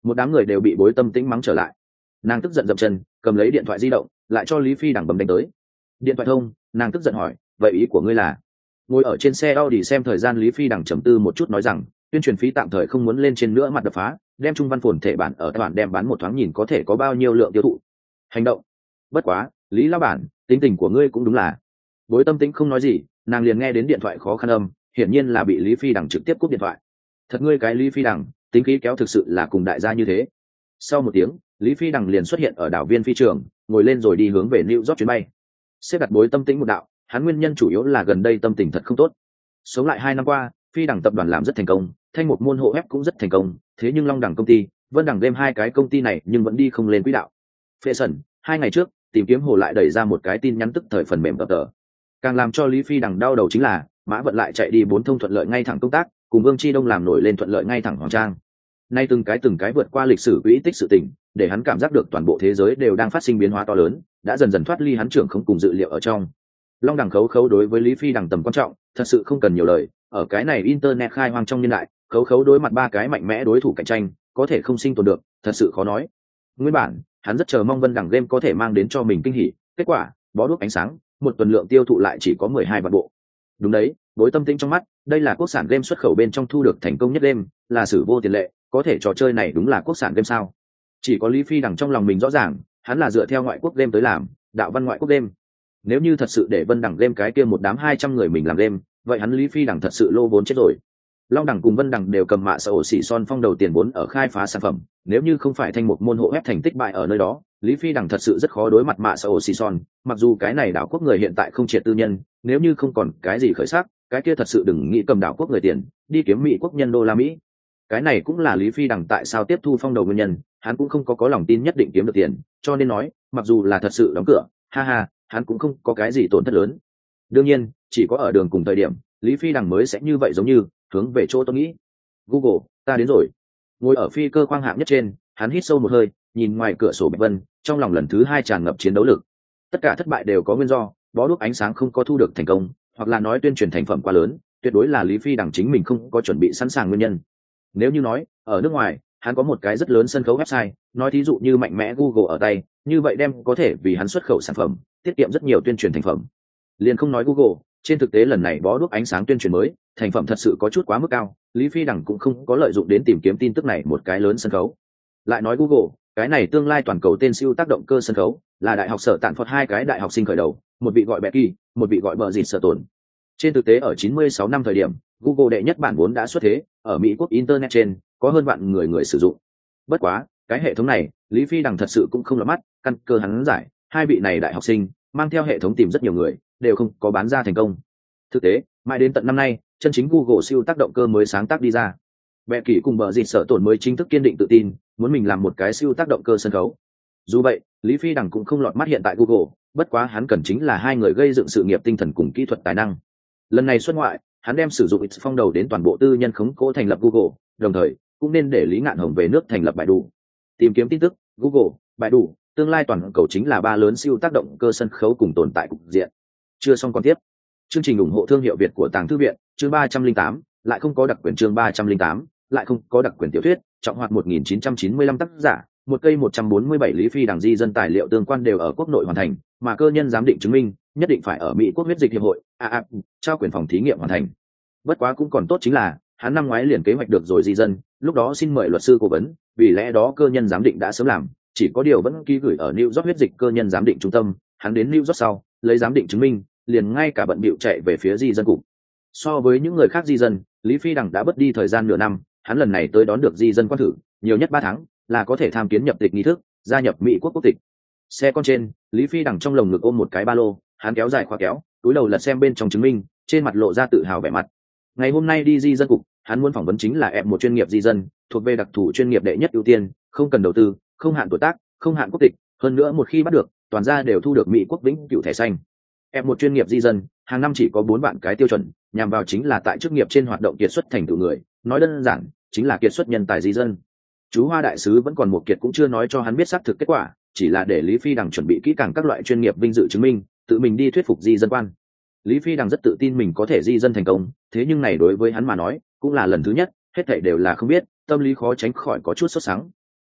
một đám người đều bị Bối Tâm Tĩnh mắng trở lại. Nàng tức giận dậm chân, cầm lấy điện thoại di động, lại cho Lý Phi đằng bấm đánh tới. Điện thoại thông, nàng tức giận hỏi, vậy ý của ngươi là? Ngồi ở trên xe Audi xem thời gian, Lý Phi đằng trầm tư một chút nói rằng, tuyên truyền phí tạm thời không muốn lên trên nữa mặt đập phá, đem trung văn phồn thể bản ở bản đem bán một thoáng nhìn có thể có bao nhiêu lượng tiêu thụ. Hành động. Bất quá, Lý lão bản, tính tình của ngươi cũng đúng là. Bối Tâm Tĩnh không nói gì, nàng liền nghe đến điện thoại khó khăn âm, hiển nhiên là bị Lý Phi đằng trực tiếp cúp điện thoại. Thật ngươi cái Lý Phi đằng, tính khí kéo thực sự là cùng đại gia như thế. Sau một tiếng, Lý Phi đằng liền xuất hiện ở đảo Viên phi trường, ngồi lên rồi đi hướng về New York chuyến bay. Xếp đặt Bối Tâm Tĩnh một đạo, hắn nguyên nhân chủ yếu là gần đây tâm tình thật không tốt. Sống lại hai năm qua, Phi đằng tập đoàn làm rất thành công, Thanh một môn hộ ép cũng rất thành công, thế nhưng Long đẳng công ty, Vân đẳng game hai cái công ty này nhưng vẫn đi không lên quỹ đạo. Phệ Sẩn, hai ngày trước, tìm kiếm hồ lại đẩy ra một cái tin nhắn tức thời phần mềm tập tờ. Càng làm cho Lý Phi đằng đau đầu chính là, Mã Vận lại chạy đi bốn thông thuận lợi ngay thẳng công tác, cùng Vương Chi Đông làm nổi lên thuận lợi ngay thẳng hoàng trang. Nay từng cái từng cái vượt qua lịch sử quỹ tích sự tình, để hắn cảm giác được toàn bộ thế giới đều đang phát sinh biến hóa to lớn, đã dần dần thoát ly hắn trưởng không cùng dự liệu ở trong. Long đẳng khấu khấu đối với Lý Phi đằng tầm quan trọng, thật sự không cần nhiều lời, ở cái này internet khai hoang trong niên đại, khấu khấu đối mặt ba cái mạnh mẽ đối thủ cạnh tranh, có thể không sinh tồn được, thật sự khó nói. Nguyên bản, hắn rất chờ mong Vân đẳng game có thể mang đến cho mình kinh hỉ, kết quả, bó đuốc ánh sáng, một tuần lượng tiêu thụ lại chỉ có mười hai vạn bộ. Đúng đấy, Bối Tâm Tĩnh trong mắt, đây là quốc sản game xuất khẩu bên trong thu được thành công nhất game, là sử vô tiền lệ, có thể trò chơi này đúng là quốc sản game sao? Chỉ có Lý Phi đằng trong lòng mình rõ ràng, hắn là dựa theo ngoại quốc game tới làm, đạo văn ngoại quốc game. Nếu như thật sự để Vân đẳng game cái kia một đám hai trăm người mình làm game, vậy hắn Lý Phi đằng thật sự lô vốn chết rồi. Long đẳng cùng Vân đẳng đều cầm mạ sở ổ xỉ son phong đầu tiền vốn ở khai phá sản phẩm, nếu như không phải Thanh một môn hộ ép thành tích bại ở nơi đó, Lý Phi đằng thật sự rất khó đối mặt mạ sở ổ xỉ son, mặc dù cái này đảo quốc người hiện tại không triệt tư nhân, nếu như không còn cái gì khởi sắc, cái kia thật sự đừng nghĩ cầm đảo quốc người tiền, đi kiếm Mỹ quốc nhân đô la Mỹ. Cái này cũng là Lý Phi đằng tại sao tiếp thu phong đầu nguyên nhân, hắn cũng không có có lòng tin nhất định kiếm được tiền, cho nên nói, mặc dù là thật sự đóng cửa, ha ha, hắn cũng không có cái gì tổn thất lớn. Đương nhiên, chỉ có ở đường cùng thời điểm, Lý Phi đằng mới sẽ như vậy, giống như hướng về chỗ tôi nghĩ. Google, ta đến rồi. Ngồi ở phi cơ khoang hạng nhất trên, hắn hít sâu một hơi, nhìn ngoài cửa sổ Bạch Vân, trong lòng lần thứ hai tràn ngập chiến đấu lực. Tất cả thất bại đều có nguyên do, bó đuốc ánh sáng không có thu được thành công, hoặc là nói tuyên truyền thành phẩm quá lớn, tuyệt đối là Lý Phi đằng chính mình không có chuẩn bị sẵn sàng nguyên nhân. Nếu như nói, ở nước ngoài, hắn có một cái rất lớn sân khấu website, nói thí dụ như mạnh mẽ Google ở tay, như vậy đem có thể vì hắn xuất khẩu sản phẩm, tiết kiệm rất nhiều tuyên truyền thành phẩm. Liền không nói Google, trên thực tế lần này bó đuốc ánh sáng tuyên truyền mới, thành phẩm thật sự có chút quá mức cao, Lý Phi đằng cũng không có lợi dụng đến tìm kiếm tin tức này một cái lớn sân khấu. Lại nói Google, cái này tương lai toàn cầu tên siêu tác động cơ sân khấu, là đại học sở tạn phật hai cái đại học sinh khởi đầu, một vị gọi Becky, một vị gọi bờ dịt sở tồn. Trên thực tế ở chín mươi sáu năm thời điểm, Google đệ nhất bản vốn đã xuất thế, ở Mỹ quốc internet trên, có hơn vạn người người sử dụng. Bất quá, cái hệ thống này, Lý Phi đằng thật sự cũng không lọt mắt, căn cơ hắn giải, hai vị này đại học sinh, mang theo hệ thống tìm rất nhiều người, đều không có bán ra thành công. Thực tế, mãi đến tận năm nay, chân chính Google siêu tác động cơ mới sáng tác đi ra. Bệ Kỳ cùng bờ dịt sở tổn mới chính thức kiên định tự tin, muốn mình làm một cái siêu tác động cơ sân khấu. Dù vậy, Lý Phi đằng cũng không lọt mắt hiện tại Google, bất quá hắn cần chính là hai người gây dựng sự nghiệp tinh thần cùng kỹ thuật tài năng. Lần này xuất ngoại, hắn đem sử dụng X phong đầu đến toàn bộ tư nhân khống cố thành lập Google, đồng thời cũng nên để Lý Ngạn Hồng về nước thành lập Baidu. Tìm kiếm tin tức, Google, Baidu, tương lai toàn cầu chính là ba lớn siêu tác động cơ sân khấu cùng tồn tại cục diện. Chưa xong còn tiếp. Chương trình ủng hộ thương hiệu Việt của Tàng Thư viện, chương ba trăm linh tám, lại không có đặc quyền chương ba trăm linh tám, lại không có đặc quyền tiểu thuyết, trọng hoạt một nghìn chín trăm chín mươi lăm tác giả, một cây một trăm bốn mươi bảy Lý Phi đằng di dân tài liệu tương quan đều ở quốc nội hoàn thành, mà cơ nhân giám định chứng minh, nhất định phải ở Mỹ quốc huyết dịch hiệp hội, a a, trao quyền phòng thí nghiệm hoàn thành. Bất quá cũng còn tốt chính là, hắn năm ngoái liền kế hoạch được rồi di dân, lúc đó xin mời luật sư cố vấn, vì lẽ đó cơ nhân giám định đã sớm làm, chỉ có điều vẫn ký gửi ở New York huyết dịch cơ nhân giám định trung tâm, hắn đến New York sau, lấy giám định chứng minh, liền ngay cả bận bịu chạy về phía di dân cục. So với những người khác di dân, Lý Phi đằng đã mất đi thời gian nửa năm, hắn lần này tới đón được di dân quan thử, nhiều nhất ba tháng, là có thể tham kiến nhập tịch nghi thức, gia nhập Mỹ quốc quốc tịch. Xe con trên, Lý Phi đằng trong lồng ngực ôm một cái ba lô, hắn kéo dài khóa kéo, túi đầu lật xem bên trong chứng minh, trên mặt lộ ra tự hào vẻ mặt. Ngày hôm nay đi di dân cục, hắn muốn phỏng vấn chính là em một chuyên nghiệp di dân, thuộc về đặc thù chuyên nghiệp đệ nhất ưu tiên, không cần đầu tư, không hạn tuổi tác, không hạn quốc tịch, hơn nữa một khi bắt được, toàn gia đều thu được Mỹ quốc vĩnh cửu thẻ xanh. Em một chuyên nghiệp di dân, hàng năm chỉ có bốn vạn cái tiêu chuẩn, nhằm vào chính là tại chức nghiệp trên hoạt động kiệt xuất thành tựu người, nói đơn giản, chính là kiệt xuất nhân tài di dân. Chú Hoa đại sứ vẫn còn một kiệt cũng chưa nói cho hắn biết xác thực kết quả, chỉ là để Lý Phi đằng chuẩn bị kỹ càng các loại chuyên nghiệp vinh dự chứng minh, tự mình đi thuyết phục di dân quan. Lý Phi đằng rất tự tin mình có thể di dân thành công, thế nhưng này đối với hắn mà nói, cũng là lần thứ nhất, hết thảy đều là không biết, tâm lý khó tránh khỏi có chút sốt sắng.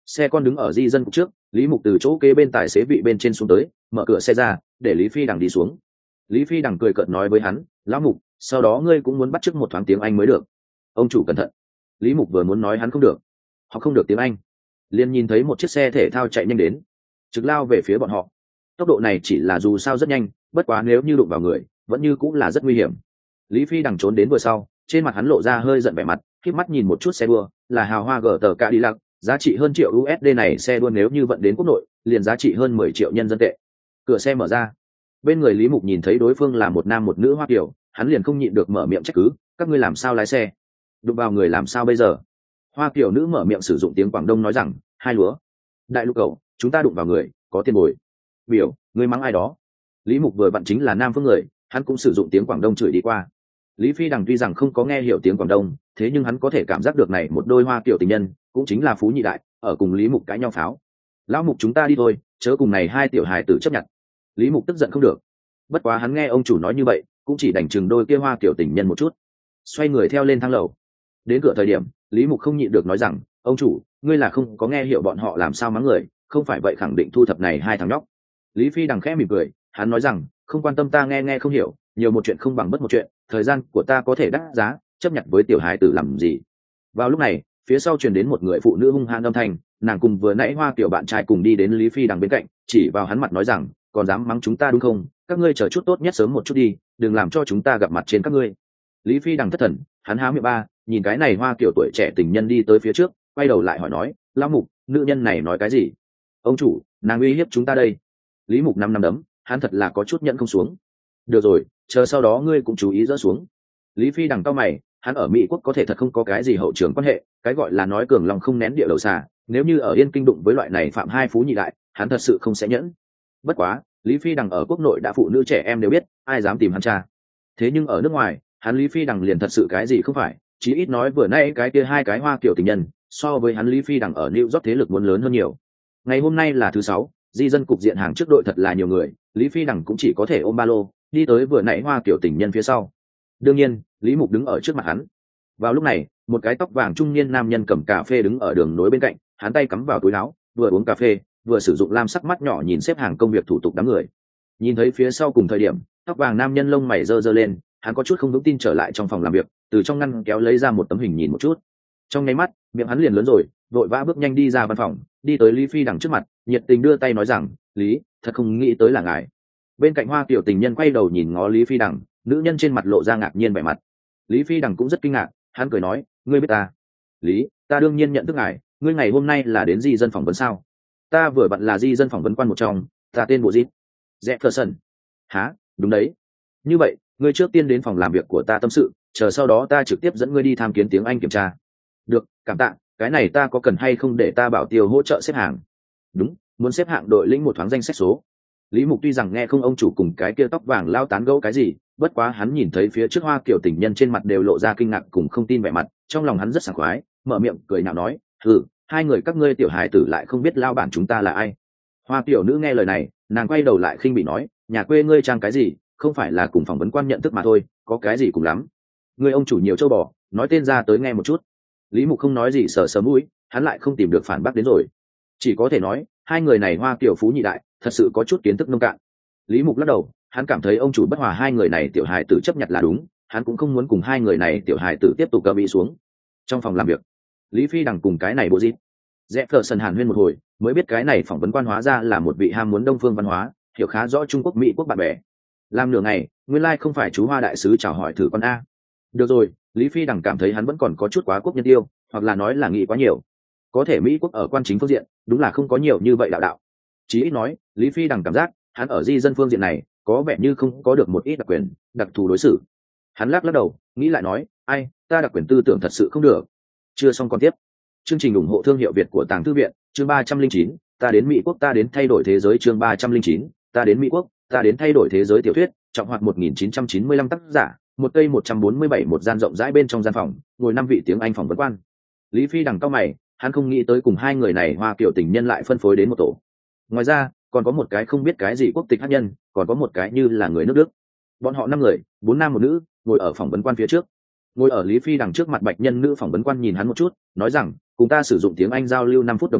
Xe con đứng ở di dân cục trước, Lý Mục từ chỗ kế bên tài xế vị bên trên xuống tới, mở cửa xe ra để Lý Phi Đằng đi xuống. Lý Phi Đằng cười cợt nói với hắn, lão Mục, sau đó ngươi cũng muốn bắt chước một thoáng tiếng Anh mới được. Ông chủ cẩn thận. Lý Mục vừa muốn nói hắn không được, họ không được tiếng Anh, liền nhìn thấy một chiếc xe thể thao chạy nhanh đến, trực lao về phía bọn họ. Tốc độ này chỉ là dù sao rất nhanh, bất quá nếu như đụng vào người vẫn như cũng là rất nguy hiểm. Lý Phi Đằng trốn đến vừa sau, trên mặt hắn lộ ra hơi giận vẻ mặt, khép mắt nhìn một chút xe đua, là hào hoa gờ tờ cả đi lạc, giá trị hơn triệu u ét đê này xe đua nếu như vận đến quốc nội liền giá trị hơn mười triệu nhân dân tệ. Cửa xe mở ra, bên người Lý Mục nhìn thấy đối phương là một nam một nữ Hoa Kiều, hắn liền không nhịn được mở miệng trách cứ, các ngươi làm sao lái xe, đụng vào người làm sao bây giờ? Hoa Kiều nữ mở miệng sử dụng tiếng Quảng Đông nói rằng, hai lúa, đại lục cậu, chúng ta đụng vào người có tiền bồi. Biểu, ngươi mắng ai đó? Lý Mục vừa vặn chính là nam phương người, hắn cũng sử dụng tiếng Quảng Đông chửi đi qua. Lý Phi Đằng tuy rằng không có nghe hiểu tiếng Quảng Đông, thế nhưng hắn có thể cảm giác được này một đôi Hoa Kiều tình nhân cũng chính là Phú Nhị Đại ở cùng Lý Mục cãi nhau pháo. Lão Mục chúng ta đi thôi, chớ cùng này hai tiểu hài tử chấp nhận. Lý Mục tức giận không được, bất quá hắn nghe ông chủ nói như vậy cũng chỉ đành chừng đôi kia Hoa Kiều tình nhân một chút, xoay người theo lên thang lầu. Đến cửa thời điểm, Lý Mục không nhịn được nói rằng, ông chủ, ngươi là không có nghe hiểu bọn họ làm sao mắng người, không phải vậy khẳng định thu thập này hai thằng nhóc. Lý Phi Đằng khẽ mỉm cười, hắn nói rằng, không quan tâm ta nghe nghe không hiểu, nhiều một chuyện không bằng bất một chuyện, thời gian của ta có thể đắt giá, chấp nhận với tiểu hài tử làm gì. Vào lúc này, phía sau truyền đến một người phụ nữ hung hăng âm thanh, nàng cùng vừa nãy Hoa Kiều bạn trai cùng đi đến Lý Phi Đằng bên cạnh, chỉ vào hắn mặt nói rằng, còn dám mắng chúng ta đúng không, các ngươi chờ chút tốt nhất sớm một chút đi, đừng làm cho chúng ta gặp mặt trên các ngươi. Lý Phi Đằng thất thần, hắn há miệng ba, nhìn cái này Hoa Kiều tuổi trẻ tình nhân đi tới phía trước, quay đầu lại hỏi nói, lão Mục, nữ nhân này nói cái gì? Ông chủ, nàng uy hiếp chúng ta đây. Lý Mục năm năm đấm, hắn thật là có chút nhận không xuống. Được rồi, chờ sau đó ngươi cũng chú ý dỡ xuống. Lý Phi Đằng cao mày, hắn ở Mỹ quốc có thể thật không có cái gì hậu trường quan hệ, cái gọi là nói cường lòng không nén địa đầu xà, nếu như ở Yên Kinh đụng với loại này phạm hai Phú Nhị Đại, hắn thật sự không sẽ nhẫn. Bất quá, Lý Phi Đằng ở quốc nội đã phụ nữ trẻ em đều biết, ai dám tìm hắn cha. Thế nhưng ở nước ngoài, hắn Lý Phi Đằng liền thật sự cái gì không phải, chí ít nói vừa nãy cái kia hai cái Hoa Kiều tình nhân, so với hắn Lý Phi Đằng ở New York thế lực muốn lớn hơn nhiều. Ngày hôm nay là thứ sáu, di dân cục diện hàng trước đội thật là nhiều người, Lý Phi Đằng cũng chỉ có thể ôm ba lô đi tới vừa nãy Hoa Kiều tình nhân phía sau. Đương nhiên, Lý Mục đứng ở trước mặt hắn. Vào lúc này, một cái tóc vàng trung niên nam nhân cầm cà phê đứng ở đường nối bên cạnh, hắn tay cắm vào túi áo, vừa uống cà phê, vừa sử dụng lam sắc mắt nhỏ nhìn xếp hàng công việc thủ tục đám người. Nhìn thấy phía sau cùng thời điểm, tóc vàng nam nhân lông mày giơ giơ lên, hắn có chút không vững tin trở lại trong phòng làm việc, từ trong ngăn kéo lấy ra một tấm hình nhìn một chút. Trong nháy mắt, miệng hắn liền lớn rồi, vội vã bước nhanh đi ra văn phòng, đi tới Lý Phi Đằng trước mặt, nhiệt tình đưa tay nói rằng, Lý, thật không nghĩ tới là ngài. Bên cạnh Hoa Kiều tình nhân quay đầu nhìn ngó Lý Phi Đằng, nữ nhân trên mặt lộ ra ngạc nhiên vẻ mặt. Lý Phi Đằng cũng rất kinh ngạc, hắn cười nói, ngươi biết ta? Lý, ta đương nhiên nhận thức ngài, ngươi ngày hôm nay là đến di dân phỏng vấn sao? Ta vừa bận là di dân phỏng vấn quan một trong, ta tên bộ Dít. Jefferson. Hả, đúng đấy. Như vậy, ngươi trước tiên đến phòng làm việc của ta tâm sự, chờ sau đó ta trực tiếp dẫn ngươi đi tham kiến tiếng Anh kiểm tra. Được, cảm tạ, cái này ta có cần hay không để ta bảo tiêu hỗ trợ xếp hàng? Đúng, muốn xếp hạng đội lĩnh một thoáng danh sách số. Lý Mục tuy rằng nghe không ông chủ cùng cái kia tóc vàng lao tán gẫu cái gì, bất quá hắn nhìn thấy phía trước Hoa Kiều tình nhân trên mặt đều lộ ra kinh ngạc cùng không tin vẻ mặt, trong lòng hắn rất sảng khoái, mở miệng cười nhạo nói, "Ừ, hai người các ngươi tiểu hài tử lại không biết lao bản chúng ta là ai." Hoa Kiều nữ nghe lời này, nàng quay đầu lại khinh bỉ nói, "Nhà quê ngươi trang cái gì, không phải là cùng phỏng vấn quan nhận thức mà thôi, có cái gì cùng lắm. Ngươi ông chủ nhiều châu bò, nói tên ra tới nghe một chút." Lý Mục không nói gì sờ sờ mũi, hắn lại không tìm được phản bác đến rồi, chỉ có thể nói, hai người này Hoa Kiều Phú Nhị Đại, thật sự có chút kiến thức nông cạn. Lý Mục lắc đầu, hắn cảm thấy ông chủ bất hòa hai người này tiểu hài tử chấp nhận là đúng, hắn cũng không muốn cùng hai người này tiểu hài tử tiếp tục gỡ bị xuống. Trong phòng làm việc, Lý Phi Đằng cùng cái này bộ Dít Jefferson hàn huyên một hồi, mới biết cái này phỏng vấn quan hóa ra là một vị ham muốn đông phương văn hóa, hiểu khá rõ Trung Quốc Mỹ quốc bạn bè. Làm nửa ngày, nguyên lai like không phải chú Hoa đại sứ chào hỏi thử con a. Được rồi, Lý Phi Đằng cảm thấy hắn vẫn còn có chút quá quốc nhân tiêu, hoặc là nói là nghĩ quá nhiều. Có thể Mỹ quốc ở quan chính phương diện, đúng là không có nhiều như vậy đạo đạo. Chí ít nói, Lý Phi Đằng cảm giác, hắn ở di dân phương diện này, có vẻ như không có được một ít đặc quyền, đặc thù đối xử. Hắn lắc lắc đầu, nghĩ lại nói, ai, ta đặc quyền tư tưởng thật sự không được. Chưa xong còn tiếp. Chương trình ủng hộ thương hiệu Việt của Tàng Thư viện, chương ba trăm linh chín, ta đến Mỹ quốc ta đến thay đổi thế giới chương ba trăm linh chín, ta đến Mỹ quốc, ta đến thay đổi thế giới tiểu thuyết, trọng hoạt một nghìn chín trăm chín mươi lăm tác giả, một cây một trăm bốn mươi bảy một gian rộng rãi bên trong gian phòng, ngồi năm vị tiếng Anh phỏng vấn quan. Lý Phi Đằng cao mày, hắn không nghĩ tới cùng hai người này Hoa Kiều tình nhân lại phân phối đến một tổ. Ngoài ra, còn có một cái không biết cái gì quốc tịch hắc nhân, còn có một cái như là người nước Đức. Bọn họ năm người, bốn nam một nữ, ngồi ở phỏng vấn quan phía trước. Ngồi ở Lý Phi Đằng trước mặt bạch nhân nữ phỏng vấn quan nhìn hắn một chút, nói rằng, cùng ta sử dụng tiếng Anh giao lưu năm phút đồng hồ,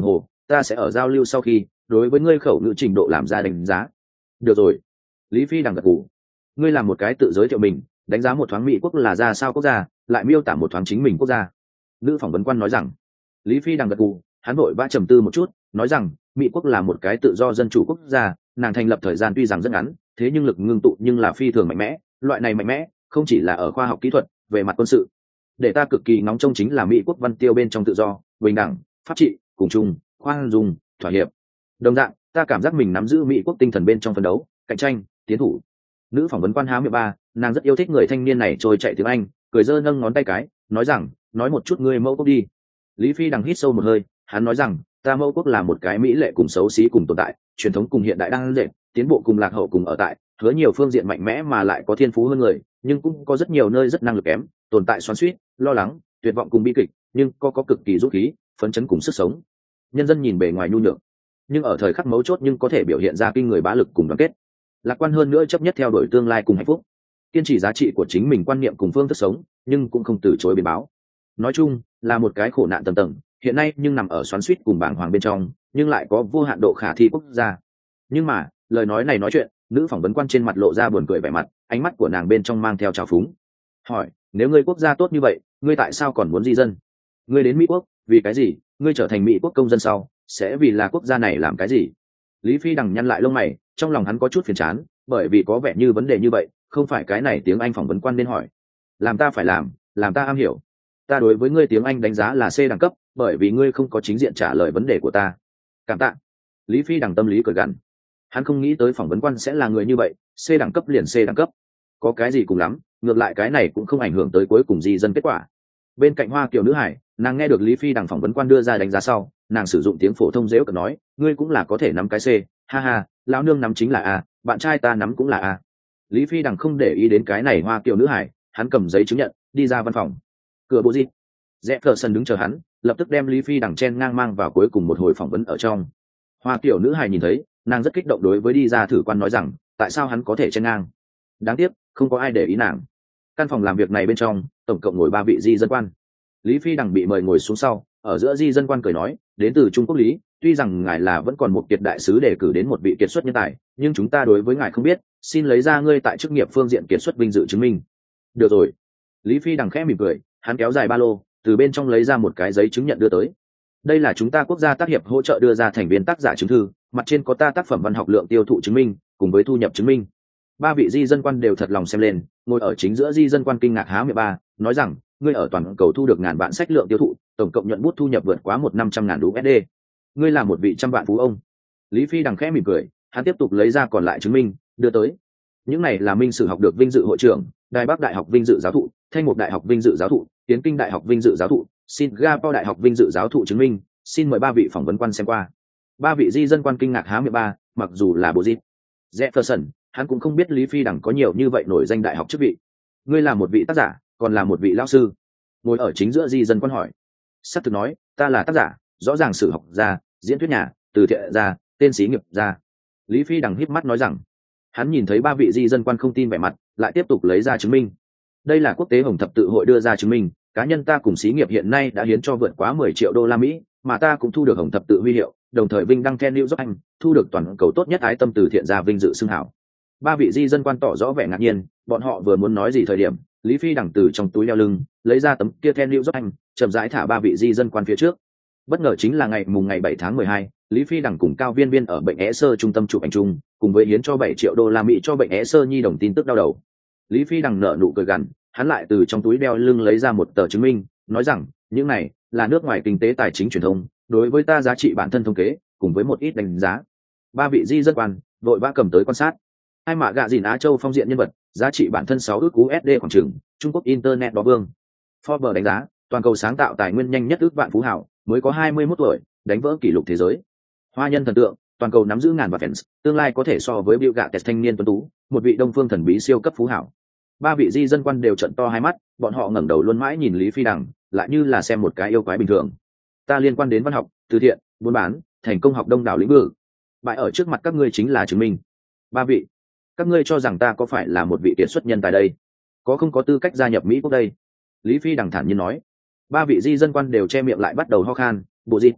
ta sẽ ở giao lưu sau khi đối với ngươi khẩu ngữ trình độ làm ra đánh giá. Được rồi. Lý Phi đằng gật gù. Ngươi làm một cái tự giới thiệu mình, đánh giá một thoáng Mỹ quốc là ra sao quốc gia, lại miêu tả một thoáng chính mình quốc gia. Nữ phỏng vấn quan nói rằng. Lý Phi đằng gật gù, hắn vội vã trầm tư một chút, nói rằng Mỹ quốc là một cái tự do dân chủ quốc gia, nàng thành lập thời gian tuy rằng rất ngắn, thế nhưng lực ngưng tụ nhưng là phi thường mạnh mẽ, loại này mạnh mẽ không chỉ là ở khoa học kỹ thuật, về mặt quân sự. Để ta cực kỳ ngóng trông chính là Mỹ quốc văn tiêu bên trong tự do, bình đẳng, pháp trị, cùng chung, khoan dung, thỏa hiệp. Đồng dạng, ta cảm giác mình nắm giữ Mỹ quốc tinh thần bên trong phân đấu, cạnh tranh, tiến thủ. Nữ phỏng vấn quan há miệng ba, nàng rất yêu thích người thanh niên này trôi chạy tiếng Anh, cười giơ nâng ngón tay cái, nói rằng, nói một chút ngươi mẫu quốc đi. Lý Phi đằng hít sâu một hơi, hắn nói rằng, ta mẫu quốc là một cái mỹ lệ cùng xấu xí cùng tồn tại, truyền thống cùng hiện đại đang dệt, tiến bộ cùng lạc hậu cùng ở tại, hứa nhiều phương diện mạnh mẽ mà lại có thiên phú hơn người, nhưng cũng có rất nhiều nơi rất năng lực kém, tồn tại xoắn xuýt, lo lắng, tuyệt vọng cùng bi kịch, nhưng có có cực kỳ dũng khí, phấn chấn cùng sức sống. Nhân dân nhìn bề ngoài nhu nhược, nhưng ở thời khắc mấu chốt nhưng có thể biểu hiện ra kinh người bá lực cùng đoàn kết. Lạc quan hơn nữa chấp nhất theo đuổi tương lai cùng hạnh phúc. Kiên trì giá trị của chính mình quan niệm cùng phương thức sống, nhưng cũng không từ chối biến báo. Nói chung, là một cái khổ nạn tầng tầng, hiện nay nhưng nằm ở xoắn xuýt cùng bảng hoàng bên trong, nhưng lại có vô hạn độ khả thi quốc gia. Nhưng mà, lời nói này nói chuyện, nữ phỏng vấn quan trên mặt lộ ra buồn cười vẻ mặt, ánh mắt của nàng bên trong mang theo trào phúng. Hỏi, nếu ngươi quốc gia tốt như vậy, ngươi tại sao còn muốn di dân? Ngươi đến Mỹ quốc, vì cái gì? Ngươi trở thành Mỹ quốc công dân sau, sẽ vì là quốc gia này làm cái gì? Lý Phi đằng nhăn lại lông mày, trong lòng hắn có chút phiền chán, bởi vì có vẻ như vấn đề như vậy, không phải cái này tiếng Anh phỏng vấn quan nên hỏi. Làm ta phải làm, làm ta am hiểu. Ta đối với ngươi tiếng Anh đánh giá là C đẳng cấp, bởi vì ngươi không có chính diện trả lời vấn đề của ta. Cảm tạ. Lý Phi đằng tâm lý cười gằn. Hắn không nghĩ tới phỏng vấn quan sẽ là người như vậy, C đẳng cấp liền C đẳng cấp. Có cái gì cùng lắm, ngược lại cái này cũng không ảnh hưởng tới cuối cùng di dân kết quả. Bên cạnh Hoa Kiều nữ hải, nàng nghe được Lý Phi đằng phỏng vấn quan đưa ra đánh giá sau, nàng sử dụng tiếng phổ thông dễ cợt nói, ngươi cũng là có thể nắm cái C, ha ha, lão nương nắm chính là A, bạn trai ta nắm cũng là A. Lý Phi đằng không để ý đến cái này Hoa Kiều nữ hải, hắn cầm giấy chứng nhận, đi ra văn phòng. Cửa bộ gì? Jefferson đứng chờ hắn, lập tức đem Lý Phi đằng chen ngang mang vào cuối cùng một hồi phỏng vấn ở trong. Hoa Kiều nữ hải nhìn thấy, nàng rất kích động đối với đi ra thử quan nói rằng, tại sao hắn có thể chen ngang? Đáng tiếc, không có ai để ý nàng. Căn phòng làm việc này bên trong, tổng cộng ngồi ba vị di dân quan. Lý Phi đằng bị mời ngồi xuống sau, ở giữa di dân quan cười nói, đến từ Trung Quốc Lý, tuy rằng ngài là vẫn còn một kiệt đại sứ đề cử đến một vị kiệt xuất nhân tài, nhưng chúng ta đối với ngài không biết, xin lấy ra ngươi tại chức nghiệp phương diện kiệt xuất vinh dự chứng minh. Được rồi. Lý Phi đằng khẽ mỉm cười, hắn kéo dài ba lô, từ bên trong lấy ra một cái giấy chứng nhận đưa tới. Đây là chúng ta quốc gia tác hiệp hỗ trợ đưa ra thành viên tác giả chứng thư, mặt trên có ta tác phẩm văn học lượng tiêu thụ chứng minh, cùng với thu nhập chứng minh. Ba vị di dân quan đều thật lòng xem lên, ngồi ở chính giữa di dân quan kinh ngạc há miệng ba, nói rằng, ngươi ở toàn cầu thu được ngàn vạn sách lượng tiêu thụ, tổng cộng nhuận bút thu nhập vượt quá một năm trăm ngàn đô la, ngươi là một vị trăm vạn phú ông. Lý Phi đằng khẽ mỉm cười, hắn tiếp tục lấy ra còn lại chứng minh, đưa tới. Những này là minh sử học được vinh dự hội trưởng, Đài Bắc Đại học vinh dự giáo thụ, Thanh Mục Đại học vinh dự giáo thụ, Tiến Kinh Đại học vinh dự giáo thụ, Singapore Đại học vinh dự giáo thụ chứng minh, xin mời ba vị phỏng vấn quan xem qua. Ba vị di dân quan kinh ngạc há miệng ba, mặc dù là bộ dịp Jefferson, hắn cũng không biết Lý Phi đằng có nhiều như vậy nổi danh đại học chức vị. Ngươi là một vị tác giả, còn là một vị lão sư? Ngồi ở chính giữa di dân quan hỏi. Sắp thực nói, ta là tác giả, rõ ràng sử học gia, diễn thuyết nhà, từ thiện gia, tên sĩ nghiệp gia. Lý Phi đằng híp mắt nói rằng. Hắn nhìn thấy ba vị di dân quan không tin vẻ mặt, lại tiếp tục lấy ra chứng minh. Đây là quốc tế Hồng Thập Tự hội đưa ra chứng minh, cá nhân ta cùng xí nghiệp hiện nay đã hiến cho vượt quá mười triệu đô la Mỹ, mà ta cũng thu được Hồng Thập Tự huy hiệu, đồng thời vinh đăng Ken New York Anh, thu được toàn cầu tốt nhất ái tâm từ thiện gia vinh dự xưng hảo. Ba vị di dân quan tỏ rõ vẻ ngạc nhiên, bọn họ vừa muốn nói gì thời điểm, Lý Phi đằng từ trong túi đeo lưng lấy ra tấm kia Ken New York Anh, chậm rãi thả ba vị di dân quan phía trước. Bất ngờ chính là ngày mùng ngày bảy tháng mười hai, Lý Phi đằng cùng Cao Viên Viên ở bệnh é sơ trung tâm chụp ảnh chung, cùng với hiến cho bảy triệu đô la Mỹ cho bệnh é sơ nhi đồng tin tức đau đầu. Lý Phi đằng nở nụ cười gằn, hắn lại từ trong túi đeo lưng lấy ra một tờ chứng minh, nói rằng, những này là nước ngoài kinh tế tài chính truyền thông, đối với ta giá trị bản thân thống kế, cùng với một ít đánh giá. Ba vị di dân quan đội vã cầm tới quan sát. Hai mạ gạ dìn Á Châu phong diện nhân vật, giá trị bản thân sáu ước u ét đê khoảng chừng, Trung Quốc internet đó vương. Forbes đánh giá, toàn cầu sáng tạo tài nguyên nhanh nhất ước vạn phú hảo, mới có hai mươi mốt tuổi, đánh vỡ kỷ lục thế giới. Hoa nhân thần tượng, toàn cầu nắm giữ ngàn vạn fans, tương lai có thể so với Bill Gates thanh niên tuấn tú, một vị đông phương thần bí siêu cấp phú hảo. Ba vị di dân quan đều trợn to hai mắt, bọn họ ngẩng đầu luôn mãi nhìn Lý Phi đằng, lại như là xem một cái yêu quái bình thường. Ta liên quan đến văn học, từ thiện, buôn bán, thành công học đông đảo lĩnh vực. Bại ở trước mặt các ngươi chính là chứng minh. Ba vị, các ngươi cho rằng ta có phải là một vị kiệt xuất nhân tài đây? Có không có tư cách gia nhập Mỹ quốc đây? Lý Phi đằng thản nhiên nói. Ba vị di dân quan đều che miệng lại bắt đầu ho khan, bộ gì?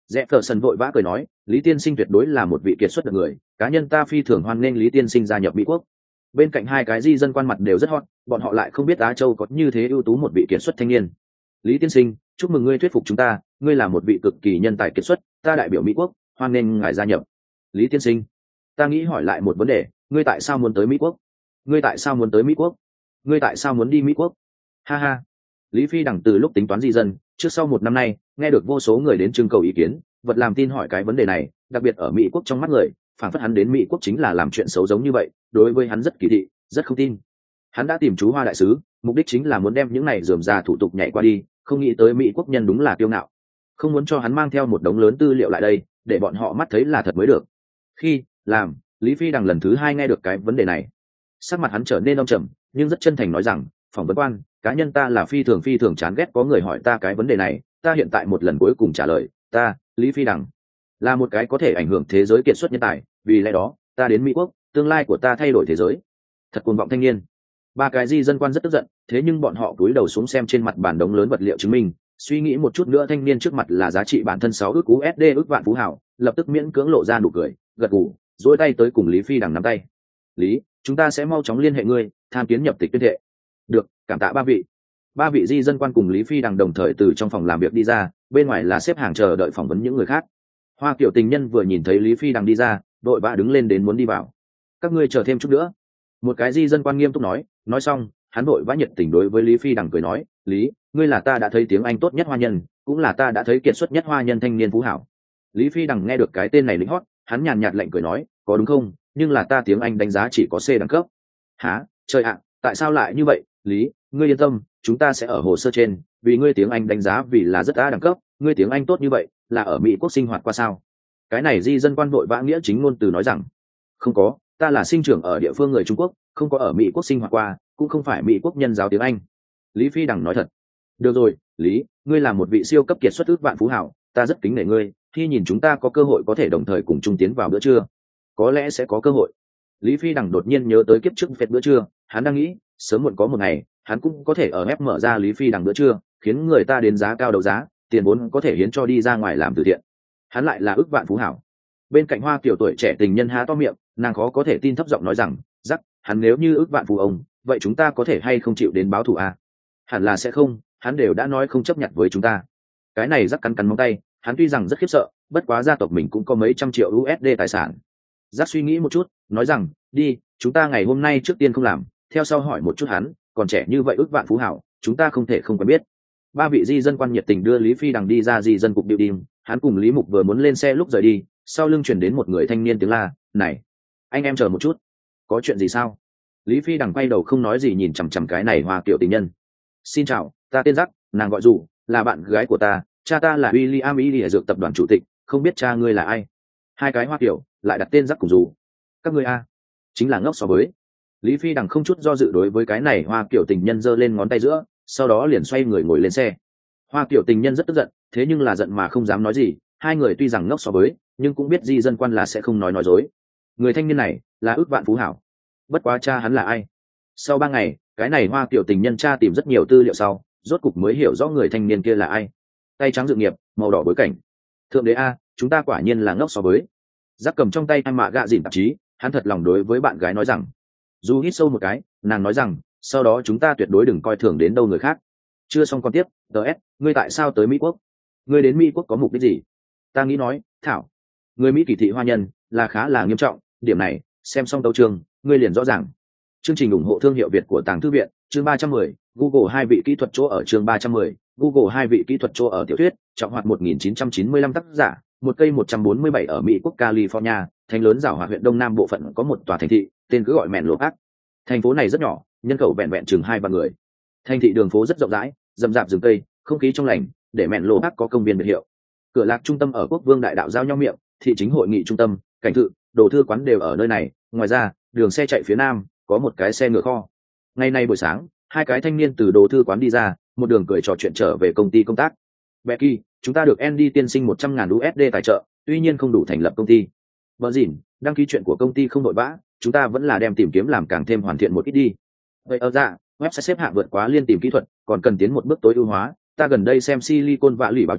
Rẽ Phở Sần vội vã cười nói, Lý tiên sinh tuyệt đối là một vị kiệt xuất được người, cá nhân ta phi thường hoan nghênh Lý tiên sinh gia nhập Mỹ quốc. Bên cạnh hai cái di dân quan mặt đều rất hot, bọn họ lại không biết Á Châu có như thế ưu tú một vị kiệt xuất thanh niên. Lý tiên sinh, chúc mừng ngươi thuyết phục chúng ta, ngươi là một vị cực kỳ nhân tài kiệt xuất, ta đại biểu Mỹ quốc, hoan nghênh ngài gia nhập. Lý tiên sinh, ta nghĩ hỏi lại một vấn đề, ngươi tại sao muốn tới Mỹ quốc? Ngươi tại sao muốn tới Mỹ quốc? Ngươi tại sao muốn đi Mỹ quốc? Ha ha. Lý Phi Đằng từ lúc tính toán di dân, trước sau một năm nay, nghe được vô số người đến trưng cầu ý kiến, vật làm tin hỏi cái vấn đề này, đặc biệt ở Mỹ quốc trong mắt người, phản phất hắn đến Mỹ quốc chính là làm chuyện xấu giống như vậy, đối với hắn rất kỳ thị, rất không tin. Hắn đã tìm chú Hoa đại sứ, mục đích chính là muốn đem những này rườm rà thủ tục nhảy qua đi, không nghĩ tới Mỹ quốc nhân đúng là kiêu ngạo, không muốn cho hắn mang theo một đống lớn tư liệu lại đây, để bọn họ mắt thấy là thật mới được. Khi làm, Lý Phi Đằng lần thứ hai nghe được cái vấn đề này, sắc mặt hắn trở nên âm trầm, nhưng rất chân thành nói rằng, phỏng vấn quan, cá nhân ta là phi thường phi thường chán ghét có người hỏi ta cái vấn đề này, ta hiện tại một lần cuối cùng trả lời, ta, Lý Phi Đằng, là một cái có thể ảnh hưởng thế giới kiệt xuất nhân tài, vì lẽ đó, ta đến Mỹ quốc, tương lai của ta thay đổi thế giới. Thật cuồng vọng thanh niên. Ba cái di dân quan rất tức giận, thế nhưng bọn họ cúi đầu xuống xem trên mặt bàn đống lớn vật liệu chứng minh, suy nghĩ một chút nữa thanh niên trước mặt là giá trị bản thân sáu ước u ét đê ước vạn phú hảo, lập tức miễn cưỡng lộ ra nụ cười, gật gù, duỗi tay tới cùng Lý Phi Đằng nắm tay. Lý, chúng ta sẽ mau chóng liên hệ ngươi, tham kiến nhập tịch tuyên thệ. Được, cảm tạ ba vị. Ba vị di dân quan cùng Lý Phi Đằng đồng thời từ trong phòng làm việc đi ra, bên ngoài là xếp hàng chờ đợi phỏng vấn những người khác. Hoa Kiểu tình nhân vừa nhìn thấy Lý Phi Đằng đi ra, đội vã đứng lên đến muốn đi vào. Các ngươi chờ thêm chút nữa. Một cái di dân quan nghiêm túc nói, nói xong, hắn đội vã nhiệt tình đối với Lý Phi Đằng cười nói, Lý, ngươi là ta đã thấy tiếng Anh tốt nhất hoa nhân, cũng là ta đã thấy kiệt xuất nhất hoa nhân thanh niên phú hảo. Lý Phi Đằng nghe được cái tên này lính hót, hắn nhàn nhạt lệnh cười nói, có đúng không, nhưng là ta tiếng Anh đánh giá chỉ có C đẳng cấp. Hả, trời ạ, tại sao lại như vậy? Lý, ngươi yên tâm, chúng ta sẽ ở hồ sơ trên, vì ngươi tiếng Anh đánh giá vì là rất A đẳng cấp, ngươi tiếng Anh tốt như vậy, là ở Mỹ quốc sinh hoạt qua sao? Cái này di dân quan vội vã nghĩa chính ngôn từ nói rằng, không có, ta là sinh trưởng ở địa phương người Trung Quốc, không có ở Mỹ quốc sinh hoạt qua, cũng không phải Mỹ quốc nhân giáo tiếng Anh. Lý Phi Đằng nói thật. Được rồi, Lý, ngươi là một vị siêu cấp kiệt xuất ước vạn phú hảo, ta rất kính nể ngươi, khi nhìn chúng ta có cơ hội có thể đồng thời cùng chung tiến vào bữa trưa. Có lẽ sẽ có cơ hội. Lý Phi Đằng đột nhiên nhớ tới kiếp trước phết bữa trưa, hắn đang nghĩ, sớm muộn có một ngày, hắn cũng có thể ở ép mở ra Lý Phi Đằng bữa trưa, khiến người ta đến giá cao đấu giá, tiền vốn có thể hiến cho đi ra ngoài làm từ thiện. Hắn lại là ước vạn phú hảo. Bên cạnh Hoa Kiểu tuổi trẻ tình nhân há to miệng, nàng khó có thể tin thấp giọng nói rằng, rắc, hắn nếu như ước vạn phú ông, vậy chúng ta có thể hay không chịu đến báo thù à? Hẳn là sẽ không, hắn đều đã nói không chấp nhận với chúng ta. Cái này rắc cắn cắn móng tay, hắn tuy rằng rất khiếp sợ, bất quá gia tộc mình cũng có mấy trăm triệu u ét đê tài sản. Rắc suy nghĩ một chút, nói rằng, đi, chúng ta ngày hôm nay trước tiên không làm, theo sau hỏi một chút hắn, còn trẻ như vậy ước vạn phú hảo, chúng ta không thể không quen biết. Ba vị di dân quan nhiệt tình đưa Lý Phi Đằng đi ra di dân cục điệu đinh, hắn cùng Lý Mục vừa muốn lên xe lúc rời đi, sau lưng chuyển đến một người thanh niên tiếng la, này, anh em chờ một chút, có chuyện gì sao? Lý Phi Đằng quay đầu không nói gì nhìn chằm chằm cái này Hoa Kiểu tình nhân. Xin chào, ta tên Rắc, nàng gọi dù, là bạn gái của ta, cha ta là William Y ở dược tập đoàn chủ tịch, không biết cha ngươi là ai? Hai cái Hoa Kiểu lại đặt tên Rắc cùng dù. Các ngươi a, chính là ngốc so với. Lý Phi Đằng không chút do dự đối với cái này Hoa Kiểu tình nhân giơ lên ngón tay giữa, sau đó liền xoay người ngồi lên xe. Hoa Kiểu tình nhân rất tức giận, thế nhưng là giận mà không dám nói gì, hai người tuy rằng ngốc so với, nhưng cũng biết di dân quan là sẽ không nói nói dối. Người thanh niên này là ước vạn phú hảo. Bất quá cha hắn là ai? Sau ba ngày, cái này Hoa Kiểu tình nhân cha tìm rất nhiều tư liệu sau, rốt cục mới hiểu rõ người thanh niên kia là ai. Tay trắng dự nghiệp, màu đỏ bối cảnh. Thượng đế a, chúng ta quả nhiên là ngốc so với. Giác cầm trong tay hai mạ gạ dìn tạp chí, hắn thật lòng đối với bạn gái nói rằng. Dù hít sâu một cái, nàng nói rằng, sau đó chúng ta tuyệt đối đừng coi thường đến đâu người khác. Chưa xong con tiếp, ts, ngươi tại sao tới Mỹ quốc? Ngươi đến Mỹ quốc có mục đích gì? Ta nghĩ nói, Thảo, người Mỹ kỳ thị hoa nhân là khá là nghiêm trọng, điểm này, xem xong tấu chương, ngươi liền rõ ràng. Chương trình ủng hộ thương hiệu Việt của Tàng Thư viện, chương ba trăm mười, Google hai vị kỹ thuật chỗ ở chương ba trăm mười, Google hai vị kỹ thuật chỗ ở tiểu thuyết, trọng hoạt một nghìn chín trăm chín mươi lăm tác giả, một cây một trăm bốn mươi bảy ở Mỹ quốc California, thành lớn giảo hoạt huyện đông nam bộ phận có một tòa thành thị, tên cứ gọi Menlo Park. Thành phố này rất nhỏ, nhân khẩu vẹn vẹn chừng hai vạn người. Thành thị đường phố rất rộng rãi, rậm rạp rừng cây, không khí trong lành, để Menlo Park có công viên biệt hiệu. Cửa lạc trung tâm ở Quốc Vương đại đạo giao nhau miệng, thị chính hội nghị trung tâm, cảnh thự, đồ thư quán đều ở nơi này. Ngoài ra, đường xe chạy phía nam, có một cái xe ngựa kho. Ngày nay buổi sáng, hai cái thanh niên từ đồ thư quán đi ra, một đường cười trò chuyện trở về công ty công tác. Becky, chúng ta được Andy tiên sinh một trăm ngàn u ét đê tài trợ, tuy nhiên không đủ thành lập công ty. Vợ dỉn, đăng ký chuyện của công ty không vội vã, chúng ta vẫn là đem tìm kiếm làm càng thêm hoàn thiện một ít đi. Vậy ở dạ, website xếp hạng vượt quá liên tìm kỹ thuật, còn cần tiến một bước tối ưu hóa. Ta gần đây xem Silicon Valley báo chí,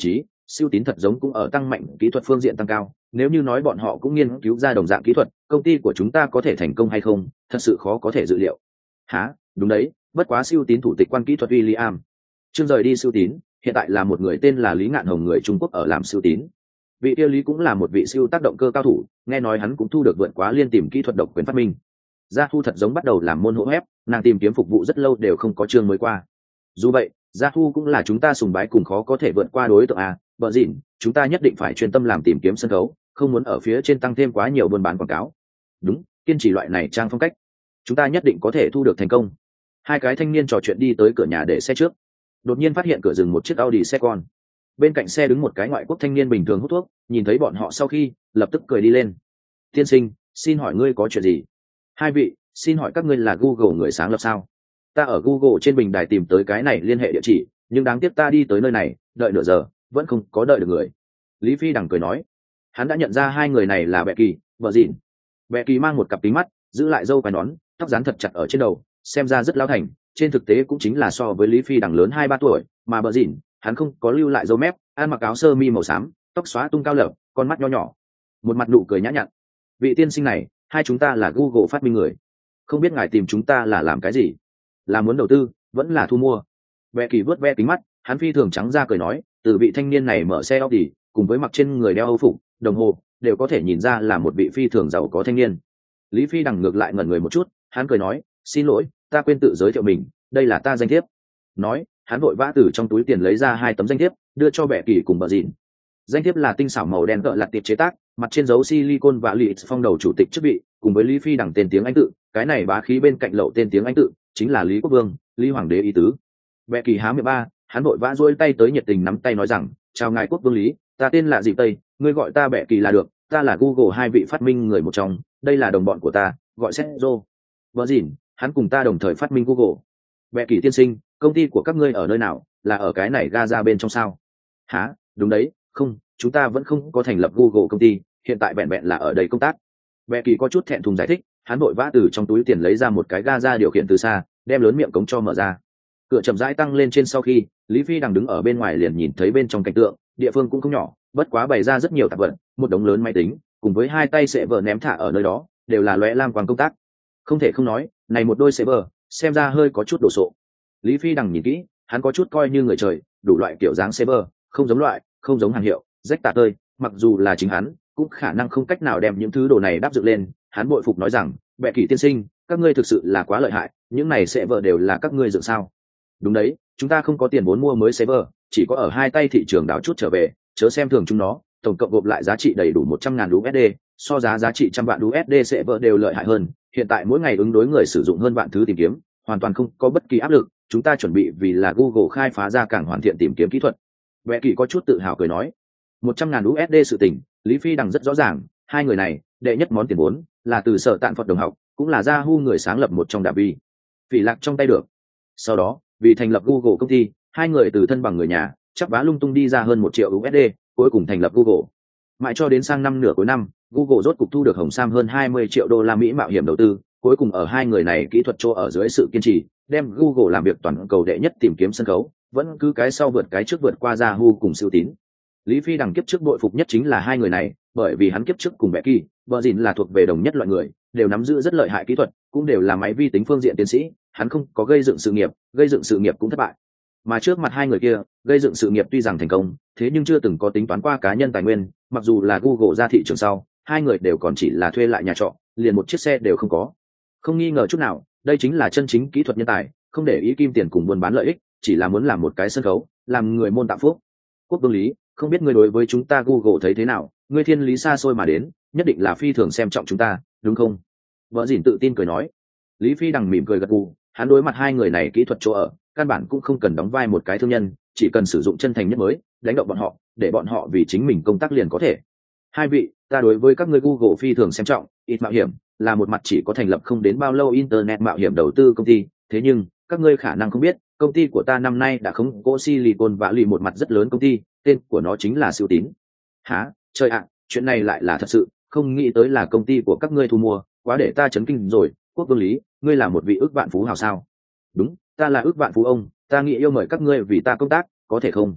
siêu tín thật giống cũng ở tăng mạnh kỹ thuật phương diện tăng cao, nếu như nói bọn họ cũng nghiên cứu ra đồng dạng kỹ thuật, công ty của chúng ta có thể thành công hay không thật sự khó có thể dự liệu. Hả? Đúng đấy, bất quá siêu tín thủ tịch quan kỹ thuật William Trương rời đi siêu tín, hiện tại là một người tên là Lý Ngạn Hồng người Trung Quốc ở làm siêu tín. Vị tiêu lý cũng là một vị siêu tác động cơ cao thủ, nghe nói hắn cũng thu được vượt quá liên tìm kỹ thuật độc quyền phát minh. Gia Thu thật giống bắt đầu làm môn hỗ hép, nàng tìm kiếm phục vụ rất lâu đều không có chương mới qua. Dù vậy, Gia Thu cũng là chúng ta sùng bái cùng khó có thể vượt qua đối tượng à, bợ dịn, chúng ta nhất định phải chuyên tâm làm tìm kiếm sân khấu, không muốn ở phía trên tăng thêm quá nhiều buôn bán quảng cáo. Đúng, kiên trì loại này trang phong cách, chúng ta nhất định có thể thu được thành công. Hai cái thanh niên trò chuyện đi tới cửa nhà để xe trước, đột nhiên phát hiện cửa dừng một chiếc Audi xe con. Bên cạnh xe đứng một cái ngoại quốc thanh niên bình thường hút thuốc, nhìn thấy bọn họ sau khi lập tức cười đi lên. Tiên sinh, xin hỏi ngươi có chuyện gì? Hai vị, xin hỏi các ngươi là Google người sáng lập sao? Ta ở Google trên bình đài tìm tới cái này liên hệ địa chỉ, nhưng đáng tiếc ta đi tới nơi này đợi nửa giờ vẫn không có đợi được người. Lý Phi đằng cười nói, hắn đã nhận ra hai người này là Bẹ Kỳ, vợ dịn. Bẹ Kỳ mang một cặp kính mắt, giữ lại râu quai nón, tóc dán thật chặt ở trên đầu, xem ra rất lão thành, trên thực tế cũng chính là so với Lý Phi đằng lớn hai ba tuổi, mà bợ dịn, hắn không có lưu lại râu mép, ăn mặc áo sơ mi màu xám, tóc xóa tung cao lợp, con mắt nho nhỏ, một mặt nụ cười nhã nhặn. Vị tiên sinh này, hai chúng ta là Google phát minh người, không biết ngài tìm chúng ta là làm cái gì? Là muốn đầu tư, vẫn là thu mua? Bẹ Kỳ vớt ve kính mắt, hắn phi thường trắng ra cười nói, từ vị thanh niên này mở xe Audi, cùng với mặc trên người đeo Âu phục, đồng hồ, đều có thể nhìn ra là một vị phi thường giàu có thanh niên. Lý Phi đằng ngược lại ngẩn người một chút, hắn cười nói, xin lỗi, ta quên tự giới thiệu mình, đây là ta danh thiếp. Nói, hắn vội vã từ trong túi tiền lấy ra hai tấm danh thiếp, đưa cho Bẹ Kỳ cùng bợ dịn. Danh thiếp là tinh xảo màu đen cỡ lặt tiệp chế tác, mặt trên dấu silicon và lì phong đầu chủ tịch chức vị, cùng với Lý Phi đằng tên tiếng Anh tự, cái này bá khí bên cạnh lậu tên tiếng Anh tự, chính là Lý Quốc Vương, Lý Hoàng đế ý tứ. Bẹ Kỳ há miệng ba, hắn vội vã duỗi tay tới nhiệt tình nắm tay nói rằng, chào ngài Quốc Vương Lý, ta tên là Dịp Tây, ngươi gọi ta Bẹ Kỳ là được, ta là Google hai vị phát minh người một trong, đây là đồng bọn của ta, gọi Sergio. Bợ dịn, hắn cùng ta đồng thời phát minh Google. Bẹ Kỳ tiên sinh, công ty của các ngươi ở nơi nào, là ở cái này Gaza bên trong sao? Hả? Đúng đấy, không, chúng ta vẫn không có thành lập Google công ty, hiện tại vẹn vẹn là ở đây công tác. Bẹ Kỳ có chút thẹn thùng giải thích, hắn vội vã từ trong túi tiền lấy ra một cái Gaza điều khiển từ xa, đem lớn miệng cống cho mở ra. Cửa chậm rãi tăng lên trên sau khi, Lý Phi đang đứng ở bên ngoài liền nhìn thấy bên trong cảnh tượng, địa phương cũng không nhỏ, bất quá bày ra rất nhiều tạp vật, một đống lớn máy tính, cùng với hai tay sệ vợ ném thả ở nơi đó, đều là lóe lam quang công tác. Không thể không nói, này một đôi sệ vợ, xem ra hơi có chút đồ sộ. Lý Phi đằng nhìn kỹ, hắn có chút coi như người trời, đủ loại kiểu dáng server, không giống loại, không giống hàng hiệu, rách tả tơi, mặc dù là chính hắn, cũng khả năng không cách nào đem những thứ đồ này đáp dựng lên. Hắn bội phục nói rằng, Bẹ Kỳ tiên sinh, các ngươi thực sự là quá lợi hại, những này server đều là các ngươi dựng sao? Đúng đấy, chúng ta không có tiền vốn mua mới server, chỉ có ở hai tay thị trường đảo chút trở về, chớ xem thường chúng nó, tổng cộng gộp lại giá trị đầy đủ một trăm ngàn u ét đê, so giá giá trị trăm vạn u ét đê server đều lợi hại hơn. Hiện tại mỗi ngày ứng đối người sử dụng hơn vạn thứ tìm kiếm, hoàn toàn không có bất kỳ áp lực, chúng ta chuẩn bị vì là Google khai phá ra càng hoàn thiện tìm kiếm kỹ thuật. Bẹ Kỳ có chút tự hào cười nói, một trăm ngàn u ét đê sự tình, Lý Phi đằng rất rõ ràng, hai người này, đệ nhất món tiền vốn là từ sở tạn Phật đồng học, cũng là Yahoo người sáng lập một trong đà vi. Phỉ lạc trong tay được. Sau đó, vì thành lập Google công ty, hai người từ thân bằng người nhà, chắp vá lung tung đi ra hơn một triệu u ét đê, cuối cùng thành lập Google. Mãi cho đến sang năm nửa cuối năm, Google rốt cục thu được hồng sam hơn hai mươi triệu đô la Mỹ mạo hiểm đầu tư, cuối cùng ở hai người này kỹ thuật chỗ ở dưới sự kiên trì, đem Google làm việc toàn cầu đệ nhất tìm kiếm sân khấu, vẫn cứ cái sau vượt cái trước vượt qua Yahoo cùng siêu tín. Lý Phi đằng kiếp trước bội phục nhất chính là hai người này, bởi vì hắn kiếp trước cùng Bẹ Kỳ, vợ dịn là thuộc về đồng nhất loại người, đều nắm giữ rất lợi hại kỹ thuật, cũng đều là máy vi tính phương diện tiến sĩ, hắn không có gây dựng sự nghiệp, gây dựng sự nghiệp cũng thất bại. Mà trước mặt hai người kia, gây dựng sự nghiệp tuy rằng thành công, thế nhưng chưa từng có tính toán qua cá nhân tài nguyên, mặc dù là Google ra thị trường sau, hai người đều còn chỉ là thuê lại nhà trọ, liền một chiếc xe đều không có. Không nghi ngờ chút nào, đây chính là chân chính kỹ thuật nhân tài, không để ý kim tiền cùng buôn bán lợi ích, chỉ là muốn làm một cái sân khấu, làm người môn tạo phúc. Quốc Vương Lý, không biết ngươi đối với chúng ta Google thấy thế nào, ngươi thiên lý xa xôi mà đến, nhất định là phi thường xem trọng chúng ta, đúng không? Vợ dĩn tự tin cười nói. Lý Phi đằng mỉm cười gật gù, hắn đối mặt hai người này kỹ thuật chỗ ở, căn bản cũng không cần đóng vai một cái thương nhân, chỉ cần sử dụng chân thành nhất mới, đánh động bọn họ, để bọn họ vì chính mình công tác liền có thể. Hai vị, ta đối với các ngươi Google phi thường xem trọng, ít mạo hiểm, là một mặt chỉ có thành lập không đến bao lâu internet mạo hiểm đầu tư công ty, thế nhưng các ngươi khả năng không biết, công ty của ta năm nay đã không có Silicon Valley một mặt rất lớn công ty, tên của nó chính là Siêu Tín. Hả? Trời ạ, chuyện này lại là thật sự, không nghĩ tới là công ty của các ngươi thu mua, quá để ta chấn kinh rồi. Quốc Vương Lý, ngươi là một vị ước vạn phú hào sao? Đúng, ta là ước vạn phú ông, ta nghĩ yêu mời các ngươi vì ta công tác, có thể không?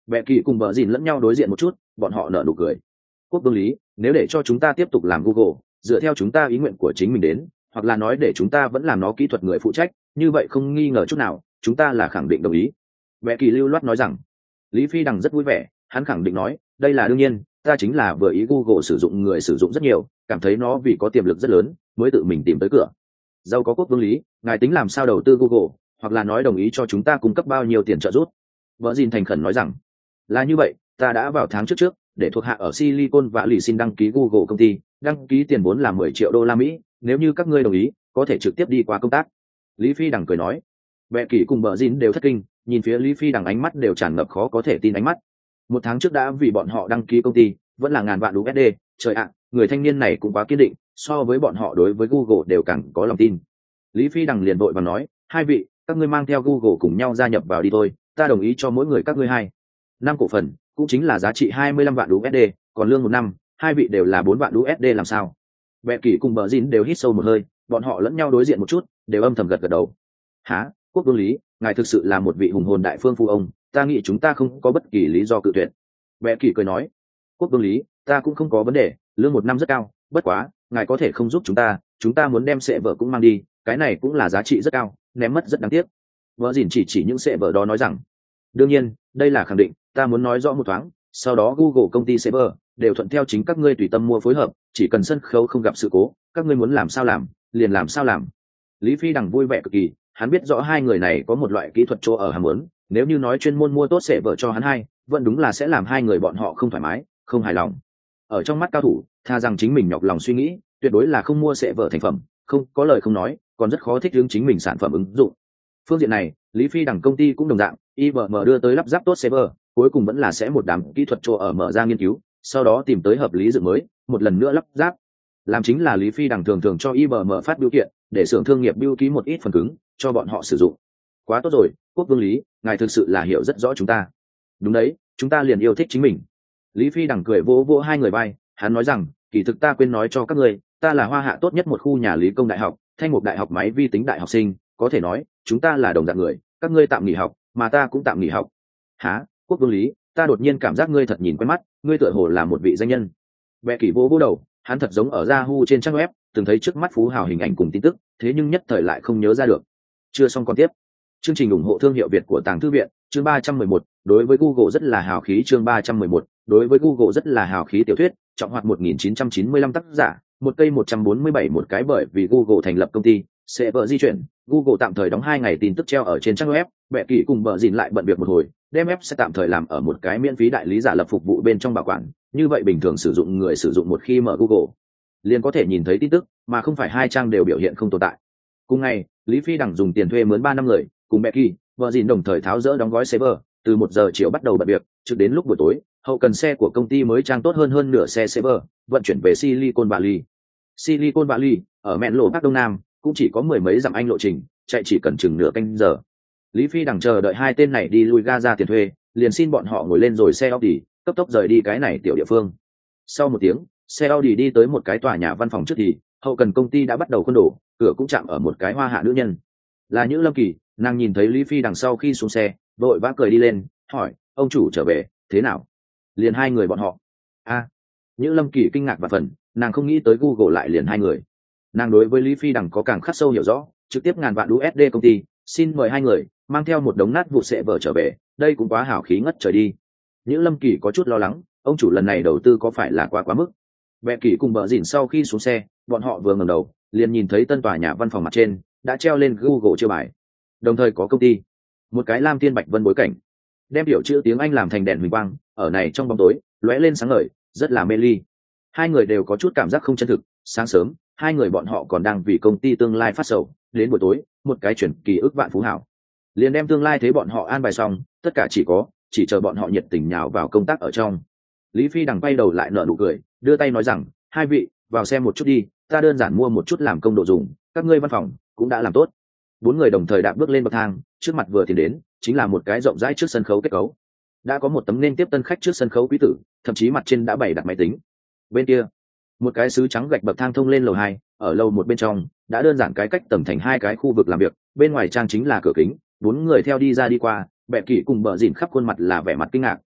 Bẹ kỳ cùng bờ dìn lẫn nhau đối diện một chút, bọn họ nở nụ cười. Quốc vương lý, nếu để cho chúng ta tiếp tục làm Google, dựa theo chúng ta ý nguyện của chính mình đến, hoặc là nói để chúng ta vẫn làm nó kỹ thuật người phụ trách, như vậy không nghi ngờ chút nào, chúng ta là khẳng định đồng ý. Bẹ kỳ lưu loát nói rằng. Lý Phi Đằng rất vui vẻ, hắn khẳng định nói, đây là đương nhiên, ta chính là vừa ý Google sử dụng người sử dụng rất nhiều, cảm thấy nó vì có tiềm lực rất lớn, mới tự mình tìm tới cửa. Giàu có quốc vương lý, ngài tính làm sao đầu tư Google, hoặc là nói đồng ý cho chúng ta cung cấp bao nhiêu tiền trợ giúp? Vợ Dìn thành khẩn nói rằng, là như vậy, ta đã vào tháng trước trước, để thuộc hạ ở Silicon Valley xin đăng ký Google công ty, đăng ký tiền vốn là mười triệu đô la Mỹ, nếu như các ngươi đồng ý, có thể trực tiếp đi qua công tác. Lý Phi Đằng cười nói. Bẹ kỳ cùng Bờ Dìn đều thất kinh, nhìn phía Lý Phi Đằng ánh mắt đều tràn ngập khó có thể tin ánh mắt. Một tháng trước đã vì bọn họ đăng ký công ty, vẫn là ngàn vạn đô la, trời ạ, người thanh niên này cũng quá kiên định, so với bọn họ đối với Google đều càng có lòng tin. Lý Phi Đằng liền vội và nói, hai vị, các ngươi mang theo Google cùng nhau gia nhập vào đi thôi, ta đồng ý cho mỗi người các ngươi hai năm cổ phần, cũng chính là giá trị hai mươi lăm vạn đô la, còn lương một năm, hai vị đều là bốn vạn đô la làm sao? Bẹ kỳ cùng Bờ Dìn đều hít sâu một hơi, bọn họ lẫn nhau đối diện một chút, đều âm thầm gật gật đầu. Hả, quốc vương lý, ngài thực sự là một vị hùng hồn đại phương phu ông, ta nghĩ chúng ta không có bất kỳ lý do cự tuyệt. Bẹ kỳ cười nói, quốc vương lý, ta cũng không có vấn đề, lương một năm rất cao, bất quá ngài có thể không giúp chúng ta, chúng ta muốn đem sệ vợ cũng mang đi, cái này cũng là giá trị rất cao, ném mất rất đáng tiếc. Vợ dìn chỉ chỉ những sệ vợ đó nói rằng, đương nhiên đây là khẳng định, ta muốn nói rõ một thoáng, sau đó Google công ty server đều thuận theo chính các ngươi tùy tâm mua phối hợp, chỉ cần sân khấu không gặp sự cố, các ngươi muốn làm sao làm liền làm sao làm. Lý Phi Đằng vui vẻ cực kỳ, hắn biết rõ hai người này có một loại kỹ thuật chỗ ở ham muốn, nếu như nói chuyên môn mua tốt server cho hắn hai, vẫn đúng là sẽ làm hai người bọn họ không thoải mái, không hài lòng. Ở trong mắt cao thủ, tha rằng chính mình nhọc lòng suy nghĩ, tuyệt đối là không mua server thành phẩm, không có lời không nói, còn rất khó thích ứng chính mình sản phẩm ứng dụng. Phương diện này, Lý Phi Đằng công ty cũng đồng dạng, i bê em đưa tới lắp ráp tốt server, cuối cùng vẫn là sẽ một đám kỹ thuật chỗ ở mở ra nghiên cứu, sau đó tìm tới hợp lý dựng mới, một lần nữa lắp ráp. Làm chính là Lý Phi Đằng thường thường cho i bê em phát biểu kiện, để xưởng thương nghiệp biêu ký một ít phần cứng cho bọn họ sử dụng. Quá tốt rồi, quốc vương Lý, ngài thực sự là hiểu rất rõ chúng ta. Đúng đấy, chúng ta liền yêu thích chính mình. Lý Phi Đằng cười vỗ vỗ hai người vai, hắn nói rằng, kỳ thực ta quên nói cho các ngươi, ta là hoa hạ tốt nhất một khu nhà lý công đại học, thanh mục đại học máy vi tính đại học sinh, có thể nói, chúng ta là đồng dạng người, các ngươi tạm nghỉ học, mà ta cũng tạm nghỉ học. Hả, quốc vương Lý, ta đột nhiên cảm giác ngươi thật nhìn quen mắt, ngươi tựa hồ là một vị danh nhân. Bệ kỳ vô vô đầu, hắn thật giống ở Yahoo trên trang web, từng thấy trước mắt phú hào hình ảnh cùng tin tức, thế nhưng nhất thời lại không nhớ ra được. Chưa xong còn tiếp. Chương trình ủng hộ thương hiệu Việt của Tàng Thư viện, chương ba trăm mười một, đối với Google rất là hào khí chương ba trăm mười một, đối với Google rất là hào khí tiểu thuyết, trọng hoạt một nghìn chín trăm chín mươi lăm tác giả, một cây một trăm bốn mươi bảy một cái bởi vì Google thành lập công ty, sẽ vợ di chuyển, Google tạm thời đóng hai ngày tin tức treo ở trên trang web, Bệ kỳ cùng Bờ Dìn lại bận việc một hồi, đem web sẽ tạm thời làm ở một cái miễn phí đại lý giả lập phục vụ bên trong bảo quản, như vậy bình thường sử dụng người sử dụng một khi mở Google, liền có thể nhìn thấy tin tức, mà không phải hai trang đều biểu hiện không tồn tại. Cùng ngày, Lý Phi Đằng dùng tiền thuê mướn ba năm người, cùng Bệ kỳ, Bờ Dìn đồng thời tháo dỡ đóng gói server, từ một giờ chiều bắt đầu bận việc, trực đến lúc buổi tối, hậu cần xe của công ty mới trang tốt hơn hơn nửa xe server, vận chuyển về Silicon Valley. Silicon Valley, ở mẹn lộ Bắc Đông Nam, cũng chỉ có mười mấy dặm Anh lộ trình, chạy chỉ cần chừng nửa canh giờ. Lý Phi Đằng chờ đợi hai tên này đi lui ga ra tiền thuê, liền xin bọn họ ngồi lên rồi xe Audi, cấp tốc rời đi cái này tiểu địa phương. Sau một tiếng, xe Audi đi tới một cái tòa nhà văn phòng trước thì, hậu cần công ty đã bắt đầu khuôn đổ, cửa cũng chạm ở một cái hoa hạ nữ nhân. Là Nhữ Lâm Kỳ, nàng nhìn thấy Lý Phi Đằng sau khi xuống xe, vội vã cười đi lên, hỏi, ông chủ trở về, thế nào? Liền hai người bọn họ. A. À, Nhữ Lâm Kỳ kinh ngạc và phần, nàng không nghĩ tới Google lại liền hai người. Nàng đối với Lý Phi Đằng có càng khắc sâu hiểu rõ, trực tiếp ngàn vạn đô la công ty, xin mời hai người, mang theo một đống nát vụ sệ vợ trở về, đây cũng quá hảo khí ngất trời đi. Nhữ Lâm Kỳ có chút lo lắng, ông chủ lần này đầu tư có phải là quá quá mức? Bệ kỳ cùng Bờ Dìn sau khi xuống xe, bọn họ vừa ngẩng đầu, liền nhìn thấy tân tòa nhà văn phòng mặt trên đã treo lên Google chiêu bài, đồng thời có công ty, một cái lam tiên bạch vân bối cảnh, đem biểu chữ tiếng Anh làm thành đèn huỳnh quang, ở này trong bóng tối lóe lên sáng ngời, rất là mê ly. Hai người đều có chút cảm giác không chân thực. Sáng sớm, hai người bọn họ còn đang vì công ty tương lai phát sầu, đến buổi tối, một cái chuyển kỳ ức vạn phú hảo, liền đem tương lai thế bọn họ an bài xong, tất cả chỉ có chỉ chờ bọn họ nhiệt tình nhào vào công tác ở trong. Lý Phi Đằng quay đầu lại nở nụ cười, đưa tay nói rằng, hai vị vào xem một chút đi, ta đơn giản mua một chút làm công đồ dùng, các ngươi văn phòng cũng đã làm tốt. Bốn người đồng thời đạp bước lên bậc thang, trước mặt vừa tiến đến chính là một cái rộng rãi trước sân khấu kết cấu, đã có một tấm nên tiếp tân khách trước sân khấu quý tử, thậm chí mặt trên đã bày đặt máy tính. Bên kia, một cái sứ trắng gạch bậc thang thông lên lầu hai, ở lầu một bên trong đã đơn giản cái cách tầm thành hai cái khu vực làm việc, bên ngoài trang chính là cửa kính. Bốn người theo đi ra đi qua, Bệ kỳ cùng Bờ Dìn khắp khuôn mặt là vẻ mặt kinh ngạc,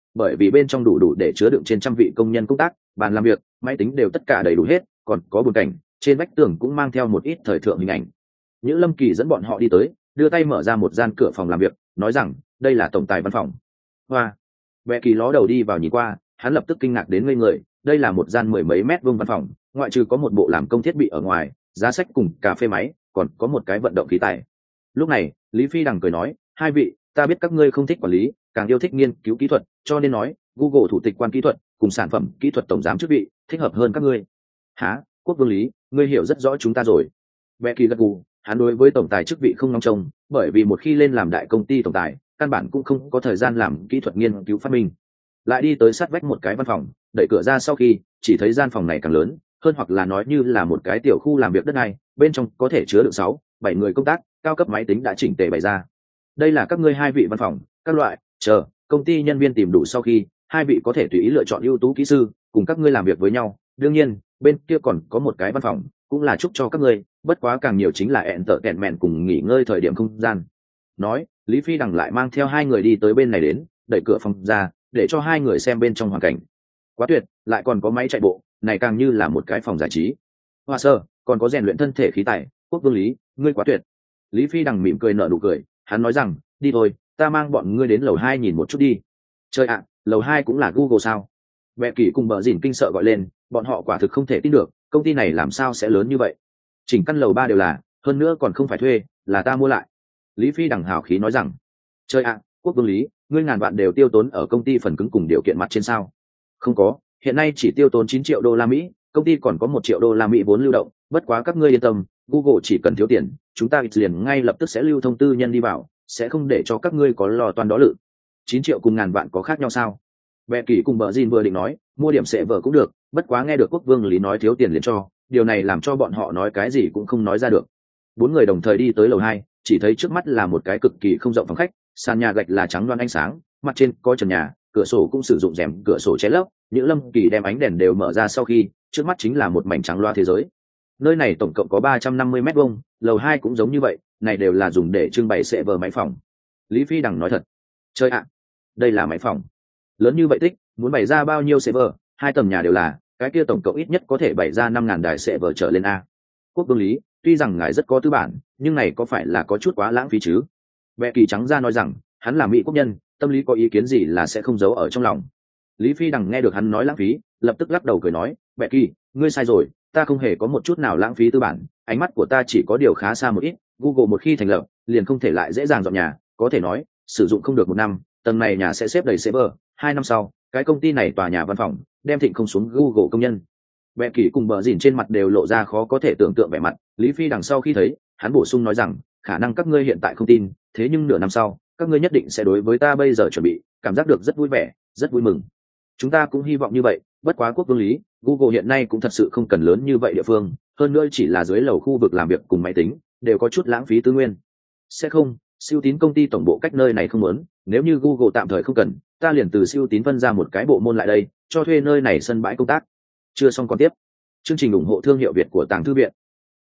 bởi vì bên trong đủ đủ để chứa đựng trên trăm vị công nhân công tác, bàn làm việc, máy tính đều tất cả đầy đủ hết, còn có bồn cảnh, trên vách tường cũng mang theo một ít thời thượng hình ảnh. Nhữ Lâm Kỳ dẫn bọn họ đi tới, đưa tay mở ra một gian cửa phòng làm việc, nói rằng đây là tổng tài văn phòng. Hoa, Bệ Kỳ ló đầu đi vào nhìn qua, hắn lập tức kinh ngạc đến ngây người. Đây là một gian mười mấy mét vuông văn phòng, ngoại trừ có một bộ làm công thiết bị ở ngoài, giá sách cùng cà phê máy, còn có một cái vận động khí tài. Lúc này, Lý Phi Đằng cười nói, hai vị, ta biết các ngươi không thích quản lý, càng yêu thích nghiên cứu kỹ thuật, cho nên nói Google thủ tịch quan kỹ thuật cùng sản phẩm kỹ thuật tổng giám chức vị thích hợp hơn các ngươi. Hả? Quốc vương Lý, ngươi hiểu rất rõ chúng ta rồi. Bệ Kỳ gật gù, hắn đối với tổng tài chức vị không ngóng trông, bởi vì một khi lên làm đại công ty tổng tài, căn bản cũng không có thời gian làm kỹ thuật nghiên cứu phát minh. Lại đi tới sát vách một cái văn phòng, đẩy cửa ra sau khi chỉ thấy gian phòng này càng lớn hơn, hoặc là nói như là một cái tiểu khu làm việc đất này, bên trong có thể chứa được sáu bảy người công tác, cao cấp máy tính đã chỉnh tề bày ra. Đây là các ngươi hai vị văn phòng các loại, chờ công ty nhân viên tìm đủ sau khi, hai vị có thể tùy ý lựa chọn ưu tú kỹ sư cùng các ngươi làm việc với nhau. Đương nhiên bên kia còn có một cái văn phòng, cũng là chúc cho các ngươi, bất quá càng nhiều chính là ẹn tợ kẹn mẹn cùng nghỉ ngơi thời điểm không gian. Nói, Lý Phi Đằng lại mang theo hai người đi tới bên này đến, đẩy cửa phòng ra để cho hai người xem bên trong hoàn cảnh. Quá tuyệt, lại còn có máy chạy bộ, này càng như là một cái phòng giải trí. Hoa sơ, còn có rèn luyện thân thể khí tài, Quốc vương Lý, ngươi quá tuyệt. Lý Phi Đằng mỉm cười nở nụ cười, hắn nói rằng, đi thôi, ta mang bọn ngươi đến lầu hai nhìn một chút đi. Trời ạ, lầu hai cũng là Google sao? Bệ Kỳ cùng Bờ Dìn kinh sợ gọi lên, bọn họ quả thực không thể tin được, công ty này làm sao sẽ lớn như vậy? Chỉnh căn lầu ba đều là, hơn nữa còn không phải thuê, là ta mua lại. Lý Phi Đằng hào khí nói rằng, trời ạ, Quốc vương Lý, ngươi ngàn vạn đều tiêu tốn ở công ty phần cứng cùng điều kiện mặt trên sao? Không có, hiện nay chỉ tiêu tốn chín triệu đô la Mỹ, công ty còn có một triệu đô la Mỹ vốn lưu động, bất quá các ngươi yên tâm, Google chỉ cần thiếu tiền, chúng ta liền ngay lập tức sẽ lưu thông tư nhân đi vào, sẽ không để cho các ngươi có lò toan đó lự. chín triệu cùng ngàn vạn có khác nhau sao? Bệ Kỳ cùng Bờ Dìn vừa định nói, mua điểm sẽ vợ cũng được, bất quá nghe được Quốc vương Lý nói thiếu tiền liền cho, điều này làm cho bọn họ nói cái gì cũng không nói ra được. Bốn người đồng thời đi tới lầu hai, chỉ thấy trước mắt là một cái cực kỳ không rộng phòng khách, sàn nhà gạch là trắng loáng ánh sáng, mặt trên có trần nhà, cửa sổ cũng sử dụng rèm cửa sổ che lấp. Những Lâm Kỳ đem ánh đèn đều mở ra sau khi, trước mắt chính là một mảnh trắng loa thế giới. Nơi này tổng cộng có ba trăm năm mươi mét vuông, lầu hai cũng giống như vậy, này đều là dùng để trưng bày sẽ vờ máy phòng. Lý Phi Đằng nói thật, chơi ạ, đây là máy phòng lớn như vậy tích, muốn bày ra bao nhiêu server, hai tầng nhà đều là, cái kia tổng cộng ít nhất có thể bày ra năm ngàn đài server trở lên a. Quốc vương Lý, tuy rằng ngài rất có tư bản, nhưng này có phải là có chút quá lãng phí chứ? Bệ Kỳ trắng ra nói rằng, hắn là Mỹ quốc nhân, tâm lý có ý kiến gì là sẽ không giấu ở trong lòng. Lý Phi Đằng nghe được hắn nói lãng phí, lập tức lắc đầu cười nói, Bệ Kỳ, ngươi sai rồi, ta không hề có một chút nào lãng phí tư bản, ánh mắt của ta chỉ có điều khá xa một ít. Google một khi thành lập, liền không thể lại dễ dàng dọn nhà, có thể nói, sử dụng không được một năm, tầng này nhà sẽ xếp đầy server, hai năm sau, cái công ty này tòa nhà văn phòng, đem thịnh không xuống Google công nhân. Bệ Kỳ cùng Bờ Dìn trên mặt đều lộ ra khó có thể tưởng tượng vẻ mặt. Lý Phi Đằng sau khi thấy, hắn bổ sung nói rằng, khả năng các ngươi hiện tại không tin, thế nhưng nửa năm sau, các ngươi nhất định sẽ đối với ta bây giờ chuẩn bị, cảm giác được rất vui vẻ, rất vui mừng. Chúng ta cũng hy vọng như vậy, bất quá Quốc vương Lý, Google hiện nay cũng thật sự không cần lớn như vậy địa phương, hơn nữa chỉ là dưới lầu khu vực làm việc cùng máy tính, đều có chút lãng phí tư nguyên. Sẽ không, siêu tín công ty tổng bộ cách nơi này không muốn, nếu như Google tạm thời không cần, ta liền từ siêu tín phân ra một cái bộ môn lại đây, cho thuê nơi này sân bãi công tác. Chưa xong còn tiếp. Chương trình ủng hộ thương hiệu Việt của Tàng Thư viện.